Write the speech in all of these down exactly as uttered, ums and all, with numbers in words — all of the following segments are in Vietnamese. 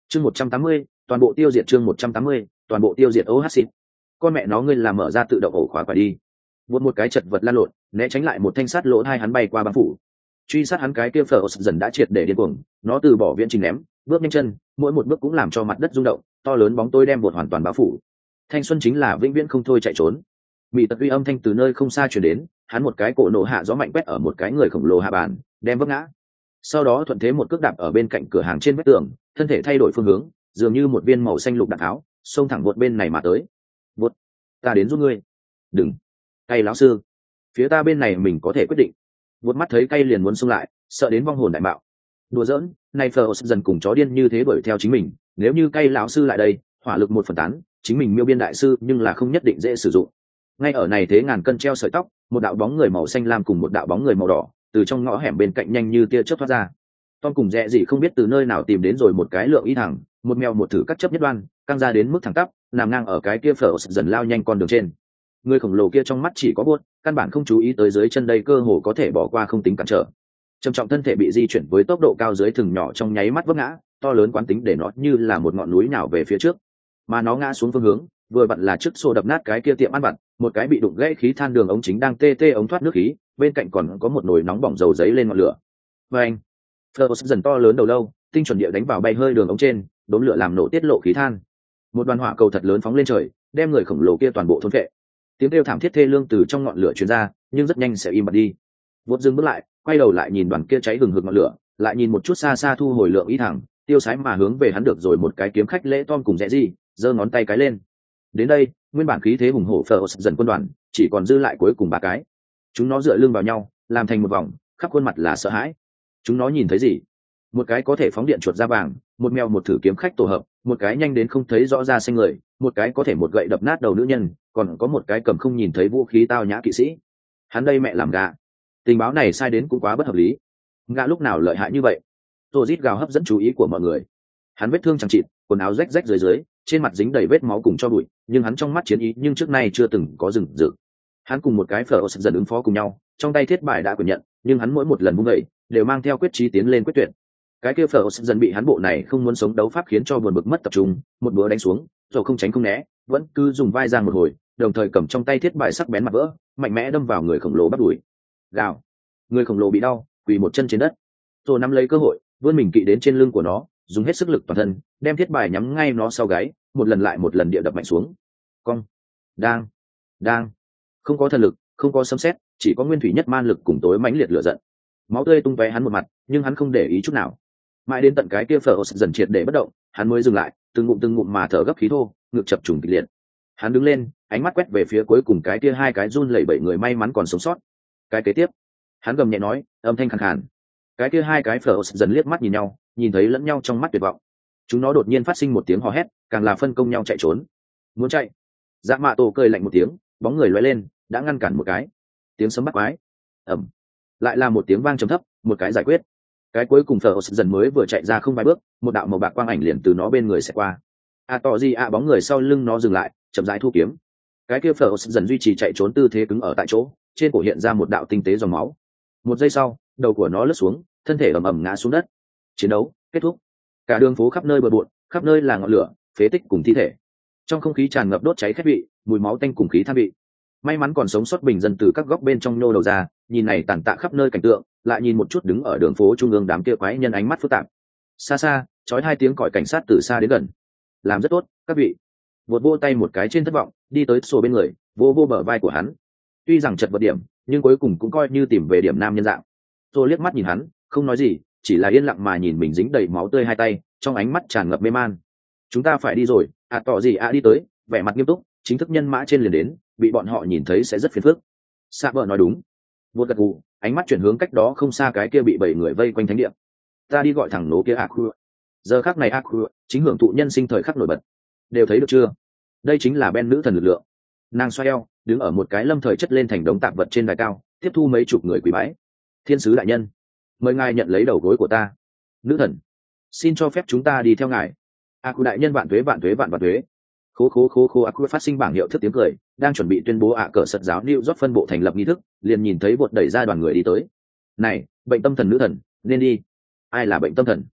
chương một trăm tám mươi toàn bộ tiêu diệt, chương một trăm tám mươi toàn bộ tiêu diệt. Ô hát xịt, con mẹ nó ngươi làm mở ra tự động ổ khóa quả đi. Vụt một cái chật vật lan lộn, né tránh lại một thanh sắt lỗ hai hắn bay qua băng phủ. Truy sát hắn cái kia phở dần đã triệt để điên cuồng, nó từ bỏ viễn trình ném, bước nhanh chân, mỗi một bước cũng làm cho mặt đất rung động, to lớn bóng tối đem bột hoàn toàn bao phủ. Thanh xuân chính là vĩnh viễn không thôi chạy trốn. Mị tật uy âm thanh từ nơi không xa truyền đến, hắn một cái cổ nổ hạ gió mạnh quét ở một cái người khổng lồ hạ bàn, đem vấp ngã. Sau đó thuận thế một cước đạp ở bên cạnh cửa hàng trên vách tường, thân thể thay đổi phương hướng, dường như một viên màu xanh lục đạn tháo, xông thẳng vượt bên này mà tới. Vượt, ta đến giúp ngươi. Đừng, cay lão sư, phía ta bên này mình có thể quyết định. Vượt mắt thấy cay liền muốn xông lại, sợ đến vong hồn đại bạo. Đùa giỡn, này phờ dần cùng chó điên như thế đuổi theo chính mình, nếu như cay lão sư lại đây, hỏa lực một phần tán, chính mình miêu biên đại sư nhưng là không nhất định dễ sử dụng. Ngay ở này thế ngàn cân treo sợi tóc, một đạo bóng người màu xanh lam cùng một đạo bóng người màu đỏ từ trong ngõ hẻm bên cạnh nhanh như tia chớp thoát ra. Tom cùng Rẽ gì không biết từ nơi nào tìm đến rồi một cái lượng y thẳng, một mèo một thử cắt chấp nhất đoan, căng ra đến mức thẳng tắp, nằm ngang ở cái kia phở dần lao nhanh con đường trên. Người khổng lồ kia trong mắt chỉ có buốt, căn bản không chú ý tới dưới chân đây cơ hồ có thể bỏ qua không tính cản trở. Trầm trọng thân thể bị di chuyển với tốc độ cao dưới thừng nhỏ trong nháy mắt vấp ngã, to lớn quán tính để nó như là một ngọn núi nào về phía trước, mà nó ngã xuống phương hướng vừa vặn là trước xô đập nát cái kia tiệm ăn vặt, một cái bị đụng gãy khí than đường ống chính đang tê tê ống thoát nước khí, bên cạnh còn có một nồi nóng bỏng dầu giấy lên ngọn lửa. Và anh, Fleur dần to lớn đầu lâu, tinh chuẩn địa đánh vào bay hơi đường ống trên, đốm lửa làm nổ tiết lộ khí than. Một đoàn hỏa cầu thật lớn phóng lên trời, đem người khổng lồ kia toàn bộ thôn phệ. Tiếng kêu thảm thiết thê lương từ trong ngọn lửa truyền ra, nhưng rất nhanh sẽ im bặt đi. Vốt dừng bước lại, quay đầu lại nhìn đoàn kia cháy hừng hực ngọn lửa, lại nhìn một chút xa xa thu hồi lượng ý thẳng, tiêu sái mà hướng về hắn được rồi một cái kiếm khách lễ Tom cùng Rẽ gì, giơ ngón tay cái lên. Đến đây, nguyên bản khí thế hùng hổ Fleur dần quân đoàn, chỉ còn dư lại cuối cùng ba cái. Chúng nó dựa lưng vào nhau, làm thành một vòng, khắp khuôn mặt là sợ hãi. Chúng nó nhìn thấy gì? Một cái có thể phóng điện chuột da vàng, một mèo một thử kiếm khách tổ hợp, một cái nhanh đến không thấy rõ ra xanh người, một cái có thể một gậy đập nát đầu nữ nhân, còn có một cái cầm không nhìn thấy vũ khí tao nhã kỵ sĩ. Hắn đây mẹ làm gà. Tình báo này sai đến cũng quá bất hợp lý. Gà lúc nào lợi hại như vậy? Tô rít gào hấp dẫn chú ý của mọi người. Hắn vết thương chẳng chịt, quần áo rách rách dưới dưới, trên mặt dính đầy vết máu cùng cho bụi, nhưng hắn trong mắt chiến ý nhưng trước nay chưa từng có dừng dừng. Hắn cùng một cái phở dần ứng phó cùng nhau, trong tay thiết bài đã quyền nhận, nhưng hắn mỗi một lần vung gậy đều mang theo quyết chí tiến lên quyết tuyệt. Cái kia phở dần bị hắn bộ này không muốn sống đấu pháp khiến cho buồn bực mất tập trung, một búa đánh xuống, rồi không tránh không né, vẫn cứ dùng vai giang một hồi, đồng thời cầm trong tay thiết bài sắc bén mặt vỡ, mạnh mẽ đâm vào người khổng lồ bắt đuổi. Gào, người khổng lồ bị đau, quỳ một chân trên đất. Rồi nắm lấy cơ hội, vươn mình kỵ đến trên lưng của nó, dùng hết sức lực toàn thân, đem thiết bài nhắm ngay nó sau gáy, một lần lại một lần địa đập mạnh xuống. Cong, đang, đang, không có thần lực, không có sấm sét, chỉ có nguyên thủy nhất man lực cùng tối mãnh liệt lửa giận. Máu tươi tung tóe hắn một mặt, nhưng hắn không để ý chút nào. Mãi đến tận cái kia phở dần triệt để bất động, hắn mới dừng lại, từng ngụm từng ngụm mà thở gấp khí thô, ngực chập trùng kịch liệt. Hắn đứng lên, ánh mắt quét về phía cuối cùng cái kia hai cái run lẩy bẩy người may mắn còn sống sót. Cái kế tiếp, hắn gầm nhẹ nói, âm thanh khàn khàn. Cái kia hai cái phở dần liếc mắt nhìn nhau, nhìn thấy lẫn nhau trong mắt tuyệt vọng. Chúng nó đột nhiên phát sinh một tiếng hò hét, càng là phân công nhau chạy trốn. Muốn chạy? Dạ Mạ Tổ cười lạnh một tiếng, bóng người lóe lên, đã ngăn cản một cái. Tiếng sấm bắt quái. Ầm. Lại là một tiếng vang trầm thấp, một cái giải quyết. Cái cuối cùng phở dần mới vừa chạy ra không vài bước, một đạo màu bạc quang ảnh liền từ nó bên người sẽ qua. A tỏ gì a bóng người sau lưng nó dừng lại, chậm rãi thu kiếm. Cái kia phở dần duy trì chạy trốn tư thế cứng ở tại chỗ, trên cổ hiện ra một đạo tinh tế dòng máu. Một giây sau, đầu của nó lướt xuống, thân thể ầm ầm ngã xuống đất. Chiến đấu kết thúc. Cả đường phố khắp nơi bừa bộn, khắp nơi là ngọn lửa, phế tích cùng thi thể. Trong không khí tràn ngập đốt cháy khét vị, mùi máu tanh cùng khí than vị. May mắn còn sống sót bình dân từ các góc bên trong nhô đầu ra, nhìn này tàn tạ khắp nơi cảnh tượng, lại nhìn một chút đứng ở đường phố trung ương đám kia quái nhân ánh mắt phức tạp. Xa xa, chói hai tiếng còi cảnh sát từ xa đến gần. Làm rất tốt, các vị. Vụt vô tay một cái trên thất vọng, đi tới sổ bên người, vô vô bờ vai của hắn. Tuy rằng chật vật điểm, nhưng cuối cùng cũng coi như tìm về điểm nam nhân dạng. Tôi liếc mắt nhìn hắn, không nói gì, chỉ là yên lặng mà nhìn mình dính đầy máu tươi hai tay, trong ánh mắt tràn ngập mê man. Chúng ta phải đi rồi, à tỏ gì à đi tới, vẻ mặt nghiêm túc, chính thức nhân mã trên liền đến, bị bọn họ nhìn thấy sẽ rất phiền phức. Sa vợ nói đúng. Vụt gật gù, ánh mắt chuyển hướng cách đó không xa cái kia bị bảy người vây quanh thánh địa. Ta đi gọi thằng nố kia Aku. Giờ khắc này Aku chính hưởng thụ nhân sinh thời khắc nổi bật. Đều thấy được chưa? Đây chính là Ben nữ thần lực lượng. Nàng xoay eo, đứng ở một cái lâm thời chất lên thành đống tạp vật trên đài cao, tiếp thu mấy chục người quỳ bái. Thiên sứ đại nhân, mời ngài nhận lấy đầu gối của ta. Nữ thần, xin cho phép chúng ta đi theo ngài. Aku đại nhân vạn tuế vạn tuế vạn vạn tuế. Khố khố khố khố Aku phát sinh bảng hiệu thức tiếng cười, đang chuẩn bị tuyên bố ạ cờ sật giáo New York phân bộ thành lập nghi thức, liền nhìn thấy bột đẩy ra đoàn người đi tới. Này, bệnh tâm thần nữ thần, nên đi. Ai là bệnh tâm thần?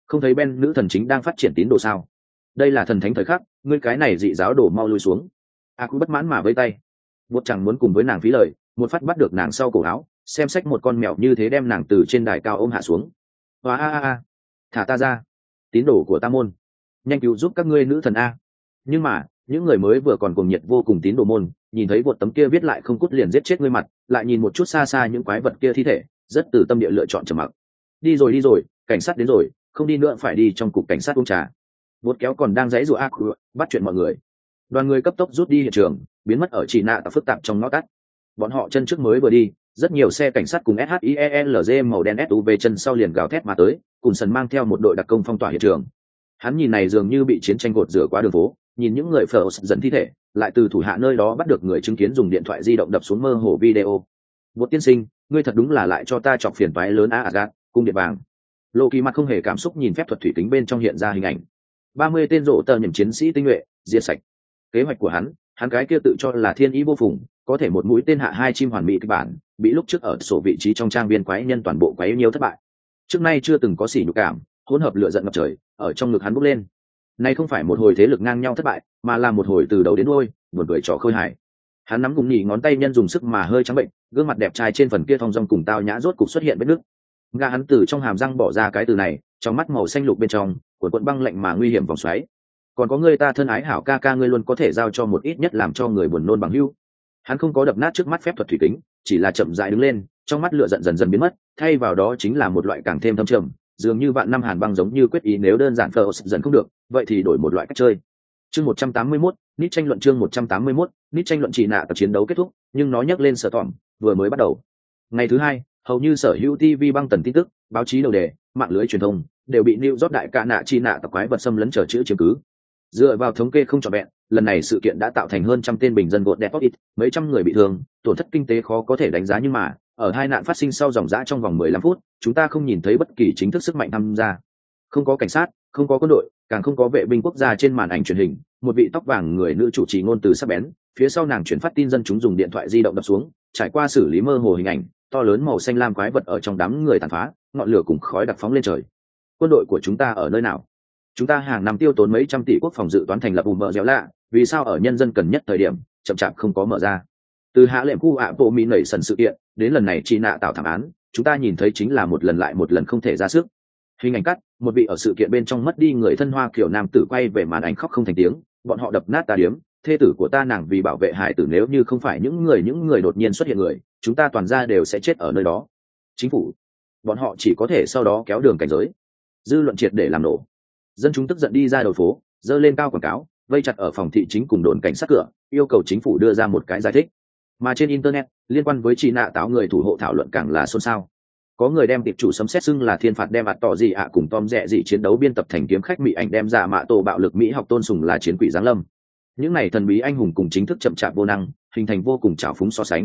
Không thấy Ben nữ thần chính đang phát triển tín đồ sao? Đây là thần thánh thời khắc, ngươi cái này dị giáo đổ mau lui xuống. A Cú bất mãn mà vây tay. Một chẳng muốn cùng với nàng phí lời, một phát bắt được nàng sau cổ áo, xem xét một con mèo như thế đem nàng từ trên đài cao ôm hạ xuống. Hoa a a a, thả ta ra, tín đồ của ta môn, nhanh cứu giúp các ngươi nữ thần a. Nhưng mà những người mới vừa còn cuồng nhiệt vô cùng tín đồ môn, nhìn thấy bột tấm kia viết lại không cút liền giết chết ngươi mặt, lại nhìn một chút xa xa những quái vật kia thi thể, rất từ tâm địa lựa chọn trầm mặc. Đi rồi đi rồi, cảnh sát đến rồi, không đi nữa phải đi trong cục cảnh sát uống trà. Bột kéo còn đang giãy giụa ác bắt chuyện mọi người. Đoàn người cấp tốc rút đi hiện trường, biến mất ở chỉ nạ và phức tạp trong ngõ tắt. Bọn họ chân trước mới vừa đi, rất nhiều xe cảnh sát cùng SHIELZ màu đen ét u vê chân sau liền gào thét mà tới, cùng sần mang theo một đội đặc công phong tỏa hiện trường. Hắn nhìn này dường như bị chiến tranh gột rửa qua đường phố, nhìn những người phở dẫn thi thể, lại từ thủ hạ nơi đó bắt được người chứng kiến dùng điện thoại di động đập xuống mơ hồ video. Bột tiên sinh, ngươi thật đúng là lại cho ta chọc phiền toái lớn á Agat, cung điện vàng. Lộ Kỳ mặt không hề cảm xúc nhìn phép thuật thủy kính bên trong hiện ra hình ảnh. ba mươi tên rộ tờ nhầm chiến sĩ tinh nhuệ, diệt sạch. Kế hoạch của hắn, hắn cái kia tự cho là thiên ý vô phùng, có thể một mũi tên hạ hai chim hoàn mỹ kịch bản, bị lúc trước ở sổ vị trí trong trang viên quái nhân toàn bộ quái nhiều thất bại. Trước nay chưa từng có sỉ nhục cảm, hỗn hợp lửa giận ngập trời, ở trong ngực hắn bốc lên. Này không phải một hồi thế lực ngang nhau thất bại, mà là một hồi từ đầu đến đuôi, buồn cười trò khơi hài. Hắn nắm cùng nhỉ ngón tay nhân dùng sức mà hơi trắng bệnh, gương mặt đẹp trai trên phần kia thong dong cùng tao nhã rốt cục xuất hiện vết nước. Gã hắn từ trong hàm răng bỏ ra cái từ này, trong mắt màu xanh lục bên trong, cuộn cuộn băng lạnh mà nguy hiểm vòng xoáy. Còn có người ta thân ái hảo ca ca ngươi luôn có thể giao cho một ít nhất làm cho người buồn nôn bằng hữu. Hắn không có đập nát trước mắt phép thuật thủy kính, chỉ là chậm rãi đứng lên, trong mắt lửa giận dần dần biến mất, thay vào đó chính là một loại càng thêm thâm trầm, dường như vạn năm hàn băng giống như quyết ý nếu đơn giản phờ dần không được, vậy thì đổi một loại cách chơi. Chương một trăm tám mươi mốt, nít tranh luận chương một trăm tám mươi mốt, nít tranh luận chỉ nạ tập chiến đấu kết thúc, nhưng nó nhắc lên sở tỏm, vừa mới bắt đầu. Ngày thứ hai, hầu như sở hữu ti vi băng tần tin tức, báo chí đầu đề, mạng lưới truyền thông đều bị New York đại ca nạ chi nạ tập quái vật xâm lấn trở chữ chiếm cứ. Dựa vào thống kê không trọn vẹn, lần này sự kiện đã tạo thành hơn trăm tên bình dân gột đẹp ít, mấy trăm người bị thương, tổn thất kinh tế khó có thể đánh giá nhưng mà, ở hai nạn phát sinh sau dòng dã trong vòng mười lăm phút, chúng ta không nhìn thấy bất kỳ chính thức sức mạnh tham gia. Không có cảnh sát, không có quân đội, càng không có vệ binh quốc gia trên màn ảnh truyền hình, một vị tóc vàng người nữ chủ trì ngôn từ sắc bén, phía sau nàng chuyển phát tin dân chúng dùng điện thoại di động đập xuống, trải qua xử lý mơ hồ hình ảnh, to lớn màu xanh lam quái vật ở trong đám người tàn phá, ngọn lửa cùng khói đặc phóng lên trời. Quân đội của chúng ta ở nơi nào? Chúng ta hàng năm tiêu tốn mấy trăm tỷ quốc phòng dự toán thành lập ùm mờ dẻo lạ, vì sao ở nhân dân cần nhất thời điểm chậm chạp không có mở ra? Từ hạ lệnh khu ạ bộ mỹ nảy sần sự kiện đến lần này chi nạ tạo thảm án, chúng ta nhìn thấy chính là một lần lại một lần không thể ra sức. Hình ảnh cắt, một vị ở sự kiện bên trong mất đi người thân hoa kiểu nam tử quay về màn ảnh khóc không thành tiếng, bọn họ đập nát ta điếm, thê tử của ta nàng vì bảo vệ hải tử nếu như không phải những người những người đột nhiên xuất hiện người, chúng ta toàn ra đều sẽ chết ở nơi đó. Chính phủ, bọn họ chỉ có thể sau đó kéo đường cảnh giới. Dư luận triệt để làm nổ. Dân chúng tức giận đi ra đầu phố, dơ lên cao quảng cáo, vây chặt ở phòng thị chính cùng đồn cảnh sát cửa, yêu cầu chính phủ đưa ra một cái giải thích. Mà trên internet, liên quan với chị nạ táo người thủ hộ thảo luận càng là xôn xao. Có người đem tiệp chủ sấm xét xưng là thiên phạt đem ạt tỏ gì ạ cùng Tom rẻ gì chiến đấu biên tập thành kiếm khách mỹ ảnh đem giả mạ tổ bạo lực mỹ học tôn sùng là chiến quỷ giáng lâm. Những này thần bí anh hùng cùng chính thức chậm chạp vô năng, hình thành vô cùng trào phúng so sánh.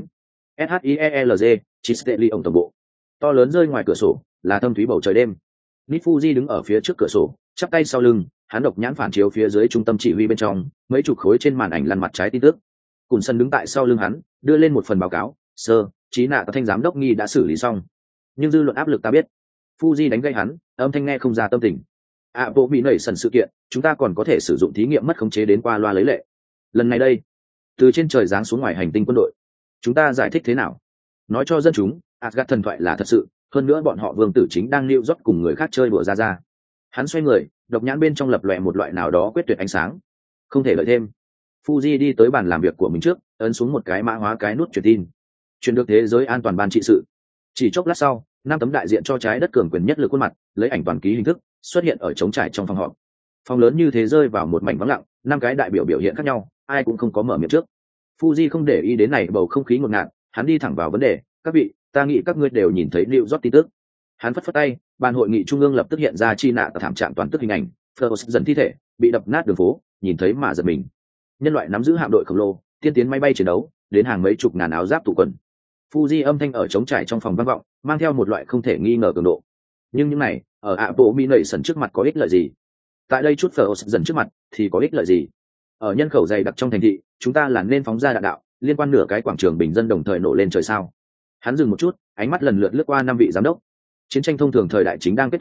SHIELZ, Chisteli ông tổng bộ. To lớn rơi ngoài cửa sổ, là thâm thúy bầu trời đêm. Nifuji đứng ở phía trước cửa sổ, chắp tay sau lưng, hắn độc nhãn phản chiếu phía dưới trung tâm chỉ huy bên trong, mấy chục khối trên màn ảnh lăn mặt trái tin tức. Cùn sân đứng tại sau lưng hắn, đưa lên một phần báo cáo, sơ, trí nạ thanh giám đốc nghi đã xử lý xong. Nhưng dư luận áp lực ta biết. Fuji đánh gây hắn, âm thanh nghe không ra tâm tình. À bộ bị nảy sần sự kiện, chúng ta còn có thể sử dụng thí nghiệm mất khống chế đến qua loa lấy lệ. Lần này đây, từ trên trời giáng xuống ngoài hành tinh quân đội, chúng ta giải thích thế nào? Nói cho dân chúng, Asgard thần thoại là thật sự, hơn nữa bọn họ vương tử chính đang lưu rót cùng người khác chơi đùa ra ra. Hắn xoay người, độc nhãn bên trong lập lòe một loại nào đó quyết tuyệt ánh sáng. Không thể lợi thêm. Fuji đi tới bàn làm việc của mình trước, ấn xuống một cái mã hóa cái nút truyền tin. Truyền được thế giới an toàn ban trị sự. Chỉ chốc lát sau, năm tấm đại diện cho trái đất cường quyền nhất lực khuôn mặt, lấy ảnh toàn ký hình thức, xuất hiện ở trống trải trong phòng họp. Phòng lớn như thế rơi vào một mảnh vắng lặng, năm cái đại biểu biểu hiện khác nhau, ai cũng không có mở miệng trước. Fuji không để ý đến này bầu không khí ngột ngạt, hắn đi thẳng vào vấn đề, các vị, ta nghĩ các ngươi đều nhìn thấy liệu rót tin tức. Hắn phất phất tay, ban hội nghị trung ương lập tức hiện ra chi nạ thảm trạng toàn tức hình ảnh, Phlos dần thi thể, bị đập nát đường phố, nhìn thấy mà giật mình. Nhân loại nắm giữ hạm đội khổng lồ, tiên tiến máy bay chiến đấu, đến hàng mấy chục ngàn áo giáp tụ quần. Fuji âm thanh ở trống trải trong phòng vang vọng, mang theo một loại không thể nghi ngờ cường độ. Nhưng những này, ở Abomination trước mặt có ích lợi gì? Tại đây chút Phlos dần trước mặt thì có ích lợi gì? Ở nhân khẩu dày đặc trong thành thị, chúng ta là nên phóng ra đạn đạo, liên quan nửa cái quảng trường bình dân đồng thời nổ lên trời sao? Hắn dừng một chút, ánh mắt lần lượt lướt qua năm vị giám đốc. Chiến tranh thông thường thời đại chính đang kết thúc,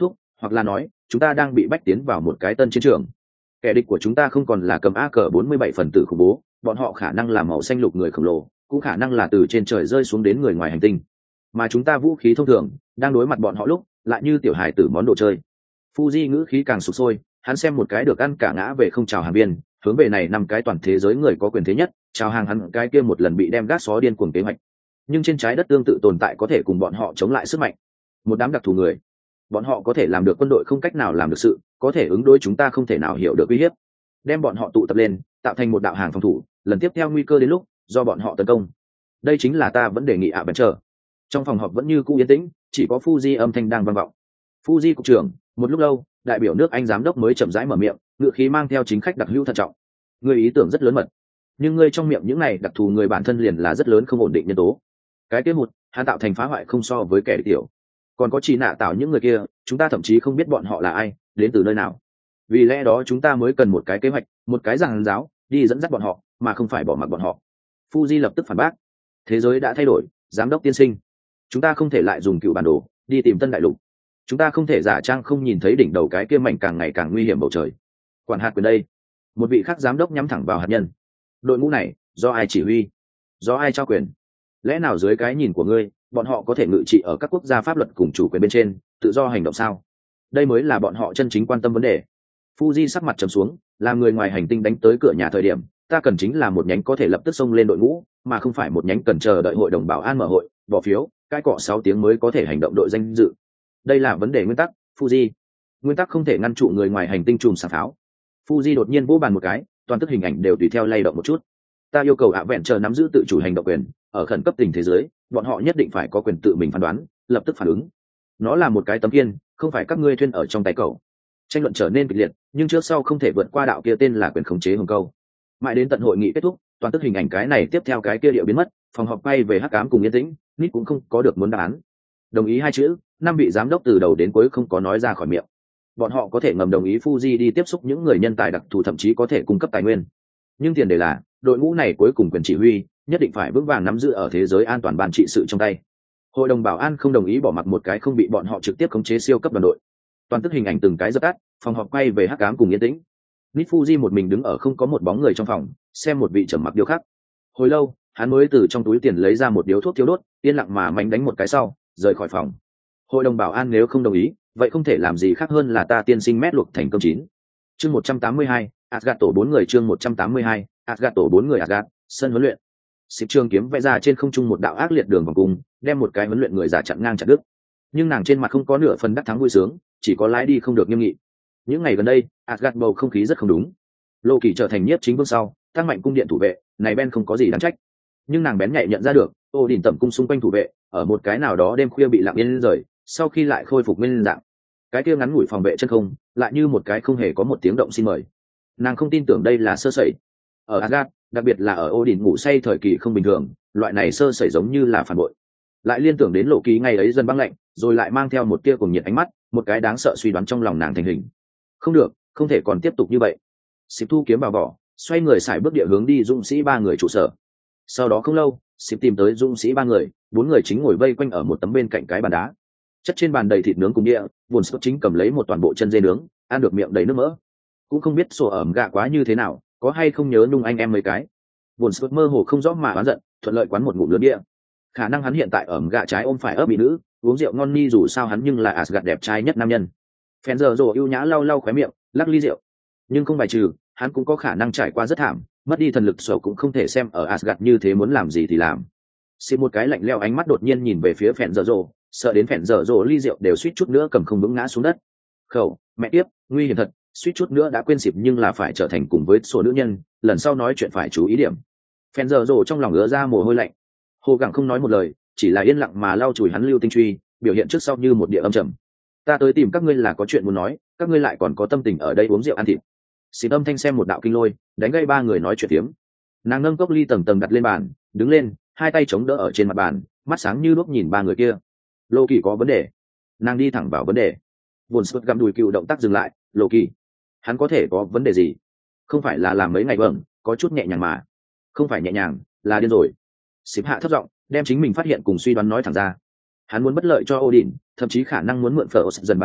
hoặc là nói chúng ta đang bị bách tiến vào một cái tân chiến trường. Kẻ địch của chúng ta không còn là cầm a cờ bốn mươi bảy phần tử khủng bố, bọn họ khả năng là màu xanh lục người khổng lồ, cũng khả năng là từ trên trời rơi xuống đến người ngoài hành tinh, mà chúng ta vũ khí thông thường đang đối mặt bọn họ lúc lại như tiểu hài tử món đồ chơi. Fuji ngữ khí càng sục sôi, hắn xem một cái được ăn cả ngã về không chào hàng viên, hướng về này năm cái toàn thế giới người có quyền thế nhất chào hàng hắn cái kia một lần bị đem gác xó điên cuồng kế hoạch. Nhưng trên trái đất tương tự tồn tại có thể cùng bọn họ chống lại sức mạnh, một đám đặc thù người, bọn họ có thể làm được quân đội không cách nào làm được sự, có thể ứng đối chúng ta không thể nào hiểu được uy hiếp, đem bọn họ tụ tập lên tạo thành một đạo hàng phòng thủ, lần tiếp theo nguy cơ đến lúc do bọn họ tấn công. Đây chính là ta vẫn đề nghị ạ bèn chờ. Trong phòng họp vẫn như cũ yên tĩnh, chỉ có Fuji âm thanh đang vang vọng. Fuji cục trưởng, một lúc lâu đại biểu nước Anh giám đốc mới chậm rãi mở miệng, ngựa khí mang theo chính khách đặc hữu thận trọng. Ngươi ý tưởng rất lớn mật, nhưng ngươi trong miệng những này đặc thù người bản thân liền là rất lớn không ổn định nhân tố. Cái kia một hắn tạo thành phá hoại không so với kẻ tiểu, còn có chỉ nạ tạo những người kia, chúng ta thậm chí không biết bọn họ là ai, đến từ nơi nào. Vì lẽ đó chúng ta mới cần một cái kế hoạch, một cái giảng giáo đi dẫn dắt bọn họ, mà không phải bỏ mặc bọn họ. Fuji lập tức phản bác. Thế giới đã thay đổi, giám đốc tiên sinh, chúng ta không thể lại dùng cựu bản đồ đi tìm tân đại lục. Chúng ta không thể giả trang không nhìn thấy đỉnh đầu cái kia mảnh càng ngày càng nguy hiểm bầu trời. Quản hạt quyền đây. Một vị khác giám đốc nhắm thẳng vào hạt nhân. Đội ngũ này do ai chỉ huy, do ai trao quyền? Lẽ nào dưới cái nhìn của ngươi, bọn họ có thể ngự trị ở các quốc gia pháp luật cùng chủ quyền bên trên, tự do hành động sao? Đây mới là bọn họ chân chính quan tâm vấn đề. Fuji sắc mặt trầm xuống, làm người ngoài hành tinh đánh tới cửa nhà thời điểm, ta cần chính là một nhánh có thể lập tức xông lên đội ngũ, mà không phải một nhánh cần chờ đợi hội đồng bảo an mở hội, bỏ phiếu, cái cọ sáu tiếng mới có thể hành động đội danh dự. Đây là vấn đề nguyên tắc, Fuji. Nguyên tắc không thể ngăn trụ người ngoài hành tinh chùm xả pháo. Fuji đột nhiên vỗ bàn một cái, toàn tức hình ảnh đều tùy theo lay động một chút. Ta yêu cầu ạ vẹn chờ nắm giữ tự chủ hành động quyền, ở khẩn cấp tình thế giới, bọn họ nhất định phải có quyền tự mình phán đoán, lập tức phản ứng. Nó là một cái tấm kiên, không phải các ngươi thuyên ở trong tay cậu. Tranh luận trở nên kịch liệt, nhưng trước sau không thể vượt qua đạo kia tên là quyền khống chế hồng câu. Mãi đến tận hội nghị kết thúc, toàn tức hình ảnh cái này tiếp theo cái kia điệu biến mất, phòng họp quay về hắc ám cùng yên tĩnh, nít cũng không có được muốn đáp án. Đồng ý hai chữ, năm vị giám đốc từ đầu đến cuối không có nói ra khỏi miệng. Bọn họ có thể ngầm đồng ý Fuji đi tiếp xúc những người nhân tài đặc thù, thậm chí có thể cung cấp tài nguyên, nhưng tiền đề là đội ngũ này cuối cùng quyền chỉ huy nhất định phải vững vàng nắm giữ ở thế giới an toàn ban trị sự trong tay. Hội đồng bảo an không đồng ý bỏ mặc một cái không bị bọn họ trực tiếp khống chế siêu cấp đoàn đội. Toàn tức hình ảnh từng cái dập tắt, phòng họp quay về hắc ám cùng yên tĩnh. Nít Fuji một mình đứng ở không có một bóng người trong phòng, xem một vị trầm mặc điêu khắc. Hồi lâu, hắn mới từ trong túi tiền lấy ra một điếu thuốc thiêu đốt, yên lặng mà mạnh đánh một cái sau, rời khỏi phòng. Hội đồng bảo an nếu không đồng ý, vậy không thể làm gì khác hơn là ta tiên sinh mét luộc thành công chín. Chương một trăm tám mươi hai, Asgard tổ bốn người. Chương một trăm tám mươi hai, Asgard tổ bốn người. Asgard sân huấn luyện. Xịp trường kiếm vẽ ra trên không trung một đạo ác liệt đường vòng cung, đem một cái huấn luyện người giả chặn ngang chặt đứt. Nhưng nàng trên mặt không có nửa phần đắc thắng vui sướng, chỉ có lái đi không được nghiêm nghị. Những ngày gần đây, Asgard bầu không khí rất không đúng. Lô Kỳ trở thành nhiếp chính vương sau, tăng mạnh cung điện thủ vệ, này Ben không có gì đáng trách. Nhưng nàng bén nhạy nhận ra được, Ô Đình tẩm cung xung quanh thủ vệ, ở một cái nào đó đêm khuya bị lặng yên rời, sau khi lại khôi phục nguyên dạng. Cái kia ngắn ngủi phòng vệ chân không, lại như một cái không hề có một tiếng động xin mời. Nàng không tin tưởng đây là sơ sẩy. Ở Asgard, đặc biệt là ở Ô Đình ngủ say thời kỳ không bình thường, loại này sơ sẩy giống như là phản bội. Lại liên tưởng đến Lộ Kỳ ngày ấy dân băng lạnh, rồi lại mang theo một tia cùng nhiệt ánh mắt, một cái đáng sợ suy đoán trong lòng nàng thành hình. Không được, không thể còn tiếp tục như vậy. Xịp thu kiếm vào vỏ, xoay người xài bước địa hướng đi dũng sĩ ba người trụ sở. Sau đó không lâu, Xịp tìm tới dũng sĩ ba người, bốn người chính ngồi vây quanh ở một tấm bên cạnh cái bàn đá. Chất trên bàn đầy thịt nướng cùng địa, buồn sốt chính cầm lấy một toàn bộ chân dê nướng, ăn được miệng đầy nước mỡ. Cũng không biết sổ ẩm gạ quá như thế nào, có hay không nhớ nung anh em mấy cái. Buồn sốt mơ hồ không rõ mà oán giận, thuận lợi quán một ngụm lớn địa. Khả năng hắn hiện tại ẩm gạ trái ôm phải ấp bị nữ, uống rượu ngon ni dù sao hắn nhưng là Asgard đẹp trai nhất nam nhân. Phèn giờ rồ ưu nhã lau lau khóe miệng, lắc ly rượu. Nhưng không bài trừ, hắn cũng có khả năng trải qua rất thảm, mất đi thần lực sổ cũng không thể xem ở Asgard như thế, muốn làm gì thì làm. Xịt một cái lạnh lẽo ánh mắt đột nhiên nhìn về phía phèn giờ rồ, sợ đến phèn giờ rồ ly rượu đều suýt chút nữa cầm không vững ngã xuống đất. Khẩu, mẹ tiếp, nguy hiểm thật, suýt chút nữa đã quên Xịt nhưng là phải trở thành cùng với sổ nữ nhân, lần sau nói chuyện phải chú ý điểm. Phèn giờ rồ trong lòng ứa ra mồ hôi lạnh. Hồ Gẳng không nói một lời, chỉ là yên lặng mà lau chùi hắn lưu tinh truy, biểu hiện trước sau như một địa âm trầm. Ta tới tìm các ngươi là có chuyện muốn nói, các ngươi lại còn có tâm tình ở đây uống rượu ăn thịt. Xịt âm thanh xem một đạo kinh lôi, đánh gây ba người nói chuyện tiếm. Nàng nâng cốc ly tầng tầng đặt lên bàn, đứng lên, hai tay chống đỡ ở trên mặt bàn, mắt sáng như đuốc nhìn ba người kia. Lô Kỳ có vấn đề. Nàng đi thẳng vào vấn đề. Buồn sốt gặm đùi cựu động tác dừng lại. Lô Kỳ, hắn có thể có vấn đề gì? Không phải là làm mấy ngày vâng, có chút nhẹ nhàng mà. Không phải nhẹ nhàng, là điên rồi. Xịp hạ thấp giọng, đem chính mình phát hiện cùng suy đoán nói thẳng ra. Hắn muốn bất lợi cho Odin, thậm chí khả năng muốn mượn phở dần bàn tay,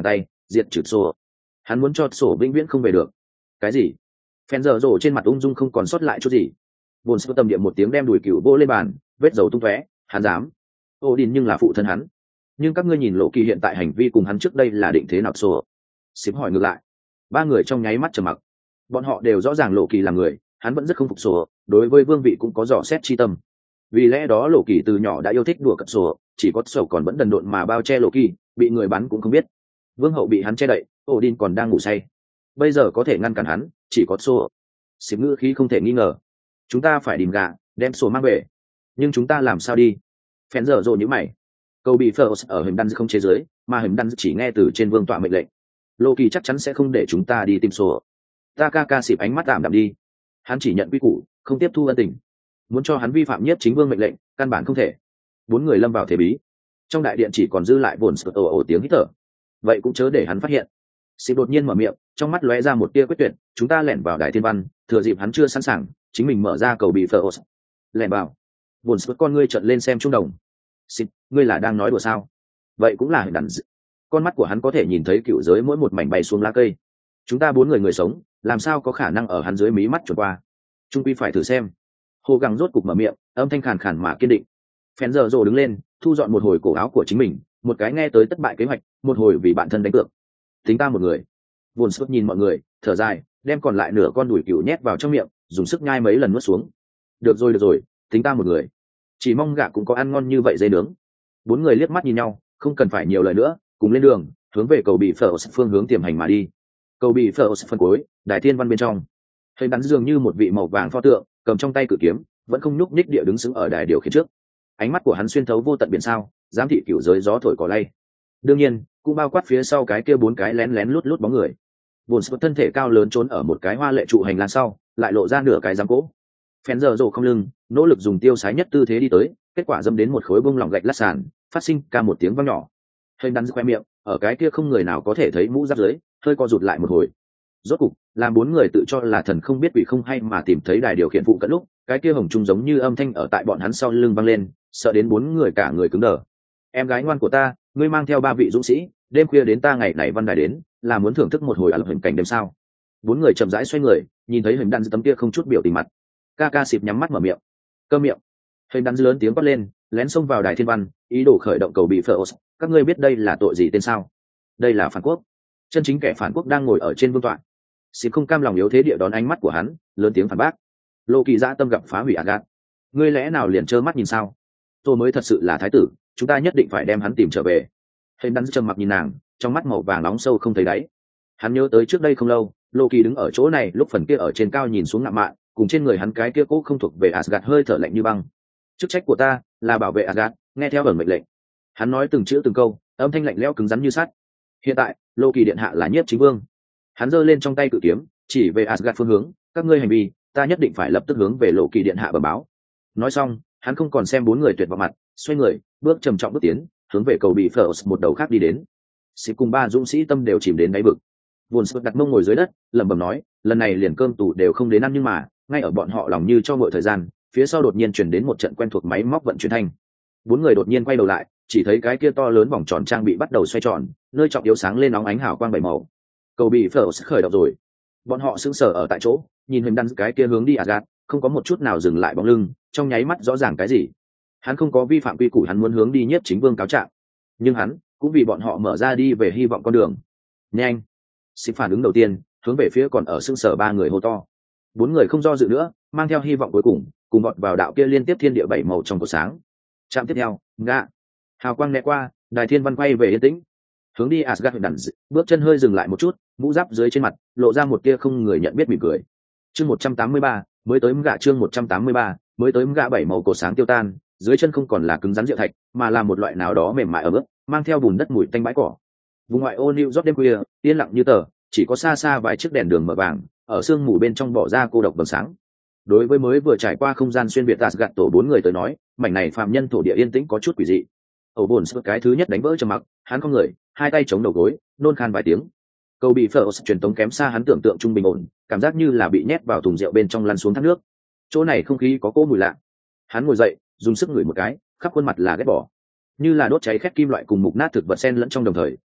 diệt trừ sổ. Hắn muốn cho sổ vĩnh viễn không về được. Cái gì? Phen giờ rổ trên mặt ung dung không còn sót lại chút gì. Bồn sơ tầm điểm một tiếng đem đùi cừu vô lên bàn, vết dầu tung tóe. Hắn dám? Odin nhưng là phụ thân hắn. Nhưng các ngươi nhìn Lộ Kỳ hiện tại hành vi cùng hắn trước đây là định thế nào sổ? Xím hỏi ngược lại. Ba người trong nháy mắt trầm mặc. Bọn họ đều rõ ràng Lộ Kỳ là người, hắn vẫn rất không phục sổ, đối với vương vị cũng có dò xét chi tâm. Vì lẽ đó Lộ Kỳ từ nhỏ đã yêu thích đùa cợt sổ, chỉ có sổ còn vẫn đần độn mà bao che Lộ Kỳ, bị người bắn cũng không biết. Vương hậu bị hắn che đậy, Odin còn đang ngủ say. Bây giờ có thể ngăn cản hắn, chỉ có sổ. Xím ngữ khí không thể nghi ngờ. Chúng ta phải đìm gà, đem sổ mang về. Nhưng chúng ta làm sao đi? Phèn giờ rồ như mày. Câu bị phở ở hình đan không chế giới, mà hình đan chỉ nghe từ trên vương tọa mệnh lệnh. Lộ Kỳ chắc chắn sẽ không để chúng ta đi tìm sổ. Ta ca ca xịp ánh mắt tạm đạm đi. Hắn chỉ nhận quy củ, không tiếp thu ân tình. Muốn cho hắn vi phạm nhất chính vương mệnh lệnh, căn bản không thể. Bốn người lâm vào thế bí. Trong đại điện chỉ còn dư lại vồn sờ ồ ồ tiếng hít thở. Vậy cũng chớ để hắn phát hiện. Xịp đột nhiên mở miệng, trong mắt lóe ra một tia quyết tuyệt. Chúng ta lẻn vào đại thiên văn, thừa dịp hắn chưa sẵn sàng, chính mình mở ra cầu bị phở. Lẻn vào. Vồn sờ con ngươi trợn lên xem trung đồng. Xịp, ngươi là đang nói đùa sao? Vậy cũng là hình đàn d... Con mắt của hắn có thể nhìn thấy cựu giới mỗi một mảnh bay xuống lá cây. Chúng ta bốn người người sống, làm sao có khả năng ở hắn dưới mí mắt trốn qua? Trung quy phải thử xem. Hồ gắng rốt cục mở miệng, âm thanh khàn khàn mà kiên định. Phèn giờ rồ đứng lên, thu dọn một hồi cổ áo của chính mình, một cái nghe tới thất bại kế hoạch, một hồi vì bạn thân đánh cược. Tính ta một người. Vồn sốt nhìn mọi người, thở dài, đem còn lại nửa con đùi cừu nhét vào trong miệng, dùng sức nhai mấy lần nuốt xuống. Được rồi được rồi, tính ta một người. Chỉ mong gạ cũng có ăn ngon như vậy dây nướng. Bốn người liếc mắt nhìn nhau, không cần phải nhiều lời nữa, cùng lên đường, hướng về cầu bị phở phương hướng tiềm hành mà đi. Cầu bị phở phân cuối, đại thiên văn bên trong. Hình bắn dường như một vị màu vàng pho tượng, cầm trong tay cự kiếm, vẫn không nhúc nhích địa đứng sững ở đài điều khiển trước. Ánh mắt của hắn xuyên thấu vô tận biển sao, giám thị cựu giới gió thổi cỏ lay. Đương nhiên, cũng bao quát phía sau cái kia bốn cái lén lén lút lút bóng người. Bồn Scott thân thể cao lớn trốn ở một cái hoa lệ trụ hành lang sau, lại lộ ra nửa cái giám cỗ. Phèn giờ rồ không lưng, nỗ lực dùng tiêu sái nhất tư thế đi tới, kết quả dâm đến một khối bông lỏng gạch lát sàn, phát sinh ca một tiếng vang nhỏ. Hình đắn khoe miệng, ở cái kia không người nào có thể thấy mũ giáp dưới, hơi co rụt lại một hồi. Rốt cục, làm bốn người tự cho là thần không biết quỷ không hay mà tìm thấy đài điều khiển phụ cận lúc, cái kia hồng trung giống như âm thanh ở tại bọn hắn sau lưng vang lên, sợ đến bốn người cả người cứng đờ. Em gái ngoan của ta, ngươi mang theo ba vị dũng sĩ, đêm khuya đến ta ngày này văn đài đến, là muốn thưởng thức một hồi ảo hình cảnh đêm sao? Bốn người chậm rãi xoay người, nhìn thấy hình đan tấm kia không chút biểu tình mặt. Ca ca xịp nhắm mắt mở miệng. Cơ miệng. Hình đan lớn tiếng quát lên, lén xông vào đài thiên văn, ý đồ khởi động cầu bị phở. Các ngươi biết đây là tội gì tên sao? Đây là phản quốc. Chân chính kẻ phản quốc đang ngồi ở trên vương tọa. Xịp không cam lòng yếu thế địa đón ánh mắt của hắn, lớn tiếng phản bác. Lộ Kỳ dã tâm gặp phá hủy Asgard. Ngươi lẽ nào liền trơ mắt nhìn sao? Tôi mới thật sự là thái tử, chúng ta nhất định phải đem hắn tìm trở về. Hình đan trầm mặc nhìn nàng, trong mắt màu vàng nóng sâu không thấy đáy. Hắn nhớ tới trước đây không lâu, Lộ Kỳ đứng ở chỗ này lúc phần kia ở trên cao nhìn xuống ngạo mạn, cùng trên người hắn cái kia cố không thuộc về Asgard hơi thở lạnh như băng. Chức trách của ta là bảo vệ Asgard, nghe theo ẩn mệnh lệnh. Hắn nói từng chữ từng câu, âm thanh lạnh lẽo cứng rắn như sắt. Hiện tại, Lộ Kỳ điện hạ là nhiếp chính vương. Hắn giơ lên trong tay cự kiếm, chỉ về Asgard phương hướng, các ngươi hành vi, ta nhất định phải lập tức hướng về Lộ Kỳ điện hạ bẩm báo. Nói xong, hắn không còn xem bốn người tuyệt vọng mặt, xoay người, bước trầm trọng bước tiến, hướng về cầu bị phở một đầu khác đi đến. Sĩ cùng ba dũng sĩ tâm đều chìm đến đáy vực. Vồn Scott đặt mông ngồi dưới đất, lẩm bẩm nói, lần này liền cơm tủ đều không đến ăn, nhưng mà ngay ở bọn họ lòng như cho ngội thời gian, phía sau đột nhiên chuyển đến một trận quen thuộc máy móc vận chuyển thanh. Bốn người đột nhiên quay đầu lại, chỉ thấy cái kia to lớn vòng tròn trang bị bắt đầu xoay tròn, nơi trọng yếu sáng lên óng ánh hào quang bảy màu. Cầu bị phở khởi động rồi. Bọn họ sững sờ ở tại chỗ, nhìn hình đan cái kia hướng đi Asgard, không có một chút nào dừng lại bóng lưng, trong nháy mắt rõ ràng cái gì. Hắn không có vi phạm quy củ, hắn muốn hướng đi nhiếp chính vương cáo trạng, nhưng hắn cũng vì bọn họ mở ra đi về hy vọng con đường. Nhanh! Xin phản ứng đầu tiên, hướng về phía còn ở sững sờ ba người hô to. Bốn người không do dự nữa, mang theo hy vọng cuối cùng, cùng vọt vào đạo kia liên tiếp thiên địa bảy màu trong cột sáng. Trạm tiếp theo, ngã. Hào quang lẹ qua, đài thiên văn quay về yên tĩnh. Hướng đi Asgard huyền đản, bước chân hơi dừng lại một chút, mũ giáp dưới trên mặt lộ ra một tia không người nhận biết mỉm cười. Chương một trăm tám mươi ba, mới tới gạ chương một trăm tám mươi ba, mới tới gạ bảy màu cột sáng tiêu tan, dưới chân không còn là cứng rắn rượu thạch, mà là một loại nào đó mềm mại ở mức, mang theo bùn đất mùi tanh bãi cỏ. Vùng ngoại ô New York đêm khuya, yên lặng như tờ, chỉ có xa xa vài chiếc đèn đường mở vàng, ở sương mù bên trong bỏ ra cô độc vầng sáng. Đối với mới vừa trải qua không gian xuyên việt Asgard tổ bốn người tới nói, mảnh này phàm nhân thổ địa yên tĩnh có chút quỷ dị. Ổ buồn sơ cái thứ nhất đánh vỡ trầm mặc, hắn không người, hai tay chống đầu gối, nôn khan vài tiếng. Cầu bị phở truyền tống kém xa hắn tưởng tượng trung bình ổn, cảm giác như là bị nhét vào thùng rượu bên trong lăn xuống thác nước. Chỗ này không khí có cỗ mùi lạ. Hắn ngồi dậy, dùng sức ngửi một cái, khắp khuôn mặt là ghét bỏ, như là đốt cháy khét kim loại cùng mục nát thực vật xen lẫn trong đồng thời,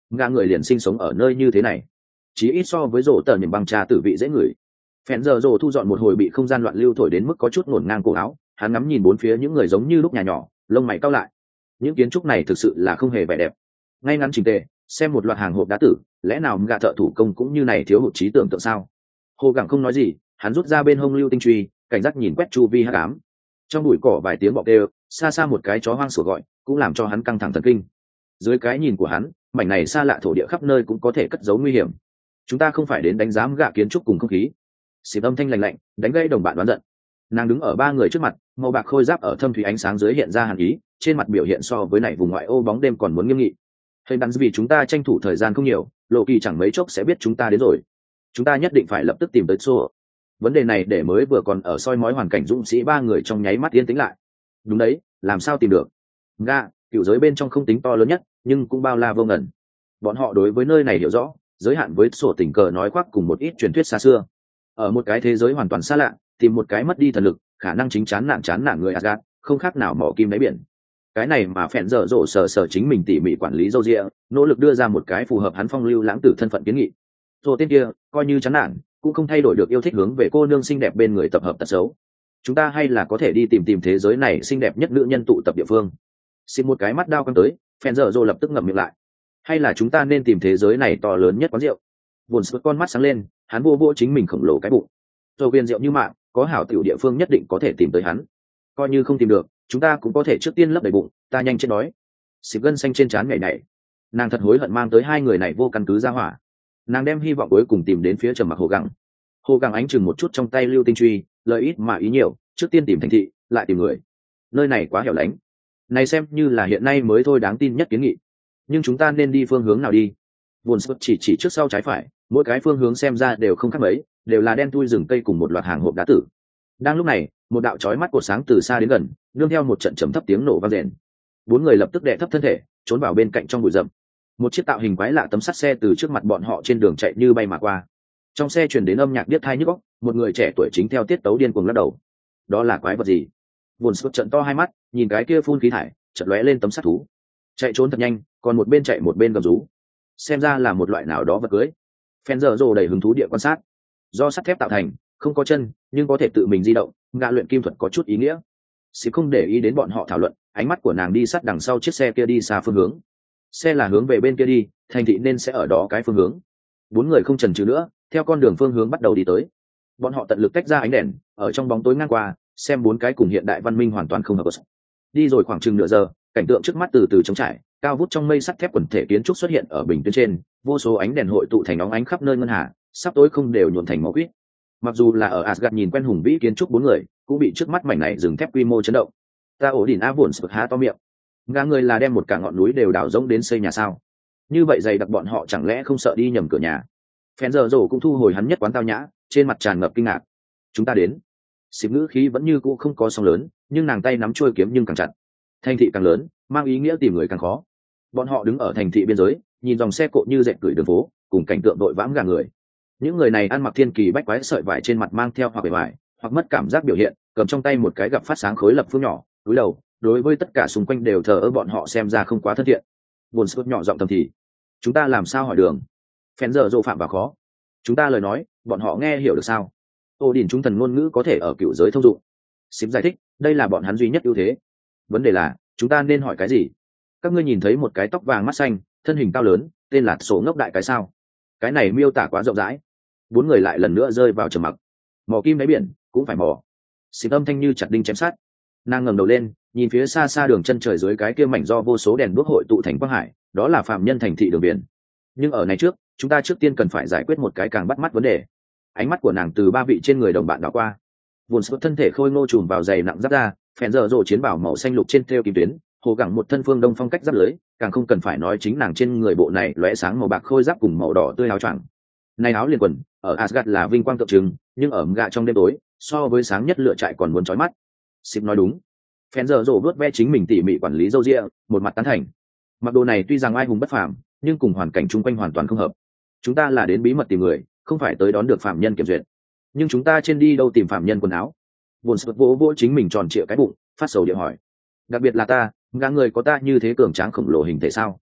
ngã người liền sinh sống ở nơi như thế này, chỉ ít so với rổ tờ những băng trà tử vị dễ ngửi. Phèn giờ rổ thu dọn một hồi bị không gian loạn lưu thổi đến mức có chút ngổn ngang cổ áo, hắn ngắm nhìn bốn phía những người giống như lúc nhà nhỏ, lông mày cau lại. Những kiến trúc này thực sự là không hề vẻ đẹp, ngay ngắn chỉnh tề, xem một loạt hàng hộp đá tử, lẽ nào gạ thợ thủ công cũng như này thiếu hụt trí tưởng tượng sao? Hồ Gẳng không nói gì, hắn rút ra bên hông lưu tinh truy, cảnh giác nhìn quét chu vi hắc ám. Trong bụi cỏ vài tiếng bọ kêu, xa xa một cái chó hoang sủa gọi, cũng làm cho hắn căng thẳng thần kinh. Dưới cái nhìn của hắn, mảnh này xa lạ thổ địa khắp nơi cũng có thể cất giấu nguy hiểm. Chúng ta không phải đến đánh giá gạ kiến trúc cùng không khí. Xịp âm thanh lạnh lạnh, đánh gây đồng bạn đoán giận. Nàng đứng ở ba người trước mặt, màu bạc khôi giáp ở thâm thủy ánh sáng dưới hiện ra hàn ý, trên mặt biểu hiện so với này vùng ngoại ô bóng đêm còn muốn nghiêm nghị. Hơi bắn vì chúng ta tranh thủ thời gian không nhiều, lộ kỳ chẳng mấy chốc sẽ biết chúng ta đến rồi. Chúng ta nhất định phải lập tức tìm tới xô. Vấn đề này để mới vừa còn ở soi mói hoàn cảnh dũng sĩ ba người trong nháy mắt yên tĩnh lại. Đúng đấy, làm sao tìm được? Nga, cựu giới bên trong không tính to lớn nhất, nhưng cũng bao la vô ngần. Bọn họ đối với nơi này hiểu rõ, giới hạn với sổ tình cờ nói khoác cùng một ít truyền thuyết xa xưa. Ở một cái thế giới hoàn toàn xa lạ, tìm một cái mất đi thần lực, khả năng chính chán nản chán nản người Asgard, không khác nào mỏ kim đáy biển. Cái này mà phèn dở dỗ sở sở chính mình tỉ mỉ quản lý dâu dịa, nỗ lực đưa ra một cái phù hợp hắn phong lưu lãng tử thân phận kiến nghị. Rồi tên kia, coi như chán nản, cũng không thay đổi được yêu thích hướng về cô nương xinh đẹp bên người tập hợp tật xấu. Chúng ta hay là có thể đi tìm tìm thế giới này xinh đẹp nhất nữ nhân tụ tập địa phương. Xin một cái mắt đao căng tới, phèn dở dỗ lập tức ngậm miệng lại. Hay là chúng ta nên tìm thế giới này to lớn nhất quán rượu. Buồn sượt con mắt sáng lên, hắn vô vô chính mình khổng lồ cái bụng. Rồi viên rượu như mạng, có hảo tiểu địa phương nhất định có thể tìm tới hắn. Coi như không tìm được, chúng ta cũng có thể trước tiên lấp đầy bụng, ta nhanh chết đói. Xịp gân xanh trên trán nhảy nhảy, nàng thật hối hận mang tới hai người này vô căn cứ ra hỏa. Nàng đem hy vọng cuối cùng tìm đến phía trầm mặc Hồ Gẳng. Hồ Gẳng ánh chừng một chút trong tay lưu tinh truy, lời ít mà ý nhiều, trước tiên tìm thành thị, lại tìm người. Nơi này quá hẻo lánh, này xem như là hiện nay mới thôi đáng tin nhất kiến nghị. Nhưng chúng ta nên đi phương hướng nào đi? Buồn sốt chỉ chỉ trước sau trái phải, mỗi cái phương hướng xem ra đều không khác mấy, đều là đen thui rừng cây cùng một loạt hàng hộp đá tử. Đang lúc này, một đạo chói mắt cột sáng từ xa đến gần, nương theo một trận trầm thấp tiếng nổ vang rền. Bốn người lập tức đè thấp thân thể, trốn vào bên cạnh trong bụi rậm. Một chiếc tạo hình quái lạ tấm sắt xe từ trước mặt bọn họ trên đường chạy như bay mà qua. Trong xe truyền đến âm nhạc điếc tai nhức óc, một người trẻ tuổi chính theo tiết tấu điên cuồng lắc đầu. Đó là quái vật gì? Buồn sốt trợn to hai mắt, nhìn cái kia phun khí thải, chợt lóe lên tấm sắt thú. Chạy trốn thật nhanh, còn một bên chạy một bên gầm rú. Xem ra là một loại nào đó vật cưới. Phen giờ rồ đầy hứng thú địa quan sát. Do sắt thép tạo thành, không có chân, nhưng có thể tự mình di động, ngạ luyện kim thuật có chút ý nghĩa. Xịp không để ý đến bọn họ thảo luận, ánh mắt của nàng đi sát đằng sau chiếc xe kia đi xa phương hướng. Xe là hướng về bên kia đi, thành thị nên sẽ ở đó cái phương hướng. Bốn người không chần chừ nữa, theo con đường phương hướng bắt đầu đi tới. Bọn họ tận lực tách ra ánh đèn, ở trong bóng tối ngang qua, xem bốn cái cùng hiện đại văn minh hoàn toàn không hợp. Đi rồi khoảng chừng nửa giờ, cảnh tượng trước mắt từ từ trống trải, cao vút trong mây sắt thép quần thể kiến trúc xuất hiện ở bình tuyến trên, vô số ánh đèn hội tụ thành óng ánh khắp nơi ngân hà, sắp tối không đều nhuộm thành màu quýt. Mặc dù là ở Asgard nhìn quen hùng vĩ kiến trúc bốn người, cũng bị trước mắt mảnh này rừng thép quy mô chấn động. Ta ổ đỉnh á buồn sực há to miệng. Ngã người là đem một cả ngọn núi đều đào rỗng đến xây nhà sao? Như vậy dày đặc bọn họ chẳng lẽ không sợ đi nhầm cửa nhà? Phèn giờ rồ cũng thu hồi hắn nhất quán tao nhã, trên mặt tràn ngập kinh ngạc. Chúng ta đến. Xịp ngữ khí vẫn như cũ không có sóng lớn, nhưng nàng tay nắm chuôi kiếm nhưng càng chặt. Thành thị càng lớn, mang ý nghĩa tìm người càng khó. Bọn họ đứng ở thành thị biên giới, nhìn dòng xe cộ như dệt gửi đường phố, cùng cảnh tượng đội vãng gà người. Những người này ăn mặc thiên kỳ bách quái sợi vải trên mặt mang theo hoặc bề ngoài, hoặc mất cảm giác biểu hiện, cầm trong tay một cái gặp phát sáng khối lập phương nhỏ, cúi đầu, đối với tất cả xung quanh đều thờ ơ, bọn họ xem ra không quá thân thiện. Buồn sốt nhỏ giọng thầm thì, chúng ta làm sao hỏi đường? Phèn giờ dô phạm vào khó. Chúng ta lời nói, bọn họ nghe hiểu được sao? Ô đỉnh chúng thần ngôn ngữ có thể ở cựu giới thông dụng. Xịp giải thích, đây là bọn hắn duy nhất ưu thế. Vấn đề là, chúng ta nên hỏi cái gì? Các ngươi nhìn thấy một cái tóc vàng mắt xanh, thân hình cao lớn, tên là số ngốc đại cái sao? Cái này miêu tả quá rộng rãi. Bốn người lại lần nữa rơi vào trầm mặc. Mò kim đáy biển cũng phải mò. Xịp âm thanh như chặt đinh chém sát. Nàng ngẩng đầu lên, nhìn phía xa xa đường chân trời dưới cái kia mảnh do vô số đèn đuốc hội tụ thành quang hải, đó là phạm nhân thành thị đường biển. Nhưng ở này trước, chúng ta trước tiên cần phải giải quyết một cái càng bắt mắt vấn đề. Ánh mắt của nàng từ ba vị trên người đồng bạn đảo qua. Buồn sốt thân thể khôi ngô trùm vào giày nặng giáp ra, phèn giờ rồ chiến bảo màu xanh lục trên thêu kim tuyến, Hồ Gẳng một thân phương đông phong cách giáp lưới, càng không cần phải nói chính nàng trên người bộ này lóe sáng màu bạc khôi giáp cùng màu đỏ tươi áo choàng. Này áo liền quần, ở Asgard là vinh quang tượng trưng, nhưng ở Mga trong đêm tối, so với sáng nhất lựa trại còn muốn chói mắt. Xịp nói đúng. Phèn giờ rồ vớt ve chính mình tỉ mỉ quản lý râu ria, một mặt tán thành. Mặc đồ này tuy rằng ai hùng bất phàm, nhưng cùng hoàn cảnh chung quanh hoàn toàn không hợp. Chúng ta là đến bí mật tìm người, không phải tới đón được phạm nhân kiểm duyệt. Nhưng chúng ta trên đi đâu tìm phạm nhân quần áo? Buồn sực vỗ vỗ chính mình tròn trịa cái bụng, phát sầu địa hỏi. Đặc biệt là ta, ngã người có ta như thế cường tráng khổng lồ hình thể sao?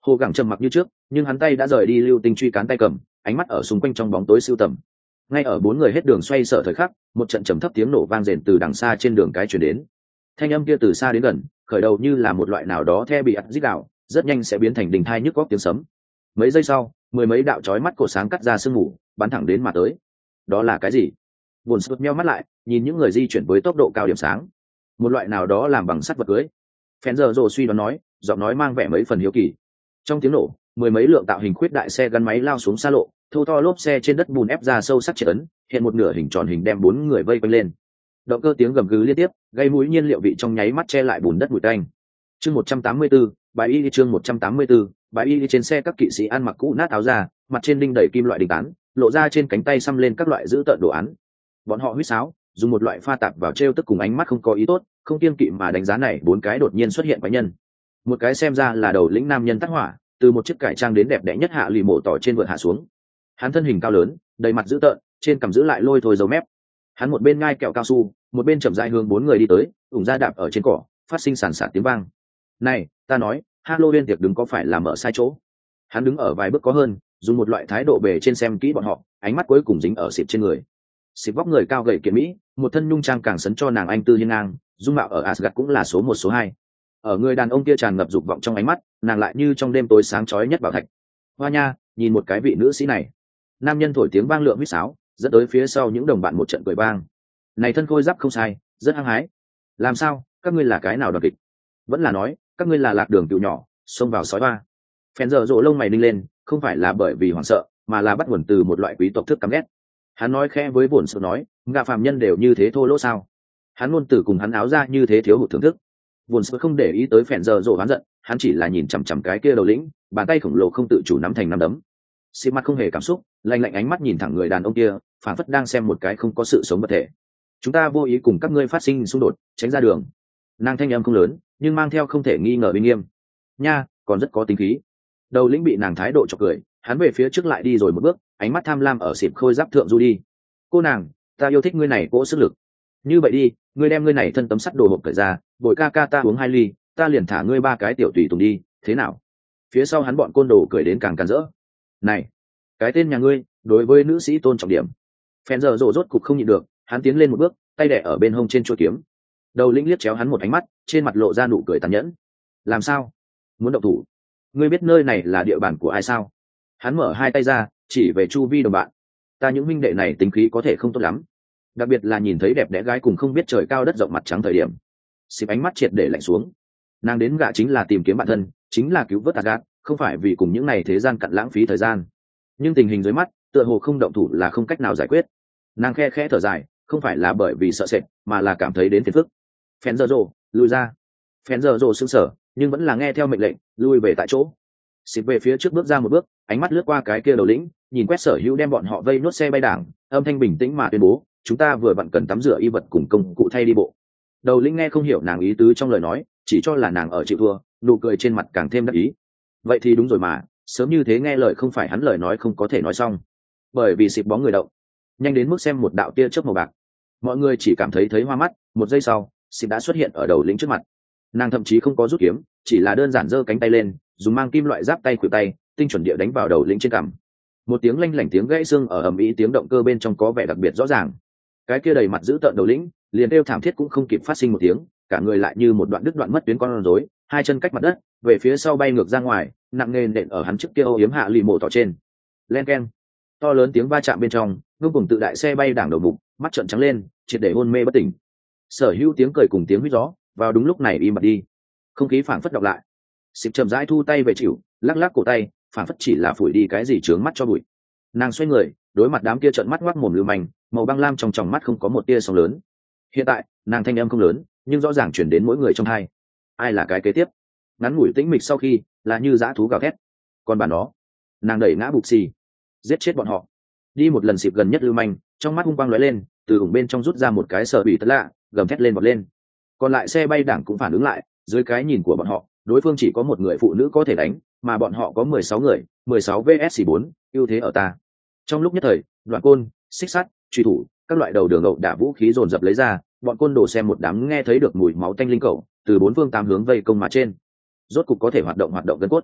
Hồ Gẳng trầm mặc như trước, nhưng hắn tay đã rời đi lưu tinh truy cán tay cầm, ánh mắt ở xung quanh trong bóng tối siêu tầm. Ngay ở bốn người hết đường xoay sở thời khắc, một trận trầm thấp tiếng nổ vang rền từ đằng xa trên đường cái truyền đến. Thanh âm kia từ xa đến gần, khởi đầu như là một loại nào đó the bị ắt rít gào, rất nhanh sẽ biến thành đình thai nhức góc tiếng sấm. Mấy giây sau, mười mấy đạo chói mắt cổ sáng cắt ra sương mù, bắn thẳng đến mà tới. Đó là cái gì? Buồn sụt nheo mắt lại, nhìn những người di chuyển với tốc độ cao điểm sáng. Một loại nào đó làm bằng sắt vật cưới. Phèn giờ rồ suy đoán nói, giọng nói mang vẻ mấy phần hiếu kỳ. Trong tiếng nổ, mười mấy lượng tạo hình khuyết đại xe gắn máy lao xuống xa lộ, thô to lốp xe trên đất bùn ép ra sâu sắc triệt ấn, hiện một nửa hình tròn hình đem bốn người vây quanh lên. Động cơ tiếng gầm gừ liên tiếp, gây mũi nhiên liệu vị trong nháy mắt che lại bùn đất bụi tanh. Chương một trăm tám mươi tư, bài y chương một trăm tám mươi tư, bài y trên xe các kỵ sĩ ăn mặc cũ nát áo da, mặt trên đinh đầy kim loại đinh tán, lộ ra trên cánh tay xăm lên các loại dữ tợn đồ án. Bọn họ huýt sáo, dùng một loại pha tạp vào trêu tức cùng ánh mắt không có ý tốt, không kiêng kỵ mà đánh giá này bốn cái đột nhiên xuất hiện quái nhân. Một cái xem ra là đầu lĩnh nam nhân tắt hỏa, từ một chiếc cải trang đến đẹp đẽ nhất hạ lì mổ tỏ trên vượt hạ xuống. Hắn thân hình cao lớn, đầy mặt dữ tợn, trên cằm giữ lại lôi thôi dấu mép. Hắn một bên ngai kẹo cao su, một bên chậm rãi hướng bốn người đi tới, ủng ra đạp ở trên cỏ, phát sinh sàn sạt tiếng vang. Này, ta nói, Halloween tiệc đứng có phải là mở sai chỗ? Hắn đứng ở vài bước có hơn, dùng một loại thái độ bề trên xem kỹ bọn họ, ánh mắt cuối cùng dính ở xịp trên người. Xịp vóc người cao gầy kiện mỹ, một thân nhung trang càng sấn cho nàng anh tư hiên ngang, dung mạo ở Asgard cũng là số một số hai. Ở người đàn ông kia tràn ngập dục vọng trong ánh mắt, nàng lại như trong đêm tối sáng chói nhất bảo thạch. Hoa nha, nhìn một cái vị nữ sĩ này. Nam nhân thổi tiếng vang lượng huýt sáo, dẫn tới phía sau những đồng bạn một trận cười vang. Này thân khôi giáp không sai, rất hăng hái. Làm sao, các ngươi là cái nào đoàn kịch? Vẫn là nói, các ngươi là lạc đường cựu nhỏ, xông vào sói hoa. Phèn giờ rộ lông mày ninh lên, không phải là bởi vì hoảng sợ, mà là bắt nguồn từ một loại quý tộc thức căm ghét. Hắn nói khẽ với buồn sự nói, ngạ phàm nhân đều như thế thô lỗ sao? Hắn luôn từ cùng hắn áo ra như thế thiếu hụt thưởng thức. Buồn sự không để ý tới phèn giờ rộ hắn giận, hắn chỉ là nhìn chằm chằm cái kia đầu lĩnh, bàn tay khổng lồ không tự chủ nắm thành nắm đấm. Xịp mặt không hề cảm xúc, lạnh lạnh ánh mắt nhìn thẳng người đàn ông kia, phảng phất đang xem một cái không có sự sống vật thể. Chúng ta vô ý cùng các ngươi phát sinh xung đột, tránh ra đường. Nàng thanh âm không lớn, nhưng mang theo không thể nghi ngờ uy nghiêm. Nha, còn rất có tính khí. Đầu lĩnh bị nàng thái độ chọc cười, hắn về phía trước lại đi rồi một bước, ánh mắt tham lam ở xịp khôi giáp thượng du đi. Cô nàng, ta yêu thích ngươi này cỗ sức lực. Như vậy đi, ngươi đem ngươi này thân tấm sắt đồ hộp cởi ra, bồi ca ca ta uống hai ly, ta liền thả ngươi ba cái tiểu tùy tùng đi, thế nào? Phía sau hắn bọn côn đồ cười đến càng càn rỡ. Này, cái tên nhà ngươi, đối với nữ sĩ tôn trọng điểm. Phèn giờ rộ rốt cục không nhịn được, hắn tiến lên một bước, tay đẻ ở bên hông trên chuôi kiếm. Đầu lĩnh liếc chéo hắn một ánh mắt, trên mặt lộ ra nụ cười tàn nhẫn. Làm sao? Muốn động thủ? Ngươi biết nơi này là địa bàn của ai sao? Hắn mở hai tay ra, chỉ về chu vi đồng bạn. Ta những minh đệ này tính khí có thể không tốt lắm, đặc biệt là nhìn thấy đẹp đẽ gái cùng không biết trời cao đất rộng mặt trắng thời điểm. Xịp ánh mắt triệt để lạnh xuống. Nàng đến gạ chính là tìm kiếm bạn thân, chính là cứu vớt Asgard, không phải vì cùng những này thế gian cặn lãng phí thời gian. Nhưng tình hình dưới mắt, tựa hồ không động thủ là không cách nào giải quyết. Nàng khe khẽ thở dài, không phải là bởi vì sợ sệt, mà là cảm thấy đến phiền phức. Phèn giờ rồ, lùi ra. Phèn giờ rồ sững sờ, nhưng vẫn là nghe theo mệnh lệnh, lui về tại chỗ. Xịp về phía trước bước ra một bước, ánh mắt lướt qua cái kia đầu lĩnh, nhìn quét sở hữu đem bọn họ vây nốt xe bay đảng, âm thanh bình tĩnh mà tuyên bố, chúng ta vừa vặn cần tắm rửa y vật cùng công cụ thay đi bộ. Đầu lĩnh nghe không hiểu nàng ý tứ trong lời nói, chỉ cho là nàng ở chịu thua, nụ cười trên mặt càng thêm đắc ý. Vậy thì đúng rồi mà, sớm như thế nghe lời không phải hắn lời nói không có thể nói xong. Bởi vì xịp bóng người động, nhanh đến mức xem một đạo tia chớp màu bạc. Mọi người chỉ cảm thấy thấy hoa mắt, một giây sau, xịp đã xuất hiện ở đầu lĩnh trước mặt. Nàng thậm chí không có rút kiếm, chỉ là đơn giản giơ cánh tay lên, dùng mang kim loại giáp tay khuỷu tay, tinh chuẩn địa đánh vào đầu lĩnh trên cằm. Một tiếng lanh lảnh tiếng gãy xương ở ầm ĩ tiếng động cơ bên trong có vẻ đặc biệt rõ ràng. Cái kia đầy mặt giữ tợn đầu lĩnh, liền kêu thảm thiết cũng không kịp phát sinh một tiếng, cả người lại như một đoạn đứt đoạn mất tuyến con rối, hai chân cách mặt đất, về phía sau bay ngược ra ngoài, nặng nề nện ở hắn trước kia ô yếm hạ lì mổ tỏ trên. Len keng, to lớn tiếng va chạm bên trong, ngông cùng tự đại xe bay đảng đầu bụng, mắt trợn trắng lên, triệt để hôn mê bất tỉnh. Sở hữu tiếng cười cùng tiếng huýt gió, vào đúng lúc này im bặt đi. Không khí phảng phất đọc lại. Xịp chậm rãi thu tay về chịu, lắc lắc cổ tay, phảng phất chỉ là phủi đi cái gì chướng mắt cho bụi. Nàng xoay người, đối mặt đám kia trợn mắt ngoác mồm lưu manh, màu băng lam trong tròng mắt không có một tia sóng lớn. Hiện tại, nàng thanh âm không lớn, nhưng rõ ràng truyền đến mỗi người trong hai. Ai là cái kế tiếp? Ngắn ngủi tĩnh mịch sau khi, là như dã thú gào thét. Còn bản đó, nàng đẩy ngã bục xì, giết chết bọn họ. Đi một lần xịp gần nhất lưu manh, trong mắt hung quang lóe lên, từ ủng bên trong rút ra một cái sợ bị tất lạ, gầm thét lên vọt lên. Còn lại xe bay đảng cũng phản ứng lại, dưới cái nhìn của bọn họ, đối phương chỉ có một người phụ nữ có thể đánh, mà bọn họ có mười sáu người, mười sáu vs bốn, ưu thế ở ta. Trong lúc nhất thời, đoạn côn, xích sắt, truy thủ, các loại đầu đường ẩu đả vũ khí dồn dập lấy ra, bọn côn đồ xem một đám nghe thấy được mùi máu tanh linh cầu, từ bốn phương tám hướng vây công mà trên. Rốt cục có thể hoạt động hoạt động gân cốt.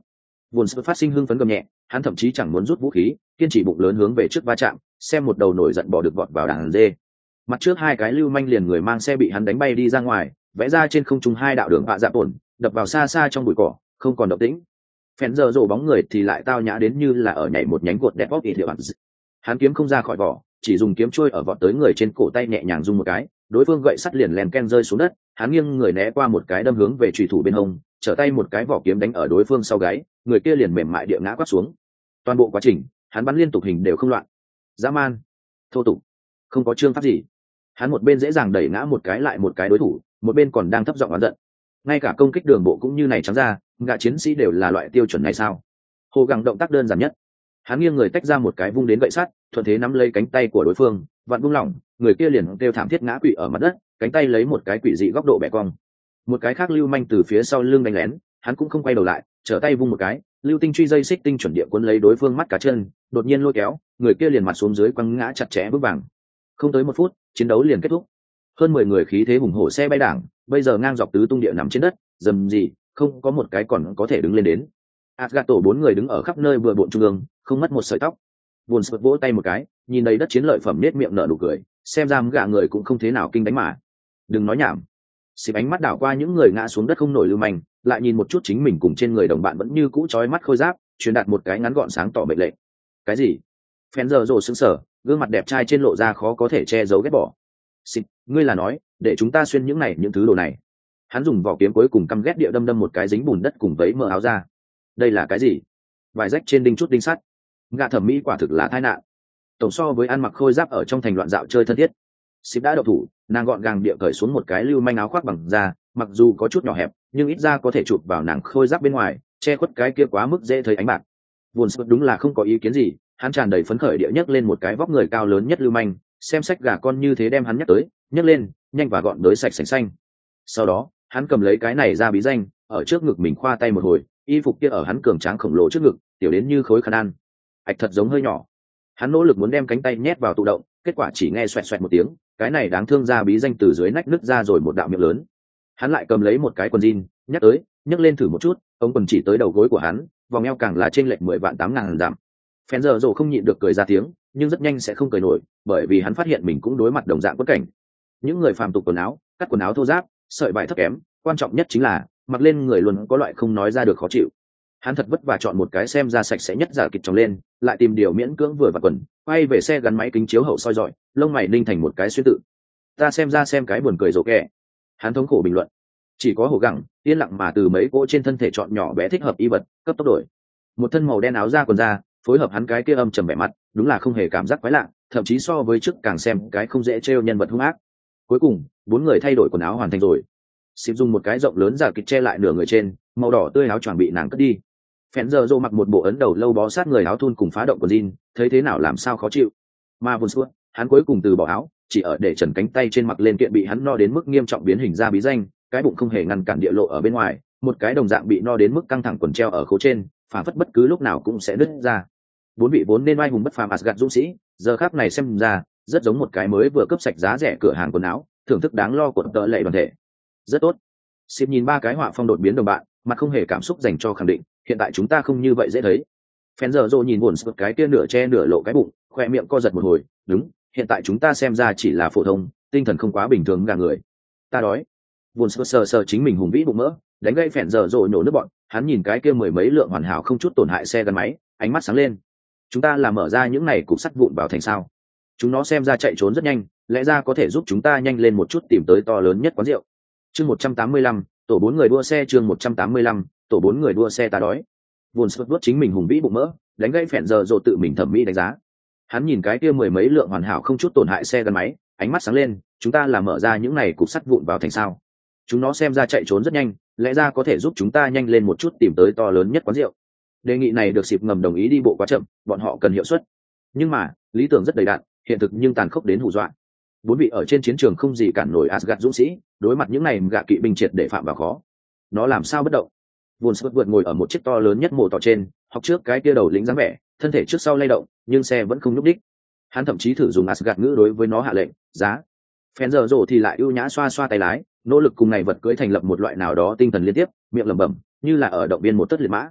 Vốn sự phát sinh hưng phấn gầm nhẹ, hắn thậm chí chẳng muốn rút vũ khí, kiên trì bụng lớn hướng về trước va chạm, xem một đầu nổi giận bỏ được vọt vào đàn dê. Mặt trước hai cái lưu manh liền người mang xe bị hắn đánh bay đi ra ngoài, vẽ ra trên không trung hai đạo đường vạ dạp ổn, đập vào xa xa trong bụi cỏ, không còn động tĩnh. Phèn giờ rổ bóng người thì lại tao nhã đến như là ở nhảy một nhánh cột đẹp bóp ít hiệu. Hắn kiếm không ra khỏi vỏ, chỉ dùng kiếm trôi ở vọt tới người trên cổ tay nhẹ nhàng rung một cái, đối phương gậy sắt liền lèn ken rơi xuống đất, hắn nghiêng người né qua một cái đâm hướng về chủy thủ bên hông, trở tay một cái vỏ kiếm đánh ở đối phương sau gáy, người kia liền mềm mại địa ngã quắp xuống. Toàn bộ quá trình, hắn bắn liên tục hình đều không loạn. Dã man, thô tục, không có chương pháp gì. Hắn một bên dễ dàng đẩy ngã một cái lại một cái đối thủ, một bên còn đang thấp giọng oán giận. Ngay cả công kích đường bộ cũng như này trắng ra, gã chiến sĩ đều là loại tiêu chuẩn này sao? Hồ Gắng động tác đơn giản nhất, hắn nghiêng người tách ra một cái vung đến gậy sắt, thuận thế nắm lấy cánh tay của đối phương, vặn buông lỏng, người kia liền kêu thảm thiết ngã quỵ ở mặt đất, cánh tay lấy một cái quỷ dị góc độ bẻ cong. Một cái khác lưu manh từ phía sau lưng đánh lén, hắn cũng không quay đầu lại, trở tay vung một cái, lưu tinh truy dây xích tinh chuẩn địa cuốn lấy đối phương mắt cá chân, đột nhiên lôi kéo, người kia liền mặt xuống dưới quăng ngã chặt chẽ vững vàng. Không tới một phút, chiến đấu liền kết thúc. Hơn mười người khí thế hùng hổ xe bay đảng, bây giờ ngang dọc tứ tung địa nằm trên đất, dầm gì, không có một cái còn có thể đứng lên đến. Asgard tổ bốn người đứng ở khắp nơi vừa bộn trung ương, không mất một sợi tóc. Buồn sượt vỗ tay một cái, nhìn đầy đất chiến lợi phẩm nết miệng nở nụ cười, xem ra gạ người cũng không thế nào kinh đánh mà. Đừng nói nhảm. Xịp ánh mắt đảo qua những người ngã xuống đất không nổi lưu manh, lại nhìn một chút chính mình cùng trên người đồng bạn vẫn như cũ chói mắt khôi giáp, truyền đạt một cái ngắn gọn sáng tỏ mệnh lệnh. Cái gì? Phèn giờ rồ sững sờ, gương mặt đẹp trai trên lộ ra khó có thể che giấu ghét bỏ. Xịp, ngươi là nói, để chúng ta xuyên những này những thứ đồ này? Hắn dùng vỏ kiếm cuối cùng căm ghét địa đâm đâm một cái dính bùn đất cùng vấy mở áo ra. Đây là cái gì? Vài rách trên đinh chút đinh sắt. Gạ thẩm mỹ quả thực là tai nạn. Tổng so với ăn mặc khôi giáp ở trong thành loạn dạo chơi thân thiết. Xịp đã đậu thủ, nàng gọn gàng địa cởi xuống một cái lưu manh áo khoác bằng da, mặc dù có chút nhỏ hẹp, nhưng ít ra có thể chụp vào nàng khôi giáp bên ngoài, che khuất cái kia quá mức dễ thấy ánh bạc. Buồn sượt đúng là không có ý kiến gì, hắn tràn đầy phấn khởi địa nhấc lên một cái vóc người cao lớn nhất lưu manh, xem sách gà con như thế đem hắn nhắc tới, nhấc lên, nhanh và gọn đới sạch sành xanh. Sau đó, hắn cầm lấy cái này ra bí danh, ở trước ngực mình khoa tay một hồi, y phục kia ở hắn cường tráng khổng lồ trước ngực, tiểu đến như khối khăn ăn. Ạch thật giống hơi nhỏ. Hắn nỗ lực muốn đem cánh tay nhét vào tụ động, kết quả chỉ nghe xoẹt xoẹt một tiếng, cái này đáng thương ra bí danh từ dưới nách nứt ra rồi một đạo miệng lớn. Hắn lại cầm lấy một cái quần jean, nhắc tới, nhấc lên thử một chút, ống quần chỉ tới đầu gối của hắn, vòng eo càng là trên lệch mười vạn tám ngàn giảm. Phèn giờ rồ không nhịn được cười ra tiếng, nhưng rất nhanh sẽ không cười nổi, bởi vì hắn phát hiện mình cũng đối mặt đồng dạng quất cảnh. Những người phàm tục quần áo, cắt quần áo thô ráp, sợi vải thấp kém, quan trọng nhất chính là mặc lên người luôn có loại không nói ra được khó chịu. Hắn thật vất vả chọn một cái xem ra sạch sẽ nhất giả kịch trồng lên, lại tìm điều miễn cưỡng vừa vặn quần, quay về xe gắn máy kính chiếu hậu soi dọi, lông mày ninh thành một cái xuyên tự. Ta xem ra xem cái buồn cười rộ kẻ. Hắn thống khổ bình luận. Chỉ có Hồ Gắng yên lặng mà từ mấy cỗ trên thân thể chọn nhỏ bé thích hợp y vật, cấp tốc đổi. Một thân màu đen áo da quần da, phối hợp hắn cái kia âm trầm vẻ mặt, đúng là không hề cảm giác quái lạ, thậm chí so với trước càng xem cái không dễ trêu nhân vật hung ác. Cuối cùng, bốn người thay đổi quần áo hoàn thành rồi. Xịp dùng một cái rộng lớn giả kịch che lại nửa người trên, màu đỏ tươi áo choàng bị nàng cất đi. Phèn giờ rồ mặc một bộ ấn đầu lâu bó sát người áo thun cùng phá động của jean, thấy thế nào làm sao khó chịu. Mà buồn suốt, hắn cuối cùng từ bỏ áo, chỉ ở để trần cánh tay trên mặc lên kiện bị hắn no đến mức nghiêm trọng biến hình ra bí danh, cái bụng không hề ngăn cản địa lộ ở bên ngoài, một cái đồng dạng bị no đến mức căng thẳng quần treo ở khố trên, phản phất bất cứ lúc nào cũng sẽ nứt ra. Bốn vị vốn nên oai hùng bất phàm Asgard dũng sĩ, giờ khắc này xem ra rất giống một cái mới vừa cấp sạch giá rẻ cửa hàng quần áo, thưởng thức đáng lo của tợ lệ đoàn thể. Rất tốt. Xịp nhìn ba cái họa phong đột biến đồng bạn, mặt không hề cảm xúc dành cho khẳng định, hiện tại chúng ta không như vậy dễ thấy. Phèn giờ rồ nhìn buồn sụt cái kia nửa che nửa lộ cái bụng, khoe miệng co giật một hồi, đúng, hiện tại chúng ta xem ra chỉ là phổ thông, tinh thần không quá bình thường gà người. Ta đói. Buồn sụt sờ sờ chính mình hùng vĩ bụng mỡ, đánh gây phèn giờ rồ nhổ nước bọn, hắn nhìn cái kia mười mấy lượng hoàn hảo không chút tổn hại xe gắn máy, ánh mắt sáng lên. Chúng ta là mở ra những này cục sắt vụn vào thành sao? Chúng nó xem ra chạy trốn rất nhanh, lẽ ra có thể giúp chúng ta nhanh lên một chút tìm tới to lớn nhất quán rượu. Chương một trăm tám mươi lăm, tổ bốn người đua xe chương một trăm tám mươi lăm, tổ bốn người đua xe ta đói. Buồn sụt vuốt chính mình hùng vĩ bụng mỡ, đánh gây phèn giờ rồ tự mình thẩm mỹ đánh giá. Hắn nhìn cái kia mười mấy lượng hoàn hảo không chút tổn hại xe gắn máy, ánh mắt sáng lên, chúng ta là mở ra những này cục sắt vụn vào thành sao? Chúng nó xem ra chạy trốn rất nhanh, lẽ ra có thể giúp chúng ta nhanh lên một chút tìm tới to lớn nhất quán rượu. Đề nghị này được Xịp ngầm đồng ý đi bộ quá chậm, bọn họ cần hiệu suất. Nhưng mà, lý tưởng rất đầy đặn, hiện thực nhưng tàn khốc đến hù dọa. Bốn vị ở trên chiến trường không gì cản nổi Asgard dũng sĩ, đối mặt những này gạ kỵ binh triệt để phạm vào khó. Nó làm sao bất động? Buồn sụt vượt ngồi ở một chiếc to lớn nhất mồ tỏ trên, học trước cái kia đầu lĩnh dáng vẻ, thân thể trước sau lay động, nhưng xe vẫn không nhúc đích. Hắn thậm chí thử dùng Asgard ngữ đối với nó hạ lệnh, giá. Phèn giờ rồ thì lại ưu nhã xoa xoa tay lái, nỗ lực cùng này vật cưỡi thành lập một loại nào đó tinh thần liên tiếp, miệng lẩm bẩm, như là ở động viên một tất liệt mã.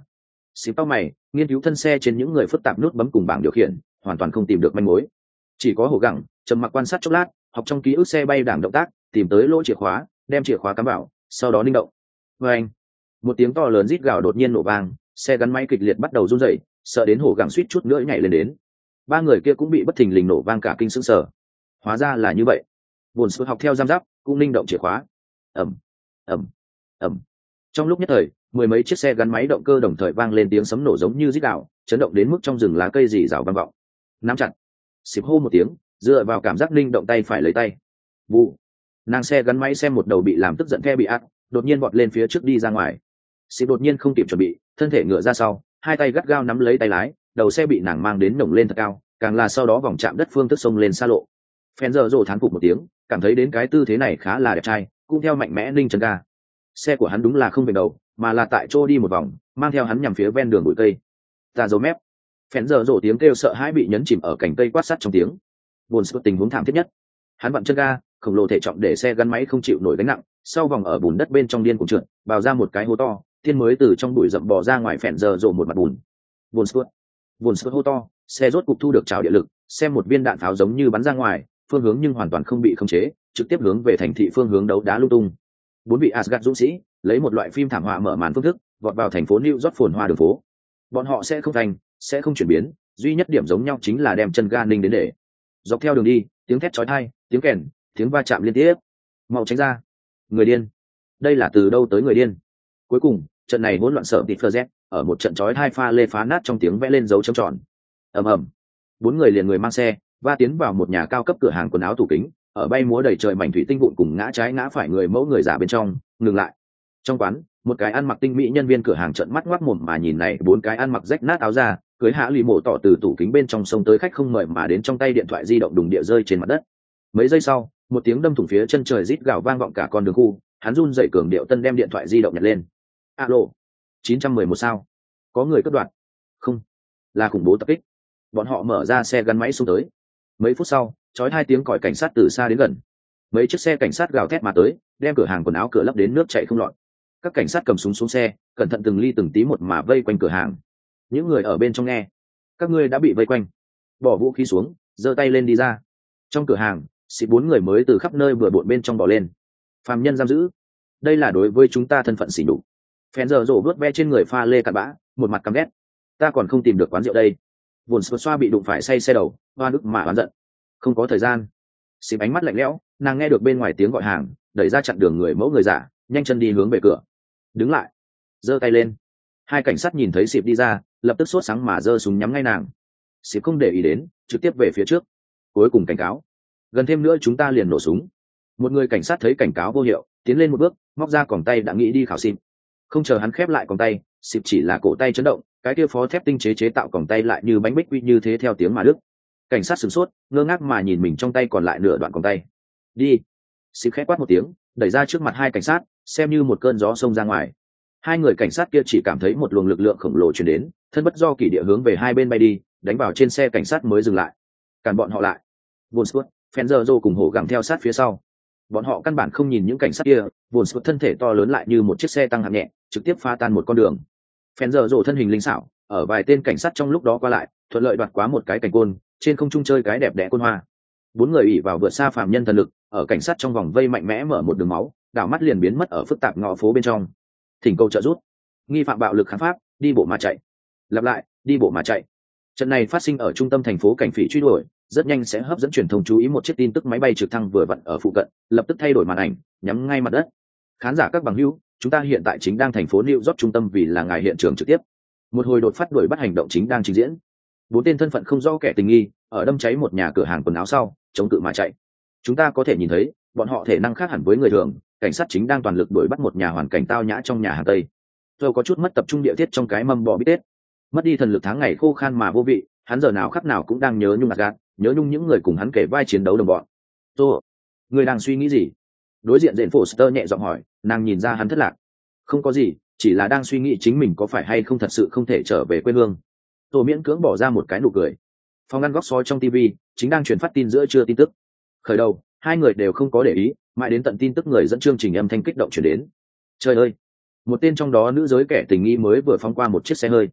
Xịp tao mày nghiên cứu thân xe trên những người phức tạp nút bấm cùng bảng điều khiển, hoàn toàn không tìm được manh mối. Chỉ có Hổ Gẳng trầm mặc quan sát chốc lát, học trong ký ức xe bay đảng động tác, tìm tới lỗ chìa khóa, đem chìa khóa cắm vào, sau đó ninh động. Và anh, một tiếng to lớn rít gào đột nhiên nổ vang, xe gắn máy kịch liệt bắt đầu run rẩy, sợ đến Hổ Gẳng suýt chút nữa nhảy lên đến. Ba người kia cũng bị bất thình lình nổ vang cả kinh sững sờ. Hóa ra là như vậy. Buồn sự học theo giam giáp, cũng ninh động chìa khóa. Ầm, ầm, ầm. Trong lúc nhất thời, mười mấy chiếc xe gắn máy động cơ đồng thời vang lên tiếng sấm nổ giống như rít gào, chấn động đến mức trong rừng lá cây rì rào vang vọng. Nắm chặt. Xịp hô một tiếng, dựa vào cảm giác ninh động tay phải lấy tay. Vụ. Nàng xe gắn máy xem một đầu bị làm tức giận the bị ác, đột nhiên vọt lên phía trước đi ra ngoài. Xịp đột nhiên không kịp chuẩn bị, thân thể ngựa ra sau, hai tay gắt gao nắm lấy tay lái, đầu xe bị nàng mang đến nổng lên thật cao, càng là sau đó vòng chạm đất phương thức sông lên xa lộ. Phen giờ rồ thán phục một tiếng, cảm thấy đến cái tư thế này khá là đẹp trai, cũng theo mạnh mẽ ninh chân ga. Xe của hắn đúng là không về đầu, mà là tại chỗ đi một vòng, mang theo hắn nhằm phía ven đường bụi cây. Ta dấu mép. Phen giờ rồ tiếng kêu sợ hãi bị nhấn chìm ở cành cây quát sắt trong tiếng. Buồn sự tình huống thảm thiết nhất. Hắn vặn chân ga, khổng lồ thể trọng để xe gắn máy không chịu nổi gánh nặng, sau vòng ở bùn đất bên trong điên cuồng trượt, bào ra một cái hố to, tiên mới từ trong bụi rậm bò ra ngoài. Phèn giờ rộ một mặt bùn. Buồn sượt, buồn sượt hô to, xe rốt cục thu được trào địa lực, xem một viên đạn pháo giống như bắn ra ngoài, phương hướng nhưng hoàn toàn không bị khống chế, trực tiếp hướng về thành thị phương hướng đấu đá lung tung. Bốn vị Asgard dũng sĩ lấy một loại phim thảm họa mở màn phương thức, vọt vào thành phố New York phồn hoa đường phố. Bọn họ sẽ không thành, sẽ không chuyển biến, duy nhất điểm giống nhau chính là đem chân ga ninh đến để. Dọc theo đường đi, tiếng thét chói tai, tiếng kèn, tiếng va chạm liên tiếp. Mau tránh ra! Người điên! Đây là từ đâu tới người điên? Cuối cùng, trận này hỗn loạn sợ tịt phơ z ở một trận chói hai pha lê phá nát trong tiếng vẽ lên dấu chấm tròn. Ầm ầm, bốn người liền người mang xe va tiến vào một nhà cao cấp cửa hàng quần áo tủ kính, ở bay múa đầy trời mảnh thủy tinh vụn cùng ngã trái ngã phải người mẫu người giả bên trong ngừng lại. Trong quán, một cái ăn mặc tinh mỹ nhân viên cửa hàng trợn mắt ngoác mồm mà nhìn này bốn cái ăn mặc rách nát áo ra cưới hạ lì mổ tỏ từ tủ kính bên trong sông tới khách không mời mà đến, trong tay điện thoại di động đùng địa rơi trên mặt đất. Mấy giây sau, một tiếng đâm thủng phía chân trời rít gào vang vọng cả con đường khu, hắn run dậy cường điệu tân đem điện thoại di động nhặt lên. Alo, chín trăm mười một sao? Có người cất đoạt? Không, là khủng bố tập kích. Bọn họ mở ra xe gắn máy xuống tới. Mấy phút sau, chói hai tiếng còi cảnh sát từ xa đến gần. Mấy chiếc xe cảnh sát gào thét mà tới, đem cửa hàng quần áo cửa lấp đến nước chảy không lọt. Các cảnh sát cầm súng xuống xe, cẩn thận từng ly từng tí một mà vây quanh cửa hàng. Những người ở bên trong nghe, các ngươi đã bị vây quanh, bỏ vũ khí xuống, giơ tay lên đi ra. Trong cửa hàng, xị bốn người mới từ khắp nơi vừa bộn bên trong bỏ lên. Phàm nhân giam giữ, đây là đối với chúng ta thân phận xỉ nhục. Phèn giờ rổ vớt ve trên người pha lê cặn bã, một mặt căm ghét. Ta còn không tìm được quán rượu đây. Buồn xoa xoa bị đụng phải say xe đầu, hoa nước mà oán giận. Không có thời gian. Xịp ánh mắt lạnh lẽo, nàng nghe được bên ngoài tiếng gọi hàng, đẩy ra chặn đường người mẫu người giả, nhanh chân đi hướng về cửa. Đứng lại, giơ tay lên. Hai cảnh sát nhìn thấy xịp đi ra, lập tức sốt sáng mà giơ súng nhắm ngay nàng. Xịp không để ý đến, trực tiếp về phía trước. Cuối cùng cảnh cáo, gần thêm nữa chúng ta liền nổ súng. Một người cảnh sát thấy cảnh cáo vô hiệu, tiến lên một bước, móc ra còng tay đã nghĩ đi khảo xịp. Không chờ hắn khép lại còng tay, xịp chỉ là cổ tay chấn động, cái kia phó thép tinh chế chế tạo còng tay lại như bánh bích quy như thế theo tiếng mà đứt. Cảnh sát sửng sốt, ngơ ngác mà nhìn mình trong tay còn lại nửa đoạn còng tay. Đi. Xịp khép quát một tiếng, đẩy ra trước mặt hai cảnh sát, xem như một cơn gió xông ra ngoài. Hai người cảnh sát kia chỉ cảm thấy một luồng lực lượng khổng lồ truyền đến, thân bất do kỳ địa hướng về hai bên bay đi, đánh vào trên xe cảnh sát mới dừng lại. Cản bọn họ lại. Volkswagen, Fenzer cùng hổ gẳng theo sát phía sau. Bọn họ căn bản không nhìn những cảnh sát kia, Volkswagen thân thể to lớn lại như một chiếc xe tăng hạng nhẹ, trực tiếp phá tan một con đường. Fenzer thân hình linh xảo, ở vài tên cảnh sát trong lúc đó qua lại, thuận lợi đoạt quá một cái cảnh côn, trên không trung chơi cái đẹp đẽ côn hoa. Bốn người ủy vào vượt xa phàm nhân thần lực, ở cảnh sát trong vòng vây mạnh mẽ mở một đường máu, đảo mắt liền biến mất ở phức tạp ngõ phố bên trong. Thỉnh cầu trợ giúp. Nghi phạm bạo lực kháng pháp, đi bộ mà chạy. Lặp lại, đi bộ mà chạy. Trận này phát sinh ở trung tâm thành phố cảnh phỉ truy đuổi, rất nhanh sẽ hấp dẫn truyền thông chú ý. Một chiếc tin tức máy bay trực thăng vừa vặn ở phụ cận, lập tức thay đổi màn ảnh, nhắm ngay mặt đất. Khán giả các bằng hữu, chúng ta hiện tại chính đang thành phố New York trung tâm vì là ngài hiện trường trực tiếp. Một hồi đột phát đuổi bắt hành động chính đang trình diễn. Bốn tên thân phận không rõ kẻ tình nghi ở đâm cháy một nhà cửa hàng quần áo sau, chống cự mà chạy. Chúng ta có thể nhìn thấy, bọn họ thể năng khác hẳn với người thường. Cảnh sát chính đang toàn lực đuổi bắt một nhà hoàn cảnh tao nhã trong nhà hàng Tây. Tôi có chút mất tập trung địa thiết trong cái mâm bò bít tết, mất đi thần lực tháng ngày khô khan mà vô vị, hắn giờ nào khắc nào cũng đang nhớ nhung gạt, nhớ nhung những người cùng hắn kể vai chiến đấu đồng bọn. Tôi, người đang suy nghĩ gì? Đối diện Jane Foster nhẹ giọng hỏi, nàng nhìn ra hắn thất lạc. Không có gì, chỉ là đang suy nghĩ chính mình có phải hay không thật sự không thể trở về quê hương. Tôi miễn cưỡng bỏ ra một cái nụ cười. Phòng ngăn góc soi trong ti vi chính đang truyền phát tin giữa trưa tin tức. Khởi đầu, hai người đều không có để ý, mãi đến tận tin tức người dẫn chương trình âm thanh kích động chuyển đến. Trời ơi, một tên trong đó nữ giới kẻ tình nghi mới vừa phóng qua một chiếc xe hơi,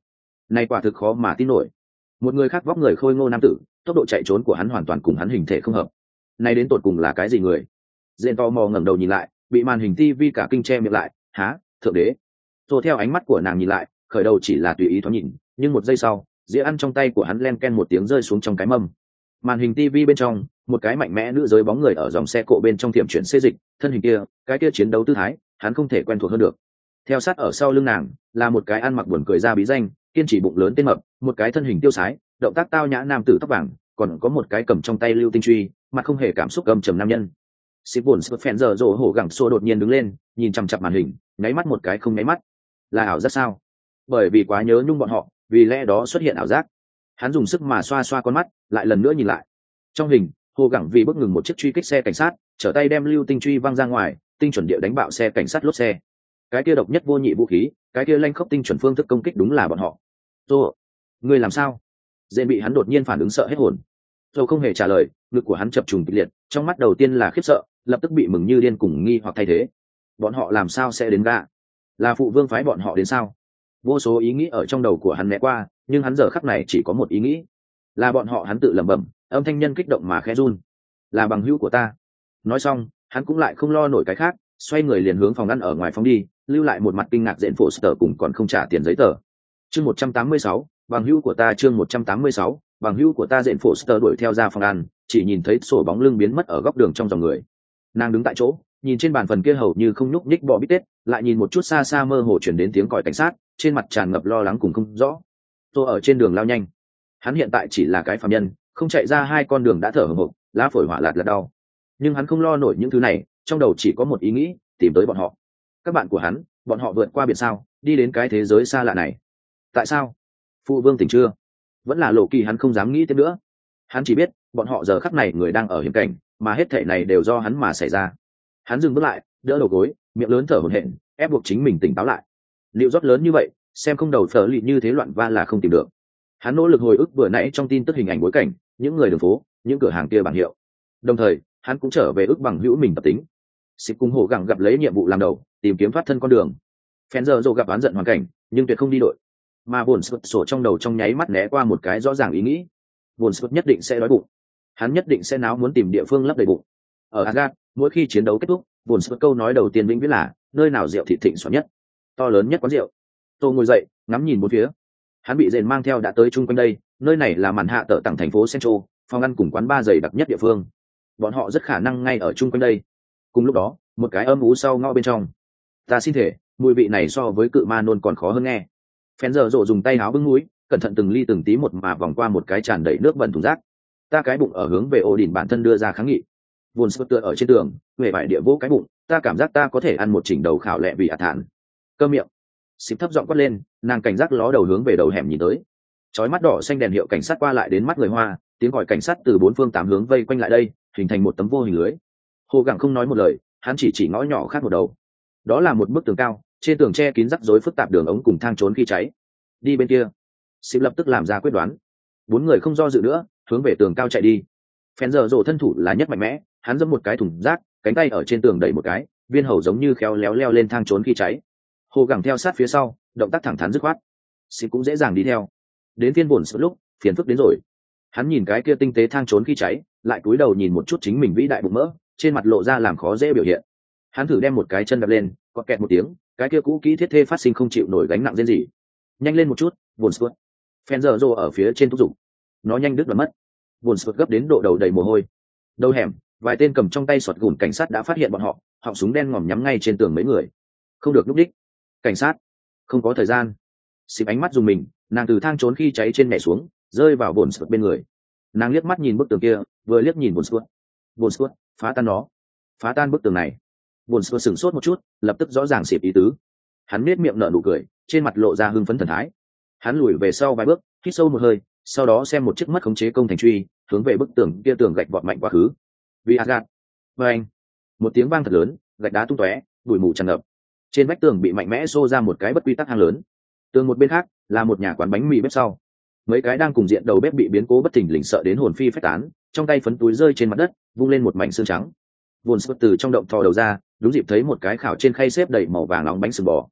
Này quả thực khó mà tin nổi. Một người khác vóc người khôi ngô nam tử, tốc độ chạy trốn của hắn hoàn toàn cùng hắn hình thể không hợp. Này đến tột cùng là cái gì người? Dện to mò ngẩng đầu nhìn lại, bị màn hình tivi cả kinh che miệng lại. Há, thượng đế! Rồi theo ánh mắt của nàng nhìn lại, khởi đầu chỉ là tùy ý thoáng nhìn, nhưng một giây sau, dĩa ăn trong tay của hắn len ken một tiếng rơi xuống trong cái mâm. Màn hình tivi bên trong, một cái mạnh mẽ nữ giới bóng người ở dòng xe cộ bên trong tiệm chuyển xê dịch, thân hình kia, cái kia chiến đấu tư thái, hắn không thể quen thuộc hơn được. Theo sát ở sau lưng nàng, là một cái ăn mặc buồn cười ra bí danh, kiên trì bụng lớn tên mập, một cái thân hình tiêu sái, động tác tao nhã nam tử tóc vàng, còn có một cái cầm trong tay lưu tinh truy, mặt không hề cảm xúc gầm trầm nam nhân. Xịp buồn sực phèn giờ rồ hổ gẳng xô đột nhiên đứng lên, nhìn chằm chằm màn hình, nháy mắt một cái không nháy mắt. Là ảo giác sao? Bởi vì quá nhớ nhung bọn họ, vì lẽ đó xuất hiện ảo giác. Hắn dùng sức mà xoa xoa con mắt, lại lần nữa nhìn lại. Trong hình, hồ gẳng vì bước ngừng một chiếc truy kích xe cảnh sát, trở tay đem lưu tinh truy văng ra ngoài, tinh chuẩn địa đánh bạo xe cảnh sát lốp xe. Cái kia độc nhất vô nhị vũ khí, cái kia lanh khốc tinh chuẩn phương thức công kích đúng là bọn họ. Tô, ngươi làm sao? Dện bị hắn đột nhiên phản ứng sợ hết hồn. Tô không hề trả lời, ngực của hắn chập trùng kịch liệt, trong mắt đầu tiên là khiếp sợ, lập tức bị mừng như điên cùng nghi hoặc thay thế. Bọn họ làm sao sẽ đến gạ? Là phụ vương phái bọn họ đến sao? Vô số ý nghĩ ở trong đầu của hắn né qua, nhưng hắn giờ khắc này chỉ có một ý nghĩ, là bọn họ. Hắn tự lẩm bẩm, âm thanh nhân kích động mà khẽ run. Là bằng hữu của ta. Nói xong, hắn cũng lại không lo nổi cái khác, xoay người liền hướng phòng ăn ở ngoài phóng đi, lưu lại một mặt kinh ngạc Dện Foster cùng còn không trả tiền giấy tờ. Chương một trăm tám mươi sáu, bằng hữu của ta. Chương một trăm tám mươi sáu, bằng hữu của ta. Dện Foster đuổi theo ra phòng ăn, chỉ nhìn thấy sổ bóng lưng biến mất ở góc đường trong dòng người. Nàng đứng tại chỗ, nhìn trên bàn phần kia hầu như không nhúc nhích bò bít tết, lại nhìn một chút xa xa mơ hồ chuyển đến tiếng còi cảnh sát, trên mặt tràn ngập lo lắng cùng không rõ. Tôi ở trên đường lao nhanh, hắn hiện tại chỉ là cái phàm nhân, không chạy ra hai con đường đã thở hổn hộc, lá phổi hỏa lạt lạt đau, nhưng hắn không lo nổi những thứ này, trong đầu chỉ có một ý nghĩ, tìm tới bọn họ. Các bạn của hắn, bọn họ vượt qua biển sao, đi đến cái thế giới xa lạ này. Tại sao? Phụ vương tỉnh chưa? Vẫn là lộ kỳ hắn không dám nghĩ tiếp nữa. Hắn chỉ biết, bọn họ giờ khắc này người đang ở hiểm cảnh, mà hết thảy này đều do hắn mà xảy ra. Hắn dừng bước lại, đỡ đầu gối, miệng lớn thở hổn hển, ép buộc chính mình tỉnh táo lại. Liệu rót lớn như vậy, xem không đầu phở lì như thế loạn va là không tìm được. Hắn nỗ lực hồi ức vừa nãy trong tin tức hình ảnh bối cảnh, những người đường phố, những cửa hàng kia bảng hiệu. Đồng thời, hắn cũng trở về ức bằng hữu mình tập tính. Xịp cùng hổ gẳng gặp lấy nhiệm vụ làm đầu, tìm kiếm thoát thân con đường. Phèn giờ dồ gặp oán giận hoàn cảnh, nhưng tuyệt không đi đội. Mà buồn sụt sổ trong đầu trong nháy mắt né qua một cái rõ ràng ý nghĩ. Buồn sụt nhất định sẽ đói bụng. Hắn nhất định sẽ náo muốn tìm địa phương lấp đầy bụng. Ở Asgard, mỗi khi chiến đấu kết thúc, buồn sụt câu nói đầu tiên vĩnh viễn là nơi nào rượu thị thịnh soạn nhất, to lớn nhất quán rượu. Tô ngồi dậy, ngắm nhìn bốn phía. Hắn bị rèn mang theo đã tới chung quanh đây, nơi này là màn hạ tợ tặng thành phố Central, phòng ăn cùng quán bar dày đặc nhất địa phương. Bọn họ rất khả năng ngay ở chung quanh đây. Cùng lúc đó, một cái âm ú sau ngõ bên trong. Ta xin thể, mùi vị này so với cự ma nôn còn khó hơn nghe. Phèn giờ rộ dùng tay áo bưng mũi, cẩn thận từng ly từng tí một mà vòng qua một cái tràn đầy nước bẩn thùng rác. Ta cái bụng ở hướng về ổ đỉnh bản thân đưa ra kháng nghị. Buồn sốt tựa ở trên tường, về vải địa vỗ cái bụng, ta cảm giác ta có thể ăn một chỉnh đầu khảo lẹ vì ạt thản. Cơ miệng. Xịp thấp giọng quát lên, nàng cảnh giác ló đầu hướng về đầu hẻm nhìn tới. Chói mắt đỏ xanh đèn hiệu cảnh sát qua lại đến mắt người Hoa, tiếng gọi cảnh sát từ bốn phương tám hướng vây quanh lại đây, hình thành một tấm vô hình lưới. Hồ Gẳng không nói một lời, hắn chỉ chỉ ngõ nhỏ khác một đầu. Đó là một bức tường cao, trên tường che kín rắc rối phức tạp đường ống cùng thang trốn khi cháy. Đi bên kia. Xịp lập tức làm ra quyết đoán. Bốn người không do dự nữa, hướng về tường cao chạy đi. Phèn giờ rộ thân thủ là nhất mạnh mẽ, hắn giẫm một cái thùng rác, cánh tay ở trên tường đẩy một cái, viên hầu giống như khéo léo leo lên thang trốn khi cháy. Hồ Gẳng theo sát phía sau, động tác thẳng thắn dứt khoát. Xịp cũng dễ dàng đi theo. Đến phiên buồn sự lúc, phiền phức đến rồi. Hắn nhìn cái kia tinh tế thang trốn khi cháy, lại cúi đầu nhìn một chút chính mình vĩ đại bụng mỡ, trên mặt lộ ra làm khó dễ biểu hiện. Hắn thử đem một cái chân đập lên, có kẹt một tiếng, cái kia cũ kỹ thiết thê phát sinh không chịu nổi gánh nặng riêng gì. Nhanh lên một chút, buồn sụt. Phen giờ rồ ở phía trên thúc giục. Nó nhanh đứt và mất. Buồn sụt gấp đến độ đầu đầy mồ hôi. Đầu hẻm, vài tên cầm trong tay sọt gùn cảnh sát đã phát hiện bọn họ, họng súng đen ngòm nhắm ngay trên tường mấy người. Không được lúc đích. Cảnh sát, không có thời gian. Xịp ánh mắt dùng mình, nàng từ thang trốn khi cháy trên nhảy xuống, rơi vào buồn sụt bên người. Nàng liếc mắt nhìn bức tường kia, vừa liếc nhìn buồn sụt. Buồn sụt, phá tan nó. Phá tan bức tường này. Buồn sụt sửng sốt một chút, lập tức rõ ràng xịp ý tứ. Hắn nét miệng nở nụ cười, trên mặt lộ ra hưng phấn thần thái. Hắn lùi về sau vài bước, hít sâu một hơi, sau đó xem một chiếc mắt khống chế công thành truy, hướng về bức tường kia tường gạch vọt mạnh quá khứ. Vì Asgard. Vâng. Một tiếng vang thật lớn, gạch đá tung tóe, bụi mù tràn ngập. Trên vách tường bị mạnh mẽ xô ra một cái bất quy tắc hang lớn. Tường một bên khác là một nhà quán bánh mì bếp sau. Mấy cái đang cùng diện đầu bếp bị biến cố bất thình lình sợ đến hồn phi phách tán, trong tay phấn túi rơi trên mặt đất, vung lên một mảnh xương trắng. Buồn sụt từ trong động thò đầu ra, đúng dịp thấy một cái khảo trên khay xếp đầy màu vàng nóng bánh sừng bò.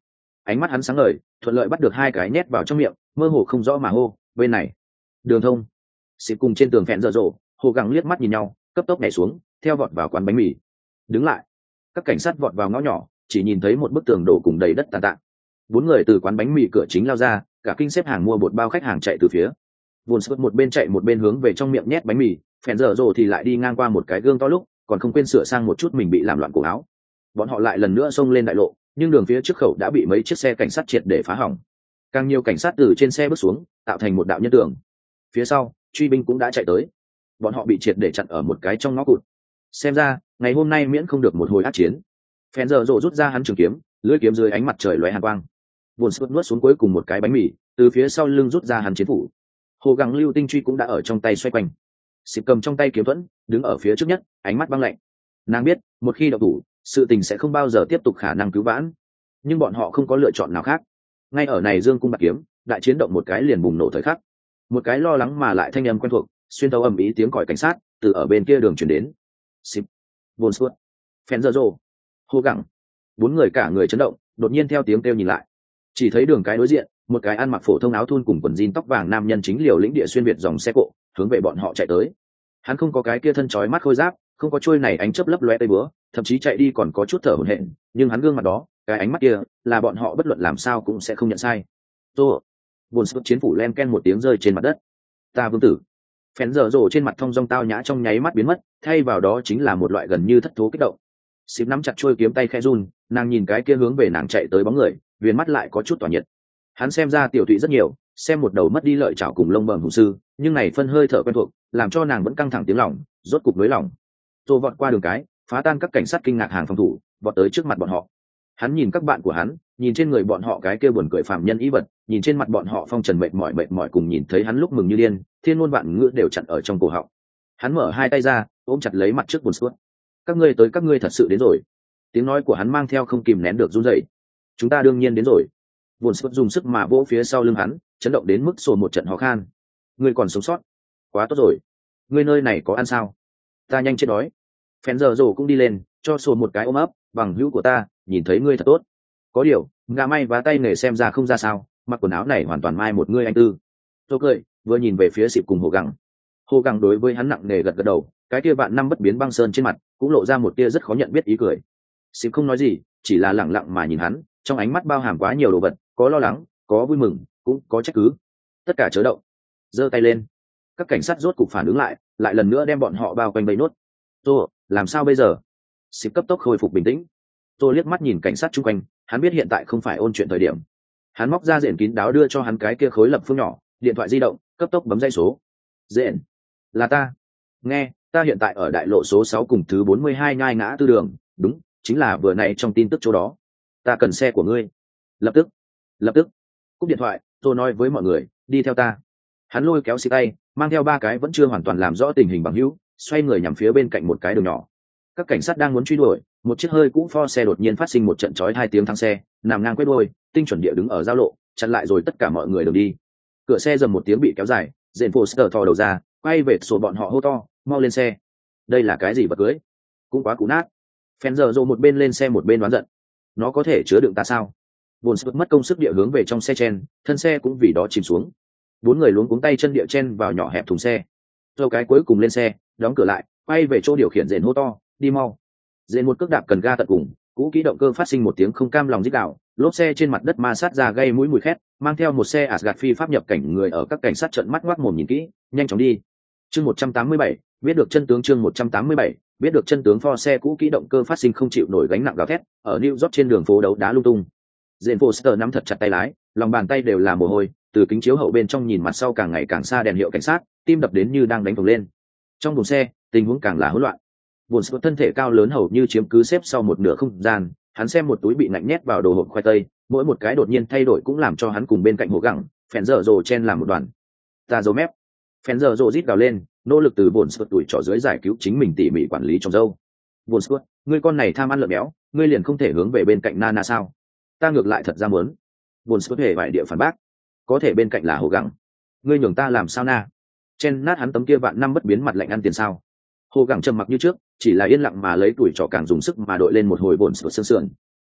ánh mắt hắn sáng ngời, thuận lợi bắt được hai cái nhét vào trong miệng, mơ hồ không rõ mà hô, bên này đường thông. Xịp cùng trên tường phèn dở dộ, hồ gắng liếc mắt nhìn nhau, cấp tốc nhảy xuống, theo vọt vào quán bánh mì. Đứng lại. Các cảnh sát vọt vào ngõ nhỏ, chỉ nhìn thấy một bức tường đổ cùng đầy đất tàn tạ. Bốn người từ quán bánh mì cửa chính lao ra, cả kinh xếp hàng mua bột bao khách hàng chạy từ phía. Vồn Sút một bên chạy một bên hướng về trong miệng nhét bánh mì, phèn dở dộ thì lại đi ngang qua một cái gương to lúc, còn không quên sửa sang một chút mình bị làm loạn cổ áo. Bọn họ lại lần nữa xông lên đại lộ, nhưng đường phía trước khẩu đã bị mấy chiếc xe cảnh sát triệt để phá hỏng. Càng nhiều cảnh sát từ trên xe bước xuống, tạo thành một đạo nhân tường. Phía sau, truy binh cũng đã chạy tới. Bọn họ bị triệt để chặn ở một cái trong ngõ cụt. Xem ra, ngày hôm nay miễn không được một hồi ác chiến. Phèn dở dộ rút ra hắn trường kiếm, lưỡi kiếm dưới ánh mặt trời lóe hàn quang. Vồn Sút nuốt xuống cuối cùng một cái bánh mì, từ phía sau lưng rút ra hắn chiến phủ. Hồ gắng lưu tinh truy cũng đã ở trong tay xoay quanh. Xịp cầm trong tay kiếm thuẫn, đứng ở phía trước nhất, ánh mắt băng lạnh. Nàng biết, một khi động thủ, sự tình sẽ không bao giờ tiếp tục khả năng cứu vãn. Nhưng bọn họ không có lựa chọn nào khác. Ngay ở này dương cung bạc kiếm, đại chiến động một cái liền bùng nổ thời khắc. Một cái lo lắng mà lại thanh âm quen thuộc, xuyên thấu ầm ĩ tiếng còi cảnh sát, từ ở bên kia đường truyền đến. Xịp, Vồn Sút, phèn dở dộ, hồ gắng. Bốn người cả người chấn động, đột nhiên theo tiếng kêu nhìn lại. Chỉ thấy đường cái đối diện, một cái ăn mặc phổ thông áo thun cùng quần jean tóc vàng nam nhân chính liều lĩnh địa xuyên việt dòng xe cộ, hướng về bọn họ chạy tới. Hắn không có cái kia thân chói mắt khôi giáp, không có chuôi này ánh chớp lấp loe tây búa, thậm chí chạy đi còn có chút thở hổn hển, nhưng hắn gương mặt đó, cái ánh mắt kia, là bọn họ bất luận làm sao cũng sẽ không nhận sai. Tô, Vồn Sút chiến phủ len ken một tiếng rơi trên mặt đất. Ta vương tử. Phèn dở dộ trên mặt thông dong tao nhã trong nháy mắt biến mất, thay vào đó chính là một loại gần như thất thố kích động. Xịp nắm chặt chuôi kiếm tay khẽ run, nàng nhìn cái kia hướng về nàng chạy tới bóng người, viền mắt lại có chút tỏa nhiệt. Hắn xem ra tiểu thụy rất nhiều, xem một đầu mất đi lợi chảo cùng lông bẩm hùng sư, nhưng này phân hơi thở quen thuộc, làm cho nàng vẫn căng thẳng tiếng lòng, rốt cục nới lòng. Tô vọt qua đường cái, phá tan các cảnh sát kinh ngạc hàng phòng thủ, vọt tới trước mặt bọn họ. Hắn nhìn các bạn của hắn, nhìn trên người bọn họ cái kia buồn cười phàm nhân ý vật, nhìn trên mặt bọn họ phong trần mệt mỏi mệt mỏi cùng nhìn thấy hắn lúc mừng như điên, thiên ngôn vạn ngữ đều chặn ở trong cổ họng. Hắn mở hai tay ra, ôm chặt lấy mặt trước buồn suốt. Các ngươi tới, các ngươi thật sự đến rồi. Tiếng nói của hắn mang theo không kìm nén được run rẩy. Chúng ta đương nhiên đến rồi. Buồn suốt dùng sức mà vỗ phía sau lưng hắn, chấn động đến mức sồ một trận ho khan. Ngươi còn sống sót, quá tốt rồi. Ngươi nơi này có ăn sao? Ta nhanh chết đói. Phèn giờ rồ cũng đi lên, cho sồ một cái ôm ấp, bằng hữu của ta, nhìn thấy ngươi thật tốt. Có điều, gà may vá tay nghề xem ra không ra sao, mặc quần áo này hoàn toàn mai một ngươi anh tư. Tôi cười, vừa nhìn về phía Xịp cùng Hồ Gắng. Hồ Gắng đối với hắn nặng nề gật gật đầu, cái kia vạn năm bất biến băng sơn trên mặt cũng lộ ra một tia rất khó nhận biết ý cười. Xịp không nói gì, chỉ là lặng lặng mà nhìn hắn, trong ánh mắt bao hàm quá nhiều đồ vật, có lo lắng, có vui mừng, cũng có trách cứ. Tất cả chớ động. Giơ tay lên. Các cảnh sát rốt cục phản ứng lại, lại lần nữa đem bọn họ bao quanh vây nốt. Tô, làm sao bây giờ? Xịp cấp tốc khôi phục bình tĩnh. Tô liếc mắt nhìn cảnh sát chung quanh, hắn biết hiện tại không phải ôn chuyện thời điểm. Hắn móc ra rện kín đáo đưa cho hắn cái kia khối lập phương nhỏ, điện thoại di động, cấp tốc bấm dây số. Rện, là ta. Nghe, ta hiện tại ở đại lộ số sáu cùng thứ bốn mươi hai nhai ngã tư đường, đúng, chính là vừa nãy trong tin tức chỗ đó. Ta cần xe của ngươi. Lập tức, lập tức. Cúp điện thoại, Tô nói với mọi người, đi theo ta. Hắn lôi kéo xì tay, mang theo ba cái vẫn chưa hoàn toàn làm rõ tình hình bằng hữu, xoay người nhằm phía bên cạnh một cái đường nhỏ. Các cảnh sát đang muốn truy đuổi, một chiếc hơi cũ Ford xe đột nhiên phát sinh một trận chói hai tiếng thắng xe, nằm ngang quét đuôi, tinh chuẩn địa đứng ở giao lộ, chặn lại rồi tất cả mọi người đường đi. Cửa xe dầm một tiếng bị kéo dài, Jane Foster thò đầu ra, quay về sổ bọn họ hô to, mau lên xe. Đây là cái gì vật cưới? Cũng quá cũ nát. Fenzer rồ một bên lên xe một bên đoán giận. Nó có thể chứa đựng ta sao? Buồn sức mất công sức địa hướng về trong xe chen, thân xe cũng vì đó chìm xuống. Bốn người luống cuống tay chân địa chen vào nhỏ hẹp thùng xe. Rồi cái cuối cùng lên xe, đóng cửa lại, quay về chỗ điều khiển Jane hô to, đi mau. Jane một cước đạp cần ga tận cùng, cũ kỹ động cơ phát sinh một tiếng không cam lòng rít gào, lốp xe trên mặt đất ma sát ra gây mũi mùi khét, mang theo một xe Asgard phi pháp nhập cảnh, người ở các cảnh sát trợn mắt ngoác mồm nhìn kỹ, nhanh chóng đi. Chương một trăm tám mươi bảy, biết được chân tướng. Chương một trăm tám mươi bảy, biết được chân tướng. Ford xe cũ kỹ động cơ phát sinh không chịu nổi gánh nặng gào thét, ở New York trên đường phố đấu đá lung tung. Jane Foster nắm thật chặt tay lái, lòng bàn tay đều là mồ hôi, từ kính chiếu hậu bên trong nhìn mặt sau càng ngày càng xa đèn hiệu cảnh sát, tim đập đến như đang đánh phồng lên. Trong buồng xe, tình huống càng là hỗn loạn. Buồn sức thân thể cao lớn hầu như chiếm cứ xếp sau một nửa không gian, hắn xem một túi bị nạnh nhét vào đồ hộp khoai tây, mỗi một cái đột nhiên thay đổi cũng làm cho hắn cùng bên cạnh Hồ Gắng, phèn dở rồ chen làm một đoàn. Ta dấu mép. Phèn dở rồ rít gào lên, nỗ lực từ buồn sức tuổi trỏ dưới giải cứu chính mình tỉ mỉ quản lý trong dâu. Buồn sức, ngươi con này tham ăn lợn béo, ngươi liền không thể hướng về bên cạnh Nana sao? Ta ngược lại thật ra muốn. Buồn sức hề vài địa phản bác. Có thể bên cạnh là Hồ Gắng. Ngươi nhường ta làm sao na? Chen nát hắn tấm kia vạn năm bất biến mặt lạnh ăn tiền sao? Hồ Gắng trầm mặc như trước, chỉ là yên lặng mà lấy tuổi trọ càng dùng sức mà đội lên một hồi bồn sửa sương sườn.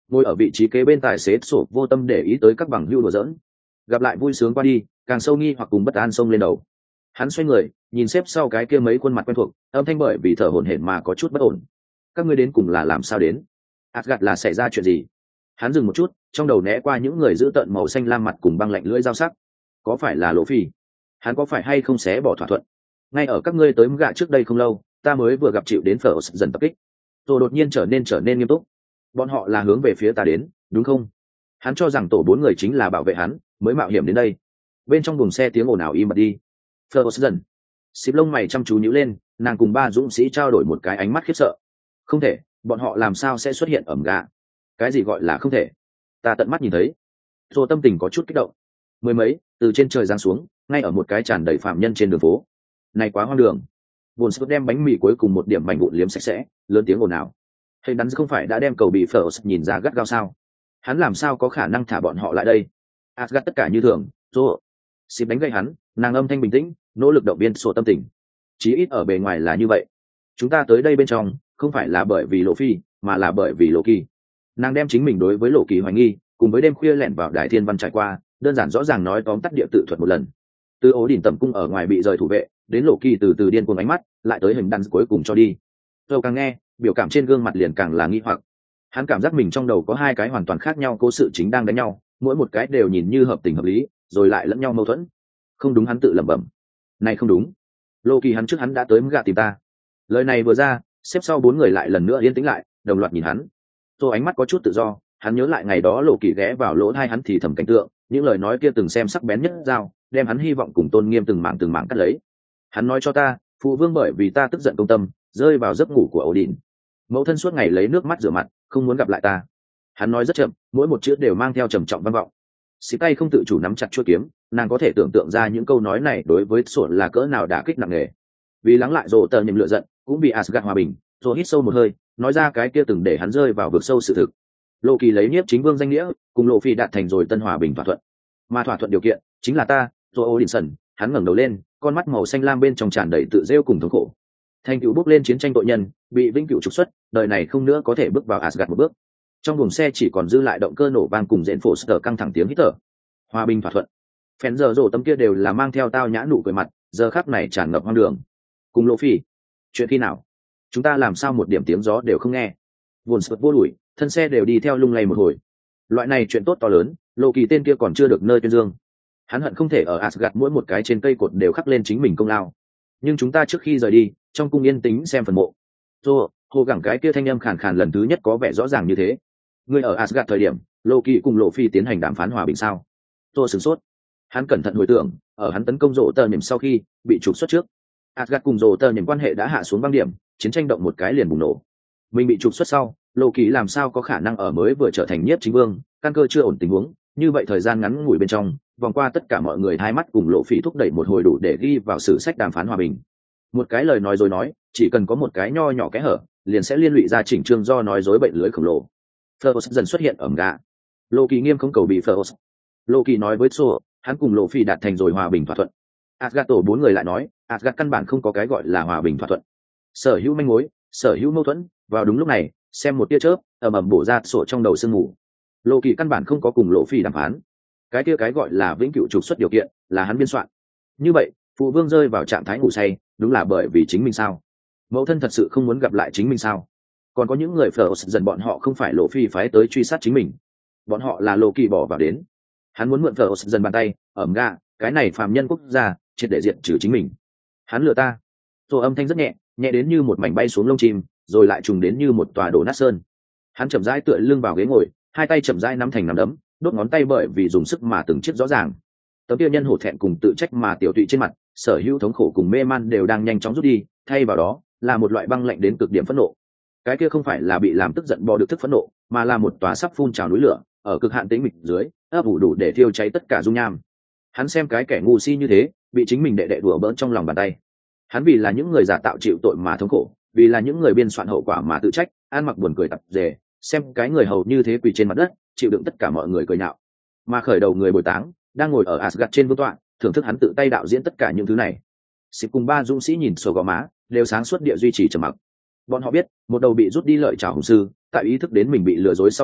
ngồi ở vị trí kế bên tài xế sổ vô tâm để ý tới các bằng hưu đùa giỡn. Gặp lại vui sướng qua đi, càng sâu nghi hoặc cùng bất an xông lên đầu. Hắn xoay người nhìn xếp sau cái kia mấy khuôn mặt quen thuộc, âm thanh bởi vì thở hổn hển mà có chút bất ổn. Các ngươi đến cùng là làm sao đến? Asgard là xảy ra chuyện gì? Hắn dừng một chút, trong đầu né qua những người giữ tợn màu xanh lam mặt cùng băng lạnh lưỡi dao sắc. Có phải là Lộ Phi? Hắn có phải hay không xé bỏ thỏa thuận? Ngay ở các ngươi tới gạ trước đây không lâu, ta mới vừa gặp chịu đến phở dần tập kích, rồi đột nhiên trở nên trở nên nghiêm túc. Bọn họ là hướng về phía ta đến, đúng không? Hắn cho rằng tổ bốn người chính là bảo vệ hắn, mới mạo hiểm đến đây. Bên trong buồng xe tiếng ồn ào im bặt đi. Phở dần, xịp lông mày chăm chú nhíu lên, nàng cùng ba dũng sĩ trao đổi một cái ánh mắt khiếp sợ. Không thể, bọn họ làm sao sẽ xuất hiện ở gạ? Cái gì gọi là không thể? Ta tận mắt nhìn thấy. Rồi tâm tình có chút kích động. Mười mấy, từ trên trời giáng xuống, ngay ở một cái tràn đầy phạm nhân trên đường phố. Này quá hoang đường. Buồn sức đem bánh mì cuối cùng một điểm mảnh vụn liếm sạch sẽ, lớn tiếng ồn ào. Hình đắn không phải đã đem cầu bị phở nhìn ra gắt gao sao? Hắn làm sao có khả năng thả bọn họ lại đây? Asgard tất cả như thường, rồi. Xịp đánh gây hắn, nàng âm thanh bình tĩnh, nỗ lực động viên sổ tâm tình. Chí ít ở bề ngoài là như vậy. Chúng ta tới đây bên trong, không phải là bởi vì Lộ Phi, mà là bởi vì Lộ Kỳ. Nàng đem chính mình đối với Lộ Kỳ hoài nghi, cùng với đêm khuya lẻn vào Đại Thiên Văn trải qua, đơn giản rõ ràng nói tóm tắt địa tự thuật một lần. Từ ố đỉnh tầm cung ở ngoài bị rời thủ vệ, đến Lộ Kỳ từ từ điên cuồng ánh mắt, lại tới hình đắn cuối cùng cho đi. Tôi càng nghe, biểu cảm trên gương mặt liền càng là nghi hoặc. Hắn cảm giác mình trong đầu có hai cái hoàn toàn khác nhau cố sự chính đang đánh nhau, mỗi một cái đều nhìn như hợp tình hợp lý, rồi lại lẫn nhau mâu thuẫn. Không đúng, hắn tự lẩm bẩm. Này không đúng. Lộ Kỳ hắn trước hắn đã tới gạ tìm ta. Lời này vừa ra, xếp sau bốn người lại lần nữa yên tĩnh lại, đồng loạt nhìn hắn. Tôi ánh mắt có chút tự do, hắn nhớ lại ngày đó Lộ Kỳ ghé vào lỗ tai hắn thì thầm cảnh tượng, những lời nói kia từng xem sắc bén nhất dao, đem hắn hy vọng cùng tôn nghiêm từng mảng từng mảng cắt lấy. Hắn nói cho ta, phụ vương bởi vì ta tức giận công tâm, rơi vào giấc ngủ của Odin. Mẫu thân suốt ngày lấy nước mắt rửa mặt, không muốn gặp lại ta. Hắn nói rất chậm, mỗi một chữ đều mang theo trầm trọng vang vọng. Xí tay không tự chủ nắm chặt chuôi kiếm, nàng có thể tưởng tượng ra những câu nói này đối với sổ là cỡ nào đả kích nặng nề. Vì lắng lại rồ tờ niềm lựa giận, cũng vì Asgard hòa bình, rồi hít sâu một hơi, nói ra cái kia từng để hắn rơi vào vực sâu sự thực. Lộ Kỳ lấy nhiếp chính vương danh nghĩa, cùng Lộ Phi đạt thành rồi tân hòa bình thỏa thuận. Mà thỏa thuận điều kiện chính là ta, rồi Odinson. Hắn ngẩng đầu lên, con mắt màu xanh lam bên trong tràn đầy tự rêu cùng thống khổ. Thành cựu bước lên chiến tranh tội nhân, bị vĩnh cửu trục xuất, đời này không nữa có thể bước vào Asgard một bước. Trong buồng xe chỉ còn dư lại động cơ nổ vang cùng rẽn phổ sờ căng thẳng tiếng hít thở. Hòa bình thỏa thuận. Phèn giờ rổ tấm kia đều là mang theo tao nhã nụ cười mặt, giờ khắc này tràn ngập hoang đường. Cùng Lộ Phi, chuyện khi nào? Chúng ta làm sao một điểm tiếng gió đều không nghe? Buồn sượt vô lùi, thân xe đều đi theo lung lay một hồi. Loại này chuyện tốt to lớn, Lộ Kỳ tên kia còn chưa được nơi tuyên dương. Hắn hận không thể ở Asgard mỗi một cái trên cây cột đều khắc lên chính mình công lao. Nhưng chúng ta trước khi rời đi, trong cung yên tĩnh xem phần mộ. Rồi, hồ gẳng cái kia thanh âm khàn khàn lần thứ nhất có vẻ rõ ràng như thế. Người ở Asgard thời điểm, Lộ Kỳ cùng Lộ Phi tiến hành đàm phán hòa bình sao? Tôi sửng sốt. Hắn cẩn thận hồi tưởng, ở hắn tấn công rộ tơ nhầm sau khi bị trục xuất trước, Asgard cùng rộ tơ nhầm quan hệ đã hạ xuống băng điểm, chiến tranh động một cái liền bùng nổ. Mình bị trục xuất sau, Lộ Kỳ làm sao có khả năng ở mới vừa trở thành nhiếp chính vương, căn cơ chưa ổn tình huống, như vậy thời gian ngắn ngủi bên trong, vòng qua tất cả mọi người hai mắt cùng Lộ Phi thúc đẩy một hồi đủ để ghi vào sử sách đàm phán hòa bình. Một cái lời nói dối nói, chỉ cần có một cái nho nhỏ kẽ hở, liền sẽ liên lụy ra chỉnh trương do nói dối bệnh lưới khổng lồ. Phlos dần xuất hiện ở gạ. Lộ Kỳ nghiêm không cầu bị Phlos. Lộ Kỳ nói với Sô, hắn cùng Lộ Phi đạt thành rồi hòa bình thỏa thuận. Asgard tổ bốn người lại nói, Asgard căn bản không có cái gọi là hòa bình thỏa thuận. Sở hữu manh mối, sở hữu mâu thuẫn, vào đúng lúc này, xem một tia chớp, ầm ầm bổ ra sổ trong đầu sương mù. Lộ Kỳ căn bản không có cùng Lộ Phi đàm phán. Cái kia cái gọi là vĩnh cửu trục xuất điều kiện, là hắn biên soạn. Như vậy, phụ vương rơi vào trạng thái ngủ say, đúng là bởi vì chính mình sao? Mẫu thân thật sự không muốn gặp lại chính mình sao? Còn có những người phở dần bọn họ không phải Lộ Phi phái tới truy sát chính mình, bọn họ là Lộ Kỳ bỏ vào đến. Hắn muốn mượn phở dần bàn tay, ẩm ga, cái này phàm nhân quốc gia, triệt để diệt trừ chính mình. Hắn lừa ta. Rồi âm thanh rất nhẹ, nhẹ đến như một mảnh bay xuống lông chim, rồi lại trùng đến như một tòa đổ nát sơn. Hắn chậm rãi tựa lưng vào ghế ngồi, hai tay chậm rãi nắm thành nắm đấm, đốt ngón tay bởi vì dùng sức mà từng chiếc rõ ràng. Tấm kia nhân hổ thẹn cùng tự trách mà tiểu tụy trên mặt, sở hữu thống khổ cùng mê man đều đang nhanh chóng rút đi, thay vào đó là một loại băng lạnh đến cực điểm phẫn nộ. Cái kia không phải là bị làm tức giận bò được thức phẫn nộ, mà là một tòa sắp phun trào núi lửa, ở cực hạn tĩnh mịch dưới, ấp ủ đủ để thiêu cháy tất cả dung nham. Hắn xem cái kẻ ngu si như thế, bị chính mình đệ đệ đùa bỡn trong lòng bàn tay. Hắn vì là những người giả tạo chịu tội mà thống khổ, vì là những người biên soạn hậu quả mà tự trách, ăn mặc buồn cười tập dề, xem cái người hầu như thế quỳ trên mặt đất, chịu đựng tất cả mọi người cười nhạo. Mà khởi đầu người bồi táng, đang ngồi ở Asgard trên vương tọa, thưởng thức hắn tự tay đạo diễn tất cả những thứ này. Xịp cùng ba dũng sĩ nhìn sổ gò má, đều sáng suốt địa duy trì trầm mặc. Bọn họ biết, một đầu bị rút đi lợi chảo hùng sư, tại ý thức đến mình bị lừa dối sau khi,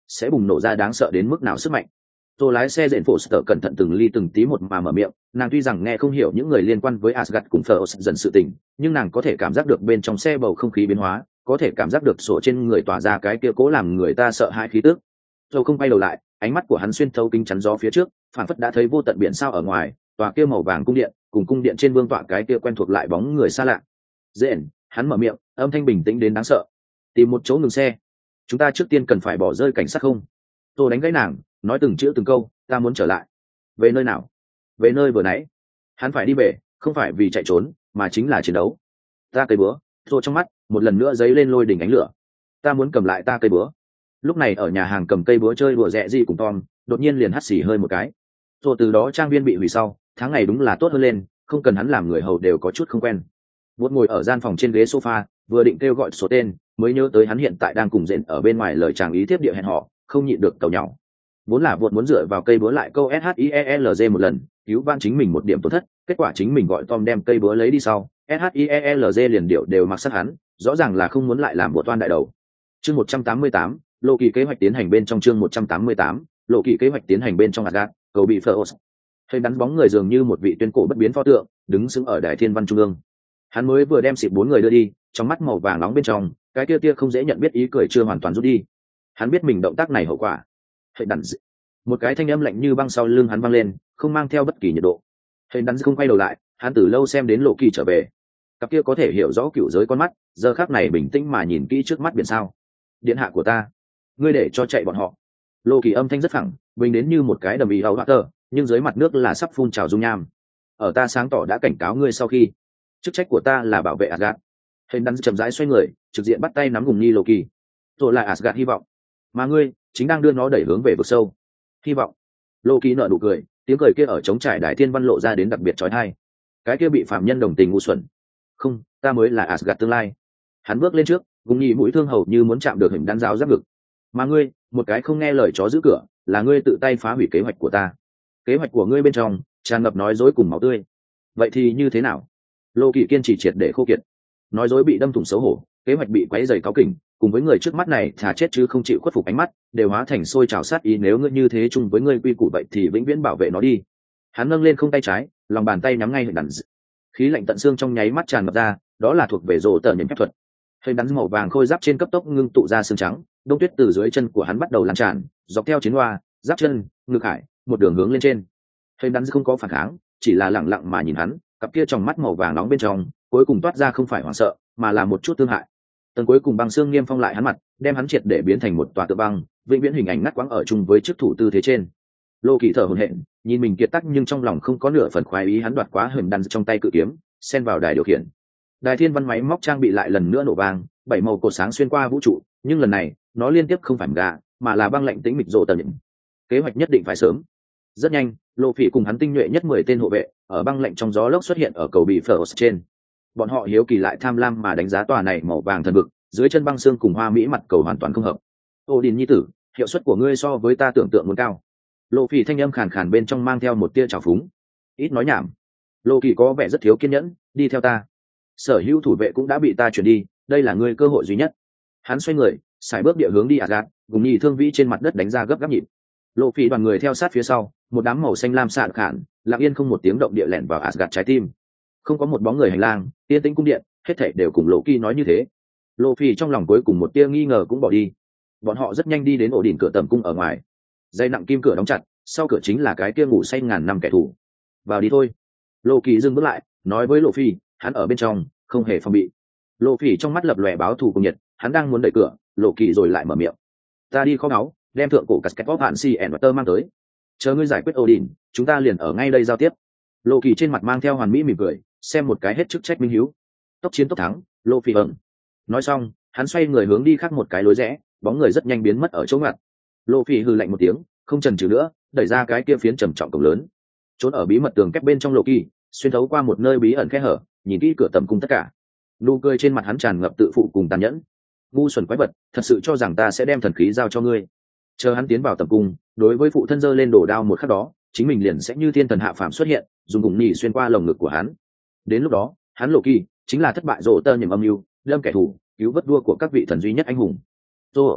sẽ bùng nổ ra đáng sợ đến mức nào sức mạnh. Tôi lái xe dện phổ sở cẩn thận từng ly từng tí một mà mở miệng, nàng tuy rằng nghe không hiểu những người liên quan với Asgard cùng Pharaoh dần sự tình, nhưng nàng có thể cảm giác được bên trong xe bầu không khí biến hóa, có thể cảm giác được sổ trên người tỏa ra cái kia cố làm người ta sợ hãi khí tức. Tôi không quay đầu lại, ánh mắt của hắn xuyên thấu kính chắn gió phía trước, phản phất đã thấy vô tận biển sao ở ngoài, tòa kia màu vàng cung điện, cùng cung điện trên vương tọa cái kia quen thuộc lại bóng người xa lạ. Dện, hắn mở miệng, âm thanh bình tĩnh đến đáng sợ. Tìm một chỗ ngừng xe. Chúng ta trước tiên cần phải bỏ rơi cảnh sát không? Tôi đánh gãy nàng, nói từng chữ từng câu, ta muốn trở lại. Về nơi nào? Về nơi vừa nãy. Hắn phải đi về, không phải vì chạy trốn, mà chính là chiến đấu. Ta cây búa, tôi trong mắt một lần nữa dấy lên lôi đỉnh ánh lửa. Ta muốn cầm lại ta cây búa. Lúc này ở nhà hàng cầm cây búa chơi đùa rẻ gì cùng Tom, đột nhiên liền hắt xì hơi một cái. Rồi từ đó trang viên bị hủy sau, tháng ngày đúng là tốt hơn lên, không cần hắn làm người hầu đều có chút không quen. Vuốt ngồi ở gian phòng trên ghế sofa, vừa định kêu gọi số tên, mới nhớ tới hắn hiện tại đang cùng Dện ở bên ngoài lời chàng ý tiếp địa hẹn họ, không nhịn được tàu nhỏ. Vốn là Vuốt muốn dựa vào cây búa lại câu SHIELZ một lần, cứu van chính mình một điểm tổn thất, kết quả chính mình gọi Tom đem cây búa lấy đi sau, SHIELZ liền điệu đều mặc sát hắn, rõ ràng là không muốn lại làm Vuốt toan đại đầu. Chương một trăm tám mươi tám, lộ kỳ kế hoạch tiến hành bên trong chương một trăm tám mươi tám, lộ kỳ kế hoạch tiến hành bên trong Asgard, cầu bị Pharaoh. Hình đắn bóng người dường như một vị tuyên cổ bất biến pho tượng, đứng sững ở đài thiên văn trung ương. Hắn mới vừa đem xịp bốn người đưa đi, trong mắt màu vàng nóng bên trong, cái kia tia không dễ nhận biết ý cười chưa hoàn toàn rút đi. Hắn biết mình động tác này hậu quả. Hình đắn d... một cái thanh âm lạnh như băng sau lưng hắn vang lên, không mang theo bất kỳ nhiệt độ. Hình đắn d... không quay đầu lại, hắn từ lâu xem đến lộ kỳ trở về. Cặp kia có thể hiểu rõ cựu giới con mắt, giờ khắc này bình tĩnh mà nhìn kỹ trước mắt biển sao. Điện hạ của ta, ngươi để cho chạy bọn họ. Lộ kỳ âm thanh rất phẳng, bình đến như một cái đầm ý hầu tơ, nhưng dưới mặt nước là sắp phun trào dung nham. Ở ta sáng tỏ đã cảnh cáo ngươi sau khi, chức trách của ta là bảo vệ Asgard. Hình đắn chậm rãi xoay người, trực diện bắt tay nắm gùng ni Loki. Rồi lại Asgard hy vọng, mà ngươi chính đang đưa nó đẩy hướng về vực sâu. Hy vọng. Loki nở nụ cười, tiếng cười kia ở trống trải đại thiên văn lộ ra đến đặc biệt chói tai. Cái kia bị phạm nhân đồng tình ngu xuẩn. Không, ta mới là Asgard tương lai. Hắn bước lên trước, gùng ni mũi thương hầu như muốn chạm được hình đắn giáo giáp ngực. Mà ngươi, một cái không nghe lời chó giữ cửa, là ngươi tự tay phá hủy kế hoạch của ta. Kế hoạch của ngươi bên trong tràn ngập nói dối cùng máu tươi. Vậy thì như thế nào? Lô Kỳ kiên trì triệt để khô kiệt, nói dối bị đâm thủng xấu hổ, kế hoạch bị quấy rầy cáu kỉnh, cùng với người trước mắt này thà chết chứ không chịu khuất phục ánh mắt, đều hóa thành sôi trào sát ý. Nếu ngươi như thế chung với ngươi quy củ vậy thì vĩnh viễn bảo vệ nó đi. Hắn nâng lên không tay trái, lòng bàn tay nhắm ngay hình đắn, khí lạnh tận xương trong nháy mắt tràn ngập ra, đó là thuộc về rồ tờ những phép thuật. Hình đắn màu vàng khôi giáp trên cấp tốc ngưng tụ ra xương trắng, đông tuyết từ dưới chân của hắn bắt đầu lan tràn, dọc theo chiến hoa, giáp chân, ngực hải, một đường hướng lên trên. Hình đắn không có phản kháng, chỉ là lặng lặng mà nhìn hắn, cặp kia trong mắt màu vàng nóng bên trong cuối cùng toát ra không phải hoảng sợ mà là một chút thương hại. Tầng cuối cùng băng xương nghiêm phong lại hắn mặt, đem hắn triệt để biến thành một tòa tượng băng, vĩnh viễn hình ảnh ngắt quãng ở chung với chức thủ tư thế trên. Lô Kỳ thở hổn hển, nhìn mình kiệt tác nhưng trong lòng không có nửa phần khoái ý. Hắn đoạt quá hình đắn trong tay cự kiếm, xen vào đài điều khiển. Đài thiên văn máy móc trang bị lại lần nữa nổ vang, bảy màu cột sáng xuyên qua vũ trụ, nhưng lần này nó liên tiếp không phải gà, mà là băng lạnh tĩnh mịch rộ tờ những. Kế hoạch nhất định phải sớm. Rất nhanh, Lộ Phỉ cùng hắn tinh nhuệ nhất mười tên hộ vệ ở băng lạnh trong gió lốc xuất hiện ở cầu bị Pharaoh trên. Bọn họ hiếu kỳ lại tham lam mà đánh giá tòa này màu vàng thần vực, dưới chân băng xương cùng hoa mỹ mặt cầu hoàn toàn không hợp. Odin nhi tử, hiệu suất của ngươi so với ta tưởng tượng muốn cao. Lộ Phỉ thanh âm khàn khàn bên trong mang theo một tia trào phúng. Ít nói nhảm. Lộ Kỳ có vẻ rất thiếu kiên nhẫn, đi theo ta. Sở hữu thủ vệ cũng đã bị ta chuyển đi, đây là ngươi cơ hội duy nhất. Hắn xoay người, sải bước địa hướng đi Asgard, cùng nhị thương vĩ trên mặt đất đánh ra gấp gáp nhịp. Lộ Phỉ đoàn người theo sát phía sau, một đám màu xanh lam sạn khản, lặng yên không một tiếng động địa lẻn vào Asgard trái tim. Không có một bóng người hành lang, yên tĩnh cung điện, hết thảy đều cùng Lộ Kỳ nói như thế. Lộ Phỉ trong lòng cuối cùng một tia nghi ngờ cũng bỏ đi. Bọn họ rất nhanh đi đến ổ đỉnh cửa tầm cung ở ngoài. Dây nặng kim cửa đóng chặt, sau cửa chính là cái kia ngủ say ngàn năm kẻ thù. Vào đi thôi. Lộ Kỳ dừng bước lại, nói với Lộ Phỉ, hắn ở bên trong, không hề phòng bị. Lộ Phỉ trong mắt lập lòe báo thù cùng nhiệt, hắn đang muốn đẩy cửa, Lộ Kỳ rồi lại mở miệng. Ta đi kho báu, đem thượng cổ casket pop hạn si and mang tới. Chờ ngươi giải quyết Odin, chúng ta liền ở ngay đây giao tiếp. Lộ Kỳ trên mặt mang theo hoàn mỹ mỉm cười, xem một cái hết chức trách minh hiếu. Tốc chiến tốc thắng, Lộ Phỉ ẩn. Nói xong, hắn xoay người hướng đi khác một cái lối rẽ, bóng người rất nhanh biến mất ở chỗ ngoặt. Lộ Phỉ hừ lạnh một tiếng, không chần chừ nữa, đẩy ra cái kia phiến trầm trọng cổng lớn. Trốn ở bí mật tường kép bên trong Lộ Kỳ, xuyên thấu qua một nơi bí ẩn khe hở, nhìn kỹ cửa tầm cung tất cả. Nụ cười trên mặt hắn tràn ngập tự phụ cùng tàn nhẫn. Ngu xuẩn quái vật, thật sự cho rằng ta sẽ đem thần khí giao cho ngươi? Chờ hắn tiến vào tầm cung, đối với phụ thân giơ lên đổ đao một khắc đó, chính mình liền sẽ như thiên thần hạ phàm xuất hiện, dùng gùng nhì xuyên qua lồng ngực của hắn. Đến lúc đó, hắn Lộ Kỳ chính là thất bại rộ tơ nhầm âm mưu, lâm kẻ thù, cứu vớt vua của các vị thần duy nhất anh hùng. Rộ,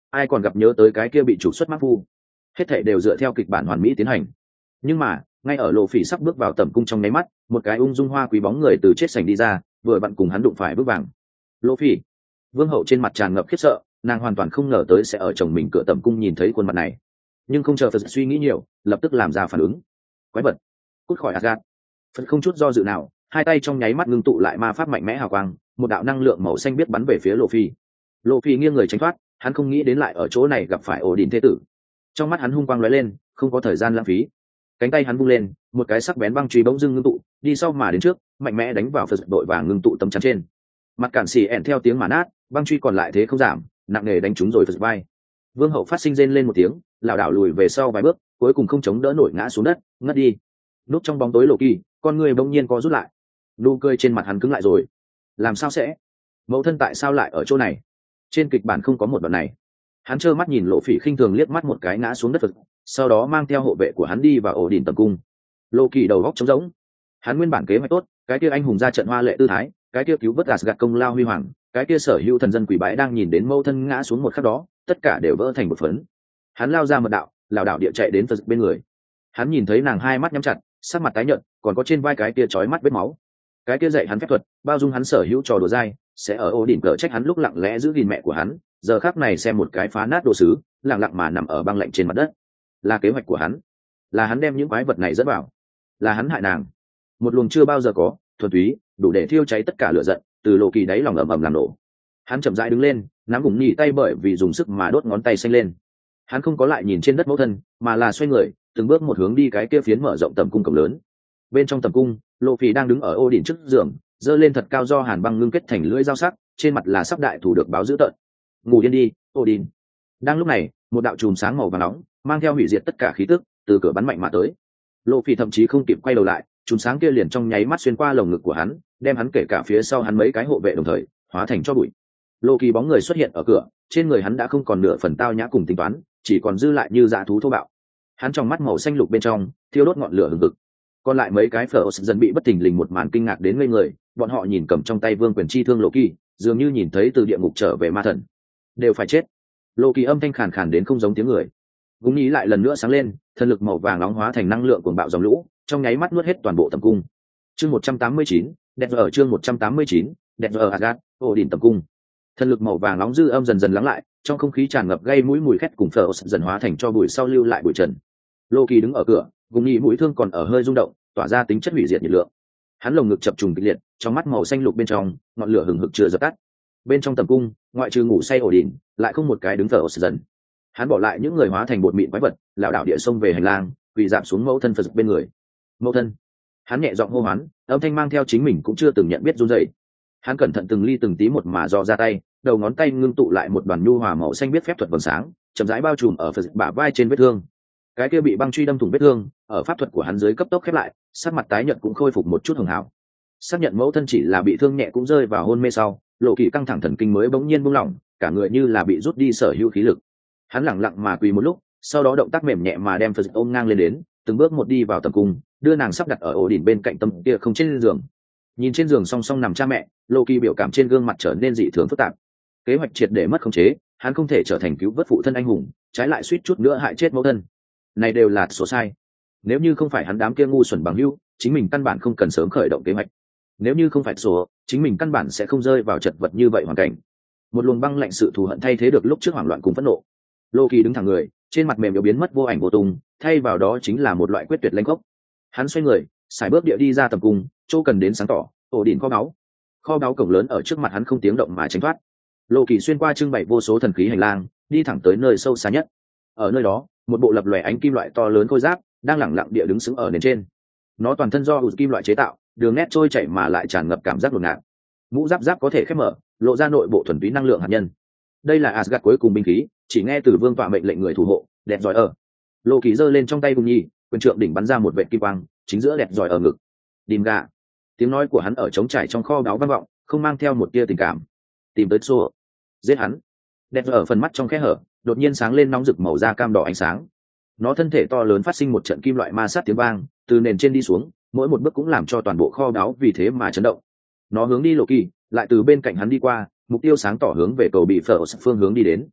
ai còn gặp nhớ tới cái kia bị trục xuất mắc phu. Hết thảy đều dựa theo kịch bản hoàn mỹ tiến hành. Nhưng mà ngay ở lộ phỉ sắp bước vào tầm cung trong nháy mắt, một cái ung dung hoa quý bóng người từ chết sảnh đi ra, vừa vặn cùng hắn đụng phải bước vàng. Lộ phỉ. Vương hậu trên mặt tràn ngập khiếp sợ, nàng hoàn toàn không ngờ tới sẽ ở chồng mình cửa tầm cung nhìn thấy khuôn mặt này, nhưng không chờ Phật suy nghĩ nhiều, lập tức làm ra phản ứng. Quái vật, cút khỏi Asgard. Phật không chút do dự nào, hai tay trong nháy mắt ngưng tụ lại ma pháp mạnh mẽ hào quang, một đạo năng lượng màu xanh biết bắn về phía Lộ Phi. Lộ Phi nghiêng người tránh thoát, hắn không nghĩ đến lại ở chỗ này gặp phải ổ đỉnh thế tử. Trong mắt hắn hung quang lóe lên, không có thời gian lãng phí. Cánh tay hắn vung lên, một cái sắc bén băng chùy bỗng dưng ngưng tụ, đi sau mà đến trước, mạnh mẽ đánh vào Phật đội vàng ngưng tụ tấm chắn trên. Mặt cản xì ẻn theo tiếng mà nát, băng truy còn lại thế không giảm, nặng nề đánh trúng rồi Phật vai. Vương hậu phát sinh rên lên một tiếng, lảo đảo lùi về sau vài bước, cuối cùng không chống đỡ nổi ngã xuống đất, ngất đi. Núp trong bóng tối Lộ Kỳ, con người bỗng nhiên có rút lại, nụ cười trên mặt hắn cứng lại rồi. Làm sao sẽ? Mẫu thân tại sao lại ở chỗ này? Trên kịch bản không có một đoạn này. Hắn trơ mắt nhìn Lộ Phỉ khinh thường liếc mắt một cái ngã xuống đất Phật, sau đó mang theo hộ vệ của hắn đi vào ổ đỉnh tầm cung. Lộ Kỳ đầu góc trống rỗng. Hắn nguyên bản kế hoạch tốt, cái kia anh hùng ra trận hoa lệ tư thái, cái kia cứu vớt Asgard công lao huy hoàng, cái kia sở hữu thần dân quỷ bái đang nhìn đến mẫu thân ngã xuống một khắc đó, tất cả đều vỡ thành một phấn. Hắn lao ra mật đạo, lảo đảo địa chạy đến Phật bên người. Hắn nhìn thấy nàng hai mắt nhắm chặt, sắc mặt tái nhợt, còn có trên vai cái kia chói mắt vết máu. Cái kia dạy hắn phép thuật, bao dung hắn sở hữu trò đùa dai, sẽ ở ô đỉnh cờ trách hắn lúc lặng lẽ giữ gìn mẹ của hắn, giờ khắc này xem một cái phá nát đồ sứ, lặng lặng mà nằm ở băng lạnh trên mặt đất. Là kế hoạch của hắn, là hắn đem những quái vật này dẫn vào, là hắn hại nàng. Một luồng chưa bao giờ có, thuần túy, đủ để thiêu cháy tất cả lửa giận, từ Lộ Kỳ đáy lòng ầm ầm làm nổ. Hắn chậm rãi đứng lên, nắm vùng nhì tay bởi vì dùng sức mà đốt ngón tay xanh lên. Hắn không có lại nhìn trên đất mẫu thân, mà là xoay người, từng bước một hướng đi cái kia phiến mở rộng tầm cung cổng lớn. Bên trong tầm cung, Lộ Phỉ đang đứng ở ô đỉnh trước giường, giơ lên thật cao do hàn băng ngưng kết thành lưỡi dao sắc, trên mặt là sắp đại thủ được báo dữ tợn. Ngủ yên đi, Odin. Đang lúc này, một đạo chùm sáng màu vàng nóng, mang theo hủy diệt tất cả khí tức, từ cửa bắn mạnh mà tới. Lộ Phỉ thậm chí không kịp quay đầu lại, chùm sáng kia liền trong nháy mắt xuyên qua lồng ngực của hắn, đem hắn kể cả phía sau hắn mấy cái hộ vệ đồng thời hóa thành cho bụi. Lộ Kỳ bóng người xuất hiện ở cửa, trên người hắn đã không còn nửa phần tao nhã cùng tính toán, chỉ còn dư lại như dã thú thô bạo. Hắn trong mắt màu xanh lục bên trong thiêu đốt ngọn lửa hừng hực. Còn lại mấy cái phở dần bị bất thình lình một màn kinh ngạc đến ngây người, bọn họ nhìn cầm trong tay vương quyền chi thương Lộ Kỳ, dường như nhìn thấy từ địa ngục trở về ma thần. Đều phải chết. Lộ Kỳ âm thanh khàn khàn đến không giống tiếng người. Gúng ý lại lần nữa sáng lên, thần lực màu vàng nóng hóa thành năng lượng cuồng bạo dòng lũ, trong nháy mắt nuốt hết toàn bộ tầm cung. Chương một trăm tám mươi chín, đẹp ở chương một trăm tám mươi chín, đẹp ở Asgard, ổ đỉnh tầm cung. Thần lực màu vàng nóng dư âm dần dần lắng lại, trong không khí tràn ngập gây mũi mùi khét cùng phở dần hóa thành cho bụi sau lưu lại bụi trần. Lộ Kỳ đứng ở cửa, gúng ý mũi thương còn ở hơi rung động, tỏa ra tính chất hủy diệt nhiệt lượng. Hắn lồng ngực chập trùng kịch liệt, trong mắt màu xanh lục bên trong, ngọn lửa hừng hực chưa dập tắt. Bên trong tầm cung, ngoại trừ ngủ say ổ đỉnh, lại không một cái đứng thở dần. Hắn bỏ lại những người hóa thành bột mịn quái vật, lảo đảo địa sông về hành lang, quỳ dạp xuống mẫu thân Phật bên người. Mẫu thân. Hắn nhẹ giọng hô hoán, âm thanh mang theo chính mình cũng chưa từng nhận biết run rẩy. Hắn cẩn thận từng ly từng tí một mà dò ra tay, đầu ngón tay ngưng tụ lại một đoàn nhu hòa màu xanh biết phép thuật vầng sáng, chậm rãi bao trùm ở Phật bả vai trên vết thương. Cái kia bị băng truy đâm thủng vết thương, ở pháp thuật của hắn dưới cấp tốc khép lại, sắc mặt tái nhợt cũng khôi phục một chút hường hào. Xác nhận mẫu thân chỉ là bị thương nhẹ cũng rơi vào hôn mê sau, Lộ Kỳ căng thẳng thần kinh mới bỗng nhiên buông lỏng, cả người như là bị rút đi sở hữu khí lực. Hắn lẳng lặng mà quỳ một lúc, sau đó động tác mềm nhẹ mà đem Phật ôm ngang lên đến, từng bước một đi vào tầm cung, đưa nàng sắp đặt ở ổ đỉnh bên cạnh tâm kia không trên giường. Nhìn trên giường song song nằm cha mẹ, Lộ Kỳ biểu cảm trên gương mặt trở nên dị thường phức tạp. Kế hoạch triệt để mất khống chế, hắn không thể trở thành cứu vớt phụ thân anh hùng, trái lại suýt chút nữa hại chết mẫu thân. Này đều là số sai. Nếu như không phải hắn đám kia ngu xuẩn bằng hữu, chính mình căn bản không cần sớm khởi động kế hoạch. Nếu như không phải số, chính mình căn bản sẽ không rơi vào chật vật như vậy hoàn cảnh. Một luồng băng lạnh sự thù hận thay thế được lúc trước hoảng loạn cùng phẫn nộ. Lộ Kỳ đứng thẳng người, trên mặt mềm yếu biến mất vô ảnh vô tung, thay vào đó chính là một loại quyết tuyệt lãnh gốc. Hắn xoay người, sải bước địa đi ra tầm cung, chỗ cần đến sáng tỏ, ổ đỉnh kho báu. Kho báu cổng lớn ở trước mặt hắn không tiếng động mà tránh thoát. Lộ Kỳ xuyên qua trưng bày vô số thần khí hành lang, đi thẳng tới nơi sâu xa nhất. Ở nơi đó, một bộ lập lòe ánh kim loại to lớn khôi giáp đang lẳng lặng địa đứng sững ở nền trên. Nó toàn thân do kim loại chế tạo, đường nét trôi chảy mà lại tràn ngập cảm giác đột ngột. Mũ giáp giáp có thể khép mở, lộ ra nội bộ thuần túy năng lượng hạt nhân. Đây là Asgard cuối cùng binh khí, chỉ nghe từ vương tọa mệnh lệnh người thủ hộ, đẹp giỏi ở. Lộ Kỳ giơ lên trong tay vùng nhi, quyền trượng đỉnh bắn ra một vệt kim quang, chính giữa đẹp giỏi ở ngực. Đìm gà. Tiếng nói của hắn ở trống trải trong kho báu vang vọng, không mang theo một tia tình cảm. Tìm tới xô, giết hắn. Đẹp ở phần mắt trong khe hở, đột nhiên sáng lên nóng rực màu da cam đỏ ánh sáng. Nó thân thể to lớn phát sinh một trận kim loại ma sát tiếng vang, từ nền trên đi xuống, mỗi một bước cũng làm cho toàn bộ kho báu vì thế mà chấn động. Nó hướng đi Lộ Kỳ, lại từ bên cạnh hắn đi qua, mục tiêu sáng tỏ hướng về cầu bị phở phương hướng đi đến.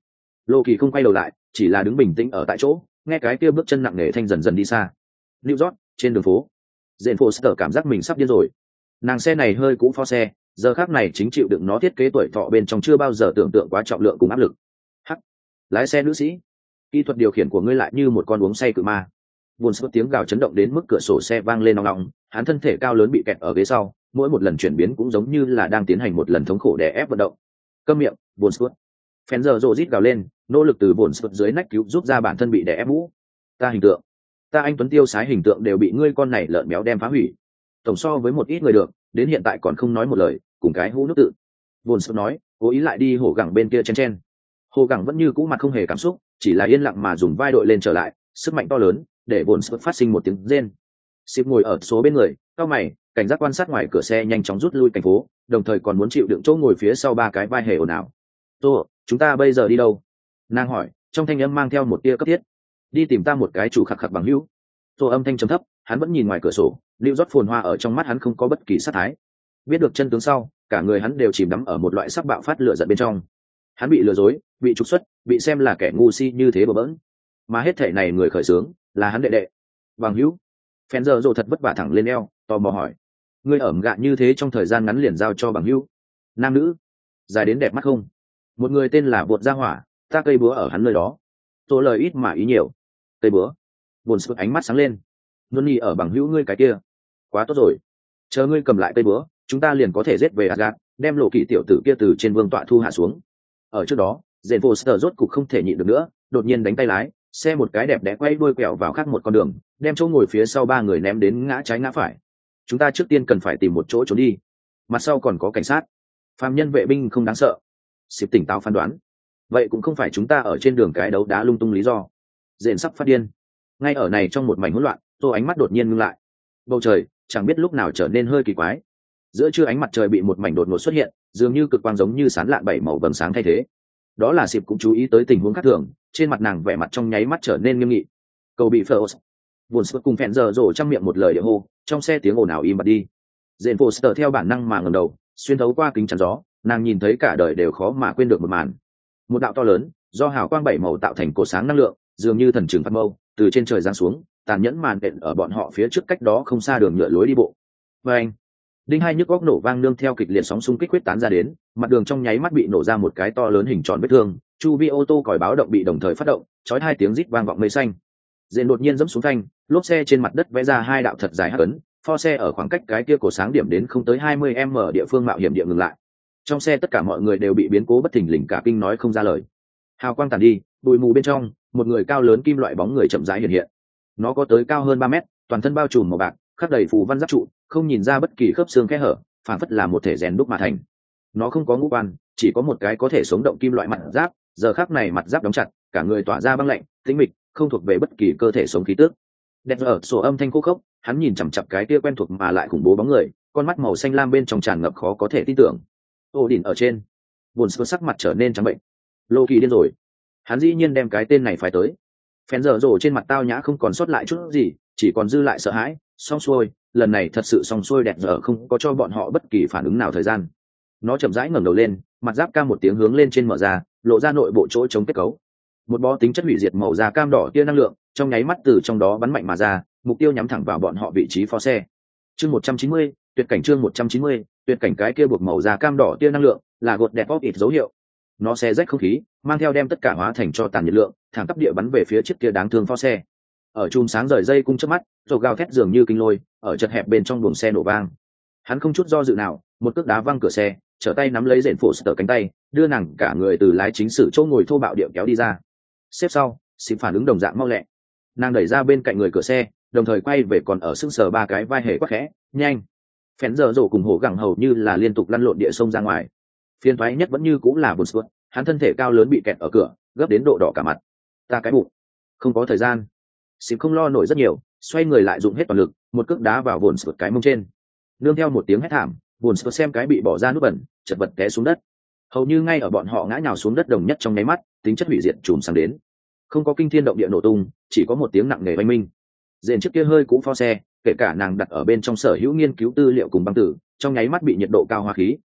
Lô Kỳ không quay đầu lại, chỉ là đứng bình tĩnh ở tại chỗ, nghe cái kia bước chân nặng nề thanh dần dần đi xa. New York, trên đường phố, Jane Foster cảm giác mình sắp điên rồi. Nàng xe này hơi cũ pho xe, giờ khác này chính chịu đựng nó thiết kế tuổi thọ bên trong chưa bao giờ tưởng tượng quá trọng lượng cùng áp lực. Hắc, lái xe nữ sĩ, kỹ thuật điều khiển của ngươi lại như một con uống say cự ma. Buồn sốt tiếng gào chấn động đến mức cửa sổ xe vang lên nòng nòng, hắn thân thể cao lớn bị kẹt ở ghế sau, mỗi một lần chuyển biến cũng giống như là đang tiến hành một lần thống khổ đè ép vận động. Câm miệng, buồn sốt. Phèn giờ rồ rít gào lên, nỗ lực từ buồn sốt dưới nách cứu giúp ra bản thân bị đè ép mũ. Ta hình tượng, ta anh tuấn tiêu sái hình tượng đều bị ngươi con này lợn béo đem phá hủy. Tổng so với một ít người được, đến hiện tại còn không nói một lời, cùng cái hũ nước tự. Buồn sốt nói, cố ý lại đi hổ gẳng bên kia chen chen. Hồ gẳng vẫn như cũ mặt không hề cảm xúc, chỉ là yên lặng mà dùng vai đội lên trở lại, sức mạnh to lớn để buồn sốt phát sinh một tiếng rên. Sip ngồi ở số bên người, cao mày, cảnh giác quan sát ngoài cửa xe nhanh chóng rút lui cảnh phố, đồng thời còn muốn chịu đựng chỗ ngồi phía sau ba cái vai hề ồn ào. Tô, chúng ta bây giờ đi đâu? Nàng hỏi, trong thanh âm mang theo một tia cấp thiết. Đi tìm ta một cái chủ khắc khắc bằng hữu. Tô âm thanh trầm thấp, hắn vẫn nhìn ngoài cửa sổ, lưu rót phồn hoa ở trong mắt hắn không có bất kỳ sát thái. Biết được chân tướng sau, cả người hắn đều chìm đắm ở một loại sắc bạo phát lửa giận bên trong. Hắn bị lừa dối, bị trục xuất, bị xem là kẻ ngu si như thế bừa bỡn. Mà hết thể này người khởi xướng là hắn đệ đệ. Bằng hữu. Phèn giờ rồ thật vất vả thẳng lên eo, tò mò hỏi, ngươi ẩm gạ như thế trong thời gian ngắn liền giao cho bằng hữu. Nam nữ, dài đến đẹp mắt không? Một người tên là Bột Gia Hỏa, ta cây búa ở hắn nơi đó. Tôi lời ít mà ý nhiều. Cây búa. Buồn sốt ánh mắt sáng lên. Luôn đi ở bằng hữu ngươi cái kia. Quá tốt rồi. Chờ ngươi cầm lại cây búa, chúng ta liền có thể giết về Asgard, đem Lộ Kỳ tiểu tử kia từ trên vương tọa thu hạ xuống. Ở trước đó, Jane Foster rốt cục không thể nhịn được nữa, đột nhiên đánh tay lái, xe một cái đẹp đẽ quay đuôi quẹo vào khác một con đường, đem chỗ ngồi phía sau ba người ném đến ngã trái ngã phải. Chúng ta trước tiên cần phải tìm một chỗ trốn đi, mặt sau còn có cảnh sát, phàm nhân vệ binh không đáng sợ. Xịp tỉnh táo phán đoán, vậy cũng không phải chúng ta ở trên đường cái đấu đá lung tung lý do. Dện sắp phát điên. Ngay ở này trong một mảnh hỗn loạn, Tô ánh mắt đột nhiên ngưng lại. Bầu trời chẳng biết lúc nào trở nên hơi kỳ quái. Giữa trưa ánh mặt trời bị một mảnh đột ngột xuất hiện, dường như cực quang giống như sán lạn bảy màu vầng sáng thay thế. Đó là Xịp cũng chú ý tới tình huống khác thường, trên mặt nàng vẻ mặt trong nháy mắt trở nên nghiêm nghị. Cầu bị phở. Buồn sốt cùng phèn giờ rồ trong miệng một lời địa hô, trong xe tiếng ồn ào im bặt đi. Jane Foster theo bản năng mà ngẩng đầu, xuyên thấu qua kính chắn gió, nàng nhìn thấy cả đời đều khó mà quên được một màn. Một đạo to lớn, do hào quang bảy màu tạo thành cột sáng năng lượng, dường như thần trừng phát mâu, từ trên trời giáng xuống, tàn nhẫn màn đện ở bọn họ phía trước cách đó không xa đường nhựa lối đi bộ. Và anh, đinh hai nhức góc nổ vang nương theo kịch liệt sóng xung kích quyết tán ra đến, mặt đường trong nháy mắt bị nổ ra một cái to lớn hình tròn vết thương, chu vi ô tô còi báo động bị đồng thời phát động, chói hai tiếng rít vang vọng mây xanh. Dện đột nhiên giẫm xuống thanh, lốp xe trên mặt đất vẽ ra hai đạo thật dài hắc ấn, pho xe ở khoảng cách cái kia cổ sáng điểm đến không tới hai mươi mét địa phương mạo hiểm địa ngừng lại. Trong xe tất cả mọi người đều bị biến cố bất thình lình cả kinh nói không ra lời. Hào quang tàn đi, bụi mù bên trong, một người cao lớn kim loại bóng người chậm rãi hiện hiện. Nó có tới cao hơn ba mét, toàn thân bao trùm màu bạc, khắc đầy phù văn giáp trụ, không nhìn ra bất kỳ khớp xương kẽ hở, phản phất là một thể rèn đúc mà thành. Nó không có ngũ quan, chỉ có một cái có thể sống động kim loại mặt giáp, giờ khắc này mặt giáp đóng chặt, cả người tỏa ra băng lạnh, tĩnh mịch, không thuộc về bất kỳ cơ thể sống khí tước. Đẹp ở sổ âm thanh khô khốc, hắn nhìn chằm chằm cái kia quen thuộc mà lại khủng bố bóng người, con mắt màu xanh lam bên trong tràn ngập khó có thể tin tưởng. Ô đỉnh ở trên, buồn sốt sắc mặt trở nên trắng bệnh. Lô Kỳ điên rồi, hắn dĩ nhiên đem cái tên này phải tới. Phèn giờ rồ trên mặt tao nhã không còn sót lại chút gì, chỉ còn dư lại sợ hãi. Xong xuôi, lần này thật sự xong xuôi. Đẹp giờ không có cho bọn họ bất kỳ phản ứng nào thời gian. Nó chậm rãi ngẩng đầu lên, mặt giáp ca một tiếng hướng lên trên mở ra, lộ ra nội bộ chỗ chống kết cấu. Một bó tính chất hủy diệt màu da cam đỏ tia năng lượng trong nháy mắt từ trong đó bắn mạnh mà ra, mục tiêu nhắm thẳng vào bọn họ vị trí phó xe. Chương một trăm chín mươi, tuyệt cảnh chương một trăm chín mươi, tuyệt cảnh cái kia buộc màu da cam đỏ tia năng lượng là gột đẹp bóp ít dấu hiệu. Nó xé rách không khí, mang theo đem tất cả hóa thành cho tàn nhiệt lượng, thẳng tắp địa bắn về phía chiếc kia đáng thương phó xe. Ở chùm sáng rời dây cung chớp mắt, rồi gào thét dường như kinh lôi, ở chật hẹp bên trong buồng xe nổ vang. Hắn không chút do dự nào, một cước đá văng cửa xe, trở tay nắm lấy Jane Foster cánh tay, đưa nàng cả người từ lái chính sử chỗ ngồi thô bạo địa kéo đi ra. Xếp sau, xin phản ứng đồng dạng mau lẹ. Nàng đẩy ra bên cạnh người cửa xe, đồng thời quay về còn ở sững sờ ba cái vai hề quắc khẽ, nhanh. Phèn giờ rổ cùng hổ gẳng hầu như là liên tục lăn lộn địa sông ra ngoài. Phiên thoái nhất vẫn như cũng là buồn suốt, hắn thân thể cao lớn bị kẹt ở cửa, gấp đến độ đỏ cả mặt. Ta cái bụng, không có thời gian. Xin không lo nổi rất nhiều, xoay người lại dùng hết toàn lực, một cước đá vào buồn suốt cái mông trên. Nương theo một tiếng hét thảm, buồn suốt xem cái bị bỏ ra nút bẩn, chật vật té xuống đất. Hầu như ngay ở bọn họ ngã nhào xuống đất đồng nhất trong nháy mắt, tính chất hủy diệt trùm sang đến. Không có kinh thiên động địa nổ tung, chỉ có một tiếng nặng nề oanh minh. Dền chiếc kia hơi cũ pho xe, kể cả nàng đặt ở bên trong sở hữu nghiên cứu tư liệu cùng băng tử, trong nháy mắt bị nhiệt độ cao hóa khí,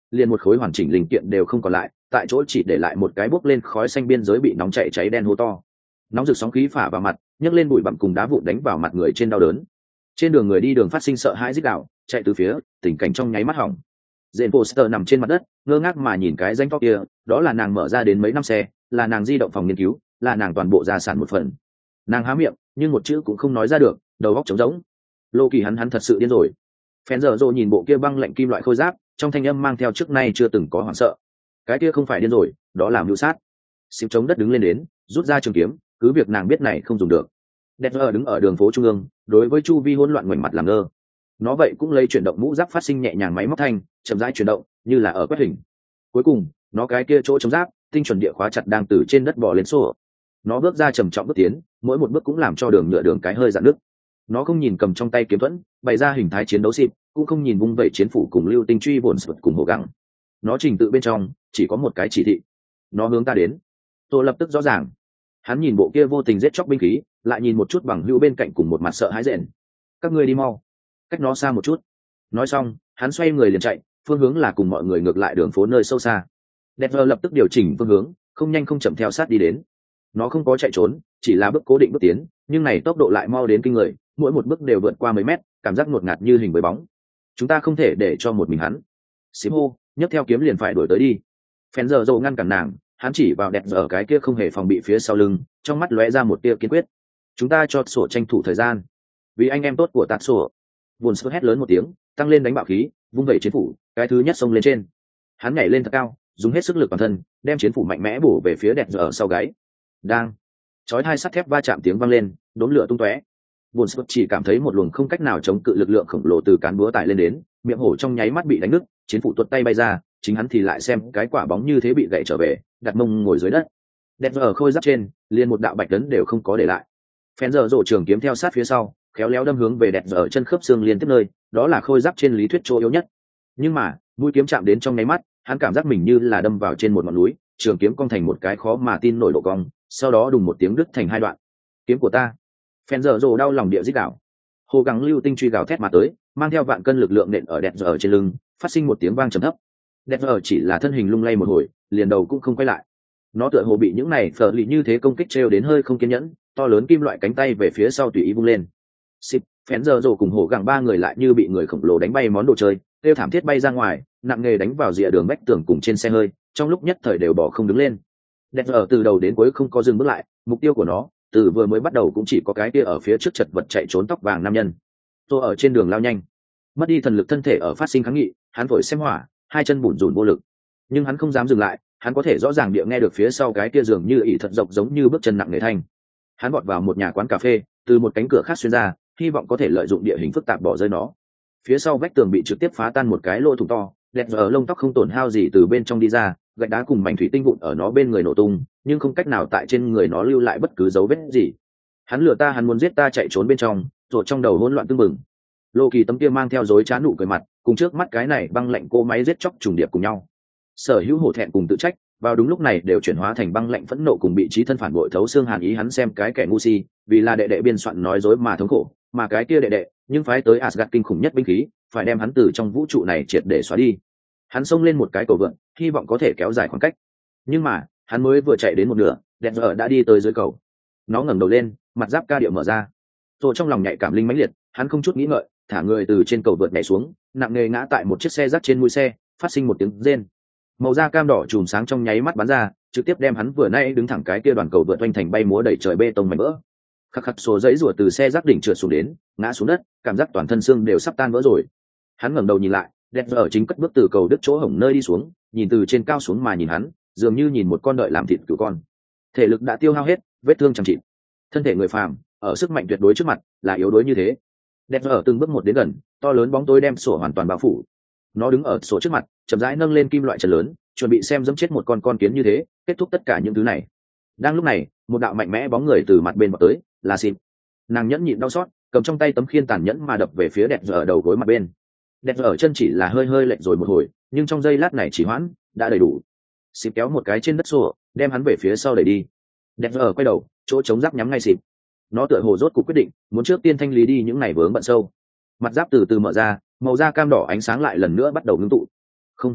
liền một khối hoàn chỉnh linh kiện đều không còn lại, tại chỗ chỉ để lại một cái bốc lên khói xanh biên giới bị nóng chạy cháy đen hô to. Nóng rực sóng khí phả vào mặt, nhấc lên bụi bặm cùng đá vụn đánh vào mặt người trên đau đớn. Trên đường người đi đường phát sinh sợ hãi rít gào, chạy từ phía, tình cảnh trong nháy mắt hỏng. Jane Foster nằm trên mặt đất, ngơ ngác mà nhìn cái danh to kia, đó là nàng mở ra đến mấy năm xe, là nàng di động phòng nghiên cứu, là nàng toàn bộ gia sản một phần. Nàng há miệng, nhưng một chữ cũng không nói ra được, đầu óc trống rỗng. Lô Kỳ hắn hắn thật sự điên rồi. Phèn giờ rồ nhìn bộ kia băng lạnh kim loại khôi giáp, trong thanh âm mang theo trước nay chưa từng có hoảng sợ. Cái kia không phải điên rồi, đó là mưu sát. Xịp chống đất đứng lên đến, rút ra trường kiếm, cứ việc nàng biết này không dùng được. Denver đứng ở đường phố trung ương, đối với chu vi hỗn loạn ngoảnh mặt làm ngơ. Nó vậy cũng lấy chuyển động mũ giáp phát sinh nhẹ nhàng máy móc thanh, chậm rãi chuyển động, như là ở quét hình. Cuối cùng, nó cái kia chỗ chống giáp, tinh chuẩn địa khóa chặt đang từ trên đất bò lên xô. Nó bước ra trầm trọng bước tiến, mỗi một bước cũng làm cho đường nhựa đường cái hơi dạn nước. Nó không nhìn cầm trong tay kiếm thuẫn, bày ra hình thái chiến đấu xịp, cũng không nhìn vung vẩy chiến phủ cùng lưu tinh truy bổn sụt cùng hổ gắng. Nó trình tự bên trong chỉ có một cái chỉ thị. Nó hướng ta đến. Tôi lập tức rõ ràng. Hắn nhìn bộ kia vô tình giết chóc binh khí, lại nhìn một chút bằng hữu bên cạnh cùng một mặt sợ hãi rện. Các ngươi đi mau, cách nó xa một chút. Nói xong, hắn xoay người liền chạy, phương hướng là cùng mọi người ngược lại đường phố nơi sâu xa. Denver lập tức điều chỉnh phương hướng, không nhanh không chậm theo sát đi đến. Nó không có chạy trốn, chỉ là bước cố định bước tiến, nhưng này tốc độ lại mau đến kinh người, mỗi một bước đều vượt qua mấy mét, cảm giác ngột ngạt như hình với bóng. Chúng ta không thể để cho một mình hắn. Xím hô, nhấc theo kiếm liền phải đuổi tới đi. Phèn giờ dầu ngăn cản nàng, hắn chỉ vào đẹp giờ cái kia không hề phòng bị phía sau lưng, trong mắt lóe ra một tia kiên quyết. Chúng ta cho sổ tranh thủ thời gian, vì anh em tốt của tạt sổ. Buồn sốt hét lớn một tiếng, tăng lên đánh bạo khí, vung vẩy chiến phủ, cái thứ nhất xông lên trên. Hắn nhảy lên thật cao, dùng hết sức lực toàn thân, đem chiến phủ mạnh mẽ bổ về phía đẹp giờ ở sau gáy. Đang, chói hai sắt thép va chạm tiếng vang lên, đốm lửa tung tóe. Buồn sốt chỉ cảm thấy một luồng không cách nào chống cự lực lượng khổng lồ từ cán búa tải lên đến, miệng hổ trong nháy mắt bị đánh nứt, chiến phủ tuột tay bay ra, chính hắn thì lại xem cái quả bóng như thế bị gãy trở về, đặt mông ngồi dưới đất. Đẹp giờ khôi giáp trên, liền một đạo bạch tấn đều không có để lại. Phèn giờ rổ trường kiếm theo sát phía sau, khéo léo đâm hướng về đẹp giờ chân khớp xương liên tiếp nơi, đó là khôi giáp trên lý thuyết chỗ yếu nhất. Nhưng mà, mũi kiếm chạm đến trong nháy mắt, hắn cảm giác mình như là đâm vào trên một ngọn núi, trường kiếm cong thành một cái khó mà tin nổi độ cong, sau đó đùng một tiếng đứt thành hai đoạn. Kiếm của ta! Phèn giờ rổ đau lòng địa rít đảo. Hồ gắng lưu tinh truy gào thét mà tới, mang theo vạn cân lực lượng nện ở đẹp giờ trên lưng, phát sinh một tiếng vang trầm thấp. Đẹp giờ chỉ là thân hình lung lay một hồi, liền đầu cũng không quay lại. Nó tựa hồ bị những này phở lì như thế công kích trêu đến hơi không kiên nhẫn, to lớn kim loại cánh tay về phía sau tùy ý vung lên. Xịp, phén giờ rồ cùng hổ gẳng ba người lại như bị người khổng lồ đánh bay món đồ chơi, kêu thảm thiết bay ra ngoài, nặng nghề đánh vào rìa đường vách tường cùng trên xe hơi, trong lúc nhất thời đều bỏ không đứng lên. Đẹp giờ từ đầu đến cuối không có dừng bước lại, mục tiêu của nó từ vừa mới bắt đầu cũng chỉ có cái kia ở phía trước chật vật chạy trốn tóc vàng nam nhân. Tôi ở trên đường lao nhanh, mất đi thần lực thân thể ở phát sinh kháng nghị, hắn vội xem hỏa, hai chân bủn rủn vô lực, nhưng hắn không dám dừng lại. Hắn có thể rõ ràng địa nghe được phía sau cái kia dường như ỉ thật dọc giống như bước chân nặng nề thanh. Hắn vọt vào một nhà quán cà phê, từ một cánh cửa khác xuyên ra, hy vọng có thể lợi dụng địa hình phức tạp bỏ rơi nó. Phía sau vách tường bị trực tiếp phá tan một cái lỗ thủng to, đẹp giờ lông tóc không tổn hao gì từ bên trong đi ra, gạch đá cùng mảnh thủy tinh vụn ở nó bên người nổ tung, nhưng không cách nào tại trên người nó lưu lại bất cứ dấu vết gì. Hắn lừa ta, hắn muốn giết ta, chạy trốn bên trong, rồi trong đầu hỗn loạn tương mừng. Lô Kỳ tấm kia mang theo dối trá nụ cười mặt, cùng trước mắt cái này băng lạnh cô máy giết chóc trùng điệp cùng nhau. Sở hữu hổ thẹn cùng tự trách vào đúng lúc này đều chuyển hóa thành băng lạnh phẫn nộ cùng bị trí thân phản bội thấu xương hàn ý. Hắn xem cái kẻ ngu si vì là đệ đệ biên soạn nói dối mà thống khổ, mà cái kia đệ đệ nhưng phái tới Asgard kinh khủng nhất binh khí, phải đem hắn từ trong vũ trụ này triệt để xóa đi. Hắn xông lên một cái cầu vượn, hy vọng có thể kéo dài khoảng cách, nhưng mà hắn mới vừa chạy đến một nửa, đẹp giờ đã đi tới dưới cầu. Nó ngẩng đầu lên, mặt giáp ca điệu mở ra, rồi trong lòng nhạy cảm linh mãnh liệt, hắn không chút nghĩ ngợi thả người từ trên cầu vượt nhảy xuống, nặng nề ngã tại một chiếc xe rác trên mũi xe, phát sinh một tiếng rên. Màu da cam đỏ chùm sáng trong nháy mắt bắn ra, trực tiếp đem hắn vừa nay đứng thẳng cái kia đoàn cầu vượt oanh thành bay múa đầy trời bê tông mảnh vỡ. Khắc khắc số giấy rùa từ xe rác đỉnh trượt xuống đến, ngã xuống đất, cảm giác toàn thân xương đều sắp tan vỡ rồi. Hắn ngẩng đầu nhìn lại, đẹp giờ chính cất bước từ cầu đứt chỗ hổng nơi đi xuống, nhìn từ trên cao xuống mà nhìn hắn, dường như nhìn một con đợi làm thịt cừu con. Thể lực đã tiêu hao hết, vết thương chẳng chịt. Thân thể người phàm ở sức mạnh tuyệt đối trước mặt là yếu đuối như thế. Đẹp giờ từng bước một đến gần, to lớn bóng tối đem sổ hoàn toàn bao phủ. Nó đứng ở sổ trước mặt, chậm rãi nâng lên kim loại chân lớn, chuẩn bị xem dẫm chết một con con kiến như thế, kết thúc tất cả những thứ này. Đang lúc này, một đạo mạnh mẽ bóng người từ mặt bên vào tới, là Xịp. Nàng nhẫn nhịn đau xót, cầm trong tay tấm khiên tàn nhẫn mà đập về phía đẹp giờ ở đầu gối mặt bên. Đẹp giờ ở chân chỉ là hơi hơi lệch rồi một hồi, nhưng trong giây lát này chỉ hoãn đã đầy đủ. Xịp kéo một cái trên đất sổ, đem hắn về phía sau đẩy đi. Đẹp giờ quay đầu, chỗ chống giáp nhắm ngay Xịp. Nó tựa hồ rốt cuộc quyết định, muốn trước tiên thanh lý đi những này vướng bận sâu. Mặt giáp từ từ mở ra, màu da cam đỏ ánh sáng lại lần nữa bắt đầu ngưng tụ. Không,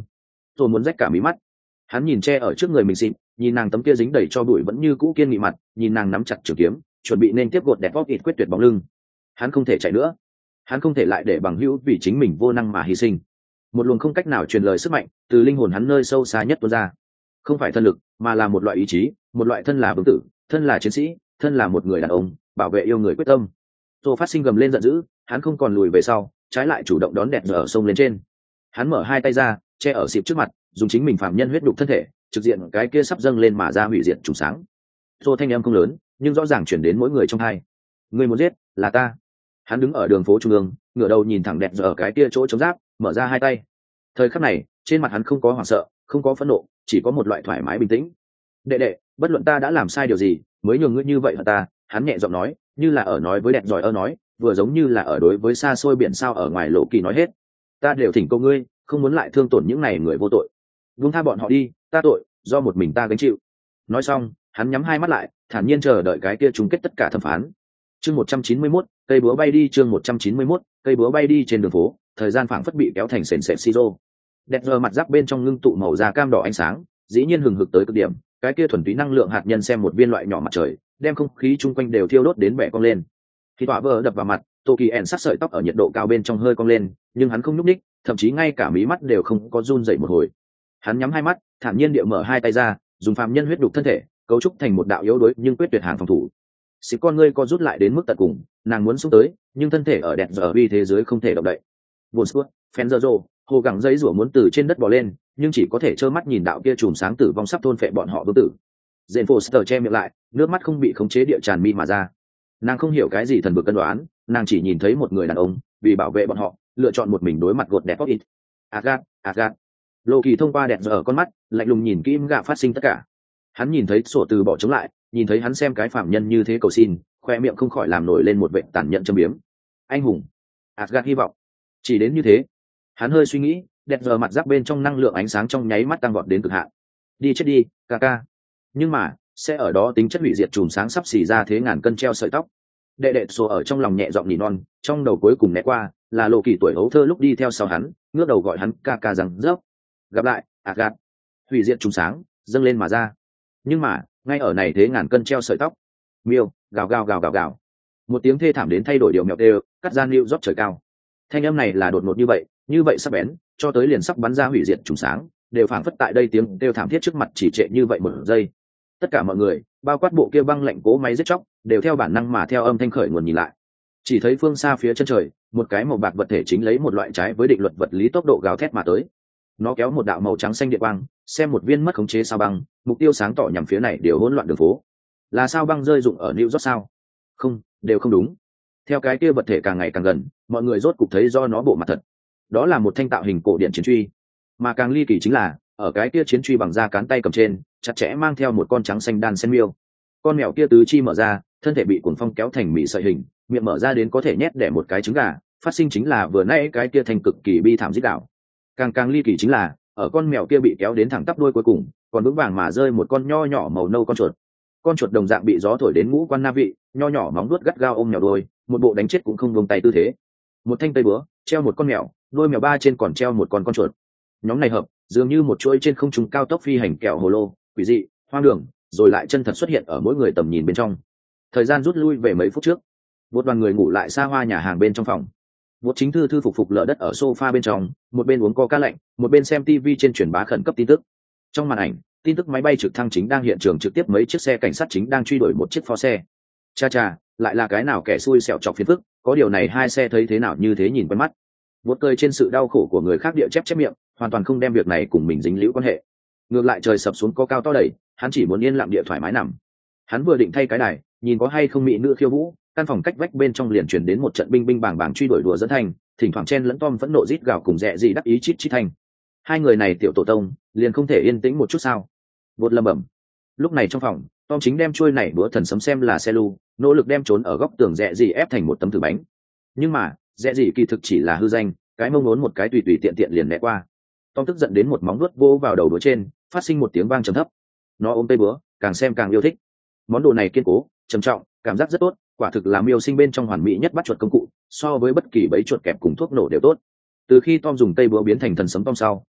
rồi muốn rách cả mí mắt. Hắn nhìn che ở trước người mình xịt, nhìn nàng tấm kia dính đầy cho bụi vẫn như cũ kiên nghị mặt, nhìn nàng nắm chặt trường kiếm chuẩn bị nên tiếp gột đẹp bóp ít quyết tuyệt bóng lưng. Hắn không thể chạy nữa, hắn không thể lại để bằng hữu vì chính mình vô năng mà hy sinh. Một luồng không cách nào truyền lời sức mạnh từ linh hồn hắn nơi sâu xa nhất tuôn ra, không phải thân lực mà là một loại ý chí, một loại thân là vương tử, thân là chiến sĩ, thân là một người đàn ông bảo vệ yêu người quyết tâm. Rồi phát sinh gầm lên giận dữ, hắn không còn lùi về sau, trái lại chủ động đón đẹp giờ ở sông lên trên. Hắn mở hai tay ra che ở xịp trước mặt, dùng chính mình phạm nhân huyết đục thân thể trực diện cái kia sắp dâng lên mà ra hủy diệt trùng sáng. Rồi thanh âm không lớn nhưng rõ ràng chuyển đến mỗi người trong hai. Người muốn giết là ta. Hắn đứng ở đường phố trung ương, ngửa đầu nhìn thẳng đẹp giờ ở cái kia chỗ chống giáp, mở ra hai tay. Thời khắc này trên mặt hắn không có hoảng sợ, không có phẫn nộ, chỉ có một loại thoải mái bình tĩnh. Đệ đệ, bất luận ta đã làm sai điều gì mới nhường ngươi như vậy hả ta? Hắn nhẹ giọng nói, như là ở nói với đẹp giỏi ơ nói, vừa giống như là ở đối với xa xôi biển sao ở ngoài lộ kỳ nói hết. Ta đều thỉnh cầu ngươi không muốn lại thương tổn những này người vô tội, buông tha bọn họ đi, ta tội do một mình ta gánh chịu. Nói xong hắn nhắm hai mắt lại, thản nhiên chờ đợi cái kia chung kết tất cả thẩm phán. Chương một trăm chín mươi mốt, cây búa bay đi. Chương một trăm chín mươi mốt, cây búa bay đi. Trên đường phố thời gian phảng phất bị kéo thành sền sệt siro. Đẹp giờ mặt giáp bên trong ngưng tụ màu da cam đỏ ánh sáng, dĩ nhiên hừng hực tới cực điểm. Cái kia thuần túy năng lượng hạt nhân xem một viên loại nhỏ mặt trời, đem không khí chung quanh đều thiêu đốt đến bẻ cong lên. Khi tỏa vỡ đập vào mặt, tô kỳ ẻn sát sợi tóc ở nhiệt độ cao bên trong hơi cong lên, nhưng hắn không nhúc ních, thậm chí ngay cả mí mắt đều không có run dậy một hồi. Hắn nhắm hai mắt, thản nhiên địa mở hai tay ra, dùng phàm nhân huyết đục thân thể cấu trúc thành một đạo yếu đuối nhưng quyết tuyệt hàng phòng thủ. Xịt con ngươi co rút lại đến mức tận cùng, nàng muốn xông tới, nhưng thân thể ở đẹp giờ uy thế giới không thể động đậy. Buồn sút, Fenzo, hồ gắng giấy rủa muốn từ trên đất bò lên, nhưng chỉ có thể trơ mắt nhìn đạo kia chùm sáng tử vong sắp thôn phệ bọn họ vương tử. Jane Foster che miệng lại, nước mắt không bị khống chế địa tràn mi mà ra. Nàng không hiểu cái gì thần vực cân đoán, nàng chỉ nhìn thấy một người đàn ông vì bảo vệ bọn họ lựa chọn một mình đối mặt gột đẹp pop it. Agat, Agat. Lô Kỳ thông qua đẹp giờ ở con mắt lạnh lùng nhìn kỹ gạ phát sinh tất cả. Hắn nhìn thấy sổ từ bỏ chống lại, nhìn thấy hắn xem cái phạm nhân như thế cầu xin, khoe miệng không khỏi làm nổi lên một vệ tàn nhẫn châm biếm. Anh hùng, Asgard hy vọng. Chỉ đến như thế. Hắn hơi suy nghĩ, đẹp giờ mặt giáp bên trong năng lượng ánh sáng trong nháy mắt tăng vọt đến cực hạn. Đi chết đi, ca ca. Nhưng mà sẽ ở đó tính chất hủy diệt chùm sáng sắp xì ra thế ngàn cân treo sợi tóc. Đệ đệ sổ ở trong lòng nhẹ giọng nỉ non, trong đầu cuối cùng né qua là Lộ Kỳ tuổi hấu thơ lúc đi theo sau hắn, ngước đầu gọi hắn ca ca rằng rớp. Gặp lại, Asgard. Hủy diệt chùm sáng dâng lên mà ra. Nhưng mà ngay ở này thế ngàn cân treo sợi tóc, miêu gào gào gào gào gào, một tiếng thê thảm đến thay đổi điệu mèo đều cắt ra nịu rót trời cao. Thanh âm này là đột ngột như vậy, như vậy sắc bén, cho tới liền sắp bắn ra hủy diệt trùng sáng đều phảng phất tại đây tiếng kêu thảm thiết trước mặt chỉ trệ như vậy một giây. Tất cả mọi người, bao quát bộ kia băng lạnh cố máy giết chóc, đều theo bản năng mà theo âm thanh khởi nguồn nhìn lại. Chỉ thấy phương xa phía chân trời, một cái màu bạc vật thể chính lấy một loại trái với định luật vật lý tốc độ gào thét mà tới. Nó kéo một đạo màu trắng xanh điện quang, xem một viên mất khống chế sao băng, mục tiêu sáng tỏ nhằm phía này đều hỗn loạn đường phố. Là sao băng rơi dụng ở New York sao? Không, đều không đúng. Theo cái kia vật thể càng ngày càng gần, mọi người rốt cục thấy do nó bộ mặt thật. Đó là một thanh tạo hình cổ điện chiến truy, mà càng ly kỳ chính là ở cái kia chiến truy bằng da cán tay cầm trên, chặt chẽ mang theo một con trắng xanh đan sen miêu. Con mèo kia tứ chi mở ra, thân thể bị cuồng phong kéo thành mị sợi hình, miệng mở ra đến có thể nhét để một cái trứng gà, phát sinh chính là vừa nãy cái kia thành cực kỳ bi thảm rít đảo. Càng càng ly kỳ chính là ở con mèo kia bị kéo đến thẳng tắp đuôi cuối cùng, còn vững vàng mà rơi một con nho nhỏ màu nâu con chuột. Con chuột đồng dạng bị gió thổi đến ngũ quan na vị, nho nhỏ móng vuốt gắt gao ôm mèo đuôi, một bộ đánh chết cũng không buông tay tư thế. Một thanh tây búa treo một con mèo, đuôi mèo ba trên còn treo một con con chuột. Nhóm này hợp dường như một chuỗi trên không trung cao tốc phi hành kẹo hồ lô, quỷ dị, hoang đường, rồi lại chân thật xuất hiện ở mỗi người tầm nhìn bên trong. Thời gian rút lui về mấy phút trước, một đoàn người ngủ lại xa hoa nhà hàng bên trong phòng. Một chính thư thư phục phục lở đất ở sofa bên trong, một bên uống coca lạnh, một bên xem tivi trên truyền bá khẩn cấp tin tức. Trong màn ảnh, tin tức máy bay trực thăng chính đang hiện trường trực tiếp mấy chiếc xe cảnh sát chính đang truy đuổi một chiếc pho xe. Cha cha, lại là cái nào kẻ xui xẻo chọc phiền phức, có điều này hai xe thấy thế nào như thế nhìn quen mắt. Một cười trên sự đau khổ của người khác địa chép chép miệng, hoàn toàn không đem việc này cùng mình dính liễu quan hệ. Ngược lại trời sập xuống có cao to đẩy, hắn chỉ muốn yên lặng địa thoải mái nằm. Hắn vừa định thay cái đài, nhìn có hay không mỹ nữ khiêu vũ, căn phòng cách vách bên trong liền truyền đến một trận binh binh bàng bàng truy đuổi đùa dẫn thanh, thỉnh thoảng chen lẫn Tom phẫn nộ rít gào cùng rẹ gì đắc ý chít chít thanh. Hai người này tiểu tổ tông, liền không thể yên tĩnh một chút sao? Vột lầm bẩm. Lúc này trong phòng, Tom chính đem chuôi này búa thần sấm xem là xe lu, nỗ lực đem trốn ở góc tường rẹ gì ép thành một tấm thử bánh. Nhưng mà, rẹ gì kỳ thực chỉ là hư danh, cái mông ngốn một cái tùy tùy tiện tiện liền né qua. Tom tức giận đến một móng vuốt vô vào đầu búa trên, phát sinh một tiếng vang trầm thấp. Nó ôm tay búa, càng xem càng yêu thích. Món đồ này kiên cố, trầm trọng, cảm giác rất tốt, quả thực là miêu sinh bên trong hoàn mỹ nhất bắt chuột công cụ, so với bất kỳ bẫy chuột kẹp cùng thuốc nổ đều tốt. Từ khi Tom dùng tay búa biến thành thần sấm Tom sau,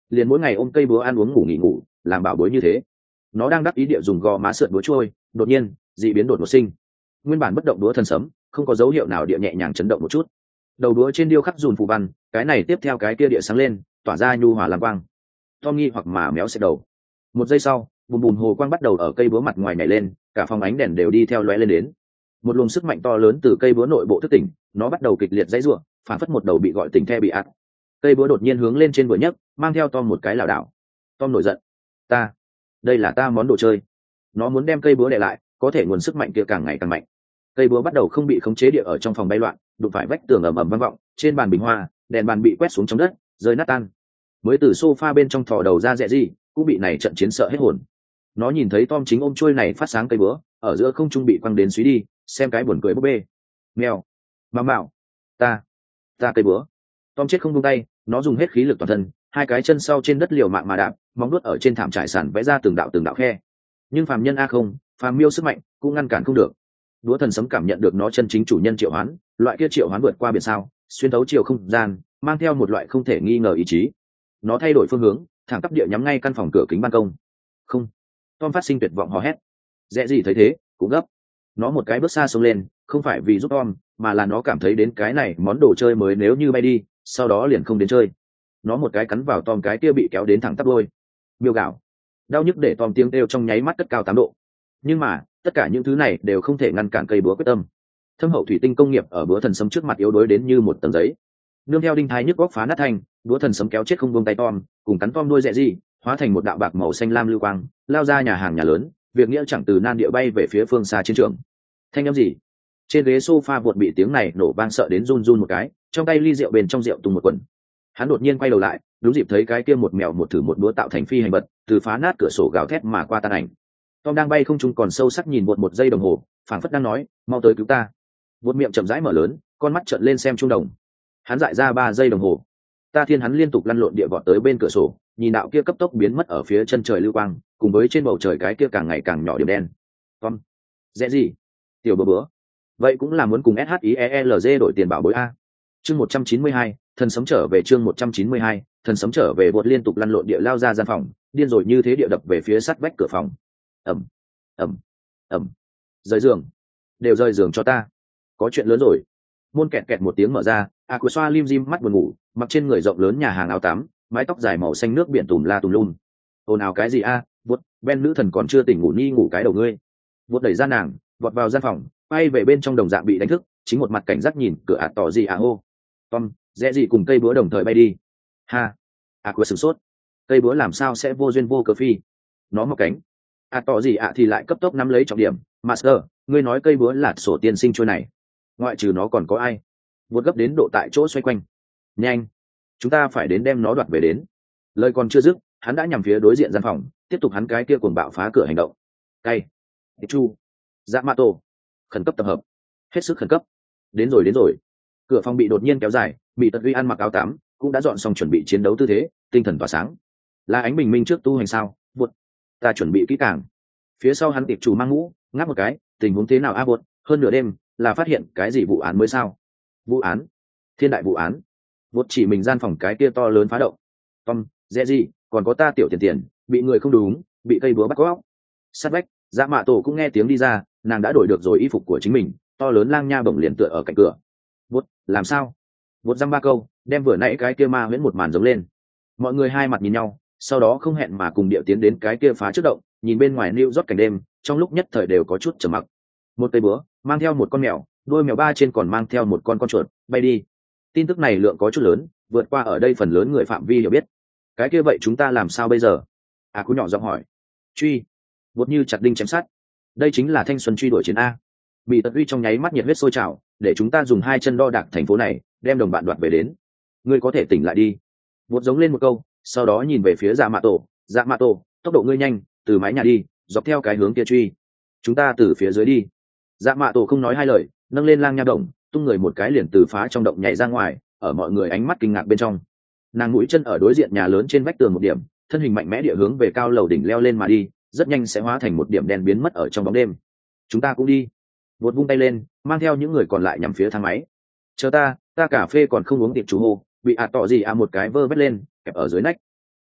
liền mỗi ngày ôm cây búa ăn uống ngủ nghỉ ngủ làm bảo bối như thế. Nó đang đắc ý địa dùng gò má sượt búa trôi, đột nhiên dị biến đột ngột sinh. Nguyên bản bất động đũa thần sấm không có dấu hiệu nào địa nhẹ nhàng chấn động một chút, đầu đũa trên điêu khắc dùn phù văn, cái này tiếp theo cái kia địa sáng lên, tỏa ra nhu hòa lam quang. Tom nghi hoặc mà méo xẹt đầu. Một giây sau, bùm bùm hồ quang bắt đầu ở cây búa mặt ngoài nhảy lên, cả phòng ánh đèn đều đi theo lóe lên đến. Một luồng sức mạnh to lớn từ cây búa nội bộ thức tỉnh, nó bắt đầu kịch liệt dãy rủa, phản phất một đầu bị gọi tỉnh the bị ạt. Cây búa đột nhiên hướng lên trên vừa nhấc, mang theo Tom một cái lảo đảo. Tom nổi giận. Ta, đây là ta món đồ chơi. Nó muốn đem cây búa đè lại, có thể nguồn sức mạnh kia càng ngày càng mạnh. Cây búa bắt đầu không bị khống chế địa ở trong phòng bay loạn, đụng phải vách tường ầm ầm vang vọng, trên bàn bình hoa, đèn bàn bị quét xuống trong đất, rơi nát tan. Mới từ sofa bên trong thò đầu ra Rẽ gì, cũng bị này trận chiến sợ hết hồn. Nó nhìn thấy Tom chính ôm chuôi này phát sáng cây búa, ở giữa không trung bị quăng đến suý đi, xem cái buồn cười búp bê. Mèo, mama mạo, ta, ta cây búa. Tom chết không buông tay, nó dùng hết khí lực toàn thân, hai cái chân sau trên đất liều mạng mà đạp, móng vuốt ở trên thảm trải sàn vẽ ra từng đạo từng đạo khe. Nhưng phàm nhân a không, phàm miêu sức mạnh cũng ngăn cản không được. Đũa thần sấm cảm nhận được nó chân chính chủ nhân triệu hoán, loại kia triệu hoán vượt qua biển sao, xuyên thấu chiều không gian, mang theo một loại không thể nghi ngờ ý chí. Nó thay đổi phương hướng, thẳng tắp địa nhắm ngay căn phòng cửa kính ban công. Không. Tom phát sinh tuyệt vọng hò hét. Rẽ gì thấy thế cũng gấp. Nó một cái bước xa xông lên, không phải vì giúp Tom, mà là nó cảm thấy đến cái này món đồ chơi mới nếu như bay đi, sau đó liền không đến chơi. Nó một cái cắn vào Tom cái kia bị kéo đến thẳng tắp đôi. Miêu gạo. Đau nhức để Tom tiếng kêu trong nháy mắt cất cao tám độ. Nhưng mà tất cả những thứ này đều không thể ngăn cản cây búa quyết tâm. Thâm hậu thủy tinh công nghiệp ở búa thần sấm trước mặt yếu đuối đến như một tầng giấy. Nương theo đinh thái nhức góc phá nát thành, búa thần sấm kéo chết không buông tay Tom, cùng cắn Tom đuôi Rẽ gì, hóa thành một đạo bạc màu xanh lam lưu quang, lao ra nhà hàng nhà lớn, việc nghĩa chẳng từ nan địa bay về phía phương xa chiến trường. Thanh âm gì? Trên ghế sofa vụt bị tiếng này nổ vang sợ đến run run một cái, trong tay ly rượu bên trong rượu tung một quần. Hắn đột nhiên quay đầu lại, đúng dịp thấy cái kia một mèo một thử một búa tạo thành phi hành vật, từ phá nát cửa sổ gào thét mà qua tan ảnh. Tom đang bay không trung còn sâu sắc nhìn vụt một giây đồng hồ, phảng phất đang nói, mau tới cứu ta. Vụt miệng chậm rãi mở lớn, con mắt trợn lên xem trung đồng. Hắn dại ra ba giây đồng hồ. Ta thiên hắn liên tục lăn lộn địa vọt tới bên cửa sổ, nhìn đạo kia cấp tốc biến mất ở phía chân trời lưu quang, cùng với trên bầu trời cái kia càng ngày càng nhỏ điểm đen. Tom, Rẽ gì? Tiểu bữa bữa. Vậy cũng là muốn cùng ét hát i e lờ giê đổi tiền bảo bối a. Chương một trăm chín mươi hai, thần sấm trở về chương một trăm chín mươi hai, thần sấm trở về vụt liên tục lăn lộn địa lao ra gian phòng, điên rồi như thế địa đập về phía sát vách cửa phòng. Ầm, ầm, ầm. Rời giường, đều rời giường cho ta. Có chuyện lớn rồi. Môn kẹt kẹt một tiếng mở ra, a của xoa lim dim mắt buồn ngủ, mặc trên người rộng lớn nhà hàng áo tắm, mái tóc dài màu xanh nước biển tùm la tùm lum. Ồn ào cái gì a? À? Vụt, Ben nữ thần còn chưa tỉnh ngủ nhi ngủ cái đầu ngươi. Vụt đẩy ra nàng, vọt vào gian phòng, bay về bên trong đồng dạng bị đánh thức, chính một mặt cảnh giác nhìn cửa ạt tỏ gì à hô. Tom, Rẽ gì cùng cây búa đồng thời bay đi. Ha. A của sửng sốt. Cây búa làm sao sẽ vô duyên vô cớ phi? Nó mọc cánh. À tỏ gì ạ thì lại cấp tốc nắm lấy trọng điểm. Master, ngươi nói cây búa là sổ tiên sinh trôi này, ngoại trừ nó còn có ai? Vụt gấp đến độ tại chỗ xoay quanh. Nhanh, chúng ta phải đến đem nó đoạt về đến. Lời còn chưa dứt, hắn đã nhằm phía đối diện gian phòng, tiếp tục hắn cái kia cuồng bạo phá cửa hành động. Cay, chu, dạ ma tô, khẩn cấp tập hợp, hết sức khẩn cấp. Đến rồi đến rồi. Cửa phòng bị đột nhiên kéo dài, bị tật uy ăn mặc áo tắm, cũng đã dọn xong chuẩn bị chiến đấu tư thế, tinh thần tỏa sáng. Là ánh bình minh trước tu hành sao? Vụt, ta chuẩn bị kỹ càng. Phía sau hắn tiệp chủ mang mũ, ngáp một cái, tình huống thế nào a Vụt? Hơn nửa đêm, là phát hiện cái gì vụ án mới sao? Vụ án? Thiên đại vụ án. Vụt chỉ mình gian phòng cái kia to lớn phá động. Tom, Rẽ gì, còn có ta tiểu tiền tiền, bị người không đúng, bị cây búa bắt cóc. Sát vách, dạ mạ tổ cũng nghe tiếng đi ra, nàng đã đổi được rồi y phục của chính mình, to lớn lang nha bổng liền tựa ở cạnh cửa. Vụt, làm sao? Vụt dăm ba câu, đem vừa nãy cái kia ma huyễn một màn giống lên. Mọi người hai mặt nhìn nhau, sau đó không hẹn mà cùng điệu tiến đến cái kia phá trước động, nhìn bên ngoài New York cảnh đêm, trong lúc nhất thời đều có chút trầm mặc. Một cây búa mang theo một con mèo, đôi mèo ba trên còn mang theo một con con chuột bay đi. Tin tức này lượng có chút lớn, vượt qua ở đây phần lớn người phạm vi hiểu biết. Cái kia vậy chúng ta làm sao bây giờ? À cú nhỏ giọng hỏi. Truy. Vụt như chặt đinh chém sắt. Đây chính là thanh xuân truy đuổi chiến a. Bị tật uy trong nháy mắt nhiệt huyết sôi trào, để chúng ta dùng hai chân đo đạc thành phố này, đem đồng bạn đoạt về đến. Ngươi có thể tỉnh lại đi. Vụt giống lên một câu, sau đó nhìn về phía dạ mạ tổ. Dạ mạ tổ, tốc độ ngươi nhanh, từ mái nhà đi, dọc theo cái hướng kia truy. Chúng ta từ phía dưới đi. Dạ mạ tổ không nói hai lời, nâng lên lang nha động, tung người một cái liền từ phá trong động nhảy ra ngoài, ở mọi người ánh mắt kinh ngạc bên trong. Nàng mũi chân ở đối diện nhà lớn trên vách tường một điểm, thân hình mạnh mẽ địa hướng về cao lầu đỉnh leo lên mà đi, rất nhanh sẽ hóa thành một điểm đen biến mất ở trong bóng đêm. Chúng ta cũng đi. Vụt vung tay lên, mang theo những người còn lại nhằm phía thang máy. Chờ ta, ta cà phê còn không uống tiệp chú hô, bị ạ tỏ gì à một cái vơ vét lên, kẹp ở dưới nách.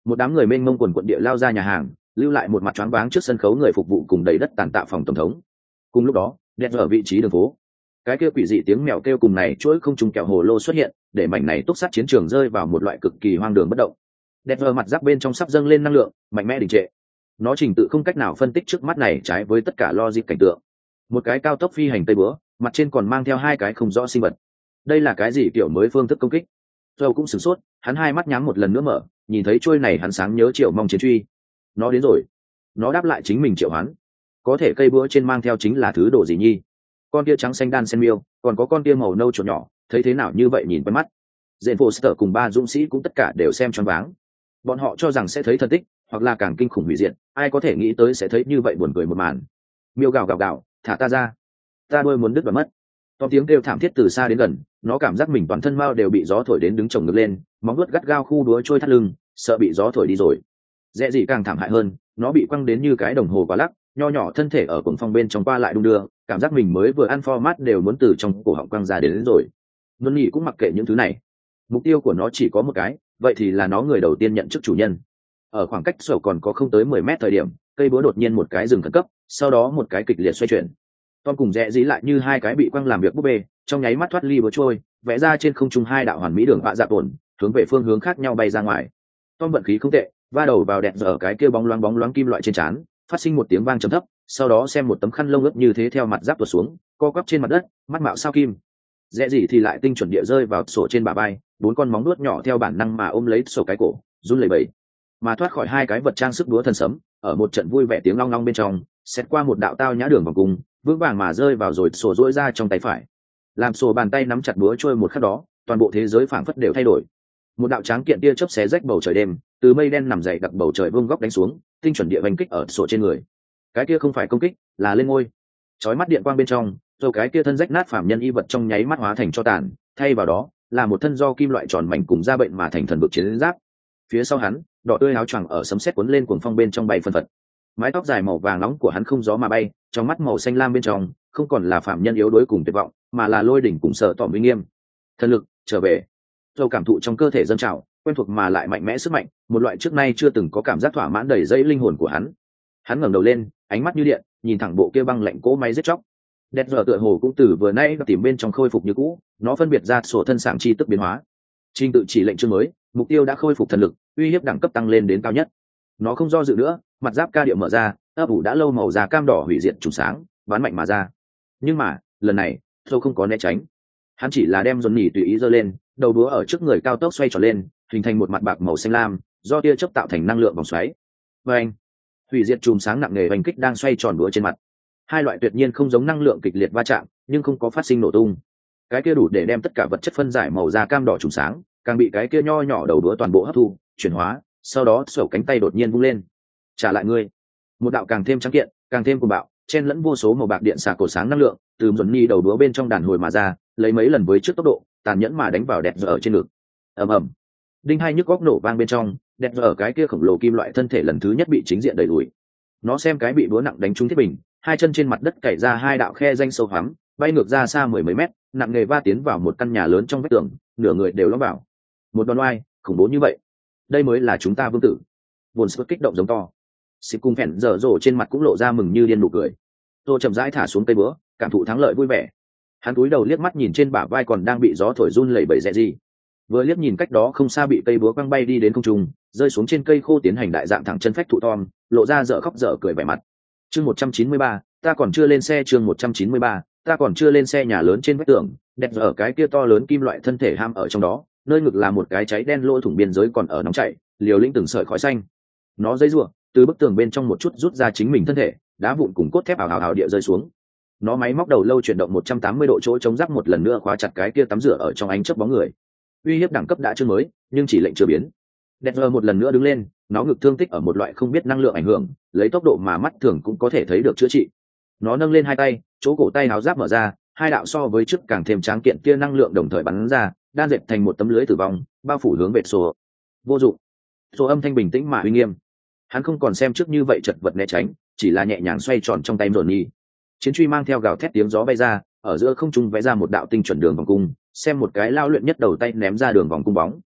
một đám người mênh mông quần quận địa lao ra nhà hàng, lưu lại một mặt choáng váng trước sân khấu người phục vụ cùng đầy đất tàn tạ phòng tổng thống. Cùng lúc đó, đẹp ở vị trí đường phố, cái kia quỷ dị tiếng mèo kêu cùng này chuỗi không trùng kẹo hồ lô xuất hiện, để mảnh này túc sát chiến trường rơi vào một loại cực kỳ hoang đường bất động. Đẹp ở mặt giáp bên trong sắp dâng lên năng lượng mạnh mẽ đình trệ. Nó trình tự không cách nào phân tích trước mắt này trái với tất cả logic cảnh tượng. Một cái cao tốc phi hành tây búa, mặt trên còn mang theo hai cái không rõ sinh vật. Đây là cái gì kiểu mới phương thức công kích? Joe cũng sửng sốt, hắn hai mắt nhắm một lần nữa mở, nhìn thấy chuôi này hắn sáng nhớ triệu mong chiến truy. Nó đến rồi. Nó đáp lại chính mình triệu hoán. Có thể cây búa trên mang theo chính là thứ đồ gì nhi? Con kia trắng xanh đan sen miêu, còn có con kia màu nâu chuột nhỏ, thấy thế nào như vậy nhìn quen mắt. Jane Foster cùng ba dũng sĩ cũng tất cả đều xem choáng váng. Bọn họ cho rằng sẽ thấy thần tích, hoặc là càng kinh khủng hủy diệt, ai có thể nghĩ tới sẽ thấy như vậy buồn cười một màn. Miêu gào gào gào, thả ta ra, ta đuôi muốn đứt và mất. To tiếng kêu thảm thiết từ xa đến gần, nó cảm giác mình toàn thân mao đều bị gió thổi đến đứng chồng ngược lên, móng vuốt gắt gao khu đuôi trôi thắt lưng, sợ bị gió thổi đi rồi. Dễ gì càng thảm hại hơn, nó bị quăng đến như cái đồng hồ quá lắc, nho nhỏ thân thể ở cuồng phong bên trong qua lại đung đưa, cảm giác mình mới vừa ăn format đều muốn từ trong cổ họng quăng ra đến, đến rồi. Luân Nhị cũng mặc kệ những thứ này, mục tiêu của nó chỉ có một cái, vậy thì là nó người đầu tiên nhận chức chủ nhân. Ở khoảng cách sổ còn có không tới mười mét thời điểm, cây búa đột nhiên một cái dừng khẩn cấp, sau đó một cái kịch liệt xoay chuyển. Tom cùng Rẽ dí lại như hai cái bị quăng làm việc búp bê, trong nháy mắt thoát ly búa trôi, vẽ ra trên không trung hai đạo hoàn mỹ đường vạ dạ tổn, hướng về phương hướng khác nhau bay ra ngoài. Tom vận khí không tệ, va đầu vào đẹt giờ cái kia bóng loáng bóng loáng kim loại trên trán, phát sinh một tiếng vang trầm thấp, sau đó xem một tấm khăn lông ướt như thế theo mặt giáp tuột xuống, co quắp trên mặt đất, mắt mạo sao kim. Rẽ dí thì lại tinh chuẩn địa rơi vào sổ trên bả vai, bốn con móng vuốt nhỏ theo bản năng mà ôm lấy sổ cái cổ, run lẩy bẩy. Mà thoát khỏi hai cái vật trang sức đúa thần sấm, ở một trận vui vẻ tiếng long long bên trong, xét qua một đạo tao nhã đường vòng cung, vững vàng mà rơi vào rồi sổ rỗi ra trong tay phải. Làm sổ bàn tay nắm chặt búa trôi một khắc đó, toàn bộ thế giới phảng phất đều thay đổi. Một đạo tráng kiện tia chớp xé rách bầu trời đêm, từ mây đen nằm dậy đặc bầu trời vương góc đánh xuống, tinh chuẩn địa vành kích ở sổ trên người. Cái kia không phải công kích, là lên ngôi. Chói mắt điện quang bên trong, rồi cái kia thân rách nát phàm nhân y vật trong nháy mắt hóa thành cho tàn, thay vào đó là một thân do kim loại tròn mảnh cùng da bệnh mà thành thần vực chiến giáp. Phía sau hắn, đỏ tươi áo choàng ở sấm sét cuốn lên cuồng phong bên trong bay phân phật. Mái tóc dài màu vàng nóng của hắn không gió mà bay, trong mắt màu xanh lam bên trong không còn là phạm nhân yếu đuối cùng tuyệt vọng, mà là lôi đỉnh cùng sợ tỏ uy nghiêm. Thần lực trở về. Dâu cảm thụ trong cơ thể dâng trào, quen thuộc mà lại mạnh mẽ sức mạnh, một loại trước nay chưa từng có cảm giác thỏa mãn đầy dẫy linh hồn của hắn. Hắn ngẩng đầu lên, ánh mắt như điện, nhìn thẳng bộ kia băng lạnh cỗ máy giết chóc. Đẹt giờ tựa hồ cũng từ vừa nay tìm bên trong khôi phục như cũ, nó phân biệt ra sổ thân sảng chi tức biến hóa. Trình tự chỉ lệnh chương mới, mục tiêu đã khôi phục thần lực, uy hiếp đẳng cấp tăng lên đến cao nhất. Nó không do dự nữa, mặt giáp ca điệu mở ra, ấp ủ đã lâu màu da cam đỏ hủy diệt trùng sáng, bắn mạnh mà ra. Nhưng mà lần này Thâu không có né tránh, hắn chỉ là đem dồn nhỉ tùy ý giơ lên, đầu đúa ở trước người cao tốc xoay tròn lên, hình thành một mặt bạc màu xanh lam, do tia chớp tạo thành năng lượng vòng xoáy. Và anh, hủy diệt chùm sáng nặng nề hành kích đang xoay tròn đũa trên mặt. Hai loại tuyệt nhiên không giống năng lượng kịch liệt va chạm, nhưng không có phát sinh nổ tung. Cái kia đủ để đem tất cả vật chất phân giải màu da cam đỏ chùm sáng, càng bị cái kia nho nhỏ đầu đũa toàn bộ hấp thu, chuyển hóa, sau đó sổ cánh tay đột nhiên vung lên. Trả lại ngươi. Một đạo càng thêm trắng kiện, càng thêm cuồng bạo, chen lẫn vô số màu bạc điện xà cổ sáng năng lượng, từ dồn ni đầu đũa bên trong đàn hồi mà ra, lấy mấy lần với trước tốc độ, tàn nhẫn mà đánh vào đẹp giờ ở trên ngực. Ầm ầm. Đinh hai nhức góc nổ vang bên trong, đẹp giờ ở cái kia khổng lồ kim loại thân thể lần thứ nhất bị chính diện đẩy lùi. Nó xem cái bị đũa nặng đánh trúng thiết bình, hai chân trên mặt đất cày ra hai đạo khe danh sâu hoắm, bay ngược ra xa mười mấy mét, nặng nề va tiến vào một căn nhà lớn trong vách tường, nửa người đều lõm vào. Một đòn oai khủng bố như vậy, đây mới là chúng ta vương tử. Vồn sức kích động giống to. Xịp cùng phèn dở dồ trên mặt cũng lộ ra mừng như điên nụ cười. Tô chậm rãi thả xuống cây búa, cảm thụ thắng lợi vui vẻ. Hắn cúi đầu liếc mắt nhìn trên bả vai còn đang bị gió thổi run lẩy bẩy rẽ gì, vừa liếc nhìn cách đó không xa bị cây búa quăng bay đi đến không trung, rơi xuống trên cây khô tiến hành đại dạng thẳng chân phách thụ Tom, lộ ra dở khóc dở cười vẻ mặt. Chương một trăm chín mươi ba, ta còn chưa lên xe. Chương một trăm chín mươi ba, ta còn chưa lên xe. Nhà lớn trên vách tường, đẹp ở cái kia to lớn kim loại thân thể ham ở trong đó, nơi ngực là một cái cháy đen lỗ thủng biên giới còn ở nóng chảy, liều lĩnh từng sợi khói xanh. Nó dây rủa, từ bức tường bên trong một chút rút ra chính mình thân thể, đá vụn cùng cốt thép ảo ảo ảo địa rơi xuống. Nó máy móc đầu lâu chuyển động một trăm tám mươi độ chỗ chống rắc một lần nữa khóa chặt cái kia tắm rửa ở trong ánh chớp bóng người. Uy hiếp đẳng cấp đã chưa mới, nhưng chỉ lệnh chưa biến. Đẹp giờ một lần nữa đứng lên, nó ngực thương tích ở một loại không biết năng lượng ảnh hưởng, lấy tốc độ mà mắt thường cũng có thể thấy được chữa trị. Nó nâng lên hai tay, chỗ cổ tay áo giáp mở ra, hai đạo so với trước càng thêm tráng kiện kia năng lượng đồng thời bắn ra, đan dệt thành một tấm lưới tử vong, bao phủ hướng về sổ. Vô dụng. Sổ âm thanh bình tĩnh mà uy nghiêm. Hắn không còn xem trước như vậy chật vật né tránh, chỉ là nhẹ nhàng xoay tròn trong tay rồn nhi. Chiến truy mang theo gào thét tiếng gió bay ra, ở giữa không trung vẽ ra một đạo tinh chuẩn đường vòng cung, xem một cái lao luyện nhất đầu tay ném ra đường vòng cung bóng.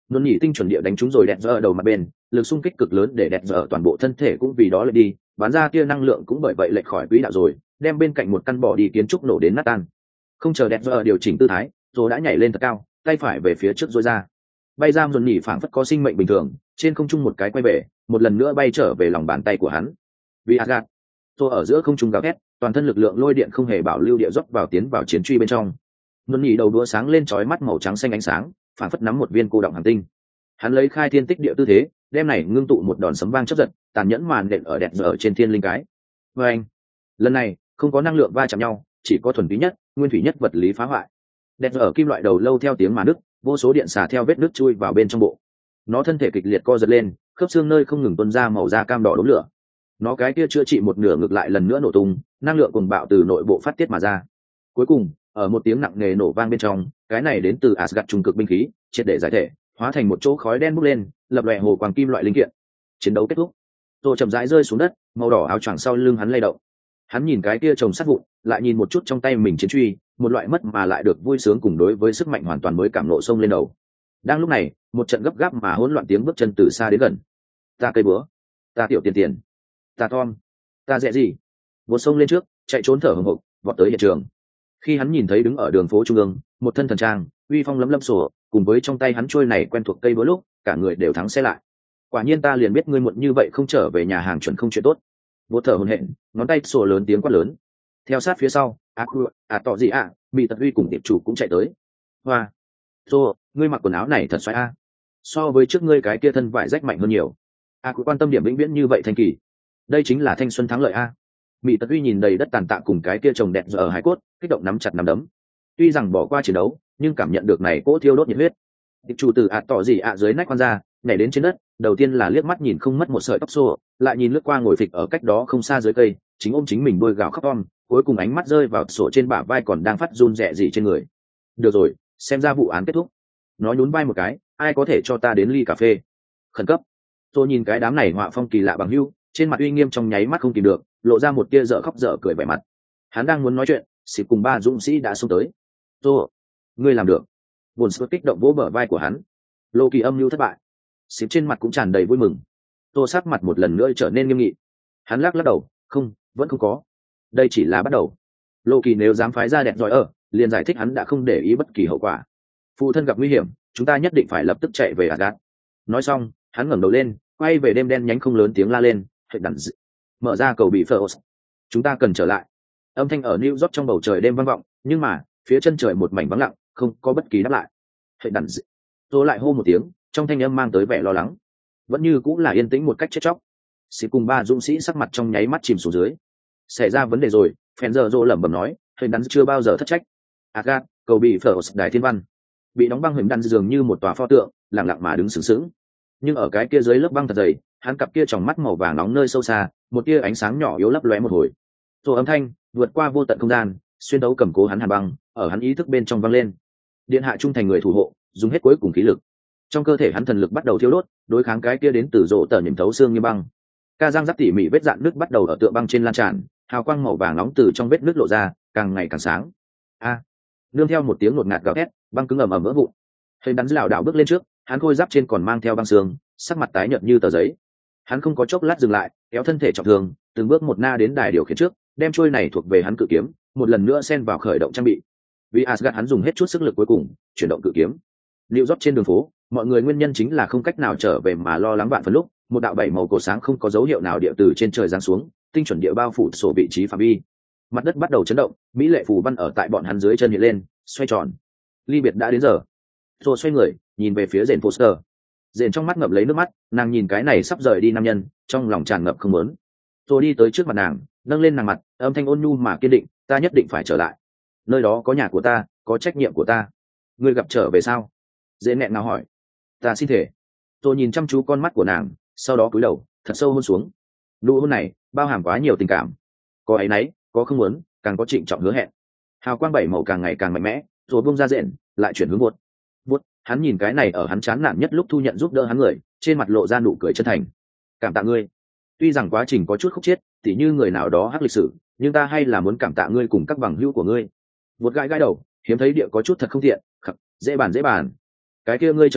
Luôn nhỉ tinh chuẩn địa đánh trúng rồi đẹp giờ đầu mặt bên, lực xung kích cực lớn để đẹp giờ toàn bộ thân thể cũng vì đó lệch đi, bán ra tia năng lượng cũng bởi vậy lệch khỏi quỹ đạo rồi, đem bên cạnh một căn bỏ đi kiến trúc nổ đến nát tan. Không chờ đẹp giờ điều chỉnh tư thái, rồi đã nhảy lên thật cao, tay phải về phía trước duỗi ra. Bay ra dồn nhỉ phảng phất có sinh mệnh bình thường, trên không trung một cái quay về, một lần nữa bay trở về lòng bàn tay của hắn. Vì Asgard, rồi ở giữa không trung gào thét, toàn thân lực lượng lôi điện không hề bảo lưu địa dốc vào tiến vào chiến truy bên trong. Dồn nhỉ đầu đũa sáng lên chói mắt màu trắng xanh ánh sáng, phảng phất nắm một viên cô động hành tinh. Hắn lấy khai thiên tích địa tư thế, đem này ngưng tụ một đòn sấm vang chớp giật, tàn nhẫn màn đệm ở đẹp giờ trên thiên linh cái. Và anh, lần này không có năng lượng va chạm nhau, chỉ có thuần túy nhất, nguyên thủy nhất vật lý phá hoại. Đẹp giờ kim loại đầu lâu theo tiếng mà nứt, vô số điện xả theo vết nứt chui vào bên trong bộ. Nó thân thể kịch liệt co giật lên, khớp xương nơi không ngừng tuôn ra màu da cam đỏ đốm lửa. Nó cái kia chữa trị một nửa ngược lại lần nữa nổ tung, năng lượng cuồng bạo từ nội bộ phát tiết mà ra. Cuối cùng, ở một tiếng nặng nề nổ vang bên trong, cái này đến từ Asgard trung cực binh khí, triệt để giải thể, hóa thành một chỗ khói đen bốc lên, lập lòe hồ quang kim loại linh kiện. Chiến đấu kết thúc, rồi chậm rãi rơi xuống đất, màu đỏ áo choàng sau lưng hắn lay động. Hắn nhìn cái kia chồng sắt vụn, lại nhìn một chút trong tay mình chiến truy, một loại mất mà lại được vui sướng cùng đối với sức mạnh hoàn toàn mới cảm nộ sông lên đầu. Đang lúc này, một trận gấp gáp mà hỗn loạn tiếng bước chân từ xa đến gần. Ta cây búa, ta tiểu tiền tiền, ta Tom, ta dẹ gì? Một sông lên trước, chạy trốn thở hổn hộc, vọt tới hiện trường. Khi hắn nhìn thấy đứng ở đường phố trung ương, một thân thần trang, uy phong lấm lấm sổ, cùng với trong tay hắn trôi này quen thuộc cây búa lúc, cả người đều thắng xe lại. Quả nhiên ta liền biết ngươi muộn như vậy không trở về nhà hàng chuẩn không chuyện tốt. Vô thở hổn hển, ngón tay sổ lớn tiếng quát lớn. Theo sát phía sau, a à tỏ gì ạ, bị tật uy cùng tiệp chủ cũng chạy tới. Hoa, Tô, ngươi mặc quần áo này thật xoái a. So với trước ngươi cái kia thân vải rách mạnh hơn nhiều. A cũng quan tâm điểm vĩnh viễn như vậy thanh kỳ. Đây chính là thanh xuân thắng lợi a. Mị Tật Uy nhìn đầy đất tàn tạ cùng cái kia trồng đẹp giờ ở hải cốt, kích động nắm chặt nắm đấm. Tuy rằng bỏ qua chiến đấu, nhưng cảm nhận được này cỗ thiêu đốt nhiệt huyết. Tiệp chủ từ ạ tỏ gì ạ dưới nách quan ra, nhảy đến trên đất, đầu tiên là liếc mắt nhìn không mất một sợi tóc xô, lại nhìn lướt qua ngồi phịch ở cách đó không xa dưới cây, chính ôm chính mình đôi gào khóc om, cuối cùng ánh mắt rơi vào sổ trên bả vai còn đang phát run rẻ gì trên người. Được rồi, xem ra vụ án kết thúc. Nó nhún vai một cái, ai có thể cho ta đến ly cà phê? Khẩn cấp. Tôi nhìn cái đám này họa phong kỳ lạ bằng hưu, trên mặt uy nghiêm trong nháy mắt không kìm được, lộ ra một tia dở khóc dở cười vẻ mặt. Hắn đang muốn nói chuyện, xịp cùng ba dũng sĩ đã xông tới. Tôi, ngươi làm được. Buồn sức kích động vỗ bờ vai của hắn. Lô kỳ âm mưu thất bại. Xịp trên mặt cũng tràn đầy vui mừng. Tô sắc mặt một lần nữa trở nên nghiêm nghị. Hắn lắc lắc đầu, không, vẫn không có. Đây chỉ là bắt đầu. Lô kỳ nếu dám phái ra đẹp giỏi ở, liền giải thích hắn đã không để ý bất kỳ hậu quả. Phụ thân gặp nguy hiểm, chúng ta nhất định phải lập tức chạy về Asgard. Nói xong, hắn ngẩng đầu lên, quay về đêm đen nhánh không lớn tiếng la lên, "Hệ đàn dị. Mở ra cầu bị Phlos. Chúng ta cần trở lại." Âm thanh ở New York trong bầu trời đêm vang vọng, nhưng mà, phía chân trời một mảnh vắng lặng, không có bất kỳ đáp lại. "Hệ đàn dị." Tôi lại hô một tiếng, trong thanh âm mang tới vẻ lo lắng. Vẫn như cũng là yên tĩnh một cách chết chóc. Sĩ cùng ba dũng sĩ sắc mặt trong nháy mắt chìm xuống dưới. Xảy ra vấn đề rồi, Phèn giờ Dô lẩm bẩm nói, "Hệ đàn chưa bao giờ thất trách." Asgard, cầu bị Phlos đài thiên văn. Bị đóng băng hình đan dường như một tòa pho tượng, lặng lặng mà đứng sừng sững. Nhưng ở cái kia dưới lớp băng thật dày, hắn cặp kia tròng mắt màu vàng nóng nơi sâu xa, một tia ánh sáng nhỏ yếu lấp lóe một hồi. Rồi âm thanh vượt qua vô tận không gian, xuyên đấu cầm cố hắn hàn băng, ở hắn ý thức bên trong vang lên. Điện hạ trung thành người thủ hộ, dùng hết cuối cùng khí lực. Trong cơ thể hắn thần lực bắt đầu thiêu đốt, đối kháng cái kia đến từ rộ tờ nhầm thấu xương như băng. Ca răng rắc tỉ mỉ vết dạn nước bắt đầu ở tượng băng trên lan tràn, hào quang màu vàng nóng từ trong vết nước lộ ra, càng ngày càng sáng. A! Nương theo một tiếng ngột ngạt gào thét, băng cứng ầm ầm vỡ vụn. Hình đắn lảo đảo bước lên trước, hắn khôi giáp trên còn mang theo băng xương, sắc mặt tái nhợt như tờ giấy. Hắn không có chốc lát dừng lại, kéo thân thể trọng thương, từng bước một na đến đài điều khiển trước, đem trôi này thuộc về hắn cự kiếm, một lần nữa xen vào khởi động trang bị. Vì Asgard hắn dùng hết chút sức lực cuối cùng, chuyển động cự kiếm. Lưu rót trên đường phố, mọi người nguyên nhân chính là không cách nào trở về mà lo lắng vạn phần lúc, một đạo bảy màu cổ sáng không có dấu hiệu nào địa từ trên trời giáng xuống, tinh chuẩn địa bao phủ sổ vị trí phạm vi. Mặt đất bắt đầu chấn động, mỹ lệ phù văn ở tại bọn hắn dưới chân hiện lên, xoay tròn. Ly biệt đã đến giờ. Rồi xoay người, nhìn về phía Jane Foster. Jane trong mắt ngập lấy nước mắt, nàng nhìn cái này sắp rời đi nam nhân, trong lòng tràn ngập không muốn. Rồi đi tới trước mặt nàng, nâng lên nàng mặt, âm thanh ôn nhu mà kiên định, "Ta nhất định phải trở lại. Nơi đó có nhà của ta, có trách nhiệm của ta. Ngươi gặp trở về sao?" Jane nghẹn ngào hỏi. "Ta xin thể." Rồi nhìn chăm chú con mắt của nàng, sau đó cúi đầu, thật sâu hôn xuống. Nụ hôn này bao hàm quá nhiều tình cảm, có áy náy, có không muốn, càng có trịnh trọng hứa hẹn. Hào quang bảy màu càng ngày càng mạnh mẽ, rồi bung ra Jane, lại chuyển hướng vuốt. Vuốt, hắn nhìn cái này ở hắn chán nản nhất lúc thu nhận giúp đỡ hắn người, trên mặt lộ ra nụ cười chân thành. "Cảm tạ ngươi. Tuy rằng quá trình có chút khúc chiết, tỉ như người nào đó hắc lịch sử, nhưng ta hay là muốn cảm tạ ngươi cùng các bằng hữu của ngươi." Vuốt gãi gãi đầu, hiếm thấy địa có chút thật không thiện, khập, dễ bàn dễ bàn. "Cái kia ngươi trở lại,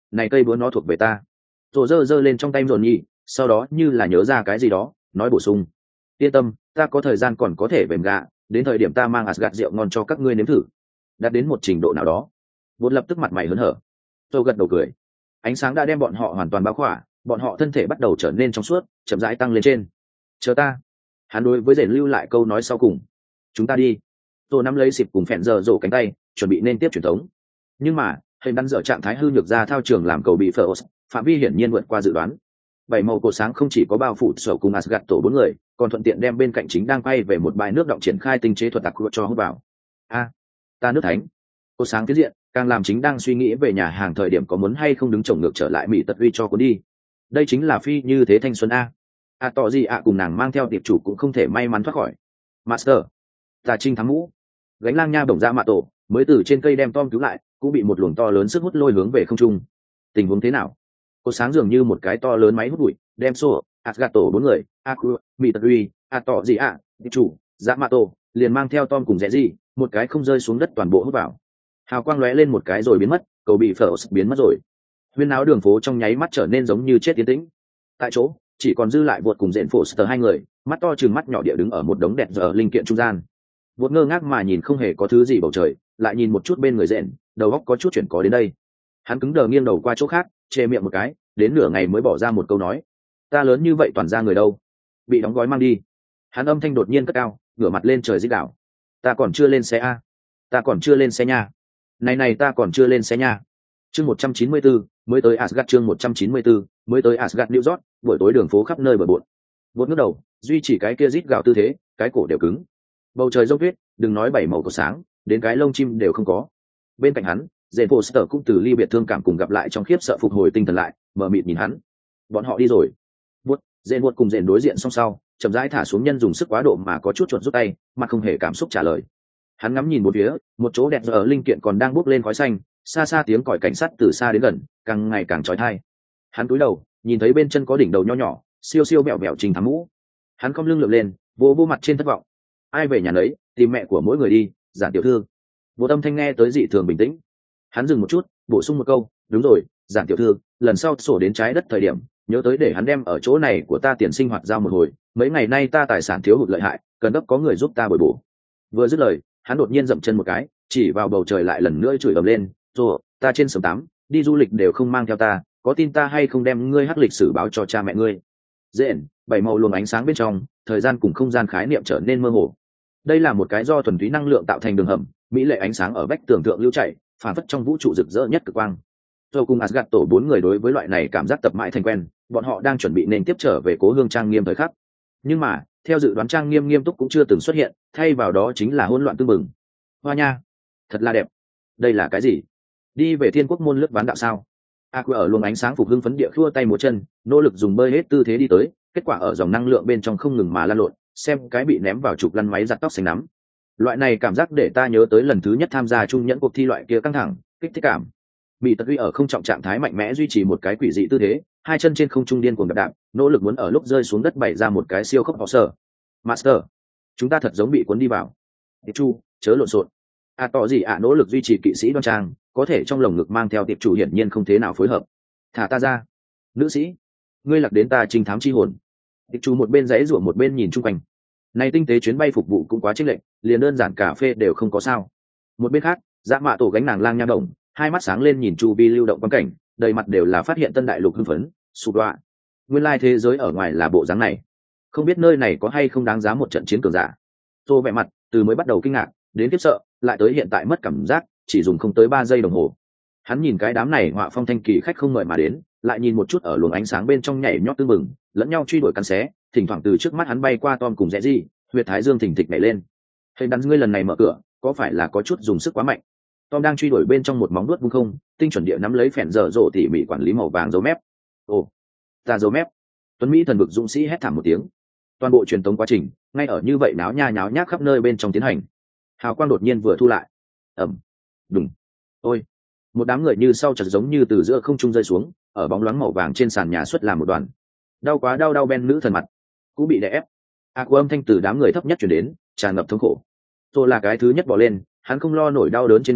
này cây búa nó thuộc về ta. Rồi giơ giơ lên trong tay dồn nhỉ, sau đó như là nhớ ra cái gì đó nói bổ sung, yên tâm, ta có thời gian còn có thể vềm gạ, đến thời điểm ta mang Asgard rượu ngon cho các ngươi nếm thử. Đạt đến một trình độ nào đó, vốn lập tức mặt mày hớn hở. Tôi gật đầu cười. Ánh sáng đã đem bọn họ hoàn toàn bao khỏa, bọn họ thân thể bắt đầu trở nên trong suốt, chậm rãi tăng lên trên. Chờ ta. Hắn đối với Rèn lưu lại câu nói sau cùng. Chúng ta đi. Tôi nắm lấy xịp cùng phèn giờ rổ cánh tay, chuẩn bị nên tiếp truyền thống. Nhưng mà, hình đắn dở trạng thái hư nhược ra thao trường làm cầu bị phở, phạm vi hiển nhiên vượt qua dự đoán. Bảy màu cột sáng không chỉ có bao phủ sở cùng Asgard tổ bốn người, còn thuận tiện đem bên cạnh chính đang quay về một bãi nước động triển khai tinh chế thuật đặc cho hút vào. A, ta nước thánh. Cột sáng phía diện, càng làm chính đang suy nghĩ về nhà hàng thời điểm có muốn hay không đứng chồng ngược trở lại mỹ tật uy cho cuốn đi. Đây chính là phi như thế thanh xuân a. A tỏ gì ạ cùng nàng mang theo tiệp chủ cũng không thể may mắn thoát khỏi. Master, ta trinh thắng mũ. Gánh lang nha bổng ra mạ tổ, mới từ trên cây đem Tom cứu lại, cũng bị một luồng to lớn sức hút lôi hướng về không trung. Tình huống thế nào? Cột sáng dường như một cái to lớn máy hút bụi, đem xô, Asgard tổ bốn người, Aku, mỹ tật uy, A tỏ gì ạ, tiệp chủ, dạ mạ tổ, liền mang theo Tom cùng rẽ gì, một cái không rơi xuống đất toàn bộ hút vào. Hào quang lóe lên một cái rồi biến mất, cầu bị phở biến mất rồi. Huyên náo đường phố trong nháy mắt trở nên giống như chết tiến tĩnh. Tại chỗ chỉ còn dư lại vượt cùng dện phổ sờ hai người, mắt to chừng mắt nhỏ địa đứng ở một đống đẹp giờ linh kiện trung gian. Vượt ngơ ngác mà nhìn không hề có thứ gì bầu trời, lại nhìn một chút bên người dện, đầu óc có chút chuyển có đến đây. Hắn cứng đờ nghiêng đầu qua chỗ khác, chê miệng một cái, đến nửa ngày mới bỏ ra một câu nói: ta lớn như vậy toàn ra người đâu? Bị đóng gói mang đi. Hắn âm thanh đột nhiên cất cao, ngửa mặt lên trời rít đảo: ta còn chưa lên xe a, ta còn chưa lên xe nha, này này ta còn chưa lên xe nha. Chương một trăm chín mươi bốn, mới tới Asgard. Chương một trăm chín mươi bốn, mới tới Asgard New York, buổi tối đường phố khắp nơi bừa bộn. Vốn ngước đầu, duy chỉ cái kia rít gào tư thế, cái cổ đều cứng. Bầu trời rông tuyết, đừng nói bảy màu của sáng, đến cái lông chim đều không có. Bên cạnh hắn, Jane Foster cũng từ ly biệt thương cảm cùng gặp lại trong khiếp sợ phục hồi tinh thần lại, mờ mịt nhìn hắn. Bọn họ đi rồi. Buốt, Jane Buốt cùng Jane đối diện song sau, chậm rãi thả xuống nhân dùng sức quá độ mà có chút chuột rút tay, mặt không hề cảm xúc trả lời. Hắn ngắm nhìn một phía, một chỗ đẹp ở linh kiện còn đang bốc lên khói xanh, xa xa tiếng còi cảnh sát từ xa đến gần, càng ngày càng chói tai. Hắn cúi đầu, nhìn thấy bên chân có đỉnh đầu nho nhỏ, siêu siêu bẹo bẹo trình thắm mũ. Hắn cong lưng lượn lên, vỗ vỗ mặt trên thất vọng. Ai về nhà nấy, tìm mẹ của mỗi người đi, Giản tiểu thư. Vô âm thanh nghe tới dị thường bình tĩnh. Hắn dừng một chút, bổ sung một câu: đúng rồi, Giản tiểu thư, lần sau sổ đến trái đất thời điểm, nhớ tới để hắn đem ở chỗ này của ta tiền sinh hoạt giao một hồi. Mấy ngày nay ta tài sản thiếu hụt lợi hại, cần gấp có người giúp ta bồi bổ. Vừa dứt lời, hắn đột nhiên dậm chân một cái, chỉ vào bầu trời lại lần nữa chửi ầm lên: rồi, ta trên sớm tám, đi du lịch đều không mang theo ta, có tin ta hay không đem ngươi hắc lịch sử báo cho cha mẹ ngươi. Dện, bảy màu luồng ánh sáng bên trong, thời gian cùng không gian khái niệm trở nên mơ hồ. Đây là một cái do thuần túy năng lượng tạo thành đường hầm, mỹ lệ ánh sáng ở vách tường thượng lưu chảy, phản phất trong vũ trụ rực rỡ nhất cực quang. Rồi cùng Asgard tổ bốn người đối với loại này cảm giác tập mãi thành quen, bọn họ đang chuẩn bị nên tiếp trở về cố hương trang nghiêm thời khắc. Nhưng mà, theo dự đoán trang nghiêm nghiêm túc cũng chưa từng xuất hiện, thay vào đó chính là hỗn loạn tương mừng. Hoa nha, thật là đẹp. Đây là cái gì? Đi về thiên quốc môn lướt ván đạo sao? Aqua ở luồng ánh sáng phục hưng phấn địa khua tay múa chân, nỗ lực dùng bơi hết tư thế đi tới, kết quả ở dòng năng lượng bên trong không ngừng mà lan lộn, xem cái bị ném vào trục lăn máy giặt tóc xanh nắm. Loại này cảm giác để ta nhớ tới lần thứ nhất tham gia trung nhẫn cuộc thi loại kia căng thẳng, kích thích cảm. Bị tật uy ở không trọng trạng thái mạnh mẽ duy trì một cái quỷ dị tư thế, hai chân trên không trung điên cuồng đạp đạp, nỗ lực muốn ở lúc rơi xuống đất bày ra một cái siêu khốc họ sở. Master, chúng ta thật giống bị cuốn đi vào. Tiệp chu, chớ lộn xộn. À tỏ gì ạ nỗ lực duy trì kỵ sĩ đoan trang, có thể trong lồng ngực mang theo tiệp chủ hiển nhiên không thế nào phối hợp. Thả ta ra, nữ sĩ, ngươi lạc đến ta trinh thám chi hồn. Tiệp chủ một bên giãy giụa một bên nhìn chung quanh. Này tinh tế chuyến bay phục vụ cũng quá chênh lệch, liền đơn giản cà phê đều không có sao. Một bên khác, Dạ Mạ tổ gánh nàng lang nha đồng, hai mắt sáng lên nhìn chu vi lưu động quang cảnh, đầy mặt đều là phát hiện tân đại lục hưng phấn, sụp đọa. Nguyên lai thế giới ở ngoài là bộ dáng này, không biết nơi này có hay không đáng giá một trận chiến cường giả. Tô vẻ mặt từ mới bắt đầu kinh ngạc đến khiếp sợ, lại tới hiện tại mất cảm giác, chỉ dùng không tới ba giây đồng hồ. Hắn nhìn cái đám này họa phong thanh kỳ khách không ngợi mà đến, lại nhìn một chút ở luồng ánh sáng bên trong nhảy nhót tương mừng, lẫn nhau truy đuổi cắn xé, thỉnh thoảng từ trước mắt hắn bay qua Tom cùng Rẽ Gì, huyệt thái dương thình thịch nhảy lên. Hình đắn ngươi lần này mở cửa, có phải là có chút dùng sức quá mạnh? Tom đang truy đuổi bên trong một móng vuốt vung không, tinh chuẩn địa nắm lấy phèn dở rộ tỉ mỉ quản lý màu vàng dấu mép. Ồ, ta dấu mép. Tuấn Mỹ thần vực dũng sĩ hét thảm một tiếng. Toàn bộ truyền tống quá trình, ngay ở như vậy náo nha nháo nhác khắp nơi bên trong tiến hành. Hào quang đột nhiên vừa thu lại. Ầm, đùng. Ôi, một đám người như sau chợt giống như từ giữa không trung rơi xuống, ở bóng loáng màu vàng trên sàn nhà xuất làm một đoàn. Đau quá đau đau Ben nữ thần mặt, cũng bị đè ép. Aqua âm thanh từ đám người thấp nhất truyền đến, tràn ngập thống khổ. Tôi là cái thứ nhất bỏ lên, hắn không lo nổi đau đớn trên người,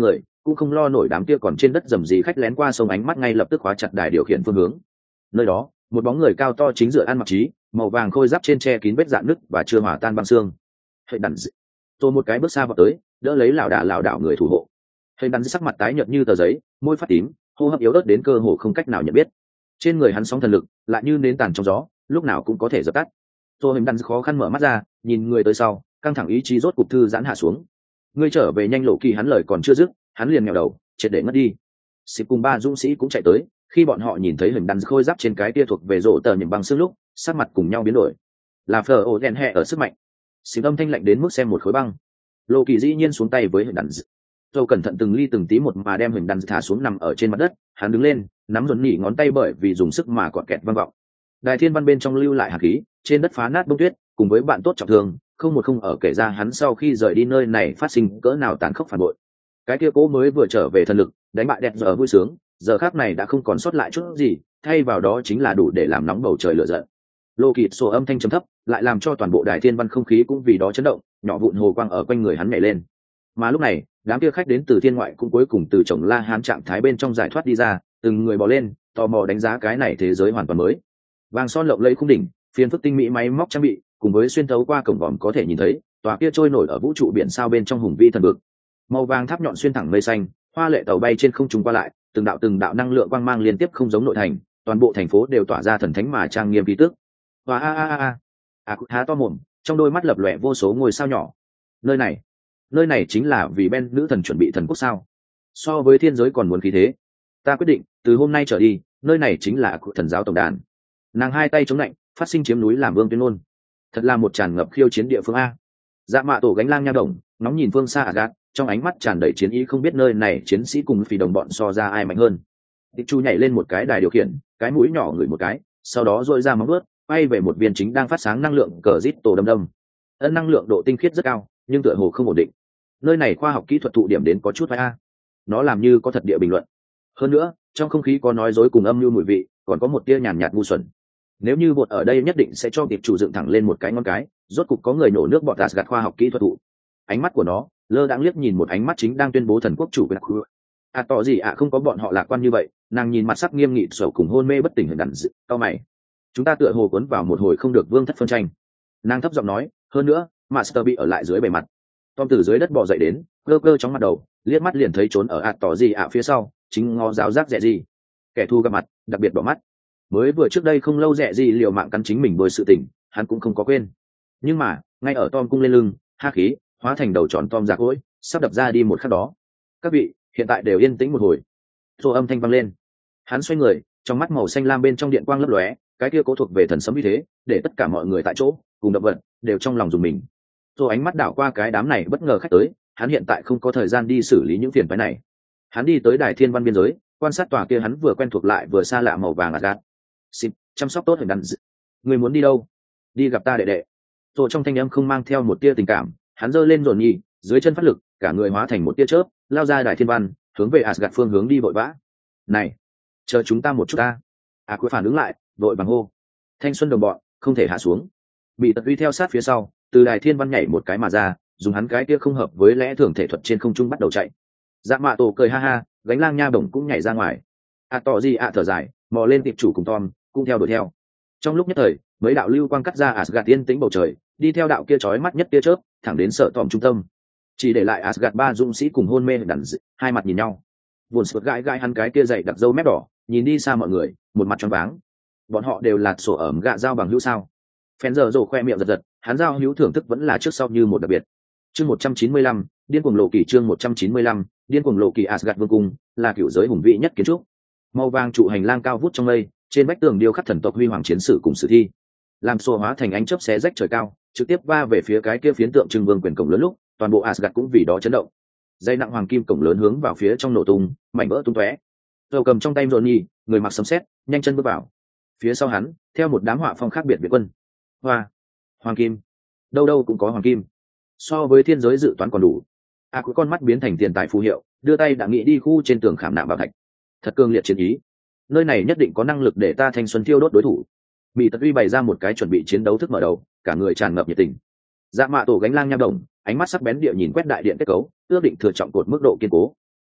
cũng không lo nổi đám kia còn trên đất dầm gì khách lén qua sông, ánh mắt ngay lập tức khóa chặt đài điều khiển phương hướng. Nơi đó một bóng người cao to chính dựa ăn mặc trí màu vàng khôi giáp trên che kín vết dạn nứt và chưa hòa tan băng xương. Hệ đàn dị tôi một cái bước xa vào tới đỡ lấy lảo đà lảo đảo người thủ hộ. Hệ đàn dị sắc mặt tái nhợt như tờ giấy, môi phát tím, hô hấp yếu ớt đến cơ hồ không cách nào nhận biết. Trên người hắn sóng thần lực lại như nến tàn trong gió, lúc nào cũng có thể dập tắt. Tôi hình đàn dị khó khăn mở mắt ra, nhìn người tới sau, căng thẳng ý chí rốt cục thư giãn hạ xuống. Ngươi trở về nhanh, Lộ Kỳ hắn lời còn chưa dứt, hắn liền nghèo đầu triệt để ngất đi. Xịp cùng ba dũng sĩ cũng chạy tới, khi bọn họ nhìn thấy hình đàn khôi giáp trên cái tia thuộc về rộ tờ những băng xương lúc, sắc mặt cùng nhau biến đổi. Là phở ổ đen hẹ ở sức mạnh. Xịp âm thanh lạnh đến mức xem một khối băng. Lộ Kỳ dĩ nhiên xuống tay với hình đàn. Dâu cẩn thận từng ly từng tí một mà đem hình đàn thả xuống nằm ở trên mặt đất, hắn đứng lên, nắm dồn nhỉ ngón tay bởi vì dùng sức mà quặn kẹt vang vọng. Đài thiên văn bên trong lưu lại hạt khí, trên đất phá nát bông tuyết, cùng với bạn tốt trọng thương, không một không ở kể ra hắn sau khi rời đi nơi này phát sinh cỡ nào tàn khốc phản bội. Cái kia cố mới vừa trở về thần lực, đánh bại đẹp giờ vui sướng, giờ khác này đã không còn sót lại chút gì, thay vào đó chính là đủ để làm nóng bầu trời lửa giận. Lô Kịt sổ âm thanh trầm thấp, lại làm cho toàn bộ đài thiên văn không khí cũng vì đó chấn động, nhỏ vụn hồ quang ở quanh người hắn nhảy lên. Mà lúc này, đám kia khách đến từ thiên ngoại cũng cuối cùng từ chồng La Hán trạng thái bên trong giải thoát đi ra, từng người bò lên, tò mò đánh giá cái này thế giới hoàn toàn mới. Vàng son lộng lẫy khung đỉnh, phiên phức tinh mỹ máy móc trang bị, cùng với xuyên thấu qua cổng vòm có thể nhìn thấy tòa kia trôi nổi ở vũ trụ biển sao bên trong hùng vĩ thần vực. Màu vàng tháp nhọn xuyên thẳng mây xanh, hoa lệ tàu bay trên không trung qua lại, từng đạo từng đạo năng lượng quang mang liên tiếp không giống nội thành, toàn bộ thành phố đều tỏa ra thần thánh mà trang nghiêm khí tức. Và a a a a, à há to mồm, trong đôi mắt lập lòe vô số ngôi sao nhỏ. Nơi này, nơi này chính là vì Ben nữ thần chuẩn bị thần quốc sao? So với thiên giới còn muốn khí thế. Ta quyết định, từ hôm nay trở đi, nơi này chính là thần giáo tổng đàn. Nàng hai tay chống lạnh, phát sinh chiếm núi làm vương tuyên ngôn. Thật là một tràn ngập khiêu chiến địa phương a. Dạ mạ tổ gánh lang nha đồng, nóng nhìn phương xa Asgard, trong ánh mắt tràn đầy chiến ý, không biết nơi này chiến sĩ cùng phi đồng bọn so ra ai mạnh hơn. Tịch Chu nhảy lên một cái đài điều khiển, cái mũi nhỏ ngửi một cái, sau đó dội ra móng vuốt, quay về một viên chính đang phát sáng năng lượng cờ rít tổ đâm đâm. Ân năng lượng độ tinh khiết rất cao, nhưng tựa hồ không ổn định. Nơi này khoa học kỹ thuật thụ điểm đến có chút vai a. Nó làm như có thật địa bình luận. Hơn nữa, trong không khí có nói dối cùng âm mưu mùi vị, còn có một tia nhàn nhạt ngu xuẩn. Nếu như bột ở đây nhất định sẽ cho tiệp chủ dựng thẳng lên một cái ngón cái, rốt cục có người nổ nước bọt gạt khoa học kỹ thuật thụ. Ánh mắt của nó lơ đãng liếc nhìn một ánh mắt chính đang tuyên bố thần quốc chủ quyền. À tỏ gì ạ à, không có bọn họ lạc quan như vậy. Nàng nhìn mặt sắc nghiêm nghị sầu cùng hôn mê bất tỉnh hình đặn dự cao mày. Chúng ta tựa hồ cuốn vào một hồi không được vương thất phân tranh. Nàng thấp giọng nói, hơn nữa Master bị ở lại dưới bề mặt. Tom từ dưới đất bò dậy đến, cơ cơ chóng mặt đầu, liếc mắt liền thấy trốn ở ạt tỏ gì ạ phía sau, chính ngó giáo giác rẻ gì. Kẻ thù gặp mặt, đặc biệt bỏ mắt. Mới vừa trước đây không lâu rẻ gì liều mạng cắn chính mình bồi sự tỉnh, hắn cũng không có quên. Nhưng mà, ngay ở Tom cung lên lưng, ha khí, hóa thành đầu tròn Tom giạc gối, sắp đập ra đi một khắc đó. Các vị, hiện tại đều yên tĩnh một hồi. Tô âm thanh vang lên. Hắn xoay người, trong mắt màu xanh lam bên trong điện quang lấp lóe, cái kia cố thuộc về thần sấm như thế, để tất cả mọi người tại chỗ, cùng động vật, đều trong lòng dùng mình. Tô ánh mắt đảo qua cái đám này bất ngờ khách tới, hắn hiện tại không có thời gian đi xử lý những phiền phức này. Hắn đi tới đài thiên văn biên giới, quan sát tòa kia hắn vừa quen thuộc lại vừa xa lạ màu vàng Asgard. Xin chăm sóc tốt hình đàn dự. Người muốn đi đâu? Đi gặp ta đệ đệ. Tô trong thanh âm không mang theo một tia tình cảm, hắn giơ lên dồn nhì, dưới chân phát lực, cả người hóa thành một tia chớp, lao ra đài thiên văn, hướng về Asgard phương hướng đi vội vã. Này, chờ chúng ta một chút ta. À cuối phản ứng lại, vội bằng hô. Thanh xuân đồng bọn, không thể hạ xuống. Bị tật uy theo sát phía sau, từ đài thiên văn nhảy một cái mà ra, dùng hắn cái kia không hợp với lẽ thường thể thuật trên không trung bắt đầu chạy. Dạ mạ tổ cười ha ha, gánh lang nha bổng cũng nhảy ra ngoài. À tỏ gì ạ thở dài, mò lên tiệp chủ cùng Tom, cũng theo đuổi theo. Trong lúc nhất thời, mấy đạo lưu quang cắt ra Asgard tiên tĩnh bầu trời, đi theo đạo kia chói mắt nhất tia chớp, thẳng đến sợ Tom trung tâm. Chỉ để lại Asgard ba dũng sĩ cùng hôn mê đằn dị, hai mặt nhìn nhau. Buồn sượt gãi gãi hắn cái kia dày đặc râu mép đỏ, nhìn đi xa mọi người, một mặt choáng váng. Bọn họ đều là sổ ẩm gạ dao bằng hữu sao? Phèn giờ rồ khoe miệng giật giật, hắn giao hữu thưởng thức vẫn là trước sau như một đặc biệt. Chương một trăm chín mươi lăm, điên cuồng lộ kỳ chương một trăm chín mươi lăm, điên cuồng lộ kỳ Asgard vương cung, là cựu giới hùng vĩ nhất kiến trúc. Màu vàng trụ hành lang cao vút trong mây, trên vách tường điêu khắc thần tộc huy hoàng chiến sử cùng sử thi. Làm xô hóa thành ánh chớp xé rách trời cao, trực tiếp va về phía cái kia phiến tượng trưng vương quyền cổng lớn lúc, toàn bộ Asgard cũng vì đó chấn động. Dây nặng hoàng kim cổng lớn hướng vào phía trong nổ tung, mảnh vỡ tung tóe. Rồi cầm trong tay Johnny, người mặc sấm sét, nhanh chân bước vào. Phía sau hắn, theo một đám họa phong khác biệt việt quân. Hoa, hoàng kim, đâu đâu cũng có hoàng kim. So với thiên giới dự toán còn đủ. A à, cuối con mắt biến thành tiền tài phù hiệu, đưa tay đã nghĩ đi khu trên tường khảm nạm vào thạch. Thật cương liệt chiến ý. Nơi này nhất định có năng lực để ta thanh xuân thiêu đốt đối thủ. Bị tật uy bày ra một cái chuẩn bị chiến đấu thức mở đầu, cả người tràn ngập nhiệt tình. Dạ mạ tổ gánh lang nham đồng, ánh mắt sắc bén địa nhìn quét đại điện kết cấu, ước định thừa trọng cột mức độ kiên cố.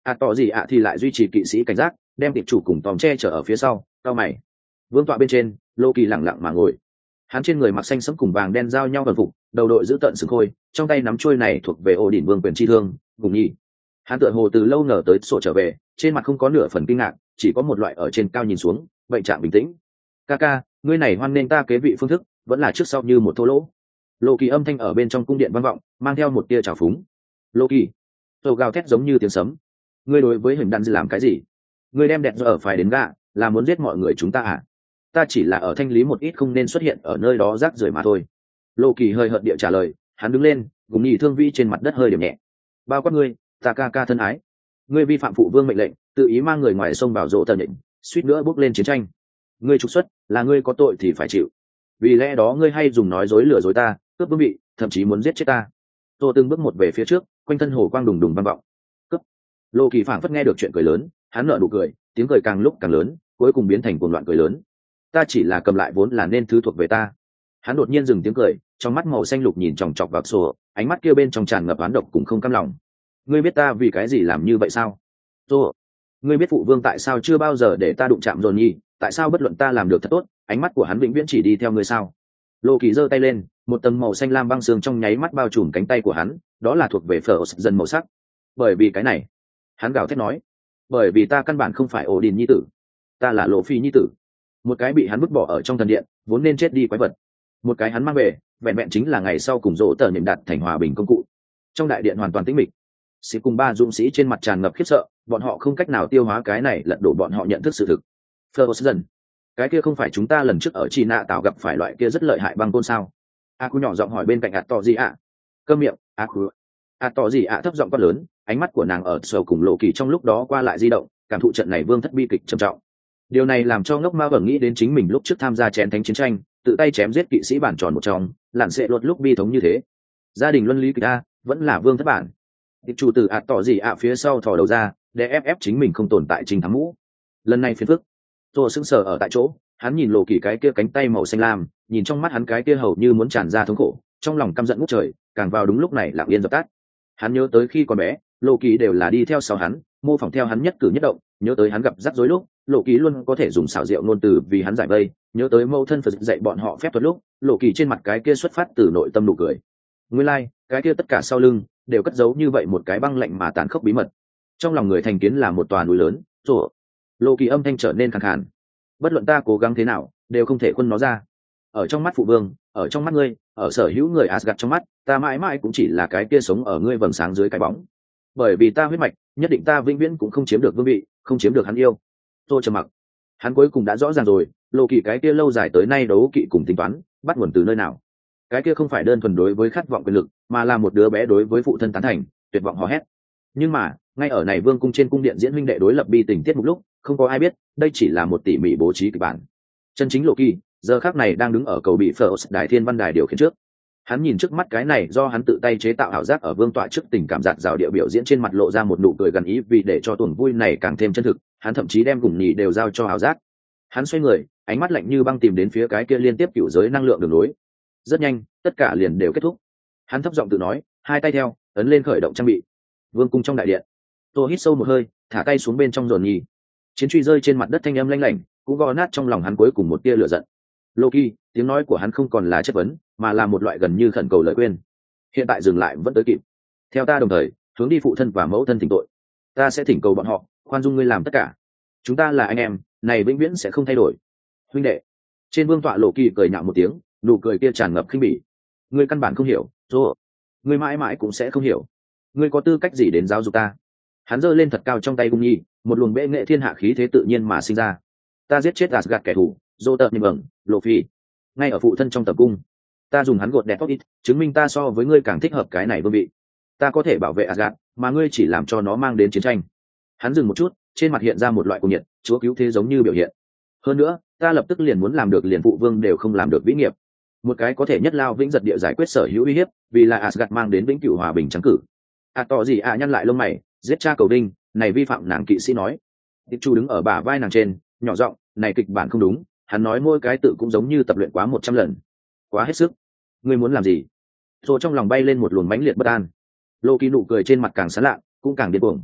ạ tỏ gì ạ thì lại duy trì kỵ sĩ cảnh giác, đem tiệp chủ cùng tòm che chở ở phía sau. Cao mày, vương tọa bên trên, Lô Kỳ lẳng lặng mà ngồi. Hắn trên người mặc xanh sẫm cùng vàng đen giao nhau vần phục, đầu đội giữ tận sừng khôi, trong tay nắm chuôi này thuộc về ổ đỉnh vương quyền chi thương, Gùng Nhi. Hắn tựa hồ từ lâu ngờ tới sổ trở về, trên mặt không có nửa phần kinh ngạc, chỉ có một loại ở trên cao nhìn xuống, vậy trạng bình tĩnh. Ca ca, ngươi này hoan nên ta kế vị phương thức, vẫn là trước sau như một thô lỗ. Lô Kỳ âm thanh ở bên trong cung điện vang vọng, mang theo một tia trào phúng. Lô Kỳ, tôi gào thét giống như tiếng sấm. Ngươi đối với hình đàn làm cái gì? Ngươi đem đẹp ở phải đến gạ, là muốn giết mọi người chúng ta à? Ta chỉ là ở thanh lý một ít không nên xuất hiện ở nơi đó rác rưởi mà thôi. Lô Kỳ hơi hận địa trả lời. Hắn đứng lên, Gùng Nhi thương vĩ trên mặt đất hơi điểm nhẹ. Bao quát ngươi, ta ca ca thân ái, ngươi vi phạm phụ vương mệnh lệnh, tự ý mang người ngoài sông vào rộ tờ nhịn, suýt nữa bước lên chiến tranh. Ngươi trục xuất, là ngươi có tội thì phải chịu. Vì lẽ đó ngươi hay dùng nói dối lừa dối ta, cướp vương vị, thậm chí muốn giết chết ta. Tô từng bước một về phía trước, quanh thân hồ quang đùng đùng vang vọng. Cướp. Lô Kỳ phảng phất nghe được chuyện cười lớn, hắn nở nụ cười, tiếng cười càng lúc càng lớn, cuối cùng biến thành cuồng loạn cười lớn. Ta chỉ là cầm lại vốn là nên thứ thuộc về ta. Hắn đột nhiên dừng tiếng cười, trong mắt màu xanh lục nhìn chòng chọc vào sổ, ánh mắt kia bên trong tràn ngập oán độc cũng không cam lòng. Ngươi biết ta vì cái gì làm như vậy sao? Tô, ngươi biết phụ vương tại sao chưa bao giờ để ta đụng chạm Dồn Nhi, tại sao bất luận ta làm được thật tốt, ánh mắt của hắn vĩnh viễn chỉ đi theo ngươi sao? Lô Kỳ giơ tay lên, một tầng màu xanh lam băng sương trong nháy mắt bao trùm cánh tay của hắn, đó là thuộc về phở dần màu sắc. Bởi vì cái này, hắn gào thét nói, bởi vì ta căn bản không phải ổ đình nhi tử, ta là Lộ Phi nhi tử, một cái bị hắn vứt bỏ ở trong thần điện, vốn nên chết đi quái vật, một cái hắn mang về, vẹn vẹn chính là ngày sau cùng rỗ tờ nhậm đạt thành hòa bình công cụ. Trong đại điện hoàn toàn tĩnh mịch, sĩ cùng ba dũng sĩ trên mặt tràn ngập khiếp sợ, bọn họ không cách nào tiêu hóa cái này lật đổ bọn họ nhận thức sự thực. Ferguson, cái kia không phải chúng ta lần trước ở Chi Nạ tạo gặp phải loại kia rất lợi hại băng côn sao? A Cú nhỏ giọng hỏi bên cạnh ạt tỏ gì ạ? Câm miệng, A Cú. ạt tỏ gì ạ thấp giọng quát lớn, ánh mắt của nàng ở sầu cùng Lộ Kỳ trong lúc đó qua lại di động, cảm thụ trận này vương thất bi kịch trầm trọng. Điều này làm cho ngốc ma vẩn nghĩ đến chính mình lúc trước tham gia chén thánh chiến tranh, tự tay chém giết kỵ sĩ bản tròn một trong, lặn xệ luật lúc bi thống như thế. Gia đình luân lý kịch a, vẫn là vương thất bản. Tiệp chủ từ ạt tỏ gì ạ phía sau thò đầu ra, để ép ép chính mình không tồn tại trình thắng mũ. Lần này phiền phức. Tôi sững sờ ở tại chỗ, hắn nhìn Lộ Kỳ cái kia cánh tay màu xanh lam, nhìn trong mắt hắn cái kia hầu như muốn tràn ra thống khổ, trong lòng căm giận ngút trời, càng vào đúng lúc này lặng yên dập tắt. Hắn nhớ tới khi còn bé, Lộ Kỳ đều là đi theo sau hắn, mô phỏng theo hắn nhất cử nhất động, nhớ tới hắn gặp rắc rối lúc, Lộ Kỳ luôn có thể dùng xảo diệu ngôn từ vì hắn giải vây, nhớ tới mẫu thân Phật dạy bọn họ phép thuật lúc, Lộ Kỳ trên mặt cái kia xuất phát từ nội tâm nụ cười. Nguyên lai, like, cái kia tất cả sau lưng đều cất giấu như vậy một cái băng lạnh mà tàn khốc bí mật. Trong lòng người thành kiến là một tòa núi lớn, rồi. Lộ Kỳ âm thanh trở nên khàn khàn. Bất luận ta cố gắng thế nào, đều không thể khuân nó ra. Ở trong mắt phụ vương, ở trong mắt ngươi, ở sở hữu người Asgard trong mắt, ta mãi mãi cũng chỉ là cái kia sống ở ngươi vầng sáng dưới cái bóng. Bởi vì ta huyết mạch, nhất định ta vĩnh viễn cũng không chiếm được vương vị, không chiếm được hắn yêu. Tôi trầm mặc. Hắn cuối cùng đã rõ ràng rồi, Lộ Kỳ cái kia lâu dài tới nay đấu kỵ cùng tính toán, bắt nguồn từ nơi nào. Cái kia không phải đơn thuần đối với khát vọng quyền lực, mà là một đứa bé đối với phụ thân tán thành, tuyệt vọng hò hét. Nhưng mà, ngay ở này vương cung trên cung điện diễn huynh đệ đối lập bi tình tiết một lúc, không có ai biết, đây chỉ là một tỉ mỉ bố trí kịch bản. Chân chính Lộ Kỳ, giờ khắc này đang đứng ở cầu bị Phở Đài Thiên Văn Đài điều khiển trước. Hắn nhìn trước mắt cái này do hắn tự tay chế tạo ảo giác ở vương tọa trước tình cảm giạt rào địa biểu diễn trên mặt lộ ra một nụ cười gần ý, vì để cho tuần vui này càng thêm chân thực, hắn thậm chí đem Gùng Nhì đều giao cho ảo giác. Hắn xoay người, ánh mắt lạnh như băng tìm đến phía cái kia liên tiếp cựu giới năng lượng đường lối. Rất nhanh, tất cả liền đều kết thúc. Hắn thấp giọng tự nói, hai tay theo, ấn lên khởi động trang bị. Vương cung trong đại điện, Tô hít sâu một hơi, thả tay xuống bên trong Dồn Nhì. Chiến truy rơi trên mặt đất thanh âm lanh lảnh, cũng gõ nát trong lòng hắn cuối cùng một tia lửa giận. Loki, tiếng nói của hắn không còn là chất vấn, mà là một loại gần như khẩn cầu lời khuyên. Hiện tại dừng lại vẫn tới kịp. Theo ta đồng thời, hướng đi phụ thân và mẫu thân thỉnh tội. Ta sẽ thỉnh cầu bọn họ, khoan dung ngươi làm tất cả. Chúng ta là anh em, này vĩnh viễn sẽ không thay đổi. Huynh đệ. Trên vương tọa Loki cười nhạo một tiếng, nụ cười kia tràn ngập khinh bỉ. Ngươi căn bản không hiểu, rồi. Ngươi mãi mãi cũng sẽ không hiểu. Ngươi có tư cách gì đến giáo dục ta? Hắn giơ lên thật cao trong tay cung nhi, một luồng bệ nghệ thiên hạ khí thế tự nhiên mà sinh ra. Ta giết chết Asgard kẻ thù, dô tợt như vầng, lộ phi. Ngay ở phụ thân trong tập cung, ta dùng hắn gột đẹp ít, chứng minh ta so với ngươi càng thích hợp cái này vương vị. Ta có thể bảo vệ Asgard, mà ngươi chỉ làm cho nó mang đến chiến tranh. Hắn dừng một chút, trên mặt hiện ra một loại cuồng nhiệt, chúa cứu thế giống như biểu hiện. Hơn nữa, ta lập tức liền muốn làm được liền phụ vương đều không làm được vĩ nghiệp. Một cái có thể nhất lao vĩnh giật địa giải quyết sở hữu uy hiếp, vì là Asgard mang đến vĩnh cửu hòa bình trắng cử. À tỏ gì à nhăn lại lông mày, giết cha cầu đinh, này vi phạm nàng kỵ sĩ nói. Tiệp Chu đứng ở bả vai nàng trên, nhỏ giọng, này kịch bản không đúng, hắn nói mỗi cái tự cũng giống như tập luyện quá một trăm lần. Quá hết sức. Ngươi muốn làm gì? Rồi trong lòng bay lên một luồng mãnh liệt bất an. Loki nụ cười trên mặt càng sán lạ, cũng càng điên cuồng.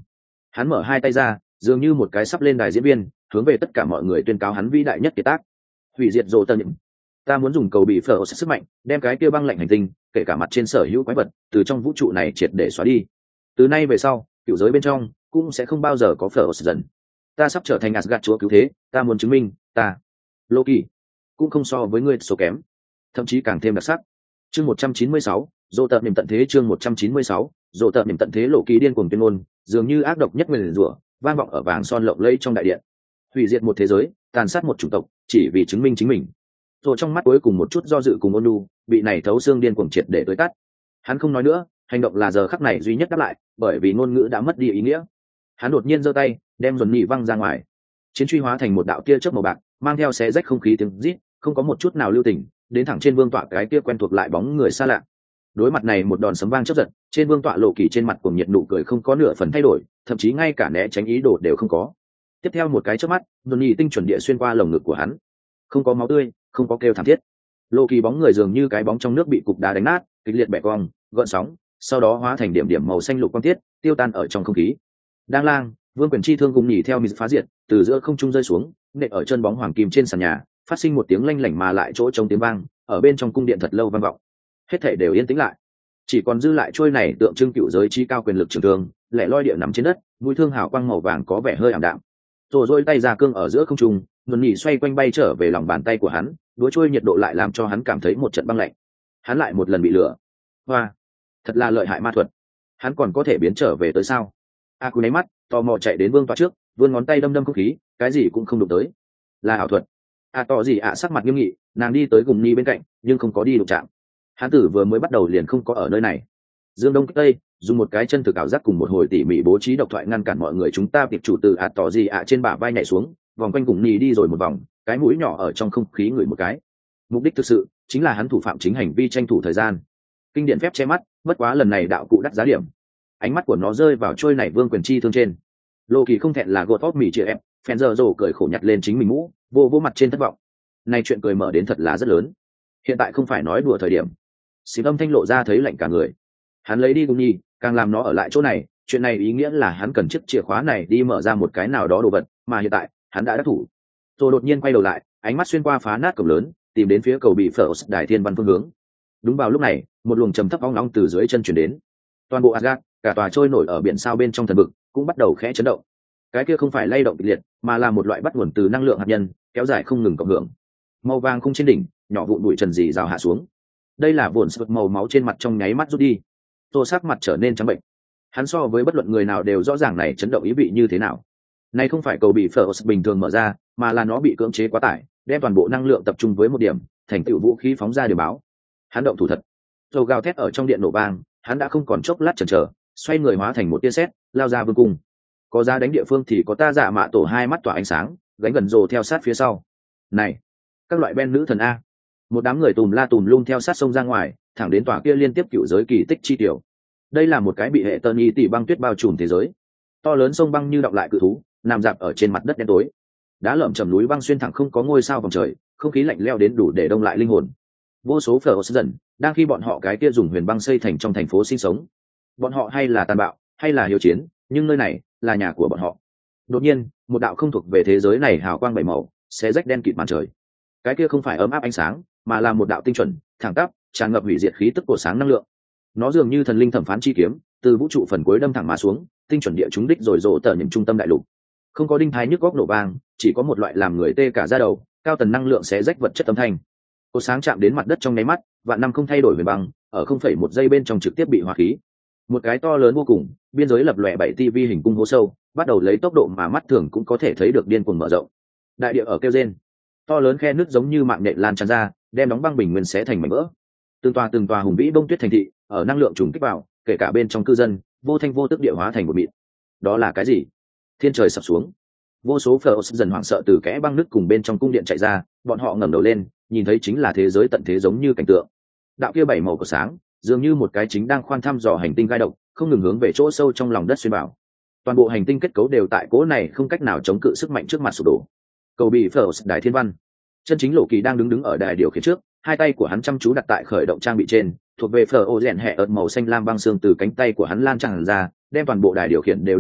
Hắn mở hai tay ra, dường như một cái sắp lên đài diễn viên, hướng về tất cả mọi người tuyên cáo hắn vĩ đại nhất kiệt tác. Hủy diệt rộ tơ nhậm. Ta muốn dùng cầu bị phở sức mạnh, đem cái kia băng lạnh hành tinh, kể cả mặt trên sở hữu quái vật, từ trong vũ trụ này triệt để xóa đi. Từ nay về sau, cựu giới bên trong cũng sẽ không bao giờ có phở dần. Ta sắp trở thành Asgard chúa cứu thế, ta muốn chứng minh, ta Loki cũng không so với ngươi số kém, thậm chí càng thêm đặc sắc. Chương một trăm chín mươi sáu, Dỗ tợn niệm tận thế. Chương một trăm chín mươi sáu, Dỗ tợn niệm tận thế. Loki điên cuồng tuyên ngôn, dường như ác độc nhất nguyền rủa, vang vọng ở vàng son lộng lẫy trong đại điện. Hủy diệt một thế giới, tàn sát một chủng tộc, chỉ vì chứng minh chính mình. Rồi trong mắt cuối cùng một chút do dự cùng ôn nhu, bị này thấu xương điên cuồng triệt để tối tắt. Hắn không nói nữa, hành động là giờ khắc này duy nhất đáp lại, bởi vì ngôn ngữ đã mất đi ý nghĩa. Hắn đột nhiên giơ tay, đem dồn nhị văng ra ngoài. Chiến truy hóa thành một đạo tia chớp màu bạc, mang theo xé rách không khí tiếng rít, không có một chút nào lưu tình, đến thẳng trên vương tọa cái kia quen thuộc lại bóng người xa lạ. Đối mặt này một đòn sấm vang chớp giật, trên vương tọa Lộ Kỳ trên mặt cùng nhiệt nụ cười không có nửa phần thay đổi, thậm chí ngay cả né tránh ý đồ đều không có. Tiếp theo một cái chớp mắt, dồn nhị tinh chuẩn địa xuyên qua lồng ngực của hắn. Không có máu tươi, không có kêu thảm thiết. Lộ Kỳ bóng người dường như cái bóng trong nước bị cục đá đánh nát, kịch liệt bẻ cong, gợn sóng, sau đó hóa thành điểm điểm màu xanh lục quang tiết, tiêu tan ở trong không khí. Đang lang, vương quyền chi thương cùng nhỉ theo mịt phá diệt, từ giữa không trung rơi xuống, nện ở chân bóng hoàng kim trên sàn nhà, phát sinh một tiếng lanh lảnh mà lại chỗ trống tiếng vang, ở bên trong cung điện thật lâu vang vọng. Hết thảy đều yên tĩnh lại, chỉ còn dư lại trôi này tượng trưng cựu giới chi cao quyền lực trường thương, lẻ loi địa nằm trên đất, mũi thương hào quang màu vàng có vẻ hơi ảm đạm. Rồi rôi tay ra cương ở giữa không trung, nguồn nhỉ xoay quanh bay trở về lòng bàn tay của hắn, đũa trôi nhiệt độ lại làm cho hắn cảm thấy một trận băng lạnh. Hắn lại một lần bị lửa. Hoa, thật là lợi hại ma thuật. Hắn còn có thể biến trở về tới sao? A Cú nháy mắt, tò mò chạy đến vương tọa trước, vươn ngón tay đâm đâm không khí, cái gì cũng không đụng tới. Là ảo thuật. À tỏ gì ạ sắc mặt nghiêm nghị, nàng đi tới gùng ni bên cạnh, nhưng không có đi đụng chạm. Hắn tử vừa mới bắt đầu liền không có ở nơi này. Dương Đông kích Tây, dùng một cái chân thực ảo giác cùng một hồi tỉ mỉ bố trí độc thoại ngăn cản mọi người chúng ta tiệp chủ từ ạ tỏ gì ạ trên bả vai nhảy xuống, vòng quanh gùng ni đi rồi một vòng, cái mũi nhỏ ở trong không khí ngửi một cái. Mục đích thực sự chính là hắn thủ phạm chính hành vi tranh thủ thời gian. Kinh điển phép che mắt, bất quá lần này đạo cụ đắt giá điểm. Ánh mắt của nó rơi vào trôi này vương quyền chi thương trên. Lô Kỳ không thẹn là gột tóc mỉ chị em, phèn giờ rồ cười khổ nhặt lên chính mình mũ, vô vô mặt trên thất vọng. Này chuyện cười mở đến thật là rất lớn. Hiện tại không phải nói đùa thời điểm. Xím âm thanh lộ ra thấy lạnh cả người. Hắn lấy đi cùng nhi, càng làm nó ở lại chỗ này, chuyện này ý nghĩa là hắn cần chiếc chìa khóa này đi mở ra một cái nào đó đồ vật, mà hiện tại, hắn đã đắc thủ. Rồi đột nhiên quay đầu lại, ánh mắt xuyên qua phá nát cổng lớn, tìm đến phía cầu bị phở đài thiên văn phương hướng. Đúng vào lúc này, một luồng trầm thấp ong ong từ dưới chân chuyển đến. Toàn bộ Asgard, cả tòa trôi nổi ở biển sao bên trong thần vực, cũng bắt đầu khẽ chấn động. Cái kia không phải lay động kịch liệt, mà là một loại bắt nguồn từ năng lượng hạt nhân, kéo dài không ngừng cộng hưởng. Màu vàng không trên đỉnh, nhỏ vụn bụi trần gì rào hạ xuống. Đây là vụn sượt màu máu trên mặt trong nháy mắt rút đi. Tô sắc mặt trở nên trắng bệnh. Hắn so với bất luận người nào đều rõ ràng này chấn động ý vị như thế nào. Này không phải cầu bị phở bình thường mở ra, mà là nó bị cưỡng chế quá tải, đem toàn bộ năng lượng tập trung với một điểm, thành tựu vũ khí phóng ra để báo. Hắn động thủ thật. Rồi gào thét ở trong điện nổ vang, hắn đã không còn chốc lát chần chờ, xoay người hóa thành một tia sét, lao ra vương cung. Có ra đánh địa phương thì có ta giả mạ tổ hai mắt tỏa ánh sáng, gánh gần rồ theo sát phía sau. Này, các loại ben nữ thần a! Một đám người tùm la tùm lung theo sát sông ra ngoài, thẳng đến tòa kia liên tiếp cựu giới kỳ tích chi tiểu. Đây là một cái bị hệ tơn y tỷ băng tuyết bao trùm thế giới. To lớn sông băng như đọng lại cự thú, nằm dạp ở trên mặt đất đen tối. Đá lởm chầm núi băng xuyên thẳng không có ngôi sao vòng trời, không khí lạnh leo đến đủ để đông lại linh hồn. Vô số phở dần đang khi bọn họ cái kia dùng huyền băng xây thành trong thành phố sinh sống. Bọn họ hay là tàn bạo, hay là hiếu chiến, nhưng nơi này là nhà của bọn họ. Đột nhiên, một đạo không thuộc về thế giới này hào quang bảy màu, xé rách đen kịt màn trời. Cái kia không phải ấm áp ánh sáng, mà là một đạo tinh chuẩn, thẳng tắp, tràn ngập hủy diệt khí tức của sáng năng lượng. Nó dường như thần linh thẩm phán chi kiếm, từ vũ trụ phần cuối đâm thẳng mà xuống, tinh chuẩn địa trúng đích rồi rộ tờ những trung tâm đại lục. Không có đinh thái nhức góc nổ vang, chỉ có một loại làm người tê cả da đầu, cao tần năng lượng xé rách vật chất âm thanh. Cột sáng chạm đến mặt đất trong nháy mắt, vạn năm không thay đổi về băng, ở không phẩy một giây bên trong trực tiếp bị hóa khí. Một cái to lớn vô cùng, biên giới lập lòe bảy ti vi hình cung hố sâu, bắt đầu lấy tốc độ mà mắt thường cũng có thể thấy được điên cuồng mở rộng. Đại địa ở kêu rên, to lớn khe nước giống như mạng nhện lan tràn ra, đem đóng băng bình nguyên xé thành mảnh vỡ. Từng tòa từng tòa hùng vĩ bông tuyết thành thị, ở năng lượng trùng kích vào, kể cả bên trong cư dân, vô thanh vô tức địa hóa thành một mịn. Đó là cái gì? Thiên trời sập xuống. Vô số phở dần hoảng sợ từ kẽ băng nước cùng bên trong cung điện chạy ra, bọn họ ngẩng đầu lên, nhìn thấy chính là thế giới tận thế giống như cảnh tượng. Đạo kia bảy màu của sáng, dường như một cái chính đang khoan thăm dò hành tinh gai độc, không ngừng hướng về chỗ sâu trong lòng đất xuyên vào. Toàn bộ hành tinh kết cấu đều tại cố này không cách nào chống cự sức mạnh trước mặt sụp đổ. Cầu bị phở đài thiên văn, chân chính Lộ Kỳ đang đứng đứng ở đài điều khiển trước, hai tay của hắn chăm chú đặt tại khởi động trang bị trên, thuộc về phở ô rèn hệ ớt màu xanh lam băng xương từ cánh tay của hắn lan tràn ra, đem toàn bộ đài điều khiển đều đông lại,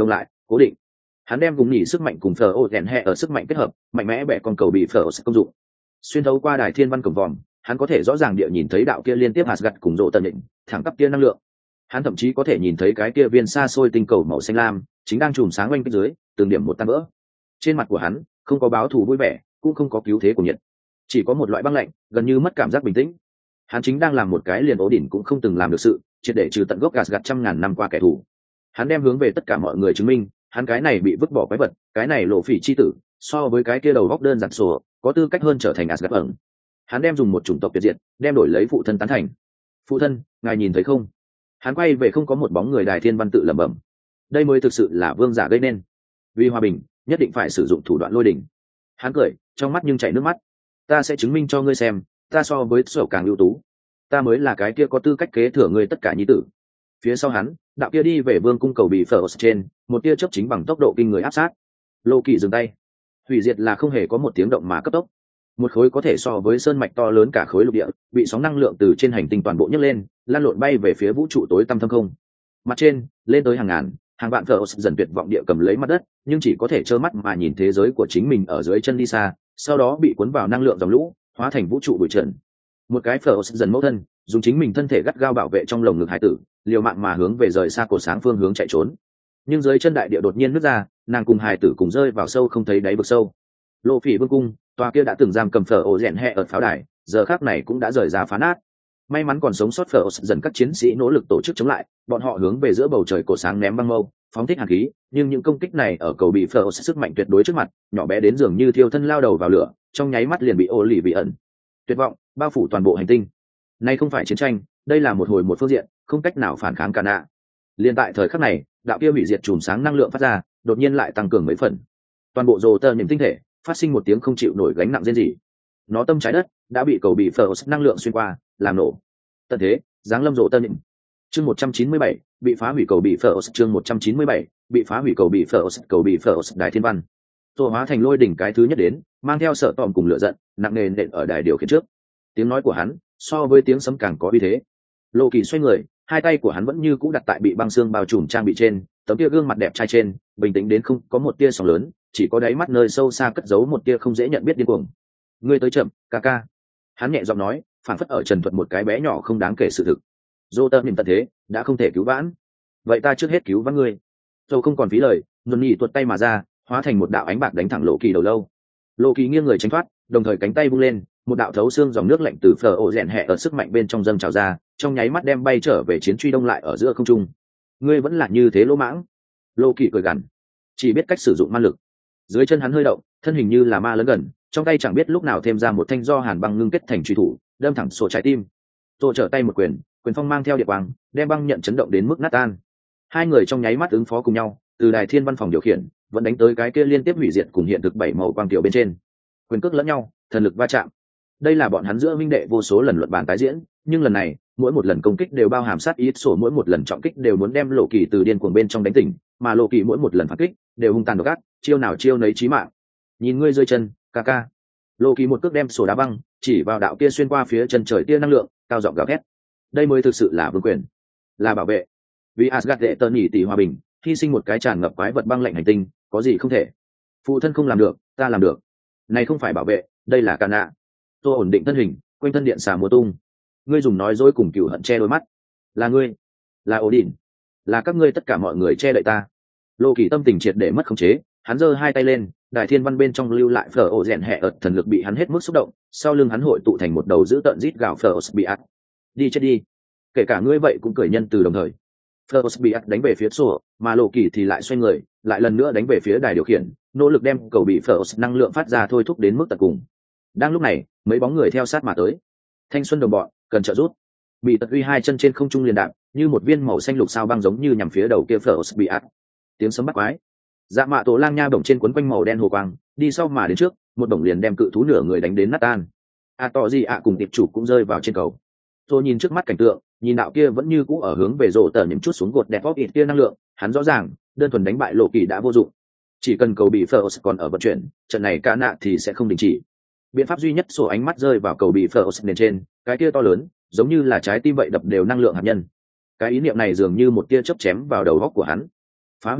cố định. Hắn đem vùng nhỉ sức mạnh cùng phở ô rèn hẹ ở sức mạnh kết hợp, mạnh mẽ bẻ con cầu bị phở công dụng. Xuyên thấu qua đài thiên văn cổng vòm, hắn có thể rõ ràng địa nhìn thấy đạo kia liên tiếp hạt gặt cùng rộ tần định, thẳng tắp kia năng lượng. Hắn thậm chí có thể nhìn thấy cái kia viên xa xôi tinh cầu màu xanh lam, chính đang chùm sáng quanh bên dưới, từng điểm một tan vỡ. Trên mặt của hắn không có báo thù vui vẻ, cũng không có cứu thế của nhiệt, chỉ có một loại băng lạnh, gần như mất cảm giác bình tĩnh. Hắn chính đang làm một cái liền ố đỉnh cũng không từng làm được sự, triệt để trừ tận gốc gạt gặt trăm ngàn năm qua kẻ thù. Hắn đem hướng về tất cả mọi người chứng minh, hắn cái này bị vứt bỏ quái vật, cái này lộ phỉ chi tử, so với cái kia đầu góc đơn giản sổ, có tư cách hơn trở thành Asgard ẩn. Hắn đem dùng một chủng tộc tuyệt diệt, đem đổi lấy phụ thân tán thành. Phụ thân, ngài nhìn thấy không? Hắn quay về không có một bóng người, đài thiên văn tự lẩm bẩm. Đây mới thực sự là vương giả gây nên. Vì hòa bình, nhất định phải sử dụng thủ đoạn lôi đỉnh. Hắn cười, trong mắt nhưng chảy nước mắt. Ta sẽ chứng minh cho ngươi xem, ta so với sổ càng ưu tú. Ta mới là cái kia có tư cách kế thừa ngươi tất cả nhi tử. Phía sau hắn, đạo kia đi về vương cung cầu bị phở trên, một tia chớp chính bằng tốc độ kinh người áp sát. Lô Kỳ dừng tay. Hủy diệt là không hề có một tiếng động mà cấp tốc. Một khối có thể so với sơn mạch to lớn cả khối lục địa, bị sóng năng lượng từ trên hành tinh toàn bộ nhấc lên, lan lộn bay về phía vũ trụ tối tăm thâm không. Mặt trên, lên tới hàng ngàn, hàng vạn phở dần tuyệt vọng địa cầm lấy mặt đất, nhưng chỉ có thể trơ mắt mà nhìn thế giới của chính mình ở dưới chân đi xa, sau đó bị cuốn vào năng lượng dòng lũ, hóa thành vũ trụ bụi trần. Một cái phở dần mẫu thân, dùng chính mình thân thể gắt gao bảo vệ trong lồng ngực hải tử, liều mạng mà hướng về rời xa cột sáng phương hướng chạy trốn. Nhưng dưới chân đại địa đột nhiên nứt ra, nàng cùng hải tử cùng rơi vào sâu không thấy đáy vực sâu. Lộ Phỉ vương cung, tòa kia đã từng giam cầm phở ổ rèn hẹ ở pháo đài, giờ khắc này cũng đã rời giá phá nát. May mắn còn sống sót phở dần các chiến sĩ nỗ lực tổ chức chống lại, bọn họ hướng về giữa bầu trời cổ sáng ném băng mâu, phóng thích hàn khí, nhưng những công kích này ở cầu bị phở sức mạnh tuyệt đối trước mặt, nhỏ bé đến dường như thiêu thân lao đầu vào lửa, trong nháy mắt liền bị ô lì bị ẩn. Tuyệt vọng bao phủ toàn bộ hành tinh. Nay không phải chiến tranh, đây là một hồi một phương diện, không cách nào phản kháng cả nạ. Liên tại thời khắc này, đạo kia hủy diệt chùm sáng năng lượng phát ra, đột nhiên lại tăng cường mấy phần. Toàn bộ rồ tơ những tinh thể phát sinh một tiếng không chịu nổi gánh nặng rên rỉ. Nó tâm trái đất đã bị cầu bị phở năng lượng xuyên qua, làm nổ. Tận thế, giáng lâm rồ tơ những. Chương một trăm chín mươi bảy, bị phá hủy cầu bị phở chương một trăm chín mươi bảy, bị phá hủy cầu bị phở cầu bị phở đài thiên văn. Tô hóa thành lôi đỉnh cái thứ nhất đến, mang theo sợ tòm cùng lửa giận, nặng nề nện ở đài điều khiển trước. Tiếng nói của hắn so với tiếng sấm càng có uy thế. Lộ Kỳ xoay người, hai tay của hắn vẫn như cũ đặt tại bị băng xương bao trùm trang bị trên, tấm kia gương mặt đẹp trai trên, bình tĩnh đến không có một tia sóng lớn, chỉ có đáy mắt nơi sâu xa cất giấu một tia không dễ nhận biết điên cuồng. Ngươi tới chậm, ca ca. Hắn nhẹ giọng nói, phản phất ở trần thuật một cái bé nhỏ không đáng kể sự thực. Dô tơ nhìn tận thế, đã không thể cứu vãn. Vậy ta trước hết cứu vãn ngươi. Dô không còn phí lời, nôn nhị tuột tay mà ra, hóa thành một đạo ánh bạc đánh thẳng Lộ Kỳ đầu lâu. Lộ Kỳ nghiêng người tránh thoát, đồng thời cánh tay vung lên, một đạo thấu xương dòng nước lạnh từ phở ổ rèn hẹ ở sức mạnh bên trong dâng trào ra, trong nháy mắt đem bay trở về chiến truy đông lại ở giữa không trung. Ngươi vẫn là như thế lỗ mãng. Lộ Kỳ cười gằn, chỉ biết cách sử dụng ma lực. Dưới chân hắn hơi động, thân hình như là ma lớn gần, trong tay chẳng biết lúc nào thêm ra một thanh do hàn băng ngưng kết thành truy thủ, đâm thẳng sổ trái tim. Tô trở tay một quyền, quyền phong mang theo địa quang, đem băng nhận chấn động đến mức nát tan. Hai người trong nháy mắt ứng phó cùng nhau, từ đài thiên văn phòng điều khiển vẫn đánh tới cái kia liên tiếp hủy diệt cùng hiện thực bảy màu quang tiểu bên trên. Quyền cước lẫn nhau, thần lực va chạm. Đây là bọn hắn giữa minh đệ vô số lần luận bàn tái diễn, nhưng lần này mỗi một lần công kích đều bao hàm sát ý sổ, mỗi một lần trọng kích đều muốn đem Lộ Kỳ từ điên cuồng bên trong đánh tỉnh, mà Lộ Kỳ mỗi một lần phản kích đều hung tàn độc ác, chiêu nào chiêu nấy chí mạng. Nhìn ngươi rơi chân, ca ca. Lộ Kỳ một cước đem sổ đá băng, chỉ vào đạo kia xuyên qua phía chân trời tia năng lượng, cao giọng gào thét. Đây mới thực sự là vương quyền, là bảo vệ. Vì Asgard đệ tơ nhị tỷ hòa bình, hy sinh một cái tràn ngập quái vật băng lạnh hành tinh, có gì không thể. Phụ thân không làm được, ta làm được. Này không phải bảo vệ, đây là càn nạ. Tôi ổn định thân hình, quanh thân điện xà mùa tung. Ngươi dùng nói dối cùng cừu hận che đôi mắt. Là ngươi, là Odin, là các ngươi tất cả mọi người che đậy ta. Lộ Kỳ tâm tình triệt để mất khống chế, hắn giơ hai tay lên, đài thiên văn bên trong lưu lại phở ổ rèn hẹ ợt thần lực bị hắn hết mức xúc động, sau lưng hắn hội tụ thành một đầu dữ tợn rít gào phở ổ bị ạt. Đi chết đi. Kể cả ngươi vậy cũng cười nhân từ đồng thời. Phở ổ bị ạt đánh về phía sổ, mà Lộ Kỳ thì lại xoay người, lại lần nữa đánh về phía đài điều khiển, nỗ lực đem cầu bị phở ổ năng lượng phát ra thôi thúc đến mức tận cùng. Đang lúc này, mấy bóng người theo sát mà tới. Thanh xuân đồng bọn, cần trợ giúp. Bị tật uy hai chân trên không trung liền đạp, như một viên màu xanh lục sao băng giống như nhằm phía đầu kia phở bị ạt. Tiếng sấm bắt quái. Dạ mạ tổ lang nha bổng trên quấn quanh màu đen hồ quang, đi sau mà đến trước, một bổng liền đem cự thú nửa người đánh đến nát tan. A tọ gì ạ cùng tiệp chủ cũng rơi vào trên cầu. Tôi nhìn trước mắt cảnh tượng, nhìn đạo kia vẫn như cũ ở hướng về rổ tờ những chút xuống gột đẹp bóp ít kia năng lượng, hắn rõ ràng, đơn thuần đánh bại Lộ Kỳ đã vô dụng. Chỉ cần cầu bị phở còn ở vận chuyển, trận này cả nạ thì sẽ không đình chỉ. Biện pháp duy nhất sổ ánh mắt rơi vào cầu bị phở nền trên, cái kia to lớn, giống như là trái tim vậy đập đều năng lượng hạt nhân. Cái ý niệm này dường như một tia chớp chém vào đầu óc của hắn. Phá hủy nó,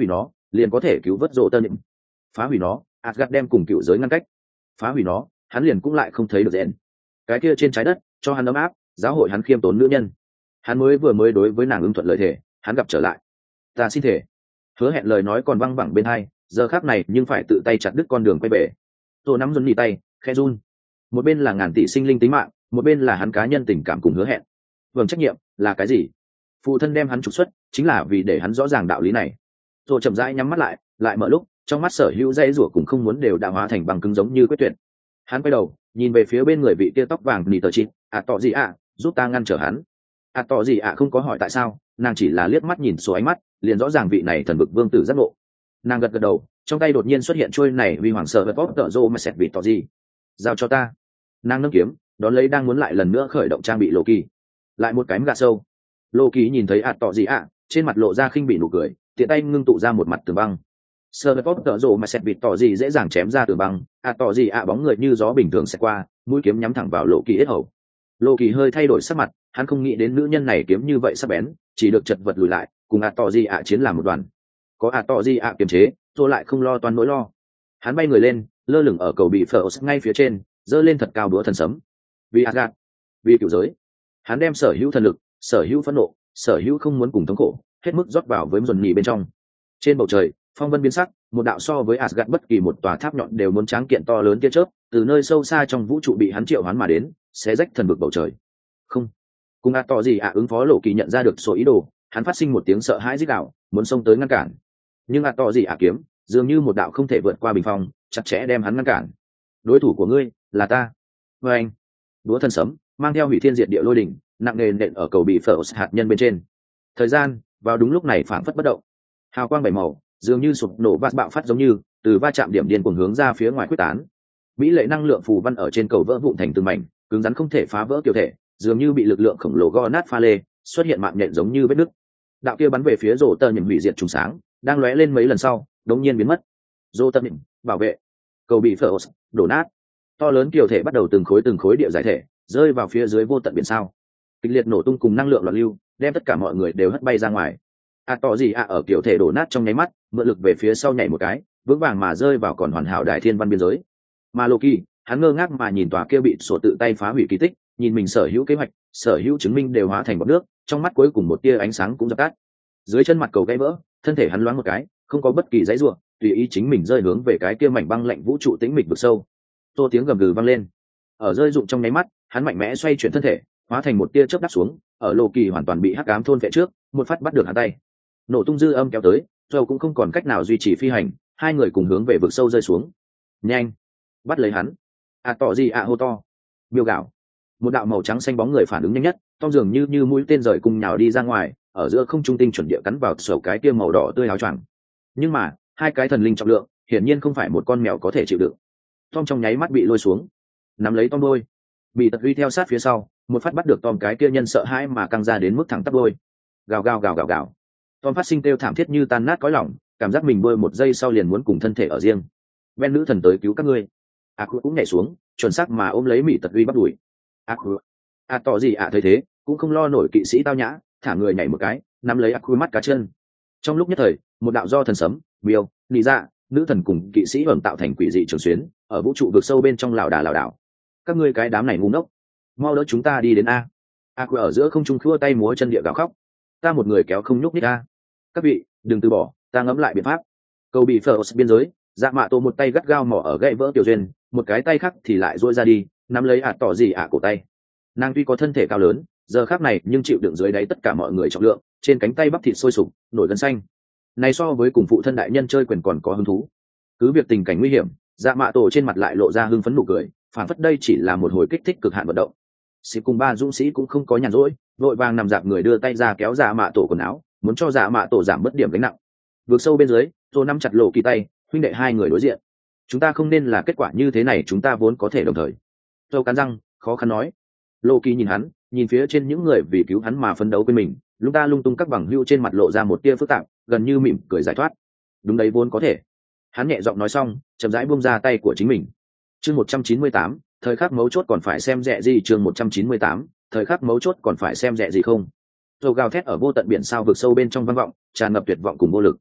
liền có thể cứu vớt rộ tơ nhịn. Phá hủy nó, Asgard đem cùng cựu giới ngăn cách. Phá hủy nó, hắn liền cũng lại không thấy được rẽn. Cái kia trên trái đất cho hắn ấm áp, giáo hội hắn khiêm tốn nữ nhân. Hắn mới vừa mới đối với nàng ứng thuận lời thề, hắn gặp trở lại. Ta xin thể. Hứa hẹn lời nói còn văng vẳng bên hai, giờ khác này nhưng phải tự tay chặt đứt con đường quay về. Tôi nắm Johnny tay, khẽ run. Một bên là ngàn tỷ sinh linh tính mạng, một bên là hắn cá nhân tình cảm cùng hứa hẹn. Vâng, trách nhiệm là cái gì? Phụ thân đem hắn trục xuất, chính là vì để hắn rõ ràng đạo lý này. Tôi chậm rãi nhắm mắt lại, lại mở lúc, trong mắt sở hữu dây rủa cùng không muốn đều đã hóa thành bằng cứng giống như quyết tuyệt. Hắn quay đầu, nhìn về phía bên người vị kia tóc vàng nỉ tờ chít, à tỏ gì ạ, giúp ta ngăn trở hắn. À tỏ gì ạ không có hỏi tại sao, nàng chỉ là liếc mắt nhìn số ánh mắt, liền rõ ràng vị này thần vực vương tử giác ngộ. Nàng gật gật đầu, trong tay đột nhiên xuất hiện trôi này vì hoàng sợ vật bóp tợ rô mà sẹt vị tỏ gì. Giao cho ta. Nàng nâng kiếm, đón lấy đang muốn lại lần nữa khởi động trang bị lộ kỳ. Lại một cái gạt sâu. Lô kỳ nhìn thấy ạt tỏ gì ạ, trên mặt lộ ra khinh bị nụ cười, tiện tay ngưng tụ ra một mặt tường băng. Sơ vật tợ rộ mà sẹt vịt tỏ gì dễ dàng chém ra tường băng, ạt tỏ gì ạ bóng người như gió bình thường sẽ qua, mũi kiếm nhắm thẳng vào Lô kỳ yết hầu. Lô kỳ hơi thay đổi sắc mặt, hắn không nghĩ đến nữ nhân này kiếm như vậy sắc bén, chỉ được chật vật lùi lại, cùng ạt tỏ gì ạ chiến làm một đoàn. Có ạt tỏ gì ạ kiềm chế, tôi lại không lo toan nỗi lo. Hắn bay người lên, lơ lửng ở cầu bị phở ngay phía trên, giơ lên thật cao đũa thần sấm. Vì Asgard, vì cựu giới, hắn đem sở hữu thần lực, sở hữu phẫn nộ, sở hữu không muốn cùng thống khổ, hết mức rót vào với dồn nhì bên trong. Trên bầu trời, phong vân biến sắc, một đạo so với Asgard bất kỳ một tòa tháp nhọn đều muốn tráng kiện to lớn tia chớp, từ nơi sâu xa trong vũ trụ bị hắn triệu hoán mà đến, xé rách thần vực bầu trời. Không, cùng ạt tỏ gì ạ ứng phó Lộ Kỳ nhận ra được số ý đồ, hắn phát sinh một tiếng sợ hãi rít gào, muốn xông tới ngăn cản. Nhưng ạt tỏ gì ạ kiếm, dường như một đạo không thể vượt qua bình phong, chặt chẽ đem hắn ngăn cản. Đối thủ của ngươi là ta. Với anh, đũa thân sấm mang theo hủy thiên diệt địa lôi đỉnh, nặng nề nện ở cầu bị phở hạt nhân bên trên. Thời gian vào đúng lúc này phảng phất bất động, hào quang bảy màu dường như sụp nổ vạt bạo phát giống như từ va chạm điểm điên cuồng hướng ra phía ngoài quyết tán. Mỹ lệ năng lượng phù văn ở trên cầu vỡ vụn thành từng mảnh, cứng rắn không thể phá vỡ kiểu thể, dường như bị lực lượng khổng lồ gõ nát pha lê, xuất hiện mạng nhện giống như vết nứt. Đạo kia bắn về phía rổ tơ nhầm hủy diệt trùng sáng, đang lóe lên mấy lần sau, đống nhiên biến mất. Rổ tơ nhầm bảo vệ cầu bị phở đổ nát, to lớn kiểu thể bắt đầu từng khối từng khối địa giải thể rơi vào phía dưới vô tận biển sao. Kịch liệt nổ tung cùng năng lượng loạn lưu đem tất cả mọi người đều hất bay ra ngoài. À tỏ gì ạ ở kiểu thể đổ nát trong nháy mắt, mượn lực về phía sau nhảy một cái, vững vàng mà rơi vào còn hoàn hảo đại thiên văn biên giới. Mà Loki, hắn ngơ ngác mà nhìn tòa kia bị sổ tự tay phá hủy kỳ tích, nhìn mình sở hữu kế hoạch, sở hữu chứng minh đều hóa thành bọt nước, trong mắt cuối cùng một tia ánh sáng cũng dập tắt. Dưới chân mặt cầu gãy vỡ, thân thể hắn loáng một cái, không có bất kỳ giãy giụa, tùy ý chính mình rơi hướng về cái kia mảnh băng lạnh vũ trụ tĩnh mịch vực sâu. Tô tiếng gầm gừ vang lên. Ở rơi rụng trong nháy mắt, hắn mạnh mẽ xoay chuyển thân thể, hóa thành một tia chớp đáp xuống, ở Lô Kỳ hoàn toàn bị hắc ám thôn vệ trước, một phát bắt được hắn tay. Nổ tung dư âm kéo tới, Joe cũng không còn cách nào duy trì phi hành, hai người cùng hướng về vực sâu rơi xuống. Nhanh, bắt lấy hắn. À tỏ gì à hô to. Miêu gạo. Một đạo màu trắng xanh bóng người phản ứng nhanh nhất, tom dường như như mũi tên rời cùng nhào đi ra ngoài, ở giữa không trung tinh chuẩn địa cắn vào sầu cái kia màu đỏ tươi áo choàng. Nhưng mà, hai cái thần linh trọng lượng, hiển nhiên không phải một con mèo có thể chịu đựng. Tom trong nháy mắt bị lôi xuống, nắm lấy Tom đôi, bị tật huy theo sát phía sau, một phát bắt được Tom cái kia nhân sợ hãi mà căng ra đến mức thẳng tắp đôi. Gào gào gào gào gào. Tom phát sinh kêu thảm thiết như tan nát cõi lòng, cảm giác mình bơi một giây sau liền muốn cùng thân thể ở riêng. Ben nữ thần tới cứu các ngươi. A à, cũng nhảy xuống, chuẩn xác mà ôm lấy Mị Tật Uy bắt đuổi. A à, à, tỏ gì ạ à, thấy thế, cũng không lo nổi kỵ sĩ tao nhã, thả người nhảy một cái, nắm lấy A mắt cá chân. Trong lúc nhất thời, một đạo do thần sấm, Bill, Nị Dạ, nữ thần cùng kỵ sĩ ẩn tạo thành quỷ dị trường xuyến, ở vũ trụ vực sâu bên trong lảo đà lảo đảo. Các ngươi cái đám này ngu ngốc, mau đỡ chúng ta đi đến a. A ở giữa không trung khua tay múa chân địa gào khóc. Ta một người kéo không nhúc nhích a. Các vị, đừng từ bỏ, ta ngẫm lại biện pháp. Cầu bị phở biên giới, Dạ Mạ Tô một tay gắt gao mỏ ở gậy vỡ tiểu duyên, một cái tay khác thì lại duỗi ra đi, nắm lấy ạt tỏ gì ạ cổ tay. Nàng tuy có thân thể cao lớn, giờ khác này nhưng chịu đựng dưới đáy tất cả mọi người trọng lượng, trên cánh tay bắp thịt sôi sục, nổi gân xanh. Này so với cùng phụ thân đại nhân chơi quyền còn có hứng thú. Cứ việc tình cảnh nguy hiểm, Dạ Mạ Tổ trên mặt lại lộ ra hưng phấn nụ cười, phản phất đây chỉ là một hồi kích thích cực hạn vận động. Sĩ cùng ba dũng sĩ cũng không có nhàn rỗi, vội vàng nằm dạp người đưa tay ra kéo Dạ Mạ Tổ quần áo, muốn cho Dạ Mạ Tổ giảm bớt điểm gánh nặng. Vượt sâu bên dưới, Tô nắm chặt Lộ Kỳ tay, huynh đệ hai người đối diện. Chúng ta không nên là kết quả như thế này, chúng ta vốn có thể đồng thời. Tô cắn răng, khó khăn nói. Lộ Kỳ nhìn hắn, nhìn phía trên những người vì cứu hắn mà phấn đấu quên mình, lung ta lung tung các bằng hữu trên mặt lộ ra một tia phức tạp, gần như mỉm cười giải thoát. Đúng đấy, vốn có thể. Hắn nhẹ giọng nói xong, chậm rãi buông ra tay của chính mình. Chương một trăm chín mươi tám, thời khắc mấu chốt còn phải xem rẻ gì. Chương một trăm chín mươi tám, thời khắc mấu chốt còn phải xem rẻ gì không. Rồi gào thét ở vô tận biển sao vực sâu bên trong vang vọng, tràn ngập tuyệt vọng cùng vô lực.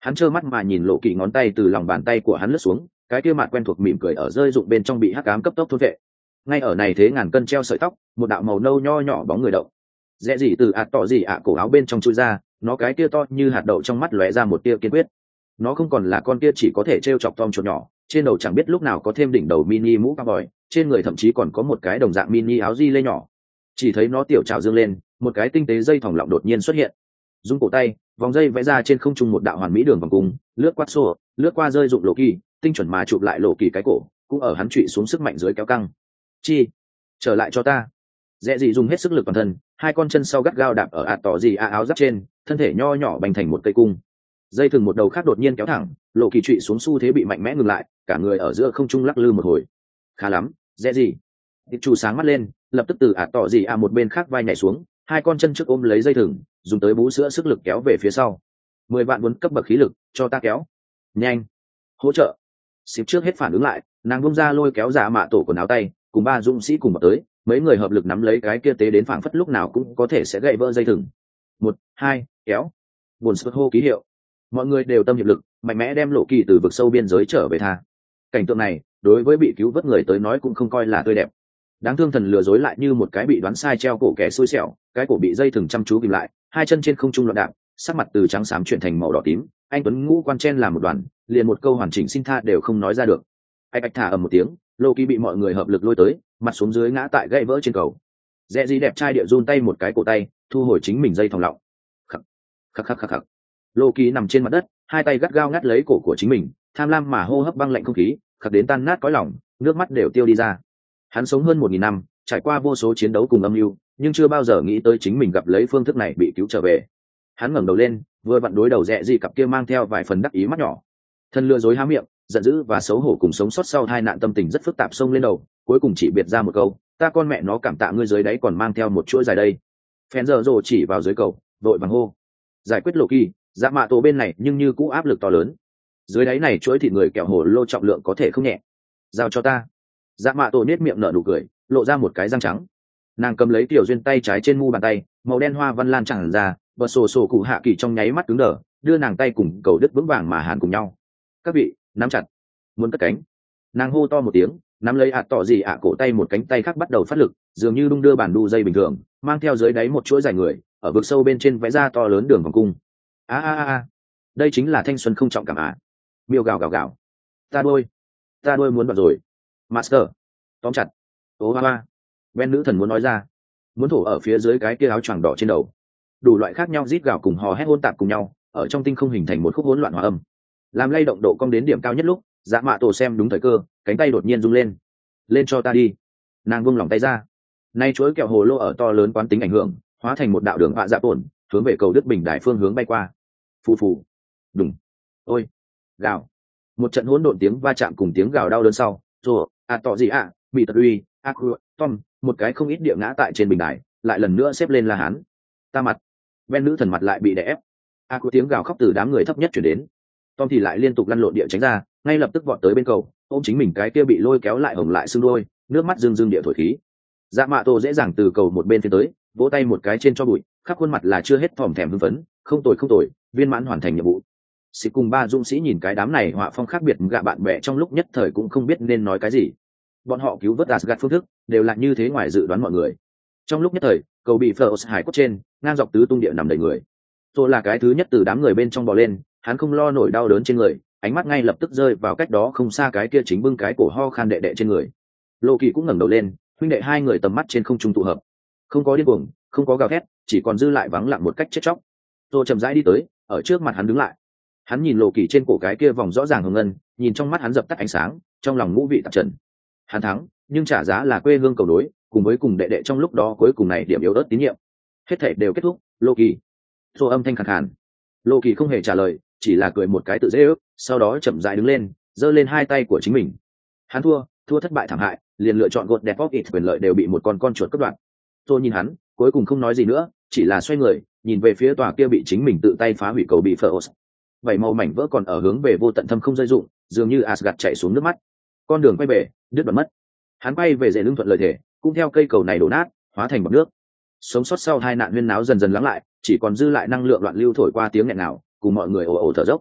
Hắn trơ mắt mà nhìn Lộ Kỳ ngón tay từ lòng bàn tay của hắn lướt xuống, cái kia mặt quen thuộc mỉm cười ở rơi rụng bên trong bị hắc ám cấp tốc thôn vệ. Ngay ở này thế ngàn cân treo sợi tóc, một đạo màu nâu nho nhỏ bóng người động. Rẽ gì từ ạt tỏ gì ạ cổ áo bên trong chui ra, nó cái kia to như hạt đậu trong mắt lóe ra một tia kiên quyết. Nó không còn là con kia chỉ có thể trêu chọc Tom chuột nhỏ, trên đầu chẳng biết lúc nào có thêm đỉnh đầu mini mũ cowboy, trên người thậm chí còn có một cái đồng dạng mini áo di lê nhỏ. Chỉ thấy nó tiểu trào dương lên, một cái tinh tế dây thòng lọng đột nhiên xuất hiện. Dung cổ tay, vòng dây vẽ ra trên không trung một đạo hoàn mỹ đường vòng cung, lướt qua xô, lướt qua rơi dụng Lộ Kỳ, tinh chuẩn mà chụp lại Lộ Kỳ cái cổ, cũng ở hắn trụy xuống sức mạnh dưới kéo căng. Chi, trở lại cho ta. Rẽ gì dùng hết sức lực toàn thân, hai con chân sau gắt gao đạp ở ạt tỏ gì a áo giáp trên, thân thể nho nhỏ bành thành một cây cung. Dây thừng một đầu khác đột nhiên kéo thẳng, Lộ Kỳ trụy xuống xu thế bị mạnh mẽ ngừng lại, cả người ở giữa không trung lắc lư một hồi. Khá lắm, Rẽ gì. Tiệp chủ sáng mắt lên, lập tức từ ạt tỏ gì a một bên khác vai nhảy xuống, hai con chân trước ôm lấy dây thừng, dùng tới bú sữa sức lực kéo về phía sau. Mười vạn muốn cấp bậc khí lực, cho ta kéo. Nhanh, hỗ trợ. Xịp trước hết phản ứng lại, nàng bung ra lôi kéo Dạ Mạ Tổ quần áo tay, cùng ba dũng sĩ cùng vào tới, mấy người hợp lực nắm lấy cái kia tế đến phảng phất lúc nào cũng có thể sẽ gãy vỡ dây thừng. Một, hai, kéo. Buồn sốt hô ký hiệu. Mọi người đều tâm hiệp lực, mạnh mẽ đem Lộ Kỳ từ vực sâu biên giới trở về tha. Cảnh tượng này, đối với bị cứu vớt người tới nói cũng không coi là tươi đẹp. Đáng thương thần lừa dối lại như một cái bị đoán sai treo cổ kẻ xui xẻo, cái cổ bị dây thừng chăm chú kìm lại, hai chân trên không trung loạn đạp, sắc mặt từ trắng xám chuyển thành màu đỏ tím, anh tuấn ngũ quan chen làm một đoàn, liền một câu hoàn chỉnh xin tha đều không nói ra được. Ạch ạch thả ầm một tiếng, Lộ Kỳ bị mọi người hợp lực lôi tới, mặt xuống dưới ngã tại gãy vỡ trên cầu. Rẽ gì đẹp trai địa run tay một cái cổ tay, thu hồi chính mình dây thòng lọng. Khắc khắc khắc khắc khắc. Lộ Kỳ nằm trên mặt đất, hai tay gắt gao ngắt lấy cổ của chính mình, tham lam mà hô hấp băng lạnh không khí, khắc đến tan nát cõi lòng, nước mắt đều tiêu đi ra. Hắn sống hơn một nghìn năm, trải qua vô số chiến đấu cùng âm mưu, nhưng chưa bao giờ nghĩ tới chính mình gặp lấy phương thức này bị cứu trở về. Hắn ngẩng đầu lên, vừa vặn đối đầu Rẽ gì cặp kia mang theo vài phần đắc ý mắt nhỏ. Thân lừa dối há miệng, giận dữ và xấu hổ cùng sống sót sau hai nạn tâm tình rất phức tạp xông lên đầu, cuối cùng chỉ biệt ra một câu, ta con mẹ nó cảm tạ ngươi dưới đáy còn mang theo một chuỗi dài đây. Phèn giờ rồ chỉ vào dưới cầu, đội bằng hô. Giải quyết Lộ Kỳ, Dạ Mạ Tổ bên này nhưng như cũ áp lực to lớn. Dưới đáy này chuỗi thịt người kẹo hồ lô trọng lượng có thể không nhẹ. Giao cho ta. Dạ Mạ Tổ nết miệng nở nụ cười, lộ ra một cái răng trắng. Nàng cầm lấy tiểu duyên tay trái trên mu bàn tay, màu đen hoa văn lan tràn ra, bờ sổ sổ cụ hạ kỳ trong nháy mắt cứng đờ, đưa nàng tay cùng cầu đứt vững vàng mà hàn cùng nhau. Các vị, nắm chặt, muốn cất cánh. Nàng hô to một tiếng, nắm lấy ạt tỏ gì ạ cổ tay một cánh tay khác bắt đầu phát lực, dường như đung đưa bản đu dây bình thường, mang theo dưới đáy một chuỗi dài người, ở vực sâu bên trên vẽ ra to lớn đường vòng cung. A a a, đây chính là thanh xuân không trọng cảm à? Miêu gào gào gào. Ta đôi, ta đôi muốn đoạt rồi. Master, tóm chặt. Ô hoa hoa. Ben nữ thần muốn nói ra, muốn thổ ở phía dưới cái kia áo choàng đỏ trên đầu. Đủ loại khác nhau rít gào cùng hò hét hỗn tạp cùng nhau, ở trong tinh không hình thành một khúc hỗn loạn hòa âm. Làm lay động độ cong đến điểm cao nhất lúc, Dạ Mạ Tổ xem đúng thời cơ, cánh tay đột nhiên rung lên. Lên cho ta đi. Nàng buông lỏng tay ra. Nay chuỗi kẹo hồ lô ở to lớn quán tính ảnh hưởng, hóa thành một đạo đường vạ dạ tổn, hướng về cầu Đức Bình Đại phương hướng bay qua. Phù phù. Đùng. Ôi. Gào. Một trận hỗn độn tiếng va chạm cùng tiếng gào đau đớn sau, rồi, à tỏ gì ạ, bị tật uy, Aqua, Tom, một cái không ít địa ngã tại trên bình đài, lại lần nữa xếp lên la hán. Ta mặt. Ben nữ thần mặt lại bị đè ép. Aqua tiếng gào khóc từ đám người thấp nhất chuyển đến. Tom thì lại liên tục lăn lộn địa tránh ra, ngay lập tức vọt tới bên cầu, ôm chính mình cái kia bị lôi kéo lại hồng lại xương đôi, nước mắt rưng rưng địa thổi khí. Dạ Mạ Tổ dễ dàng từ cầu một bên phía tới, vỗ tay một cái trên cho bụi, khắp khuôn mặt là chưa hết thòm thèm hưng phấn, không tồi không tồi, viên mãn hoàn thành nhiệm vụ. Sĩ cùng ba dũng sĩ nhìn cái đám này họa phong khác biệt gạ bạn bè trong lúc nhất thời cũng không biết nên nói cái gì. Bọn họ cứu vớt Asgard phương thức đều là như thế ngoài dự đoán mọi người. Trong lúc nhất thời, cầu bị Phlos hải cốt trên, ngang dọc tứ tung địa nằm đầy người. Tôi là cái thứ nhất từ đám người bên trong bò lên, hắn không lo nổi đau đớn trên người, ánh mắt ngay lập tức rơi vào cách đó không xa cái kia chính bưng cái cổ ho khan đệ đệ trên người. Lộ Kỳ cũng ngẩng đầu lên, huynh đệ hai người tầm mắt trên không trung tụ hợp, không có điên cuồng, không có gào thét, chỉ còn dư lại vắng lặng một cách chết chóc. Tôi chậm rãi đi tới, ở trước mặt hắn đứng lại. Hắn nhìn Lộ Kỳ trên cổ cái kia vòng rõ ràng hồng ngân, nhìn trong mắt hắn dập tắt ánh sáng, trong lòng ngũ vị tạp trần. Hắn thắng, nhưng trả giá là quê hương cầu đối, cùng với cùng đệ đệ trong lúc đó cuối cùng này điểm yếu ớt tín nhiệm. Hết thảy đều kết thúc, Lộ Kỳ. Tô âm thanh khàn khàn. Lộ Kỳ không hề trả lời, chỉ là cười một cái tự dễ ước, sau đó chậm rãi đứng lên, giơ lên hai tay của chính mình. Hắn thua, thua thất bại thảm hại, liền lựa chọn gột đẹp pop it quyền lợi đều bị một con con chuột cắt đoạn. Tôi nhìn hắn, cuối cùng không nói gì nữa, chỉ là xoay người, nhìn về phía tòa kia bị chính mình tự tay phá hủy cầu bị Phlos. Vảy màu mảnh vỡ còn ở hướng về vô tận thâm không rơi dụng, dường như Asgard chạy xuống nước mắt. Con đường quay về, đứt đoạn mất. Hắn quay về dễ lưng thuận lời thể, cũng theo cây cầu này đổ nát, hóa thành bọt nước. Sống sót sau hai nạn huyên náo dần dần lắng lại, chỉ còn dư lại năng lượng loạn lưu thổi qua tiếng nghẹn nào, cùng mọi người ồ ồ thở dốc.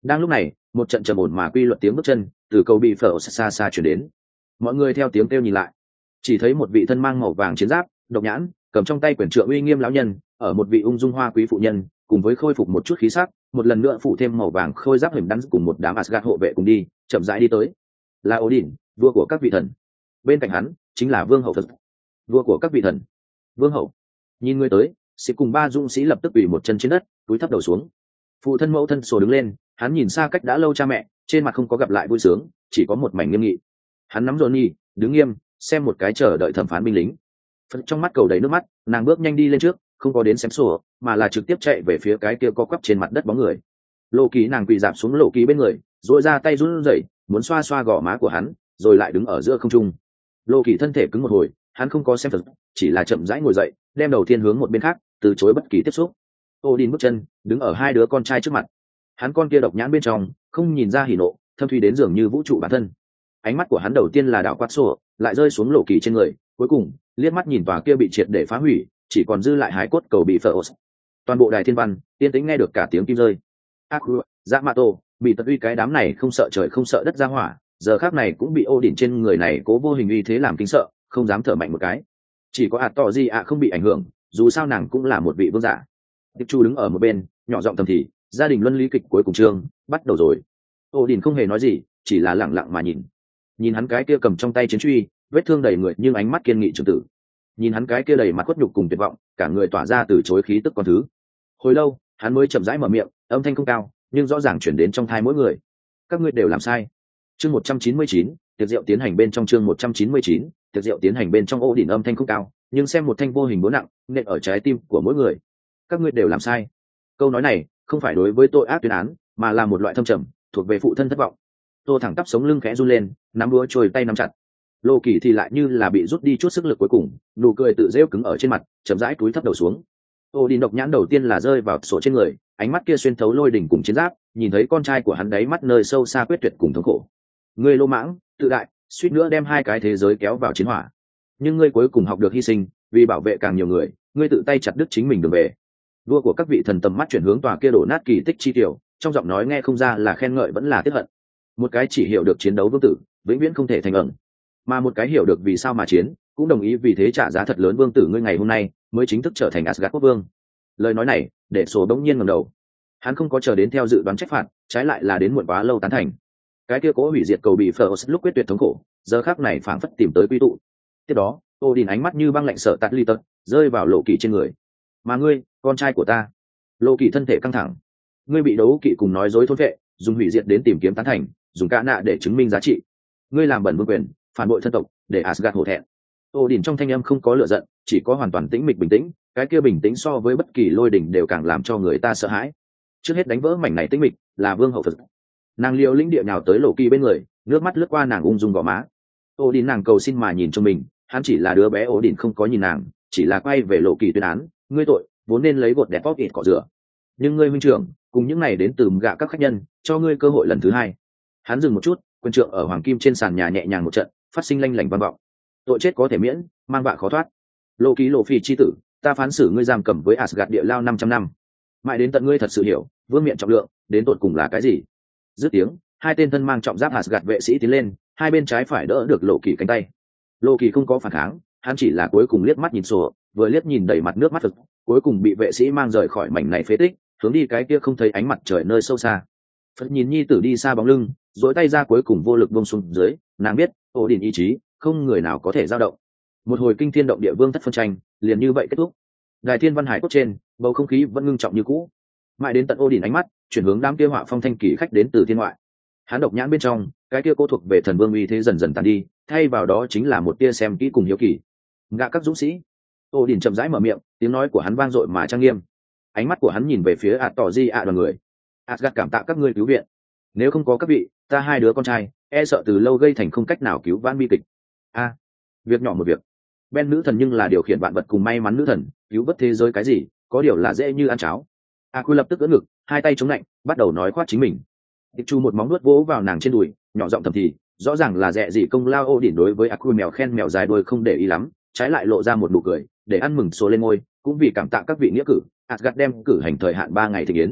Đang lúc này một trận trầm ổn mà quy luật tiếng bước chân từ cầu bị phở xa xa chuyển đến. Mọi người theo tiếng kêu nhìn lại, chỉ thấy một vị thân mang màu vàng chiến giáp, độc nhãn, cầm trong tay quyển trượng uy nghiêm lão nhân, ở một vị ung dung hoa quý phụ nhân cùng với khôi phục một chút khí sắc, một lần nữa phụ thêm màu vàng khôi giáp hiểm đắn cùng một đám Asgard hộ vệ cùng đi, chậm rãi đi tới. Là Odin, vua của các vị thần. Bên cạnh hắn chính là vương hậu Phật, vua của các vị thần. Vương hậu nhìn người tới, sẽ cùng ba dũng sĩ lập tức ủy một chân trên đất, cúi thấp đầu xuống. Phụ thân mẫu thân sổ đứng lên, hắn nhìn xa cách đã lâu cha mẹ, trên mặt không có gặp lại vui sướng, chỉ có một mảnh nghiêm nghị. Hắn nắm Johnny, đứng nghiêm, xem một cái chờ đợi thẩm phán binh lính. Phật trong mắt cầu đầy nước mắt, nàng bước nhanh đi lên trước, không có đến xem sổ, mà là trực tiếp chạy về phía cái kia co quắp trên mặt đất bóng người. Lộ Kỳ nàng quỳ dạp xuống Lộ Kỳ bên người, duỗi ra tay run rẩy, muốn xoa xoa gò má của hắn, rồi lại đứng ở giữa không trung. Lộ Kỳ thân thể cứng một hồi, hắn không có xem Phật, chỉ là chậm rãi ngồi dậy, đem đầu tiên hướng một bên khác, từ chối bất kỳ tiếp xúc. Odin bước chân, đứng ở hai đứa con trai trước mặt. Hắn con kia độc nhãn bên trong, không nhìn ra hỉ nộ, thâm thúy đến dường như vũ trụ bản thân. Ánh mắt của hắn đầu tiên là đảo quát sổ, lại rơi xuống Lộ Kỳ trên người, cuối cùng liếc mắt nhìn tòa kia bị triệt để phá hủy, chỉ còn dư lại hái cốt cầu bị phở. Toàn bộ đài thiên văn tiên tĩnh nghe được cả tiếng kim rơi. Aku, Yamato, bị tật uy cái đám này không sợ trời không sợ đất ra hỏa, giờ khác này cũng bị Odin trên người này cố vô hình uy thế làm kinh sợ, không dám thở mạnh một cái. Chỉ có ạt tỏ gì ạ không bị ảnh hưởng, dù sao nàng cũng là một vị vương giả. Tiệp Chu đứng ở một bên, nhỏ giọng thầm thì, gia đình luân lý kịch cuối cùng chương bắt đầu rồi. Odin không hề nói gì, chỉ là lặng lặng mà nhìn. Nhìn hắn cái kia cầm trong tay chiến truy, vết thương đầy người nhưng ánh mắt kiên nghị trường tử. Nhìn hắn cái kia đầy mặt khuất nhục cùng tuyệt vọng, cả người tỏa ra từ chối khí tức con thứ. Hồi lâu, hắn mới chậm rãi mở miệng, âm thanh không cao, nhưng rõ ràng chuyển đến trong tai mỗi người. Các ngươi đều làm sai. Chương một trăm chín mươi chín, tiệc rượu tiến hành bên trong chương một trăm chín mươi chín, tiệc rượu tiến hành bên trong. Odin âm thanh không cao, nhưng xem một thanh vô hình búa nặng, nện ở trái tim của mỗi người. Các ngươi đều làm sai. Câu nói này không phải đối với tội ác tuyên án, mà là một loại thâm trầm, thuộc về phụ thân thất vọng. Tô thẳng tắp sống lưng khẽ run lên, nắm búa trôi tay nắm chặt. Lô Kỳ thì lại như là bị rút đi chút sức lực cuối cùng, nụ cười tự rêu cứng ở trên mặt, chậm rãi cúi thấp đầu xuống. Odin độc nhãn đầu tiên là rơi vào sổ trên người, ánh mắt kia xuyên thấu lôi đỉnh cùng chiến giáp, nhìn thấy con trai của hắn đáy mắt nơi sâu xa quyết tuyệt cùng thống khổ. Ngươi lô mãng, tự đại, suýt nữa đem hai cái thế giới kéo vào chiến hỏa. Nhưng ngươi cuối cùng học được hy sinh, vì bảo vệ càng nhiều người, ngươi tự tay chặt đứt chính mình đường về. Vua của các vị thần tầm mắt chuyển hướng tòa kia đổ nát kỳ tích chi tiểu, trong giọng nói nghe không ra là khen ngợi vẫn là tiếc hận. Một cái chỉ hiểu được chiến đấu vương tử, vĩnh viễn không thể thành ẩn, mà một cái hiểu được vì sao mà chiến, cũng đồng ý vì thế trả giá thật lớn vương tử ngươi ngày hôm nay mới chính thức trở thành Asgard quốc vương. Lời nói này để sổ bỗng nhiên ngẩng đầu. Hắn không có chờ đến theo dự đoán trách phạt, trái lại là đến muộn quá lâu tán thành. Cái kia cố hủy diệt cầu bị phở lúc quyết tuyệt thống khổ, giờ khắc này phảng phất tìm tới quy tụ. Tiếp đó Odin ánh mắt như băng lạnh sợ tạt ly tật rơi vào Lộ Kỳ trên người. Mà ngươi, con trai của ta. Lộ Kỳ thân thể căng thẳng. Ngươi bị đấu kỵ cùng nói dối thôn vệ, dùng hủy diệt đến tìm kiếm tán thành, dùng cả nạ để chứng minh giá trị. Ngươi làm bẩn vương quyền, phản bội thân tộc, để Asgard hổ thẹn. Odin trong thanh âm không có lửa giận, chỉ có hoàn toàn tĩnh mịch bình tĩnh, cái kia bình tĩnh so với bất kỳ lôi đỉnh đều càng làm cho người ta sợ hãi. Trước hết đánh vỡ mảnh này tĩnh mịch là vương hậu Phật. Nàng liều lĩnh địa nào tới Lộ Kỳ bên người, nước mắt lướt qua nàng ung dung gò má. Odin nàng cầu xin mà nhìn cho mình, hắn chỉ là đứa bé. Odin không có nhìn nàng, chỉ là quay về Lộ Kỳ tuyên án, ngươi tội vốn nên lấy gột đẹp bóp ít cỏ rửa, nhưng ngươi huynh trưởng cùng những này đến từ gạ các khách nhân cho ngươi cơ hội lần thứ hai. Hắn dừng một chút, quân trượng ở hoàng kim trên sàn nhà nhẹ nhàng một trận, phát sinh lanh lảnh vang vọng. Tội chết có thể miễn, mang vạ khó thoát. Lộ Kỳ Lộ Phi chi tử, ta phán xử ngươi giam cầm với Asgard địa lao năm trăm năm, mãi đến tận ngươi thật sự hiểu vương miện trọng lượng đến tột cùng là cái gì. Dứt tiếng, hai tên thân mang trọng giáp Asgard vệ sĩ tiến lên, hai bên trái phải đỡ được Lộ Kỳ cánh tay. Lộ Kỳ không có phản kháng, hắn chỉ là cuối cùng liếc mắt nhìn sổ, vừa liếc nhìn đầy mặt nước mắt thực, cuối cùng bị vệ sĩ mang rời khỏi mảnh này phế tích, hướng đi cái kia không thấy ánh mặt trời nơi sâu xa. Phật nhìn nhi tử đi xa bóng lưng, duỗi tay ra cuối cùng vô lực buông xuống dưới, nàng biết, Odin ý chí, không người nào có thể dao động. Một hồi kinh thiên động địa vương thất phân tranh, liền như vậy kết thúc. Đài thiên văn hải cốt trên, bầu không khí vẫn ngưng trọng như cũ. Mãi đến tận Odin ánh mắt chuyển hướng đám kia họa phong thanh kỳ khách đến từ thiên ngoại. Hắn độc nhãn bên trong, cái kia cố thuộc về thần vương uy thế dần dần tàn đi, thay vào đó chính là một tia xem kỹ cùng hiếu kỳ. Gạ các dũng sĩ. Odin chậm rãi mở miệng, tiếng nói của hắn vang dội mà trang nghiêm. Ánh mắt của hắn nhìn về phía ạt tỏ di ạ đoàn người. Asgard cảm tạ các ngươi cứu viện, nếu không có các vị, ta hai đứa con trai e sợ từ lâu gây thành không cách nào cứu vãn bi kịch. A, à, việc nhỏ một việc. Ben nữ thần nhưng là điều khiển vạn vật cùng may mắn nữ thần, cứu vớt thế giới cái gì, có điều là dễ như ăn cháo. A Quy lập tức ưỡn ngực, hai tay chống lạnh, bắt đầu nói khoác chính mình. Tiệp Chu một móng nuốt vỗ vào nàng trên đùi, nhỏ giọng thầm thì, rõ ràng là dẹ gì công lao. Odin đối với A Quy mèo khen mèo dài đuôi không để ý lắm, trái lại lộ ra một nụ cười, để ăn mừng số lên ngôi, cũng vì cảm tạ các vị nghĩa cử, Asgard đem cử hành thời hạn ba ngày thị yến.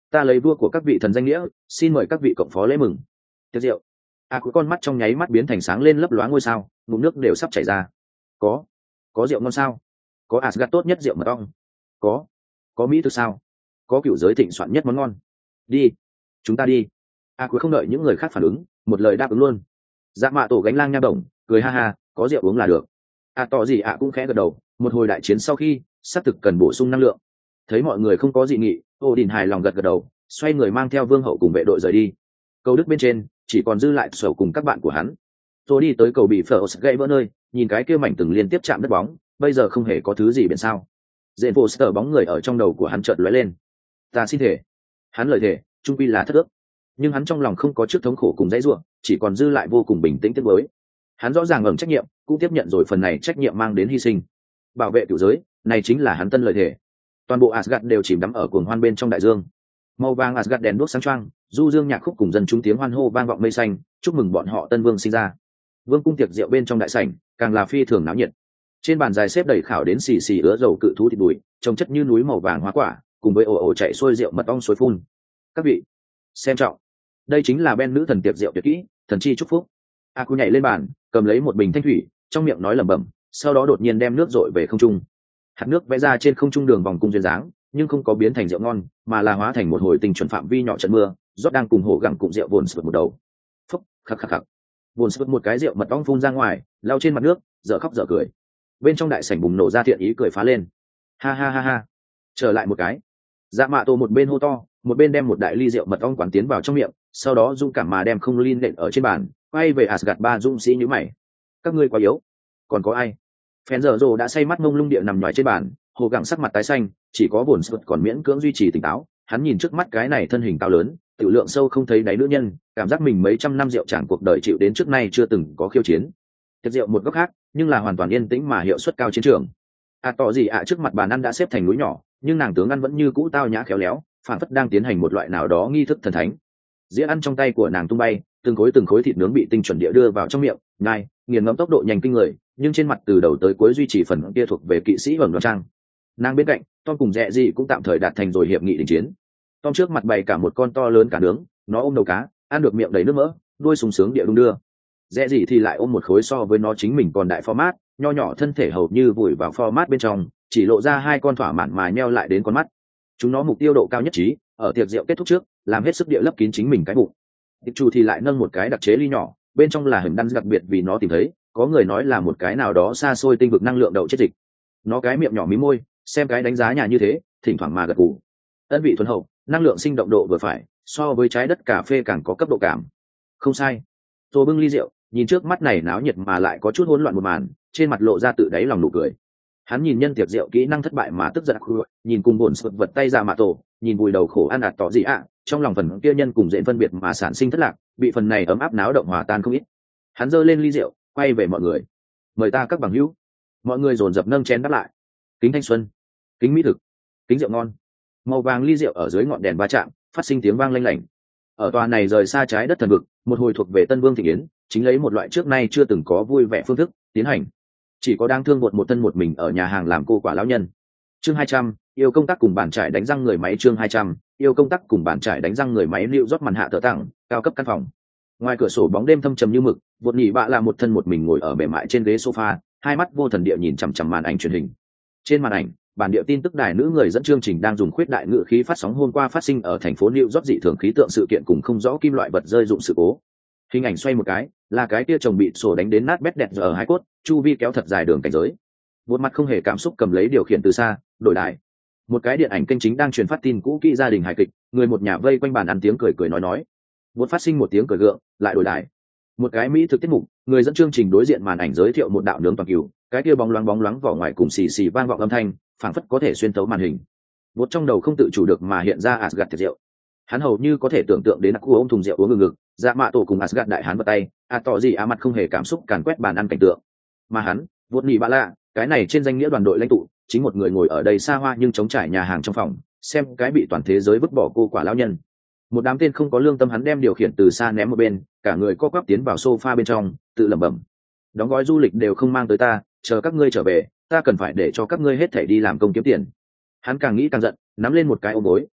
ta lấy vua của các vị thần danh nghĩa, xin mời các vị cộng phó lễ mừng. Tiệc rượu. À, cuối con mắt trong nháy mắt biến thành sáng lên lấp loáng ngôi sao, ngụm nước đều sắp chảy ra. Có, có rượu ngon sao? Có Asgard tốt nhất rượu mật ong. Có, có mỹ thực sao? Có cựu giới thịnh soạn nhất món ngon. Đi, chúng ta đi. À, cuối không đợi những người khác phản ứng, một lời đáp ứng luôn. Dạ mạ tổ gánh lang nha đồng, cười ha ha, có rượu uống là được. À tỏ gì ạ cũng khẽ gật đầu, một hồi đại chiến sau khi, xác thực cần bổ sung năng lượng. Thấy mọi người không có dị nghị, Ô Đình hài lòng gật gật đầu, xoay người mang theo vương hậu cùng vệ đội rời đi. Cầu đức bên trên chỉ còn dư lại sầu cùng các bạn của hắn. Rồi đi tới cầu bị phở gãy vỡ nơi, nhìn cái kia mảnh từng liên tiếp chạm đất bóng, bây giờ không hề có thứ gì biển sao. Dện Foster bóng người ở trong đầu của hắn chợt lóe lên. Ta xin thể. Hắn lời thể, trung quy là thất ước. Nhưng hắn trong lòng không có trước thống khổ cùng dãy rủa, chỉ còn dư lại vô cùng bình tĩnh tiếc nuối. Hắn rõ ràng ẩn trách nhiệm, cũng tiếp nhận rồi phần này trách nhiệm mang đến hy sinh. Bảo vệ cửu giới, này chính là hắn tân lời thể. Toàn bộ Asgard đều chìm đắm ở cuồng hoan bên trong đại dương. Màu vàng Asgard đèn đuốc sáng choang, du dương nhạc khúc cùng dân chúng tiếng hoan hô vang vọng mây xanh, chúc mừng bọn họ tân vương sinh ra. Vương cung tiệc rượu bên trong đại sảnh, càng là phi thường náo nhiệt. Trên bàn dài xếp đầy khảo đến xì xì ứa dầu cự thú thịt bùi, trông chất như núi màu vàng hoa quả, cùng với ồ ồ chạy xuôi rượu mật ong suối phun. Các vị, xem trọng. Đây chính là Ben nữ thần tiệc rượu tuyệt kỹ, thần chi chúc phúc. A Cú nhảy lên bàn, cầm lấy một bình thanh thủy, trong miệng nói lẩm bẩm, sau đó đột nhiên đem nước dội về không trung. Hạt nước vẽ ra trên không trung đường vòng cung duyên dáng, nhưng không có biến thành rượu ngon, mà là hóa thành một hồi tình chuẩn phạm vi nhỏ trận mưa, rót đang cùng hổ gặng cụm rượu vồn sượt một đầu. Phốc, khắc khắc khắc. Vồn sượt một cái rượu mật ong phun ra ngoài, lao trên mặt nước, dở khóc dở cười. Bên trong đại sảnh bùng nổ ra thiện ý cười phá lên. Ha ha ha ha. Trở lại một cái. Dạ mạ tổ một bên hô to, một bên đem một đại ly rượu mật ong quán tiến vào trong miệng, sau đó dung cảm mà đem không ly nện ở trên bàn, quay về Asgard ba dũng sĩ như mày. Các ngươi quá yếu. Còn có ai? Phèn giờ rồ đã say mắt ngông lung địa nằm nhòi trên bàn, hồ gặng sắc mặt tái xanh, chỉ có buồn sượt còn miễn cưỡng duy trì tỉnh táo. Hắn nhìn trước mắt cái này thân hình cao lớn, tiểu lượng sâu không thấy đáy nữ nhân, cảm giác mình mấy trăm năm rượu tràn cuộc đời chịu đến trước nay chưa từng có khiêu chiến. Tiệc rượu một góc khác, nhưng là hoàn toàn yên tĩnh mà hiệu suất cao chiến trường. À tỏ gì ạ trước mặt bàn ăn đã xếp thành núi nhỏ, nhưng nàng tướng ăn vẫn như cũ tao nhã khéo léo, phản phất đang tiến hành một loại nào đó nghi thức thần thánh. Dĩa ăn trong tay của nàng tung bay, từng khối từng khối thịt nướng bị tinh chuẩn địa đưa vào trong miệng, nhai, nghiền ngẫm tốc độ nhanh kinh người, nhưng trên mặt từ đầu tới cuối duy trì phần kia thuộc về kỵ sĩ vầng đoan trang. Nàng bên cạnh, Tom cùng Rẹ gì cũng tạm thời đạt thành rồi hiệp nghị đình chiến. Tom trước mặt bày cả một con to lớn cá nướng, nó ôm đầu cá, ăn được miệng đầy nước mỡ, đuôi sùng sướng địa đung đưa. Rẹ gì thì lại ôm một khối so với nó chính mình còn đại format, nho nhỏ thân thể hầu như vùi vào format bên trong, chỉ lộ ra hai con thỏa mãn mà nheo lại đến con mắt. Chúng nó mục tiêu độ cao nhất trí, ở tiệc rượu kết thúc trước, làm hết sức địa lấp kín chính mình cái bụng. Tiệc chủ thì lại nâng một cái đặc chế ly nhỏ, bên trong là hình đan đặc biệt vì nó tìm thấy, có người nói là một cái nào đó xa xôi tinh vực năng lượng đậu chết dịch. Nó cái miệng nhỏ mí môi, xem cái đánh giá nhà như thế, thỉnh thoảng mà gật gù. Ân vị thuần hậu, năng lượng sinh động độ vừa phải, so với trái đất cà phê càng có cấp độ cảm. Không sai. Tôi bưng ly rượu, nhìn trước mắt này náo nhiệt mà lại có chút hỗn loạn một màn, trên mặt lộ ra tự đáy lòng nụ cười. Hắn nhìn nhân tiệc rượu kỹ năng thất bại mà tức giận, nhìn cùng buồn sụt vật tay ra mà tổ, nhìn vùi đầu khổ ăn ạt tỏ gì ạ, trong lòng phần kia nhân cùng dễ phân biệt mà sản sinh thất lạc, bị phần này ấm áp náo động hòa tan không ít. Hắn giơ lên ly rượu, quay về mọi người, mời ta các bằng hữu. Mọi người dồn dập nâng chén đáp lại. Kính thanh xuân, kính mỹ thực, kính rượu ngon. Màu vàng ly rượu ở dưới ngọn đèn va chạm, phát sinh tiếng vang lanh lảnh. Ở tòa này rời xa trái đất thần vực, một hồi thuộc về Tân Vương Thị Yến, chính lấy một loại trước nay chưa từng có vui vẻ phương thức tiến hành. Chỉ có đang thương một một thân một mình ở nhà hàng làm cô quả lão nhân. Chương hai trăm, yêu công tác cùng bàn trải đánh răng người máy. Chương hai trăm, yêu công tác cùng bàn trải đánh răng người máy. Liệu rót màn hạ thở tặng, cao cấp căn phòng. Ngoài cửa sổ bóng đêm thâm trầm như mực, vụt nhị bạ là một thân một mình ngồi ở mềm mại trên ghế sofa, hai mắt vô thần địa nhìn chằm chằm màn ảnh truyền hình. Trên màn ảnh, bản địa tin tức đài nữ người dẫn chương trình đang dùng khuyết đại ngữ khí phát sóng hôm qua phát sinh ở thành phố New York dị thường khí tượng sự kiện cùng không rõ kim loại vật rơi dụng sự cố. Hình ảnh xoay một cái, là cái kia chồng bị sổ đánh đến nát bét đẹp ở hai cốt, chu vi kéo thật dài đường cảnh giới. Một mặt không hề cảm xúc cầm lấy điều khiển từ xa, đổi đài. Một cái điện ảnh kênh chính đang truyền phát tin cũ kỹ gia đình hài kịch, người một nhà vây quanh bàn ăn tiếng cười cười nói nói. Một phát sinh một tiếng cười gượng, lại đổi đài. Một cái mỹ thực tiết mục, người dẫn chương trình đối diện màn ảnh giới thiệu một đạo nướng toàn cừu, cái kia bóng loáng bóng loáng vỏ ngoài cùng xì xì vang vọng âm thanh, phảng phất có thể xuyên thấu màn hình. Một trong đầu không tự chủ được mà hiện ra Asgard tiệc rượu. Hắn hầu như có thể tưởng tượng đến Aku ôm thùng rượu uống ngực ngực, Dạ Mạ Tổ cùng Asgard đại hán vào tay, à tỏ gì à mặt không hề cảm xúc càn quét bàn ăn cảnh tượng. Mà hắn, vụt nhị bạ lạ, cái này trên danh nghĩa đoàn đội lãnh tụ, chính một người ngồi ở đây xa hoa nhưng chống trải nhà hàng trong phòng, xem cái bị toàn thế giới vứt bỏ cô quả lão nhân. Một đám tên không có lương tâm hắn đem điều khiển từ xa ném một bên, cả người co quắp tiến vào sofa bên trong, tự lẩm bẩm: đóng gói du lịch đều không mang tới ta, chờ các ngươi trở về, ta cần phải để cho các ngươi hết thảy đi làm công kiếm tiền. Hắn càng nghĩ càng giận, nắm lên một cái ôm gối,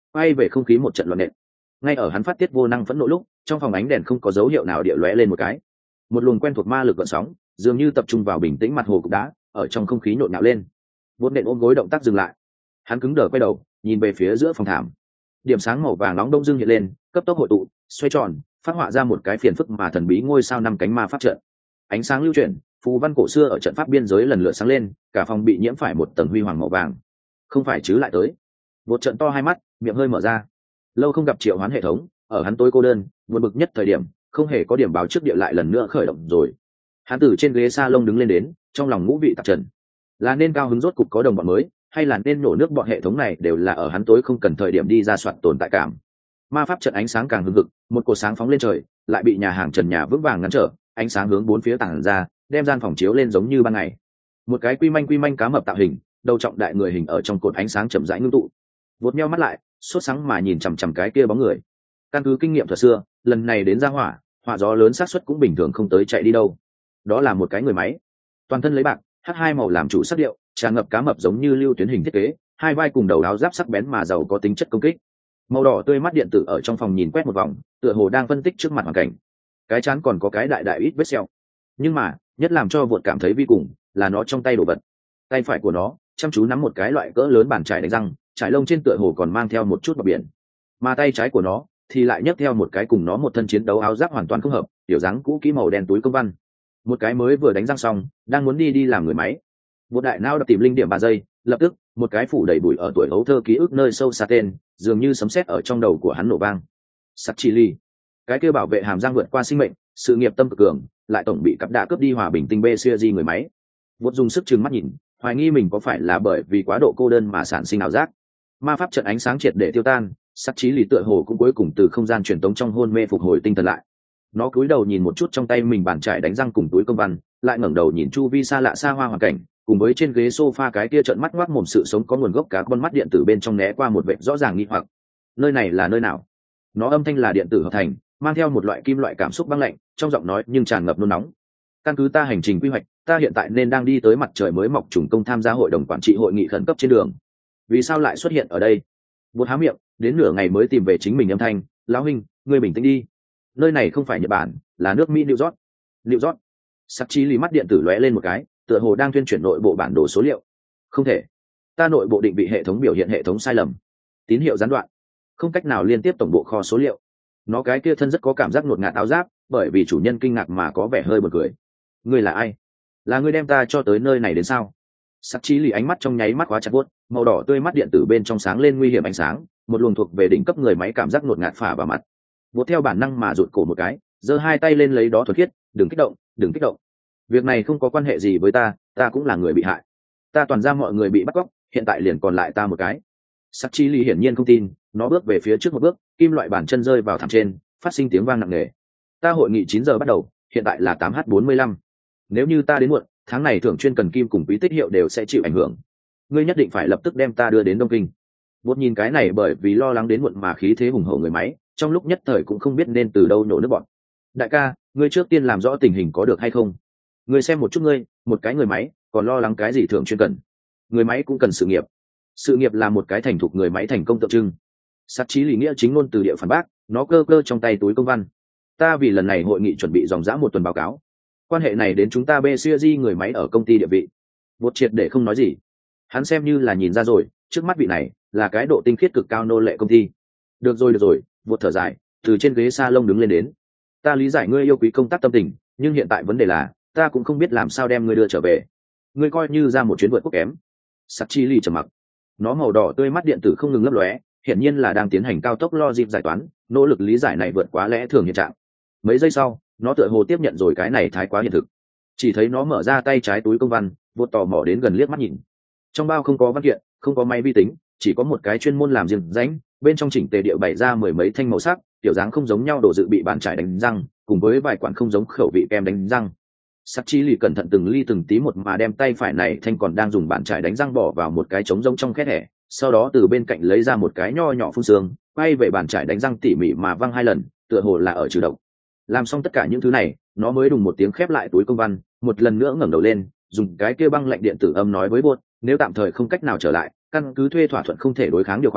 quay về không khí một trận loạn nện. Ngay ở hắn phát tiết vô năng phẫn nộ lúc, trong phòng ánh đèn không có dấu hiệu nào địa lóe lên một cái, một luồng quen thuộc ma lực gợn sóng dường như tập trung vào bình tĩnh mặt hồ cục đá, ở trong không khí nhộn nhạo lên. Vốn nện ôm gối động tác dừng lại, hắn cứng đờ quay đầu nhìn về phía giữa phòng thảm. Điểm sáng màu vàng nóng đông dương hiện lên, cấp tốc hội tụ, xoay tròn, phát họa ra một cái phiền phức mà thần bí ngôi sao năm cánh ma pháp trận. Ánh sáng lưu chuyển, phù văn cổ xưa ở trận pháp biên giới lần lượt sáng lên, cả phòng bị nhiễm phải một tầng huy hoàng màu vàng. Không phải chứ lại tới. Một trận to hai mắt, miệng hơi mở ra. Lâu không gặp triệu hoán hệ thống, ở hắn tối cô đơn, buồn bực nhất thời điểm, không hề có điểm báo trước địa lại lần nữa khởi động rồi. Hắn từ trên ghế salon đứng lên đến, trong lòng ngũ vị tạp trần. Là nên cao hứng rốt cục có đồng bọn mới, hay là nên nổ nước bọn hệ thống này đều là ở hắn tối không cần thời điểm đi ra soạn tồn tại cảm. Ma pháp trận ánh sáng càng hừng hực, một cột sáng phóng lên trời, lại bị nhà hàng trần nhà vững vàng ngăn trở, ánh sáng hướng bốn phía tản ra, đem gian phòng chiếu lên giống như ban ngày. Một cái quy manh quy manh cá mập tạo hình, đầu trọng đại người hình ở trong cột ánh sáng chậm rãi ngưng tụ. Vụt nheo mắt lại, sốt sáng mà nhìn chằm chằm cái kia bóng người. Căn cứ kinh nghiệm thuật xưa, lần này đến ra hỏa, hỏa gió lớn xác suất cũng bình thường không tới chạy đi đâu. Đó là một cái người máy, toàn thân lấy bạc, h hai màu làm chủ sắc điệu, tràn ngập cá mập giống như lưu tuyến hình thiết kế, hai vai cùng đầu áo giáp sắc bén mà giàu có tính chất công kích. Màu đỏ tươi mắt điện tử ở trong phòng nhìn quét một vòng, tựa hồ đang phân tích trước mặt hoàn cảnh. Cái chán còn có cái đại đại ít vết sẹo, nhưng mà nhất làm cho Vụt cảm thấy vi cùng là nó trong tay đồ vật. Tay phải của nó chăm chú nắm một cái loại cỡ lớn bàn chải đánh răng, trải lông trên tựa hồ còn mang theo một chút bọt biển, mà tay trái của nó thì lại nhấc theo một cái cùng nó một thân chiến đấu áo giáp hoàn toàn không hợp, tiểu dáng cũ kỹ màu đen túi công văn. Một cái mới vừa đánh răng xong, đang muốn đi đi làm người máy. Một đại não đập tìm linh điểm ba giây, lập tức một cái phủ đầy bụi ở tuổi hấu thơ ký ức nơi sâu xa tên dường như sấm sét ở trong đầu của hắn nổ vang. Sắt chi ly, cái kia bảo vệ hàm răng vượt qua sinh mệnh, sự nghiệp tâm cực cường, lại tổng bị cặp đạ cướp đi hòa bình tinh bê xưa di người máy. Vụt dùng sức trừng mắt nhìn, hoài nghi mình có phải là bởi vì quá độ cô đơn mà sản sinh ảo giác. Ma pháp trận ánh sáng triệt để tiêu tan, sắc trí lì tựa hồ cũng cuối cùng từ không gian truyền tống trong hôn mê phục hồi tinh thần lại. Nó cúi đầu nhìn một chút trong tay mình bàn chải đánh răng cùng túi công văn, lại ngẩng đầu nhìn chu vi xa lạ xa hoa hoàn cảnh, cùng với trên ghế sofa cái kia trợn mắt ngoác mồm sự sống có nguồn gốc cá con mắt điện tử bên trong né qua một vệt rõ ràng nghi hoặc. Nơi này là nơi nào? Nó âm thanh là điện tử hợp thành, mang theo một loại kim loại cảm xúc băng lạnh, trong giọng nói nhưng tràn ngập nôn nóng. Căn cứ ta hành trình quy hoạch, ta hiện tại nên đang đi tới mặt trời mới mọc trùng công tham gia hội đồng quản trị hội nghị khẩn cấp trên đường. Vì sao lại xuất hiện ở đây? Một há miệng, đến nửa ngày mới tìm về chính mình âm thanh, lão huynh, ngươi bình tĩnh đi. Nơi này không phải Nhật Bản, là nước Mỹ New York. New York. Sắc trí lý mắt điện tử lóe lên một cái, tựa hồ đang tuyên chuyển nội bộ bản đồ số liệu. Không thể, ta nội bộ định vị hệ thống biểu hiện hệ thống sai lầm, tín hiệu gián đoạn, không cách nào liên tiếp tổng bộ kho số liệu. Nó cái kia thân rất có cảm giác ngột ngạt áo giáp, bởi vì chủ nhân kinh ngạc mà có vẻ hơi bật cười. Ngươi là ai? Là ngươi đem ta cho tới nơi này đến sao? Sắc trí lì ánh mắt trong nháy mắt khóa chặt buốt, màu đỏ tươi mắt điện tử bên trong sáng lên nguy hiểm ánh sáng, một luồng thuộc về đỉnh cấp người máy cảm giác ngột ngạt phả vào mặt. Buốt theo bản năng mà rụt cổ một cái, giơ hai tay lên lấy đó thuật khiết, đừng kích động, đừng kích động. Việc này không có quan hệ gì với ta, ta cũng là người bị hại. Ta toàn ra mọi người bị bắt cóc, hiện tại liền còn lại ta một cái. Sắc trí lì hiển nhiên không tin, nó bước về phía trước một bước, kim loại bàn chân rơi vào thảm trên, phát sinh tiếng vang nặng nề. Ta hội nghị chín giờ bắt đầu, hiện tại là tám h bốn mươi lăm. Nếu như ta đến muộn, tháng này thưởng chuyên cần kim cùng quý tích hiệu đều sẽ chịu ảnh hưởng. Ngươi nhất định phải lập tức đem ta đưa đến Đông Kinh. Bốt nhìn cái này bởi vì lo lắng đến muộn mà khí thế hùng hổ người máy, trong lúc nhất thời cũng không biết nên từ đâu nổ nước bọn. Đại ca, ngươi trước tiên làm rõ tình hình có được hay không? Ngươi xem một chút ngươi, một cái người máy, còn lo lắng cái gì thưởng chuyên cần? Người máy cũng cần sự nghiệp. Sự nghiệp là một cái thành thục người máy thành công tượng trưng. Sắc trí lý nghĩa chính ngôn từ địa phản bác, nó cơ cơ trong tay túi công văn. Ta vì lần này hội nghị chuẩn bị dòng dã một tuần báo cáo. Quan hệ này đến chúng ta bê xê di người máy ở công ty địa vị. Bột triệt để không nói gì. Hắn xem như là nhìn ra rồi, trước mắt vị này là cái độ tinh khiết cực cao nô lệ công ty. Được rồi được rồi, bột thở dài, từ trên ghế salon đứng lên đến. Ta lý giải ngươi yêu quý công tác tâm tình, nhưng hiện tại vấn đề là, ta cũng không biết làm sao đem ngươi đưa trở về. Ngươi coi như ra một chuyến vượt quốc kém. Sắc chi ly trầm mặc. Nó màu đỏ tươi mắt điện tử không ngừng lấp lóe, hiển nhiên là đang tiến hành cao tốc logic giải toán, nỗ lực lý giải này vượt quá lẽ thường hiện trạng. Mấy giây sau, nó tựa hồ tiếp nhận rồi cái này thái quá hiện thực. Chỉ thấy nó mở ra tay trái túi công văn, vụt tò mò đến gần liếc mắt nhìn. Trong bao không có văn kiện, không có máy vi tính, chỉ có một cái chuyên môn làm riêng rãnh, bên trong chỉnh tề địa bày ra mười mấy thanh màu sắc, kiểu dáng không giống nhau đồ dự bị bàn trải đánh răng, cùng với vài quản không giống khẩu vị kem đánh răng. Sắc chi lì cẩn thận từng ly từng tí một mà đem tay phải này thanh còn đang dùng bàn chải đánh răng bỏ vào một cái trống rỗng trong khe thẻ, sau đó từ bên cạnh lấy ra một cái nho nhỏ phun sương, quay về bàn chải đánh răng tỉ mỉ mà văng hai lần, tựa hồ là ở trừ độc. Làm xong tất cả những thứ này, nó mới đùng một tiếng khép lại túi công văn, một lần nữa ngẩng đầu lên, dùng cái kia băng lạnh điện tử âm nói với bột, nếu tạm thời không cách nào trở lại, căn cứ thuê thỏa thuận không thể đối kháng điều khoản,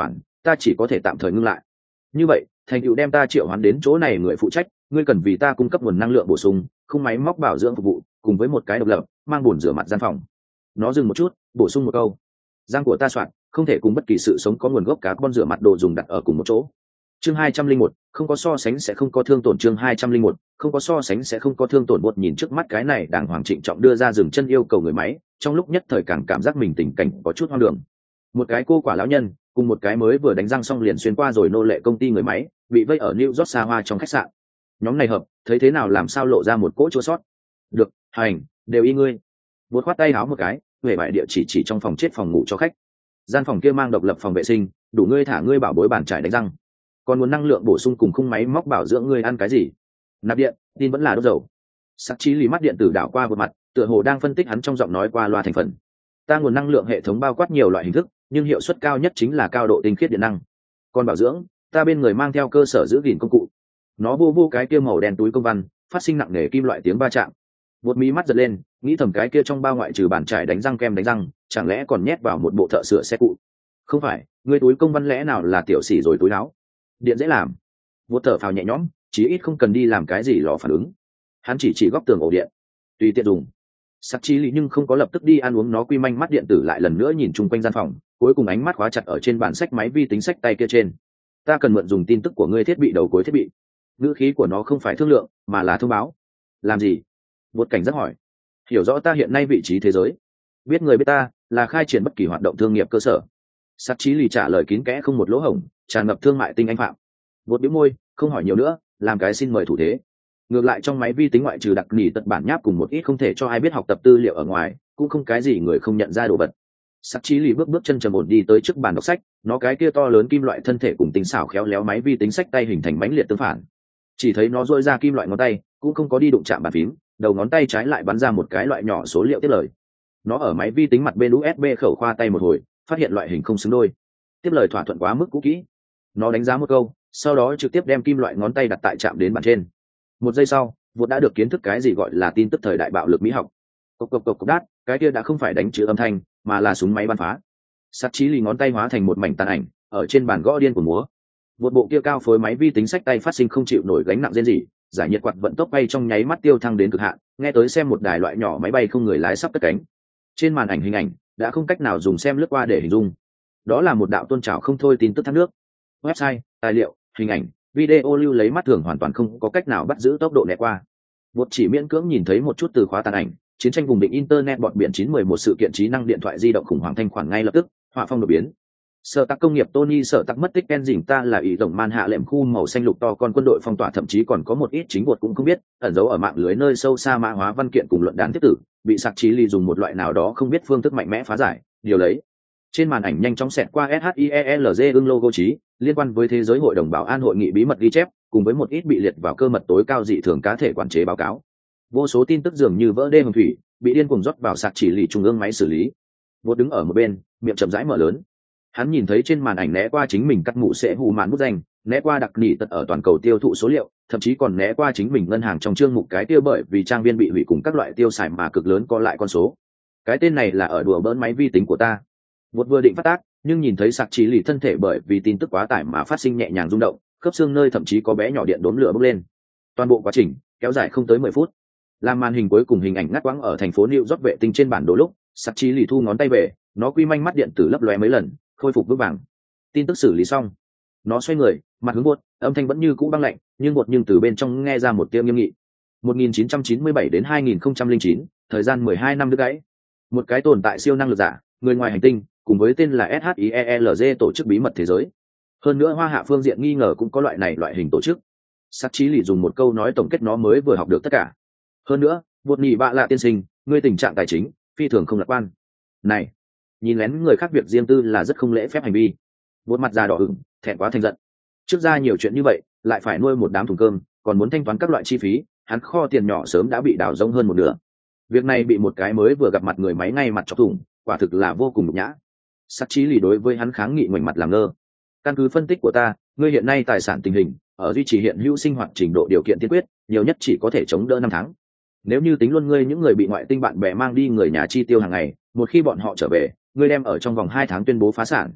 ta chỉ có thể tạm thời ngưng lại. Như vậy thành tựu đem ta triệu hoán đến chỗ này người phụ trách, ngươi cần vì ta cung cấp nguồn năng lượng bổ sung, không máy móc bảo dưỡng phục vụ, cùng với một cái độc lập mang bồn rửa mặt gian phòng. Nó dừng một chút, bổ sung một câu. Giang của ta soạn, không thể cùng bất kỳ sự sống có nguồn gốc cá con rửa mặt đồ dùng đặt ở cùng một chỗ. Chương hai trăm linh một, không có so sánh sẽ không có thương tổn. Chương hai trăm linh một, không có so sánh sẽ không có thương tổn. Bột nhìn trước mắt cái này đàng hoàng trịnh trọng đưa ra dừng chân yêu cầu người máy, trong lúc nhất thời càng cảm giác mình tình cảnh có chút hoang đường. Một cái cô quả lão nhân cùng một cái mới vừa đánh răng xong liền xuyên qua rồi nô lệ công ty người máy bị vây ở New York xa hoa trong khách sạn. Nhóm này hợp, thấy thế nào làm sao lộ ra một cỗ chua sót. Được, hành, đều y ngươi. Bột khoát tay háo một cái, về bại địa chỉ chỉ trong phòng chết phòng ngủ cho khách. Gian phòng kia mang độc lập phòng vệ sinh, đủ ngươi thả ngươi bảo bối bàn trải đánh răng. Còn muốn năng lượng bổ sung cùng khung máy móc bảo dưỡng ngươi ăn cái gì? Nạp điện, tin vẫn là đốt dầu. Sắc Chí lì mắt điện tử đảo qua một mặt, tựa hồ đang phân tích hắn trong giọng nói qua loa thành phần. Ta nguồn năng lượng hệ thống bao quát nhiều loại hình thức, nhưng hiệu suất cao nhất chính là cao độ tinh khiết điện năng. Còn bảo dưỡng, ta bên người mang theo cơ sở giữ gìn công cụ. Nó vô vô cái kia màu đen túi công văn, phát sinh nặng nề kim loại tiếng va chạm. Một mí mắt giật lên, nghĩ thầm cái kia trong bao ngoại trừ bàn chải đánh răng kem đánh răng, chẳng lẽ còn nhét vào một bộ thợ sửa xe cụ? Không phải, người túi công văn lẽ nào là tiểu xỉ rồi túi áo? Điện dễ làm. Vuốt thở phào nhẹ nhõm, chí ít không cần đi làm cái gì lò phản ứng. Hắn chỉ chỉ góc tường ổ điện, tùy tiện dùng. Sắc Chí lý nhưng không có lập tức đi ăn uống, nó quy manh mắt điện tử lại lần nữa nhìn chung quanh gian phòng, cuối cùng ánh mắt khóa chặt ở trên bản sách máy vi tính sách tay kia trên. Ta cần mượn dùng tin tức của ngươi thiết bị đầu cuối thiết bị. Ngữ khí của nó không phải thương lượng, mà là thông báo. Làm gì? Vuốt cảnh giác hỏi. Hiểu rõ ta hiện nay vị trí thế giới, biết người biết ta, là khai triển bất kỳ hoạt động thương nghiệp cơ sở. Sắc Chí lì trả lời kín kẽ không một lỗ hổng, tràn ngập thương mại tinh anh phạm. Vuốt bĩu môi, không hỏi nhiều nữa, làm cái xin mời thủ thế. Ngược lại trong máy vi tính ngoại trừ đặc nỉ tật bản nháp cùng một ít không thể cho ai biết học tập tư liệu ở ngoài, cũng không cái gì người không nhận ra đồ vật. Sắc Chí lì bước bước chân trầm ổn đi tới trước bàn đọc sách, nó cái kia to lớn kim loại thân thể cùng tinh xảo khéo léo máy vi tính sách tay hình thành mãnh liệt tương phản. Chỉ thấy nó duỗi ra kim loại ngón tay, cũng không có đi đụng chạm bàn phím, đầu ngón tay trái lại bắn ra một cái loại nhỏ số liệu tiết lời. Nó ở máy vi tính mặt bên u ét bê khẩu khoa tay một hồi, phát hiện loại hình không xứng đôi, tiếp lời thỏa thuận quá mức cũ kỹ. Nó đánh giá một câu, sau đó trực tiếp đem kim loại ngón tay đặt tại chạm đến bàn trên. Một giây sau, Vụt đã được kiến thức cái gì gọi là tin tức thời đại bạo lực mỹ học. Cộc cộc cộc cộc đát, cái kia đã không phải đánh chữ âm thanh, mà là súng máy bắn phá. Sắc Chí lì ngón tay hóa thành một mảnh tàn ảnh, ở trên bàn gõ điên của múa. Vụt bộ kia cao phối máy vi tính sách tay phát sinh không chịu nổi gánh nặng rên rỉ, giải nhiệt quạt vận tốc bay trong nháy mắt tiêu thăng đến cực hạn, nghe tới xem một đài loại nhỏ máy bay không người lái sắp cất cánh. Trên màn ảnh hình ảnh đã không cách nào dùng xem lướt qua để hình dung. Đó là một đạo tôn trào không thôi tin tức thác nước. Website, tài liệu, hình ảnh, video lưu lấy mắt thường hoàn toàn không có cách nào bắt giữ tốc độ né qua. Vụt chỉ miễn cưỡng nhìn thấy một chút từ khóa tàn ảnh, chiến tranh vùng định internet bọt biển chín một một sự kiện trí năng điện thoại di động khủng hoảng thanh khoản ngay lập tức, họa phong đột biến. Sở tắc công nghiệp Tony sở tắc mất tích engine ta là ý tổng man hạ lệm khu màu xanh lục to con quân đội phong tỏa, thậm chí còn có một ít chính Vụt cũng không biết, ẩn giấu ở mạng lưới nơi sâu xa mã hóa văn kiện cùng luận đán tiếp tử, bị Sắc Chí lì dùng một loại nào đó không biết phương thức mạnh mẽ phá giải, điều lấy. Trên màn ảnh nhanh chóng xẹt qua ét hát i e lờ giê ưng logo trí, liên quan với thế giới hội đồng bảo an hội nghị bí mật ghi chép, cùng với một ít bị liệt vào cơ mật tối cao dị thường cá thể quản chế báo cáo. Vô số tin tức dường như vỡ đê hồng thủy, bị điên cuồng rót vào Sắc Chí lì trung ương máy xử lý. Vụt đứng ở một bên, miệng chậm rãi mở lớn. Hắn nhìn thấy trên màn ảnh né qua chính mình cắt mũ sẽ hù màn bút danh, né qua đặc nỉ tật ở toàn cầu tiêu thụ số liệu, thậm chí còn né qua chính mình ngân hàng trong chương mục cái tiêu bởi vì trang viên bị hủy cùng các loại tiêu xài mà cực lớn co lại con số. Cái tên này là ở đùa bỡn máy vi tính của ta. Vụt vừa định phát tác, nhưng nhìn thấy Sắc Chí lì thân thể bởi vì tin tức quá tải mà phát sinh nhẹ nhàng rung động, khớp xương nơi thậm chí có bé nhỏ điện đốm lửa bốc lên. Toàn bộ quá trình kéo dài không tới mười phút. Làm màn hình cuối cùng hình ảnh ngắt quãng ở thành phố New York vệ tinh trên bản đồ lúc, Sắc Chí lì thu ngón tay về, nó quy manh mắt điện tử lấp lóe mấy lần, khôi phục vững vàng. Tin tức xử lý xong, nó xoay người, mặt hướng Vụt, âm thanh vẫn như cũ băng lạnh, nhưng Vụt nhưng từ bên trong nghe ra một tiếng nghiêm nghị. một nghìn chín trăm chín mươi bảy đến hai nghìn không trăm lẻ chín, thời gian mười hai năm đứt gãy. Một cái tồn tại siêu năng lực giả, người ngoài hành tinh, cùng với tên là ét hát i e lờ giê tổ chức bí mật thế giới. Hơn nữa Hoa Hạ phương diện nghi ngờ cũng có loại này loại hình tổ chức. Sắc Chí lì dùng một câu nói tổng kết nó mới vừa học được tất cả. Hơn nữa, Vụt nhị bạ lạ tiên sinh, ngươi tình trạng tài chính phi thường không lạc quan. Này, nhìn lén người khác việc riêng tư là rất không lễ phép hành vi. Vụt mặt già đỏ ửng, thẹn quá thành giận. Trước ra nhiều chuyện như vậy, lại phải nuôi một đám thùng cơm, còn muốn thanh toán các loại chi phí, hắn kho tiền nhỏ sớm đã bị đào rỗng hơn một nửa. Việc này bị một cái mới vừa gặp mặt người máy ngay mặt chọc thủng, quả thực là vô cùng nhục nhã. Sắc Chí lì đối với hắn kháng nghị ngoảnh mặt làm ngơ. Căn cứ phân tích của ta, ngươi hiện nay tài sản tình hình, ở duy trì hiện hữu sinh hoạt trình độ điều kiện tiên quyết, nhiều nhất chỉ có thể chống đỡ năm tháng. Nếu như tính luôn ngươi những người bị ngoại tinh bạn bè mang đi người nhà chi tiêu hàng ngày, một khi bọn họ trở về, ngươi đem ở trong vòng hai tháng tuyên bố phá sản.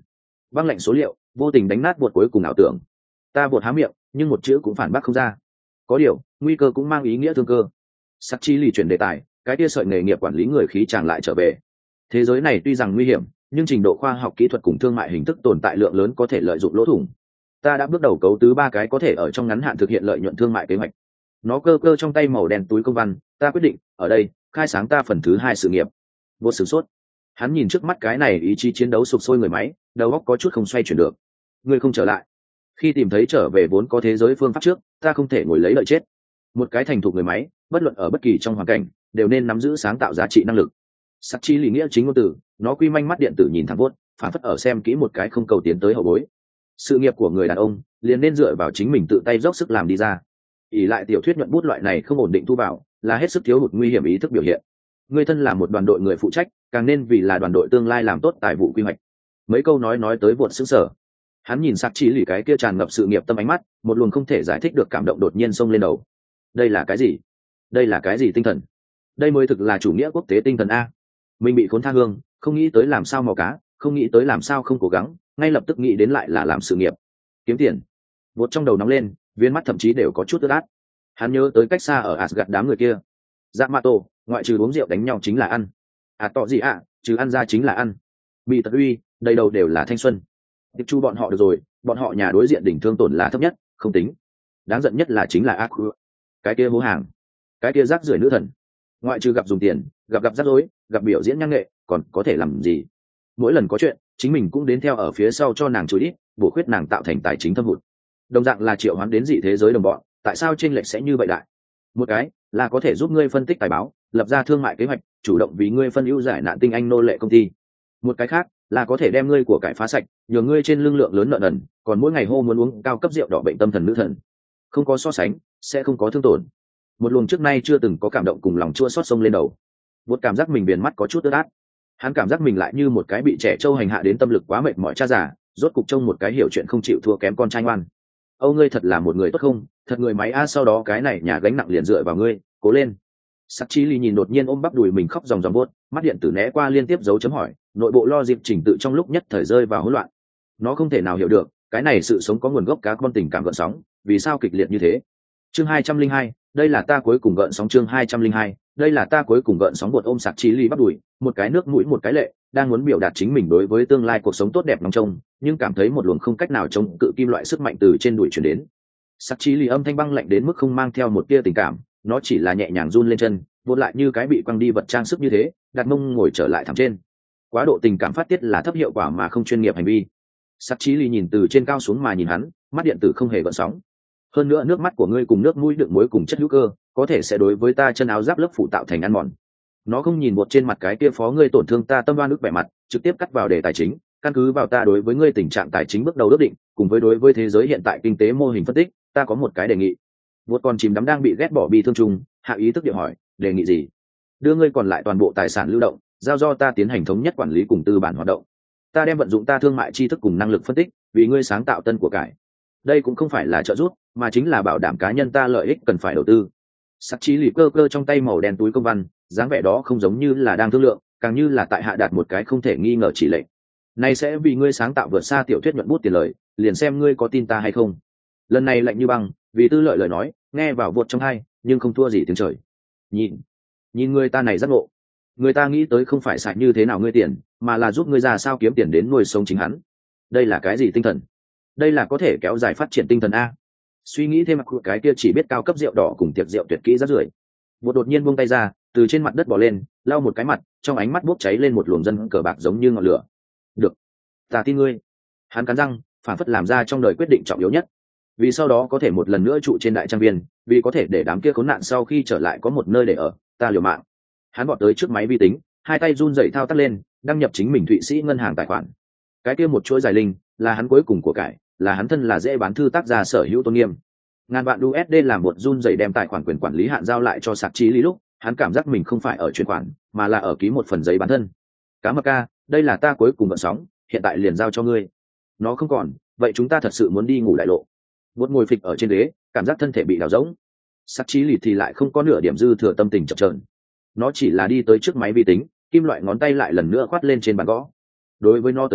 băng lạnh số liệu vô tình đánh nát bột cuối cùng ảo tưởng. Ta bột há miệng nhưng một chữ cũng phản bác không ra. Có điều nguy cơ cũng mang ý nghĩa thương cơ. Sắc chi lì chuyển đề tài, cái kia sợi nghề nghiệp quản lý người khí chàng lại trở về. Thế giới này tuy rằng nguy hiểm nhưng trình độ khoa học kỹ thuật cùng thương mại hình thức tồn tại lượng lớn có thể lợi dụng lỗ thủng. Ta đã bước đầu cấu tứ ba cái có thể ở trong ngắn hạn thực hiện lợi nhuận thương mại kế hoạch. Nó cơ cơ trong tay màu đen túi công văn, ta quyết định ở đây khai sáng ta phần thứ hai sự nghiệp. Vô sửng sốt, hắn nhìn trước mắt cái này ý chí chiến đấu sục sôi người máy, đầu óc có chút không xoay chuyển được. Ngươi không trở lại, khi tìm thấy trở về vốn có thế giới phương pháp trước, ta không thể ngồi lấy lợi chết. Một cái thành thục người máy, bất luận ở bất kỳ trong hoàn cảnh, đều nên nắm giữ sáng tạo giá trị năng lực. Sắc chi lý nghĩa chính ngôn từ, nó quy manh mắt điện tử nhìn thẳng vuốt, phản phất ở xem kỹ một cái không cầu tiến tới hậu bối. Sự nghiệp của người đàn ông liền nên dựa vào chính mình tự tay dốc sức làm đi ra. Ỷ lại tiểu thuyết nhuận bút loại này không ổn định thu vào, là hết sức thiếu hụt nguy hiểm ý thức biểu hiện. Người thân là một đoàn đội người phụ trách, càng nên vì là đoàn đội tương lai làm tốt tài vụ quy hoạch. Mấy câu nói nói tới vuốt sững sờ. Hắn nhìn Sắc chi lý cái kia tràn ngập sự nghiệp tâm ánh mắt, một luồng không thể giải thích được cảm động đột nhiên xông lên đầu. Đây là cái gì? Đây là cái gì tinh thần? Đây mới thực là chủ nghĩa quốc tế tinh thần a. Mình bị khốn tha hương, không nghĩ tới làm sao mò cá, không nghĩ tới làm sao không cố gắng, ngay lập tức nghĩ đến lại là làm sự nghiệp, kiếm tiền. Vột trong đầu nóng lên, viên mắt thậm chí đều có chút ướt át. Hắn nhớ tới cách xa ở Asgard đám người kia. Dạ Mạ Tổ, ngoại trừ uống rượu đánh nhau chính là ăn. À tọ gì ạ, trừ ăn ra chính là ăn. Bị tật uy, đầy đầu đều là thanh xuân. Tiếp chu bọn họ được rồi, bọn họ nhà đối diện đỉnh thương tổn là thấp nhất, không tính. Đáng giận nhất là chính là ác cái kia hố hàng, cái kia rác rưởi nữ thần. Ngoại trừ gặp dùng tiền, gặp gặp rắc rối, gặp biểu diễn nhăng nghệ, còn có thể làm gì? Mỗi lần có chuyện, chính mình cũng đến theo ở phía sau cho nàng chối ít, bổ khuyết nàng tạo thành tài chính thâm hụt. Đồng dạng là triệu hoán đến dị thế giới đồng bọn, tại sao chênh lệch sẽ như vậy đại? Một cái là có thể giúp ngươi phân tích tài báo, lập ra thương mại kế hoạch, chủ động vì ngươi phân ưu giải nạn tinh anh nô lệ công ty. Một cái khác là có thể đem ngươi của cải phá sạch, nhờ ngươi trên lương lượng lớn nợ nần, còn mỗi ngày hô muốn uống cao cấp rượu đỏ bệnh tâm thần nữ thần. Không có so sánh, sẽ không có thương tổn. Một luồng trước nay chưa từng có cảm động cùng lòng chua xót sông lên đầu. Một cảm giác mình viền mắt có chút ướt át. Hắn cảm giác mình lại như một cái bị trẻ trâu hành hạ đến tâm lực quá mệt mỏi cha già, rốt cục trông một cái hiểu chuyện không chịu thua kém con trai ngoan. Âu ngươi thật là một người tốt không, thật người máy a, sau đó cái này nhà gánh nặng liền dựa vào ngươi, cố lên. Sắc Chi Ly nhìn đột nhiên ôm bắp đùi mình khóc ròng ròng buốt, mắt điện tử né qua liên tiếp dấu chấm hỏi, nội bộ lo dịp trình tự trong lúc nhất thời rơi vào hỗn loạn. Nó không thể nào hiểu được, cái này sự sống có nguồn gốc cá con tình cảm gợn sóng, vì sao kịch liệt như thế. Chương hai trăm linh hai, đây là ta cuối cùng gợn sóng. Chương hai trăm linh hai, đây là ta cuối cùng gợn sóng. Buột ôm Sắc Chi Ly bắp đùi, một cái nước mũi một cái lệ, đang muốn biểu đạt chính mình đối với tương lai cuộc sống tốt đẹp nóng trông, nhưng cảm thấy một luồng không cách nào chống cự kim loại sức mạnh từ trên đùi truyền đến. Sắc Chi Ly âm thanh băng lạnh đến mức không mang theo một tia tình cảm, nó chỉ là nhẹ nhàng run lên chân, vốn lại như cái bị quăng đi vật trang sức như thế, đặt mông ngồi trở lại thẳng trên. Quá độ tình cảm phát tiết là thấp hiệu quả mà không chuyên nghiệp hành vi. Sắc Chi Ly nhìn từ trên cao xuống mà nhìn hắn, mắt điện tử không hề gợn sóng. Hơn nữa nước mắt của ngươi cùng nước mũi đựng muối cùng chất hữu cơ, có thể sẽ đối với ta chân áo giáp lớp phủ tạo thành ăn mòn. Nó không nhìn một trên mặt cái kia phó ngươi tổn thương ta tâm oan ức vẻ mặt, trực tiếp cắt vào đề tài chính, căn cứ vào ta đối với ngươi tình trạng tài chính bước đầu ước định, cùng với đối với thế giới hiện tại kinh tế mô hình phân tích, ta có một cái đề nghị. Một con chìm đắm đang bị ghét bỏ bị thương trùng, hạ ý thức địa hỏi, đề nghị gì? Đưa ngươi còn lại toàn bộ tài sản lưu động, giao do ta tiến hành thống nhất quản lý cùng tư bản hoạt động. Ta đem vận dụng ta thương mại tri thức cùng năng lực phân tích, vì ngươi sáng tạo tân của cải. Đây cũng không phải là trợ giúp, mà chính là bảo đảm cá nhân ta lợi ích cần phải đầu tư. Sắc Chi Ly cơ cơ trong tay màu đen túi công văn, dáng vẻ đó không giống như là đang thương lượng, càng như là tại hạ đạt một cái không thể nghi ngờ chỉ lệnh. Này sẽ vì ngươi sáng tạo vượt xa tiểu thuyết nhuận bút tiền lời, liền xem ngươi có tin ta hay không. Lần này lạnh như băng, vì tư lợi lời nói, nghe vào vụt trong hai, nhưng không thua gì tiếng trời. Nhìn, nhìn người ta này rất ngộ. Người ta nghĩ tới không phải xài như thế nào ngươi tiền, mà là giúp ngươi ra sao kiếm tiền đến nuôi sống chính hắn. Đây là cái gì tinh thần? Đây là có thể kéo dài phát triển tinh thần a. Suy nghĩ thêm, cái kia chỉ biết cao cấp rượu đỏ cùng tiệc rượu tuyệt kỹ rất rưởi. Vụt đột nhiên buông tay ra, từ trên mặt đất bò lên, lau một cái mặt, trong ánh mắt bốc cháy lên một luồng dân cờ bạc giống như ngọn lửa. Được, ta tin ngươi. Hắn cắn răng, phản phất làm ra trong đời quyết định trọng yếu nhất. Vì sau đó có thể một lần nữa trụ trên đại trang viên, vì có thể để đám kia khốn nạn sau khi trở lại có một nơi để ở, ta liều mạng. Hắn bọt tới trước máy vi tính, hai tay run rẩy thao tác lên, đăng nhập chính mình Thụy Sĩ ngân hàng tài khoản. Cái kia một chuỗi dài linh, là hắn cuối cùng của cải, là hắn thân là dễ bán thư tác gia sở hữu tôn nghiêm. Ngàn vạn u ét đê làm một run rẩy đem tài khoản quyền quản lý hạn giao lại cho Sắc Chi Ly lúc, hắn cảm giác mình không phải ở chuyển khoản, mà là ở ký một phần giấy bán thân. Cá mập ca, đây là ta cuối cùng vận sóng, hiện tại liền giao cho ngươi. Nó không còn, vậy chúng ta thật sự muốn đi ngủ đại lộ. Một ngồi phịch ở trên ghế, cảm giác thân thể bị đào rỗng. Sắc Chi Ly thì lại không có nửa điểm dư thừa tâm tình chập chờn. Nó chỉ là đi tới trước máy vi tính, kim loại ngón tay lại lần nữa khoát lên trên bàn gõ. Đối với nó tới nói,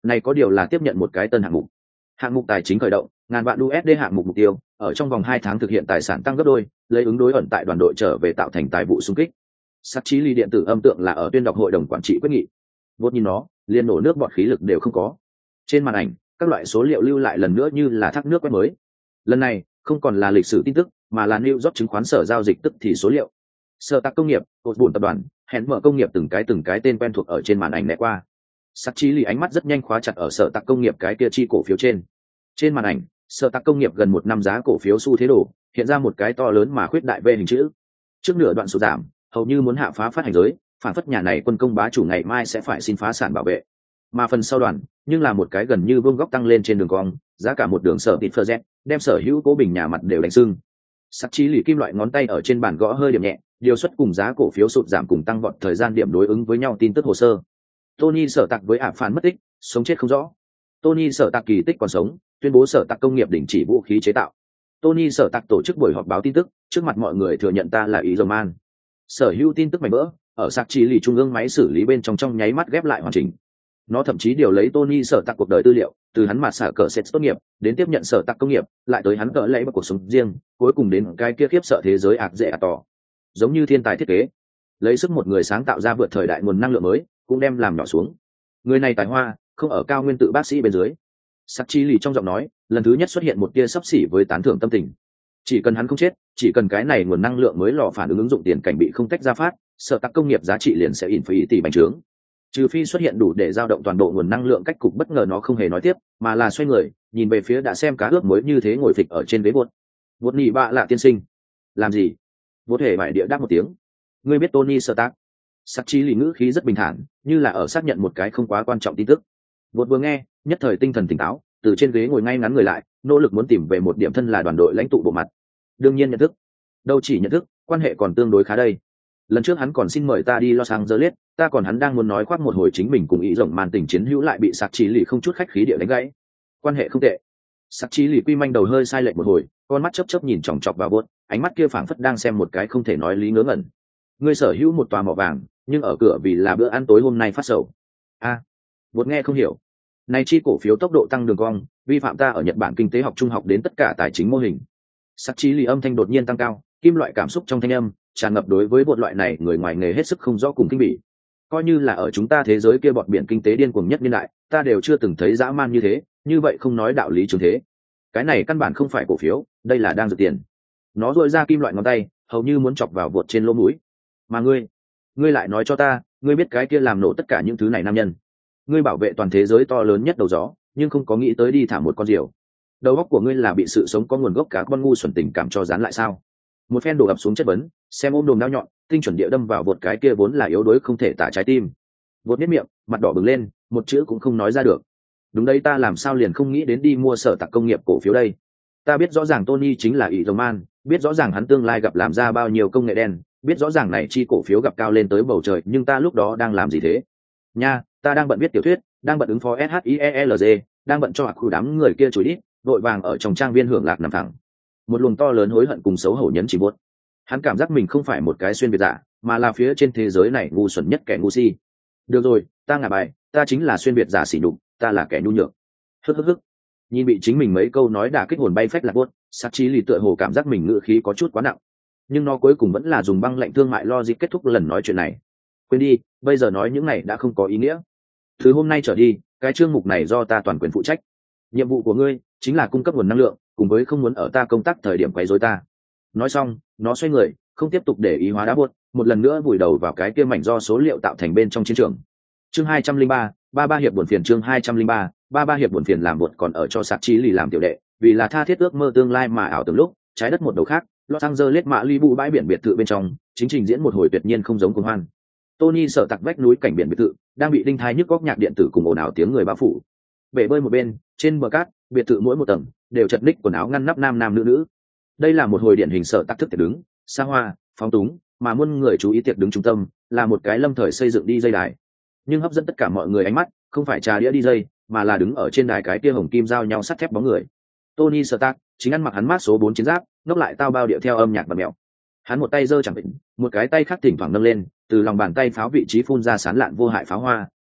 này có điều là tiếp nhận một cái tân hạng mục. Hạng mục tài chính khởi động, ngàn vạn u ét đê hạng mục mục tiêu, ở trong vòng hai tháng thực hiện tài sản tăng gấp đôi, lấy ứng đối ẩn tại đoàn đội trở về tạo thành tài vụ xung kích. Sắc chí ly điện tử âm tượng là ở tuyên đọc hội đồng quản trị quyết nghị. Vốt nhìn nó, liền nổ nước bọt khí lực đều không có. Trên màn ảnh, các loại số liệu lưu lại lần nữa như là thác nước quét mới. Lần này, không còn là lịch sử tin tức, mà là New York chứng khoán sở giao dịch tức thì số liệu. Sở tác công nghiệp, cột bùn tập đoàn, hẹn mở công nghiệp từng cái từng cái tên quen thuộc ở trên màn ảnh nét qua. Sắc chí lì ánh mắt rất nhanh khóa chặt ở sở tác công nghiệp cái kia chi cổ phiếu trên. Trên màn ảnh, sở tác công nghiệp gần một năm giá cổ phiếu xu thế đổ, hiện ra một cái to lớn mà khuyết đại V hình chữ. Trước nửa đoạn sụt giảm, hầu như muốn hạ phá phát hành giới, phản phất nhà này quân công bá chủ ngày mai sẽ phải xin phá sản bảo vệ. Mà phần sau đoạn, nhưng là một cái gần như vuông góc tăng lên trên đường cong, giá cả một đường sở tịt phơ z, đem sở hữu cố bình nhà mặt đều đánh sưng. Sắc chí lì kim loại ngón tay ở trên bàn gõ hơi điểm nhẹ, điều suất cùng giá cổ phiếu sụt giảm cùng tăng vọt thời gian điểm đối ứng với nhau tin tức hồ sơ. Tony sở tạc với ả phản mất tích, sống chết không rõ. Tony sở tạc kỳ tích còn sống, tuyên bố sở tạc công nghiệp đình chỉ vũ khí chế tạo. Tony sở tạc tổ chức buổi họp báo tin tức, trước mặt mọi người thừa nhận ta là ý dầu man. Sở hữu tin tức mảnh vỡ, ở sạc chỉ lì trung ương máy xử lý bên trong trong nháy mắt ghép lại hoàn chỉnh. Nó thậm chí điều lấy Tony sở tạc cuộc đời tư liệu, từ hắn mà xả cờ set tốt nghiệp, đến tiếp nhận sở tạc công nghiệp, lại tới hắn cỡ lấy một cuộc sống riêng, cuối cùng đến cái kia khiếp sợ thế giới ạc dễ ạc tỏ. Giống như thiên tài thiết kế, lấy sức một người sáng tạo ra vượt thời đại nguồn năng lượng mới, cũng đem làm nhỏ xuống. Người này tài hoa, không ở cao nguyên tự bác sĩ bên dưới. Sắc chi lì trong giọng nói, lần thứ nhất xuất hiện một tia sắp xỉ với tán thưởng tâm tình. Chỉ cần hắn không chết, chỉ cần cái này nguồn năng lượng mới lò phản ứng ứng dụng tiền cảnh bị không tách ra phát, sở tạc công nghiệp giá trị liền sẽ in phải tỷ bành trướng. Trừ phi xuất hiện đủ để dao động toàn bộ nguồn năng lượng cách cục, bất ngờ nó không hề nói tiếp, mà là xoay người, nhìn về phía đã xem cá ướp mới như thế ngồi phịch ở trên ghế buốt. Buốt nhị bạ lạ tiên sinh, làm gì? Vô thể bại địa đáp một tiếng. Ngươi biết Tony Stark? Sắc chí lì ngữ khí rất bình thản, như là ở xác nhận một cái không quá quan trọng tin tức. Vột vừa nghe, nhất thời tinh thần tỉnh táo, từ trên ghế ngồi ngay ngắn người lại, nỗ lực muốn tìm về một điểm thân là đoàn đội lãnh tụ bộ mặt. Đương nhiên nhận thức, đâu chỉ nhận thức, quan hệ còn tương đối khá đây. Lần trước hắn còn xin mời ta đi Los Angeles, ta còn hắn đang muốn nói khoác một hồi chính mình cùng ý rộng màn tình chiến hữu lại bị Sắc chí lì không chút khách khí địa đánh gãy. Quan hệ không tệ. Sắc chí lì quy manh đầu hơi sai lệch một hồi, con mắt chớp chớp nhìn chòng chọc vào Vột, ánh mắt kia phảng phất đang xem một cái không thể nói lý ngớ ngẩn. Ngươi sở hữu một tòa mỏ vàng, nhưng ở cửa vì là bữa ăn tối hôm nay phát sầu. A, à, Vột nghe không hiểu. Này chi cổ phiếu tốc độ tăng đường cong, vi phạm ta ở Nhật Bản kinh tế học trung học đến tất cả tài chính mô hình. Sắc chí lì âm thanh đột nhiên tăng cao, kim loại cảm xúc trong thanh âm tràn ngập đối với Vột loại này người ngoài nghề hết sức không rõ cùng kinh bỉ. Coi như là ở chúng ta thế giới kia bọn biển kinh tế điên cuồng nhất niên đại, ta đều chưa từng thấy dã man như thế, như vậy không nói đạo lý trường thế. Cái này căn bản không phải cổ phiếu, đây là đang giật tiền. Nó duỗi ra kim loại ngón tay, hầu như muốn chọc vào Vột trên lỗ mũi. Mà ngươi, ngươi lại nói cho ta, ngươi biết cái kia làm nổ tất cả những thứ này nam nhân. Ngươi bảo vệ toàn thế giới to lớn nhất đầu gió, nhưng không có nghĩ tới đi thả một con diều. Đầu óc của ngươi là bị sự sống có nguồn gốc cá con ngu xuẩn tình cảm cho dán lại sao? Một phen đổ ập xuống chất vấn, xem ôm đồm đao nhọn, tinh chuẩn địa đâm vào Vột cái kia vốn là yếu đuối không thể tả trái tim. Vột nhếch miệng, mặt đỏ bừng lên, một chữ cũng không nói ra được. Đúng đấy, ta làm sao liền không nghĩ đến đi mua sở tạc công nghiệp cổ phiếu đây? Ta biết rõ ràng Tony chính là ý dầu man, biết rõ ràng hắn tương lai gặp làm ra bao nhiêu công nghệ đen, biết rõ ràng này chi cổ phiếu gặp cao lên tới bầu trời, nhưng ta lúc đó đang làm gì thế? Nha, ta đang bận viết tiểu thuyết, đang bận ứng phó ét hát i e lờ giê, đang bận cho khu đám người kia chối đít, vội vàng ở trong trang viên hưởng lạc nằm thẳng. Một luồng to lớn hối hận cùng xấu hổ nhấn chỉ buốt. Hắn cảm giác mình không phải một cái xuyên việt giả, mà là phía trên thế giới này ngu xuẩn nhất kẻ ngu si. Được rồi, ta ngả bài, ta chính là xuyên việt giả xỉ nhục, ta là kẻ nhu nhược. Hức hức hức. Nhìn bị chính mình mấy câu nói đả kích hồn bay phách lạc buốt, Sắc chí lì tựa hồ cảm giác mình ngữ khí có chút quá nặng. Nhưng nó cuối cùng vẫn là dùng băng lạnh thương mại logic kết thúc lần nói chuyện này. Quên đi, bây giờ nói những này đã không có ý nghĩa. Từ hôm nay trở đi, cái chương mục này do ta toàn quyền phụ trách. Nhiệm vụ của ngươi chính là cung cấp nguồn năng lượng, cùng với không muốn ở ta công tác thời điểm quấy rối ta. Nói xong, nó xoay người, không tiếp tục để ý hóa đá buốt, một lần nữa vùi đầu vào cái kia mảnh do số liệu tạo thành bên trong chiến trường. Chương hai trăm linh ba, ba ba hiệp buồn phiền chương hai trăm linh ba, ba ba hiệp buồn phiền làm buột còn ở cho Sắc chí lì làm tiểu đệ, vì là tha thiết ước mơ tương lai mà ảo tưởng lúc, trái đất một đầu khác, Los Angeles Malibu bãi biển biệt thự bên trong, chính trình diễn một hồi tuyệt nhiên không giống cuồng hoan. Tony sợ tặc vách núi cảnh biển biệt thự, đang bị đinh thai nhức góc nhạc điện tử cùng ồn ào tiếng người bao phủ. Bể bơi một bên, trên bờ cát, biệt thự mỗi một tầng đều chật ních quần áo ngăn nắp nam nam nữ nữ. Đây là một hồi điển hình sợ tặc thức tiệc đứng, xa hoa, phóng túng, mà muôn người chú ý tiệc đứng trung tâm, là một cái lâm thời xây dựng đi dây đài. Nhưng hấp dẫn tất cả mọi người ánh mắt, không phải trà đĩa đi dây, mà là đứng ở trên đài cái kia hồng kim giao nhau sắt thép bóng người. Tony Stark chính ăn mặc hắn mát số bốn chiến giáp, ngốc lại tao bao điệu theo âm nhạc và mèo. Hắn một tay giơ chẳng định, một cái tay khác thỉnh thoảng nâng lên, từ lòng bàn tay pháo vị trí phun ra sán lạn vô hại pháo hoa,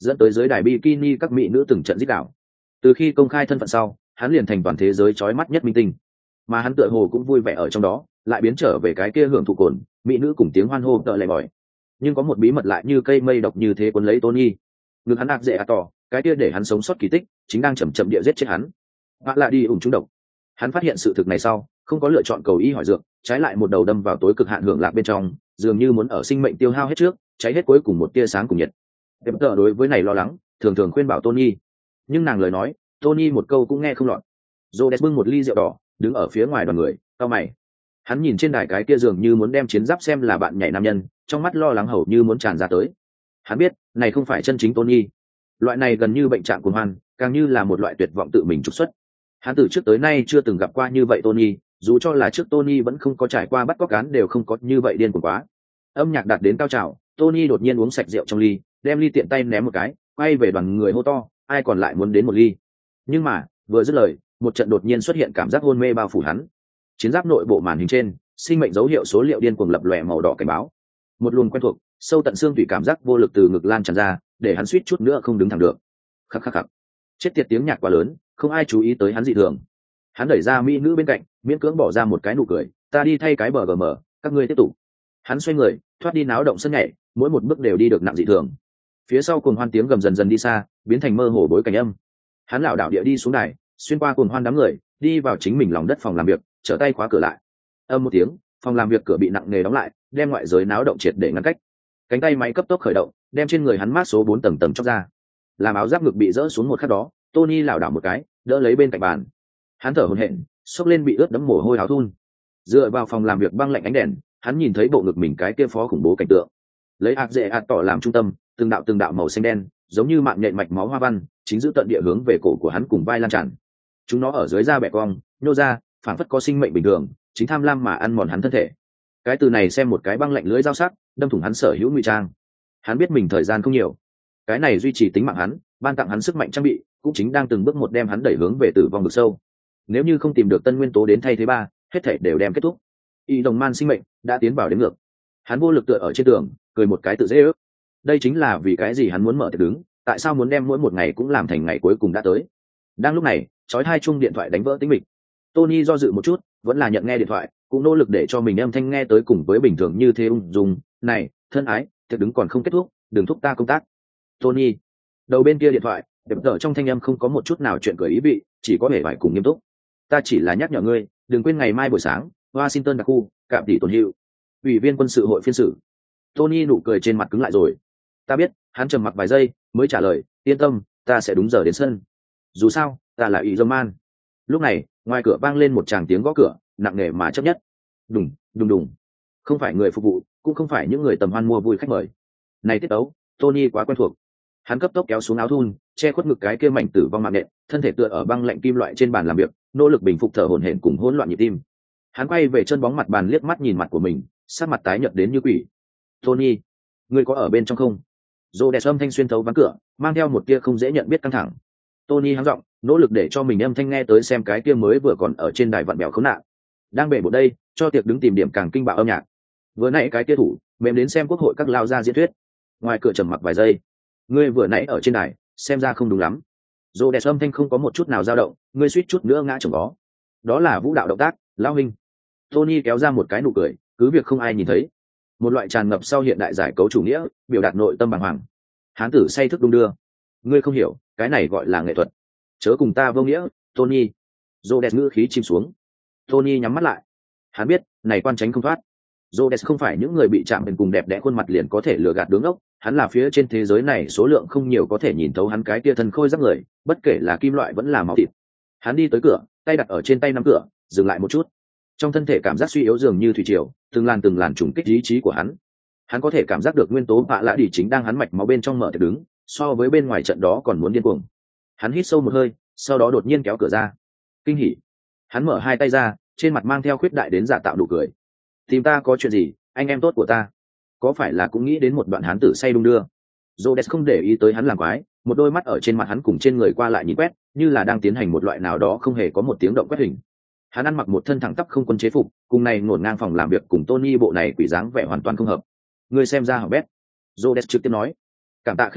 dẫn tới giới đài bikini các mỹ nữ từng trận dích đảo. Từ khi công khai thân phận sau, hắn liền thành toàn thế giới chói mắt nhất minh tinh, mà hắn tựa hồ cũng vui vẻ ở trong đó, lại biến trở về cái kia hưởng thụ cồn, mỹ nữ cùng tiếng hoan hô đợi lại bòi. Nhưng có một bí mật lại như cây mây độc như thế cuốn lấy Tony. Ngực hắn ác dễ à tỏ, cái kia để hắn sống sót kỳ tích, chính đang chậm chậm địa giết chết hắn. Vạ lạ đi ủng trúng độc. Hắn phát hiện sự thực này sau, không có lựa chọn cầu y hỏi dược, trái lại một đầu đâm vào tối cực hạn hưởng lạc bên trong, dường như muốn ở sinh mệnh tiêu hao hết trước, cháy hết cuối cùng một tia sáng cùng nhiệt. Em tờ đối với này lo lắng, thường thường khuyên bảo Tony, nhưng nàng lời nói, Tony một câu cũng nghe không lọt. Rhodes bưng một ly rượu đỏ, đứng ở phía ngoài đoàn người, cau mày. Hắn nhìn trên đài cái kia dường như muốn đem chiến giáp xem là bạn nhảy nam nhân, trong mắt lo lắng hầu như muốn tràn ra tới. Hắn biết, này không phải chân chính Tony. Loại này gần như bệnh trạng cuồng hoan, càng như là một loại tuyệt vọng tự mình trục xuất. Hắn từ trước tới nay chưa từng gặp qua như vậy Tony, dù cho là trước Tony vẫn không có trải qua bắt cóc cán đều không có như vậy điên cuồng quá. Âm nhạc đạt đến cao trào, Tony đột nhiên uống sạch rượu trong ly, đem ly tiện tay ném một cái, quay về đoàn người hô to, ai còn lại muốn đến một ly. Nhưng mà, vừa dứt lời, một trận đột nhiên xuất hiện cảm giác hôn mê bao phủ hắn. Chiến giáp nội bộ màn hình trên, sinh mệnh dấu hiệu số liệu điên cuồng lập lòe màu đỏ cảnh báo. Một luồng quen thuộc, sâu tận xương tủy cảm giác vô lực từ ngực lan tràn ra, để hắn suýt chút nữa không đứng thẳng được. Khắc khắc khắc. Chết tiệt, tiếng nhạc quá lớn, không ai chú ý tới hắn dị thường. Hắn đẩy ra mỹ nữ bên cạnh, miễn cưỡng bỏ ra một cái nụ cười, ta đi thay cái bờ gm, các ngươi tiếp tục. Hắn xoay người, thoát đi náo động sân nhảy, mỗi một bước đều đi được nặng dị thường. Phía sau cuồng hoan tiếng gầm dần dần đi xa, biến thành mơ hồ bối cảnh âm. Hắn lảo đảo địa đi xuống đài, xuyên qua cuồng hoan đám người, đi vào chính mình lòng đất phòng làm việc, trở tay khóa cửa lại. Âm một tiếng, phòng làm việc cửa bị nặng nề đóng lại, đem ngoại giới náo động triệt để ngăn cách. Cánh tay máy cấp tốc khởi động, đem trên người hắn mát số bốn tầng tầng chóc ra. Làm áo giáp ngực bị rỡ xuống một khắc đó, Tony lảo đảo một cái, đỡ lấy bên cạnh bàn. Hắn thở hổn hển, xốc lên bị ướt đẫm mồ hôi áo thun. Dựa vào phòng làm việc băng lạnh ánh đèn, hắn nhìn thấy bộ ngực mình cái kia phó khủng bố cảnh tượng. Lấy ác dễ ạt tỏ làm trung tâm, từng đạo từng đạo màu xanh đen, giống như mạng nhện mạch máu hoa văn, chính giữ tận địa hướng về cổ của hắn cùng vai lan tràn. Chúng nó ở dưới da bẻ cong, nhô ra, phảng phất có sinh mệnh bình thường, chính tham lam mà ăn mòn hắn thân thể. Cái từ này xem một cái băng lạnh lưới dao sắc, đâm thủng hắn sở hữu ngụy trang. Hắn biết mình thời gian không nhiều, cái này duy trì tính mạng hắn, ban tặng hắn sức mạnh trang bị, cũng chính đang từng bước một đem hắn đẩy hướng về tử vong vực sâu. Nếu như không tìm được tân nguyên tố đến thay thế ba, hết thảy đều đem kết thúc. Y đồng man sinh mệnh đã tiến vào đến ngược. Hắn vô lực tựa ở trên tường, cười một cái tự dễ ước. Đây chính là vì cái gì hắn muốn mở tiệc đứng, tại sao muốn đem mỗi một ngày cũng làm thành ngày cuối cùng đã tới. Đang lúc này, chói hai chuông điện thoại đánh vỡ tĩnh mịch. Tony do dự một chút, vẫn là nhận nghe điện thoại, cũng nỗ lực để cho mình âm thanh nghe tới cùng với bình thường như thế ung dung. Này, thân ái, tiệc đứng còn không kết thúc, đừng thúc ta công tác. Tony. Đầu bên kia điện thoại, đẹp tở trong thanh âm không có một chút nào chuyện cười ý vị, chỉ có vẻ vải cùng nghiêm túc. Ta chỉ là nhắc nhở ngươi, đừng quên ngày mai buổi sáng, Washington đặc khu, cạm tỷ tổn hiệu. Ủy viên quân sự hội phiên xử. Tony nụ cười trên mặt cứng lại rồi. Ta biết, hắn trầm mặc vài giây, mới trả lời, yên tâm, ta sẽ đúng giờ đến sân. Dù sao, ta là ý dâm man. Lúc này, ngoài cửa vang lên một tràng tiếng gõ cửa, nặng nề mà chấp nhất. Đùng, đùng đùng. Không phải người phục vụ, cũng không phải những người tầm hoan mua vui khách mời. Này tiết tấu, Tony quá quen thuộc. Hắn cấp tốc kéo xuống áo thun, che khuất ngực cái kia mảnh tử vong mạng nện, thân thể tựa ở băng lạnh kim loại trên bàn làm việc, nỗ lực bình phục thở hổn hển cùng hỗn loạn nhịp tim. Hắn quay về chân bóng mặt bàn liếc mắt nhìn mặt của mình, sắc mặt tái nhợt đến như quỷ. Tony, ngươi có ở bên trong không? Rhodes âm thanh xuyên thấu ván cửa, mang theo một tia không dễ nhận biết căng thẳng. Tony hắng giọng, nỗ lực để cho mình âm thanh nghe tới xem cái kia mới vừa còn ở trên đài vặn bèo khốn nạn. Đang bể bộ đây, cho tiệc đứng tìm điểm càng kinh bạo âm nhạc. Vừa nãy cái kia thủ, mềm đến xem quốc hội các lao ra diễn thuyết. Ngoài cửa trầm mặc vài giây. Ngươi vừa nãy ở trên đài, xem ra không đúng lắm. Rhodes âm thanh không có một chút nào dao động, ngươi suýt chút nữa ngã chồng vó. Đó là vũ đạo động tác, lão huynh. Tony kéo ra một cái nụ cười, cứ việc không ai nhìn thấy. Một loại tràn ngập sau hiện đại giải cấu chủ nghĩa, biểu đạt nội tâm bàng hoàng. Hán tử say thức đung đưa. Ngươi không hiểu, cái này gọi là nghệ thuật. Chớ cùng ta vô nghĩa, Tony. Rhodes ngữ khí chìm xuống. Tony nhắm mắt lại. Hắn biết, này quan tránh không thoát. Rhodes không phải những người bị chạm đến cùng đẹp đẽ khuôn mặt liền có thể lừa gạt đứng ốc, hắn là phía trên thế giới này số lượng không nhiều có thể nhìn thấu hắn cái tia thân khôi rắc người, bất kể là kim loại vẫn là máu thịt. Hắn đi tới cửa, tay đặt ở trên tay nắm cửa, dừng lại một chút. Trong thân thể cảm giác suy yếu dường như thủy triều, từng làn từng làn trùng kích ý chí của hắn. Hắn có thể cảm giác được nguyên tố vạ lạ đi chính đang hắn mạch máu bên trong mở tiệc đứng, so với bên ngoài trận đó còn muốn điên cuồng. Hắn hít sâu một hơi, sau đó đột nhiên kéo cửa ra. Kinh hỉ. Hắn mở hai tay ra, trên mặt mang theo khuyết đại đến giả tạo nụ cười. Tìm ta có chuyện gì, anh em tốt của ta? Có phải là cũng nghĩ đến một đoạn hán tử say đung đưa? Rhodes không để ý tới hắn làm quái, một đôi mắt ở trên mặt hắn cùng trên người qua lại nhìn quét, như là đang tiến hành một loại nào đó không hề có một tiếng động quét hình. Hắn ăn mặc một thân thẳng tắp không quân chế phục, cùng này ngổn ngang phòng làm việc cùng Tony bộ này quỷ dáng vẻ hoàn toàn không hợp. Ngươi xem ra hỏng bét. Rhodes trực tiếp nói. Cảm tạ khích lệ,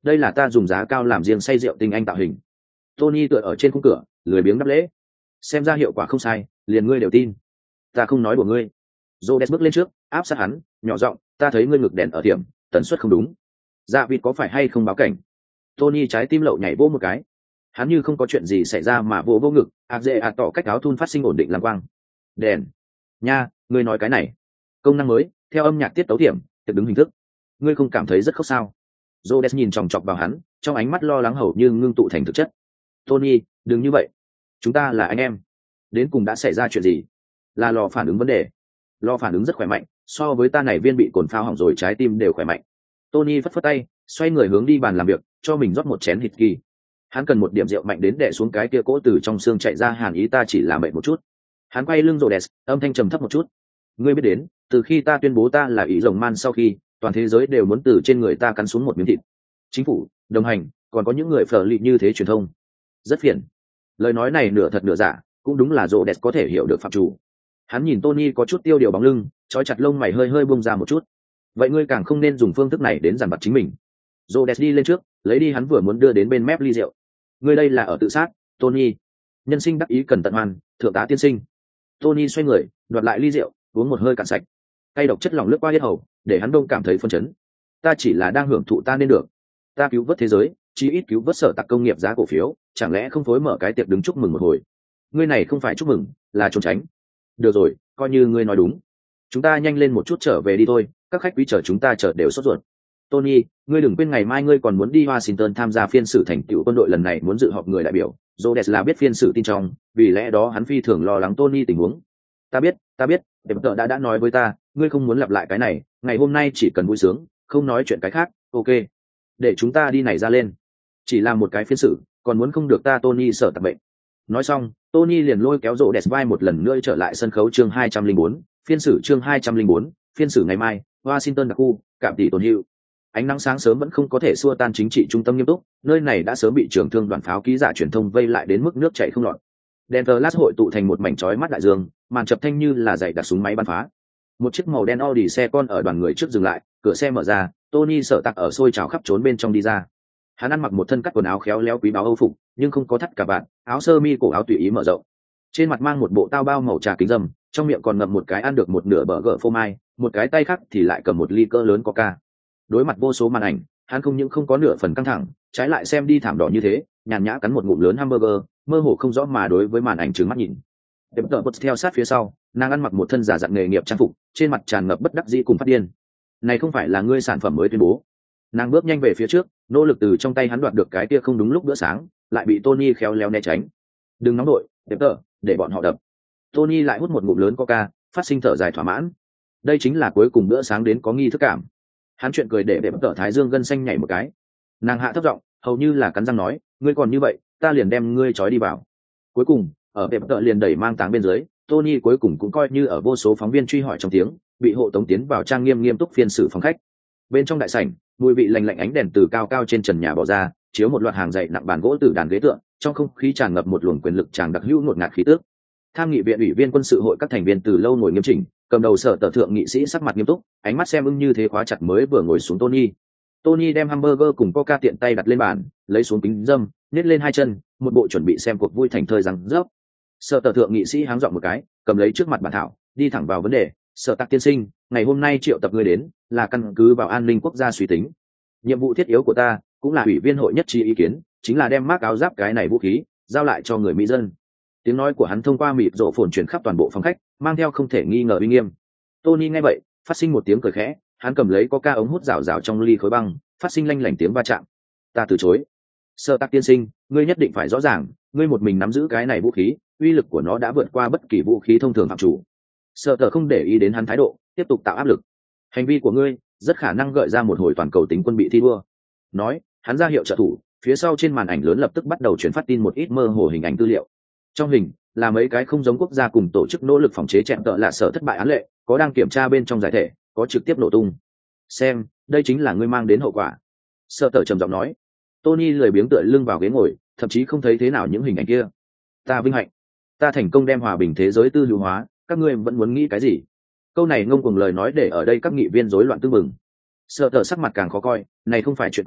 đây là ta dùng giá cao làm riêng say rượu tinh anh tạo hình. Tony tựa ở trên khung cửa lười biếng đáp lễ. Xem ra hiệu quả không sai, liền ngươi đều tin. Ta không nói của ngươi. Rhodes bước lên trước áp sát hắn, nhỏ giọng, ta thấy ngươi ngực đèn ở điểm, tần suất không đúng. Dạ vịt có phải hay không báo cảnh? Tony trái tim lậu nhảy vỗ một cái. Hắn như không có chuyện gì xảy ra mà vỗ vô ngực, ạc dễ ạc tỏ cách áo thun phát sinh ổn định làm quang. Đèn. Nha, ngươi nói cái này. Công năng mới, theo âm nhạc tiết tấu điểm, tiệc đứng hình thức. Ngươi không cảm thấy rất khóc sao? Rhodes nhìn chòng chọc vào hắn, trong ánh mắt lo lắng hầu như ngưng tụ thành thực chất. Tony, đừng như vậy. Chúng ta là anh em. Đến cùng đã xảy ra chuyện gì? Là lò phản ứng vấn đề. Lò phản ứng rất khỏe mạnh, so với ta này viên bị cồn phao hỏng rồi trái tim đều khỏe mạnh. Tony phất phất tay, xoay người hướng đi bàn làm việc, cho mình rót một chén hít kỳ. Hắn cần một điểm rượu mạnh đến đè xuống cái kia cỗ từ trong xương chạy ra hàn ý, ta chỉ là mệt một chút. Hắn quay lưng Rhodes, âm thanh trầm thấp một chút. Ngươi biết đến, từ khi ta tuyên bố ta là ý rồng man sau khi, toàn thế giới đều muốn từ trên người ta cắn xuống một miếng thịt. Chính phủ, đồng hành, còn có những người phở lì như thế truyền thông. Rất phiền. Lời nói này nửa thật nửa giả, cũng đúng là Rhodes có thể hiểu được phạm chủ. Hắn nhìn Tony có chút tiêu điều bóng lưng, trói chặt lông mày hơi hơi buông ra một chút. Vậy ngươi càng không nên dùng phương thức này đến giàn vặt chính mình. Rhodes đi lên trước, lấy đi hắn vừa muốn đưa đến bên mép ly rượu. Ngươi đây là ở tự sát, Tony. Nhân sinh đắc ý cần tận hoàn, thượng tá tiên sinh. Tony xoay người, đoạt lại ly rượu, uống một hơi cạn sạch. Cay độc chất lỏng lướt qua yết hầu, để hắn đông cảm thấy phân chấn. Ta chỉ là đang hưởng thụ ta nên được. Ta cứu vớt thế giới, chí ít cứu vớt sở tạc công nghiệp giá cổ phiếu, chẳng lẽ không phối mở cái tiệc đứng chúc mừng một hồi? Ngươi này không phải chúc mừng, là trốn tránh. Được rồi, coi như ngươi nói đúng. Chúng ta nhanh lên một chút trở về đi thôi, các khách quý chờ chúng ta chờ đều sốt ruột. Tony, ngươi đừng quên ngày mai ngươi còn muốn đi Washington tham gia phiên xử thành tựu quân đội lần này muốn dự họp người đại biểu. Rhodes là biết phiên xử tin trong, vì lẽ đó hắn phi thường lo lắng Tony tình huống. Ta biết, ta biết, Đẹp Tợ đã đã nói với ta, ngươi không muốn lặp lại cái này, ngày hôm nay chỉ cần vui sướng, không nói chuyện cái khác, ok. Để chúng ta đi này ra lên. Chỉ là một cái phiên xử, còn muốn không được ta Tony sợ tặc bệnh. Nói xong, Tony liền lôi kéo rộ đẹp vai một lần nữa trở lại sân khấu chương hai trăm lẻ bốn, phiên xử chương hai trăm lẻ bốn, phiên xử ngày mai, Washington đặc khu, cảm tỷ tổn hữu. Ánh nắng sáng sớm vẫn không có thể xua tan chính trị trung tâm nghiêm túc, nơi này đã sớm bị trưởng thương đoàn pháo ký giả truyền thông vây lại đến mức nước chảy không lọt. Denver lát hội tụ thành một mảnh chói mắt đại dương, màn chập thanh như là dày đặt súng máy bắn phá. Một chiếc màu đen Audi xe con ở đoàn người trước dừng lại, cửa xe mở ra, Tony sợ tặc ở xôi trào khắp trốn bên trong đi ra. Hắn ăn mặc một thân cắt quần áo khéo léo quý báu Âu phục, nhưng không có thắt cả vạt, áo sơ mi cổ áo tùy ý mở rộng. Trên mặt mang một bộ tao bao màu trà kính râm, trong miệng còn ngậm một cái ăn được một nửa bờ gỡ phô mai, một cái tay khác thì lại cầm một ly cỡ lớn coca. Đối mặt vô số màn ảnh, hắn không những không có nửa phần căng thẳng, trái lại xem đi thảm đỏ như thế, nhàn nhã cắn một ngụm lớn hamburger, mơ hồ không rõ mà đối với màn ảnh trừng mắt nhìn. Đẹp tợ bật theo sát phía sau, nàng ăn mặc một thân giả dặn nghề nghiệp trang phục, trên mặt tràn ngập bất đắc dĩ cùng phát điên. Này không phải là ngươi sản phẩm mới tuyên bố? Nàng bước nhanh về phía trước, nỗ lực từ trong tay hắn đoạt được cái kia không đúng lúc bữa sáng, lại bị Tony khéo léo né tránh. Đừng nóng đội, đẹp tợ, để bọn họ đập. Tony lại hút một ngụm lớn coca, phát sinh thở dài thỏa mãn. Đây chính là cuối cùng bữa sáng đến có nghi thức cảm. Hắn chuyện cười để đẹp tợ thái dương gân xanh nhảy một cái. Nàng hạ thấp giọng, hầu như là cắn răng nói, ngươi còn như vậy, ta liền đem ngươi trói đi vào. Cuối cùng, ở đẹp tợ liền đẩy mang táng bên dưới, Tony cuối cùng cũng coi như ở vô số phóng viên truy hỏi trong tiếng, bị hộ tống tiến vào trang nghiêm nghiêm túc phiên xử phòng khách. Bên trong đại sảnh, mùi vị lành lạnh ánh đèn từ cao cao trên trần nhà bỏ ra, chiếu một loạt hàng dày nặng bàn gỗ từ đàn ghế tựa, trong không khí tràn ngập một luồng quyền lực tràn đặc hữu ngột ngạt khí tước. Tham nghị viện ủy viên quân sự hội các thành viên từ lâu ngồi nghiêm chỉnh, cầm đầu sở tờ thượng nghị sĩ sắc mặt nghiêm túc, ánh mắt xem ưng như thế khóa chặt mới vừa ngồi xuống Tony. Tony đem hamburger cùng coca tiện tay đặt lên bàn, lấy xuống kính dâm, nhét lên hai chân, một bộ chuẩn bị xem cuộc vui thành thơi răng rớp. Sở tờ thượng nghị sĩ háng dọn một cái, cầm lấy trước mặt bản thảo, đi thẳng vào vấn đề. Sở tạc tiên sinh, ngày hôm nay triệu tập người đến là căn cứ vào an ninh quốc gia suy tính. Nhiệm vụ thiết yếu của ta cũng là ủy viên hội nhất trí ý kiến, chính là đem mác áo giáp cái này vũ khí giao lại cho người mỹ dân. Tiếng nói của hắn thông qua mịt rộ phồn truyền khắp toàn bộ phòng khách, mang theo không thể nghi ngờ uy nghiêm. Tony nghe vậy, phát sinh một tiếng cười khẽ, hắn cầm lấy coca ống hút rào rào trong ly khối băng, phát sinh lanh lảnh tiếng va chạm. Ta từ chối. Sở tạc tiên sinh, ngươi nhất định phải rõ ràng, ngươi một mình nắm giữ cái này vũ khí, uy lực của nó đã vượt qua bất kỳ vũ khí thông thường phạm chủ. Sở tờ không để ý đến hắn thái độ, tiếp tục tạo áp lực. Hành vi của ngươi rất khả năng gợi ra một hồi toàn cầu tính quân bị thi đua. Nói, hắn ra hiệu trợ thủ, phía sau trên màn ảnh lớn lập tức bắt đầu chuyển phát tin một ít mơ hồ hình ảnh tư liệu. Trong hình là mấy cái không giống quốc gia cùng tổ chức nỗ lực phòng chế chẹn tợ lạ sở thất bại án lệ, có đang kiểm tra bên trong giải thể, có trực tiếp nổ tung. Xem, đây chính là ngươi mang đến hậu quả. Sở tờ trầm giọng nói. Tony lười biếng tựa lưng vào ghế ngồi, thậm chí không thấy thế nào những hình ảnh kia. Ta vinh hạnh, ta thành công đem hòa bình thế giới tư lưu hóa, các ngươi vẫn muốn nghĩ cái gì? Câu này ngông cuồng lời nói để ở đây các nghị viên rối loạn tương mừng. Sở tờ sắc mặt càng khó coi, này không phải chuyện cười,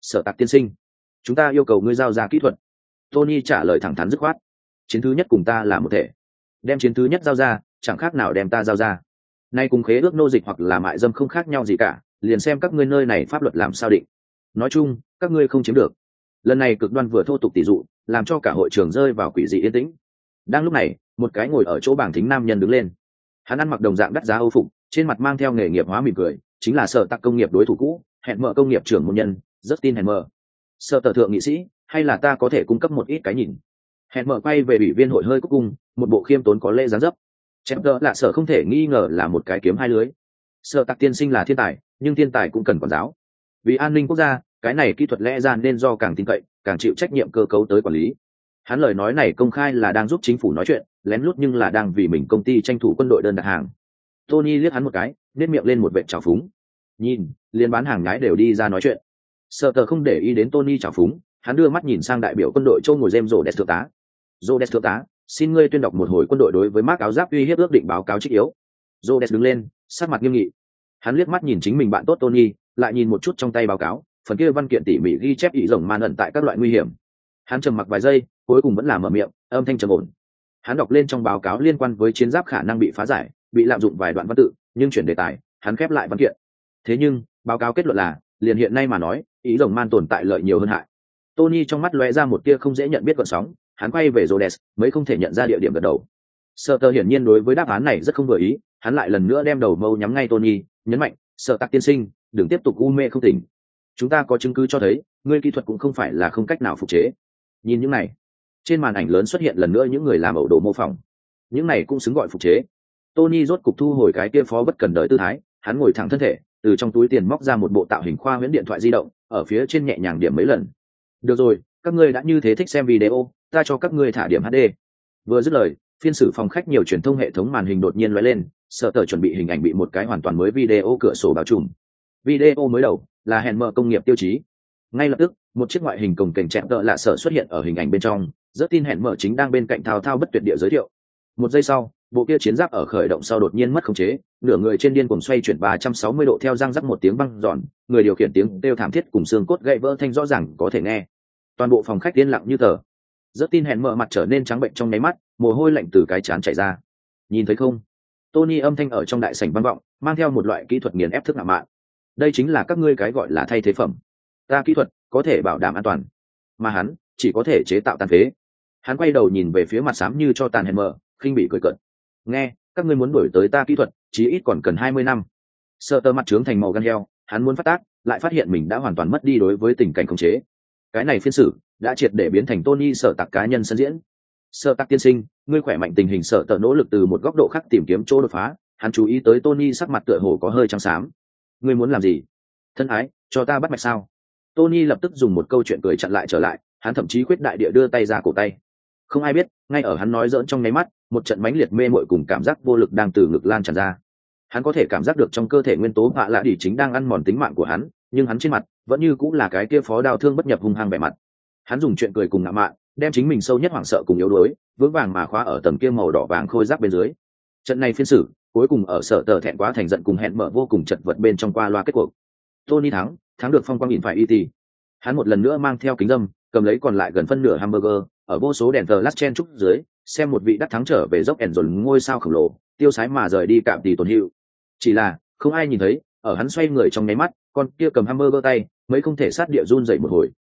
Sở Tạc tiên sinh, chúng ta yêu cầu ngươi giao ra kỹ thuật. Tony trả lời thẳng thắn dứt khoát. Chiến thứ nhất cùng ta là một thể, đem chiến thứ nhất giao ra chẳng khác nào đem ta giao ra. Nay cùng khế ước nô dịch hoặc là mại dâm không khác nhau gì cả, liền xem các ngươi nơi này pháp luật làm sao định. Nói chung các ngươi không chiếm được. Lần này cực đoan vừa thô tục tỷ dụ, làm cho cả hội trường rơi vào quỷ dị yên tĩnh. Đang lúc này, một cái ngồi ở chỗ bảng thính nam nhân đứng lên. Hắn ăn mặc đồng dạng đắt giá âu phục, trên mặt mang theo nghề nghiệp hóa mỉm cười, chính là Sở Tạc công nghiệp đối thủ cũ, hẹn mở công nghiệp trưởng môn nhân, Justin Hẹn mở. Sở Tạc thượng nghị sĩ, hay là ta có thể cung cấp một ít cái nhìn. Hẹn mở quay về ủy viên hội hơi cúc cung, một bộ khiêm tốn có lễ dáng dấp. Chém đỡ là Sở không thể nghi ngờ là một cái kiếm hai lưới. Sở Tạc tiên sinh là thiên tài, nhưng thiên tài cũng cần quản giáo. Vì an ninh quốc gia, cái này kỹ thuật lẽ ra nên do càng tin cậy, càng chịu trách nhiệm cơ cấu tới quản lý. Hắn lời nói này công khai là đang giúp chính phủ nói chuyện, lén lút nhưng là đang vì mình công ty tranh thủ quân đội đơn đặt hàng. Tony liếc hắn một cái, nét miệng lên một vệt trào phúng. Nhìn, liên bán hàng nhái đều đi ra nói chuyện. Sợ tờ không để ý đến Tony trào phúng, hắn đưa mắt nhìn sang đại biểu quân đội châu ngồi James Rhodes thượng tá. Rhodes thượng tá, xin ngươi tuyên đọc một hồi quân đội đối với Mark áo giáp uy hiếp ước định báo cáo trích yếu. Rhodes đứng lên, sắc mặt nghiêm nghị. Hắn liếc mắt nhìn chính mình bạn tốt Tony, lại nhìn một chút trong tay báo cáo, phần kia văn kiện tỉ mỉ ghi chép ý rồng man ẩn tại các loại nguy hiểm. Hắn trầm mặc vài giây, cuối cùng vẫn là mở miệng, âm thanh trầm ổn. Hắn đọc lên trong báo cáo liên quan với chiến giáp khả năng bị phá giải, bị lạm dụng vài đoạn văn tự, nhưng chuyển đề tài, hắn khép lại văn kiện. Thế nhưng, báo cáo kết luận là, liền hiện nay mà nói, ý rồng man tồn tại lợi nhiều hơn hại. Tony trong mắt lóe ra một tia không dễ nhận biết gợn sóng, hắn quay về Rhodes, mới không thể nhận ra địa điểm gật đầu. Sutter hiển nhiên đối với đáp án này rất không vừa ý, hắn lại lần nữa đem đầu mâu nhắm ngay Tony, nhấn mạnh, "Sở Tạc tiên sinh, đừng tiếp tục u mê không tỉnh. Chúng ta có chứng cứ cho thấy, ngươi kỹ thuật cũng không phải là không cách nào phục chế." Nhìn những này, trên màn ảnh lớn xuất hiện lần nữa những người làm ẩu đồ mô phỏng. Những này cũng xứng gọi phục chế. Tony rốt cục thu hồi cái kia phó bất cần đời tư thái, hắn ngồi thẳng thân thể, từ trong túi tiền móc ra một bộ tạo hình khoa huyễn điện thoại di động, ở phía trên nhẹ nhàng điểm mấy lần. "Được rồi, các ngươi đã như thế thích xem video, ta cho các ngươi thả điểm hát đê." Vừa dứt lời, phiên xử phòng khách nhiều truyền thông hệ thống màn hình đột nhiên lóe lên, sợ tờ chuẩn bị hình ảnh bị một cái hoàn toàn mới video cửa sổ bao trùm. Video mới đầu là hẹn mở công nghiệp tiêu chí. Ngay lập tức, một chiếc ngoại hình cồng kềnh chẹt tợ lạ sợ xuất hiện ở hình ảnh bên trong, rất tin hẹn mở chính đang bên cạnh thao thao bất tuyệt địa giới thiệu. Một giây sau, bộ kia chiến giáp ở khởi động sau đột nhiên mất khống chế, nửa người trên điên cuồng xoay chuyển ba trăm sáu mươi độ theo răng rắc một tiếng băng giòn, người điều khiển tiếng kêu thảm thiết cùng xương cốt gãy vỡ thanh rõ ràng có thể nghe. Toàn bộ phòng khách yên lặng như tờ. Rất tin hẹn mở mặt trở nên trắng bệnh trong nháy mắt, mồ hôi lạnh từ cái trán chảy ra. Nhìn thấy không? Tony âm thanh ở trong đại sảnh vang vọng, mang theo một loại kỹ thuật nghiền ép thức ngạo mạn. Đây chính là các ngươi cái gọi là thay thế phẩm. Ta kỹ thuật có thể bảo đảm an toàn, mà hắn chỉ có thể chế tạo tàn phế. Hắn quay đầu nhìn về phía mặt xám như cho tàn hèn mờ, khinh bị cười cợt. Nghe, các ngươi muốn đuổi tới ta kỹ thuật, chí ít còn cần hai mươi năm. Sợ tơ mặt trướng thành màu gan heo, hắn muốn phát tác, lại phát hiện mình đã hoàn toàn mất đi đối với tình cảnh khống chế. Cái này phiên xử đã triệt để biến thành Tony Sở Tạc cá nhân sân diễn. Sở Tạc tiên sinh, ngươi khỏe mạnh tình hình Sở Tơ nỗ lực từ một góc độ khác tìm kiếm chỗ đột phá, hắn chú ý tới Tony sắc mặt tựa hồ có hơi trắng xám. Ngươi muốn làm gì? Thân ái, cho ta bắt mạch sao? Tony lập tức dùng một câu chuyện cười chặn lại trở lại, hắn thậm chí khuyết đại địa đưa tay ra cổ tay. Không ai biết, ngay ở hắn nói giỡn trong nháy mắt, một trận mãnh liệt mê mội cùng cảm giác vô lực đang từ ngực lan tràn ra. Hắn có thể cảm giác được trong cơ thể nguyên tố vạ lạ đỉ chính đang ăn mòn tính mạng của hắn, nhưng hắn trên mặt vẫn như cũng là cái kia phó đào thương bất nhập hung hăng vẻ mặt. Hắn dùng chuyện cười cùng ngạo mạn, đem chính mình sâu nhất hoảng sợ cùng yếu đuối, vững vàng mà khóa ở tầng kia màu đỏ vàng khôi giáp bên dưới. Trận này phiên xử, cuối cùng ở Sở Tờ thẹn quá thành giận cùng hẹn mở vô cùng chật vật bên trong qua loa kết cuộc. Tony thắng, thắng được phong quang nhìn phải e tê. Hắn một lần nữa mang theo kính dâm, cầm lấy còn lại gần phân nửa hamburger, ở vô số đèn tờ lát chen trúc dưới, xem một vị đắc thắng trở về dốc ẻn dồn ngôi sao khổng lồ, tiêu sái mà rời đi cạm tỷ tổn hiệu. Chỉ là không ai nhìn thấy, ở hắn xoay người trong nháy mắt, con kia cầm hamburger tay, mấy không thể sát địa run dậy một hồi,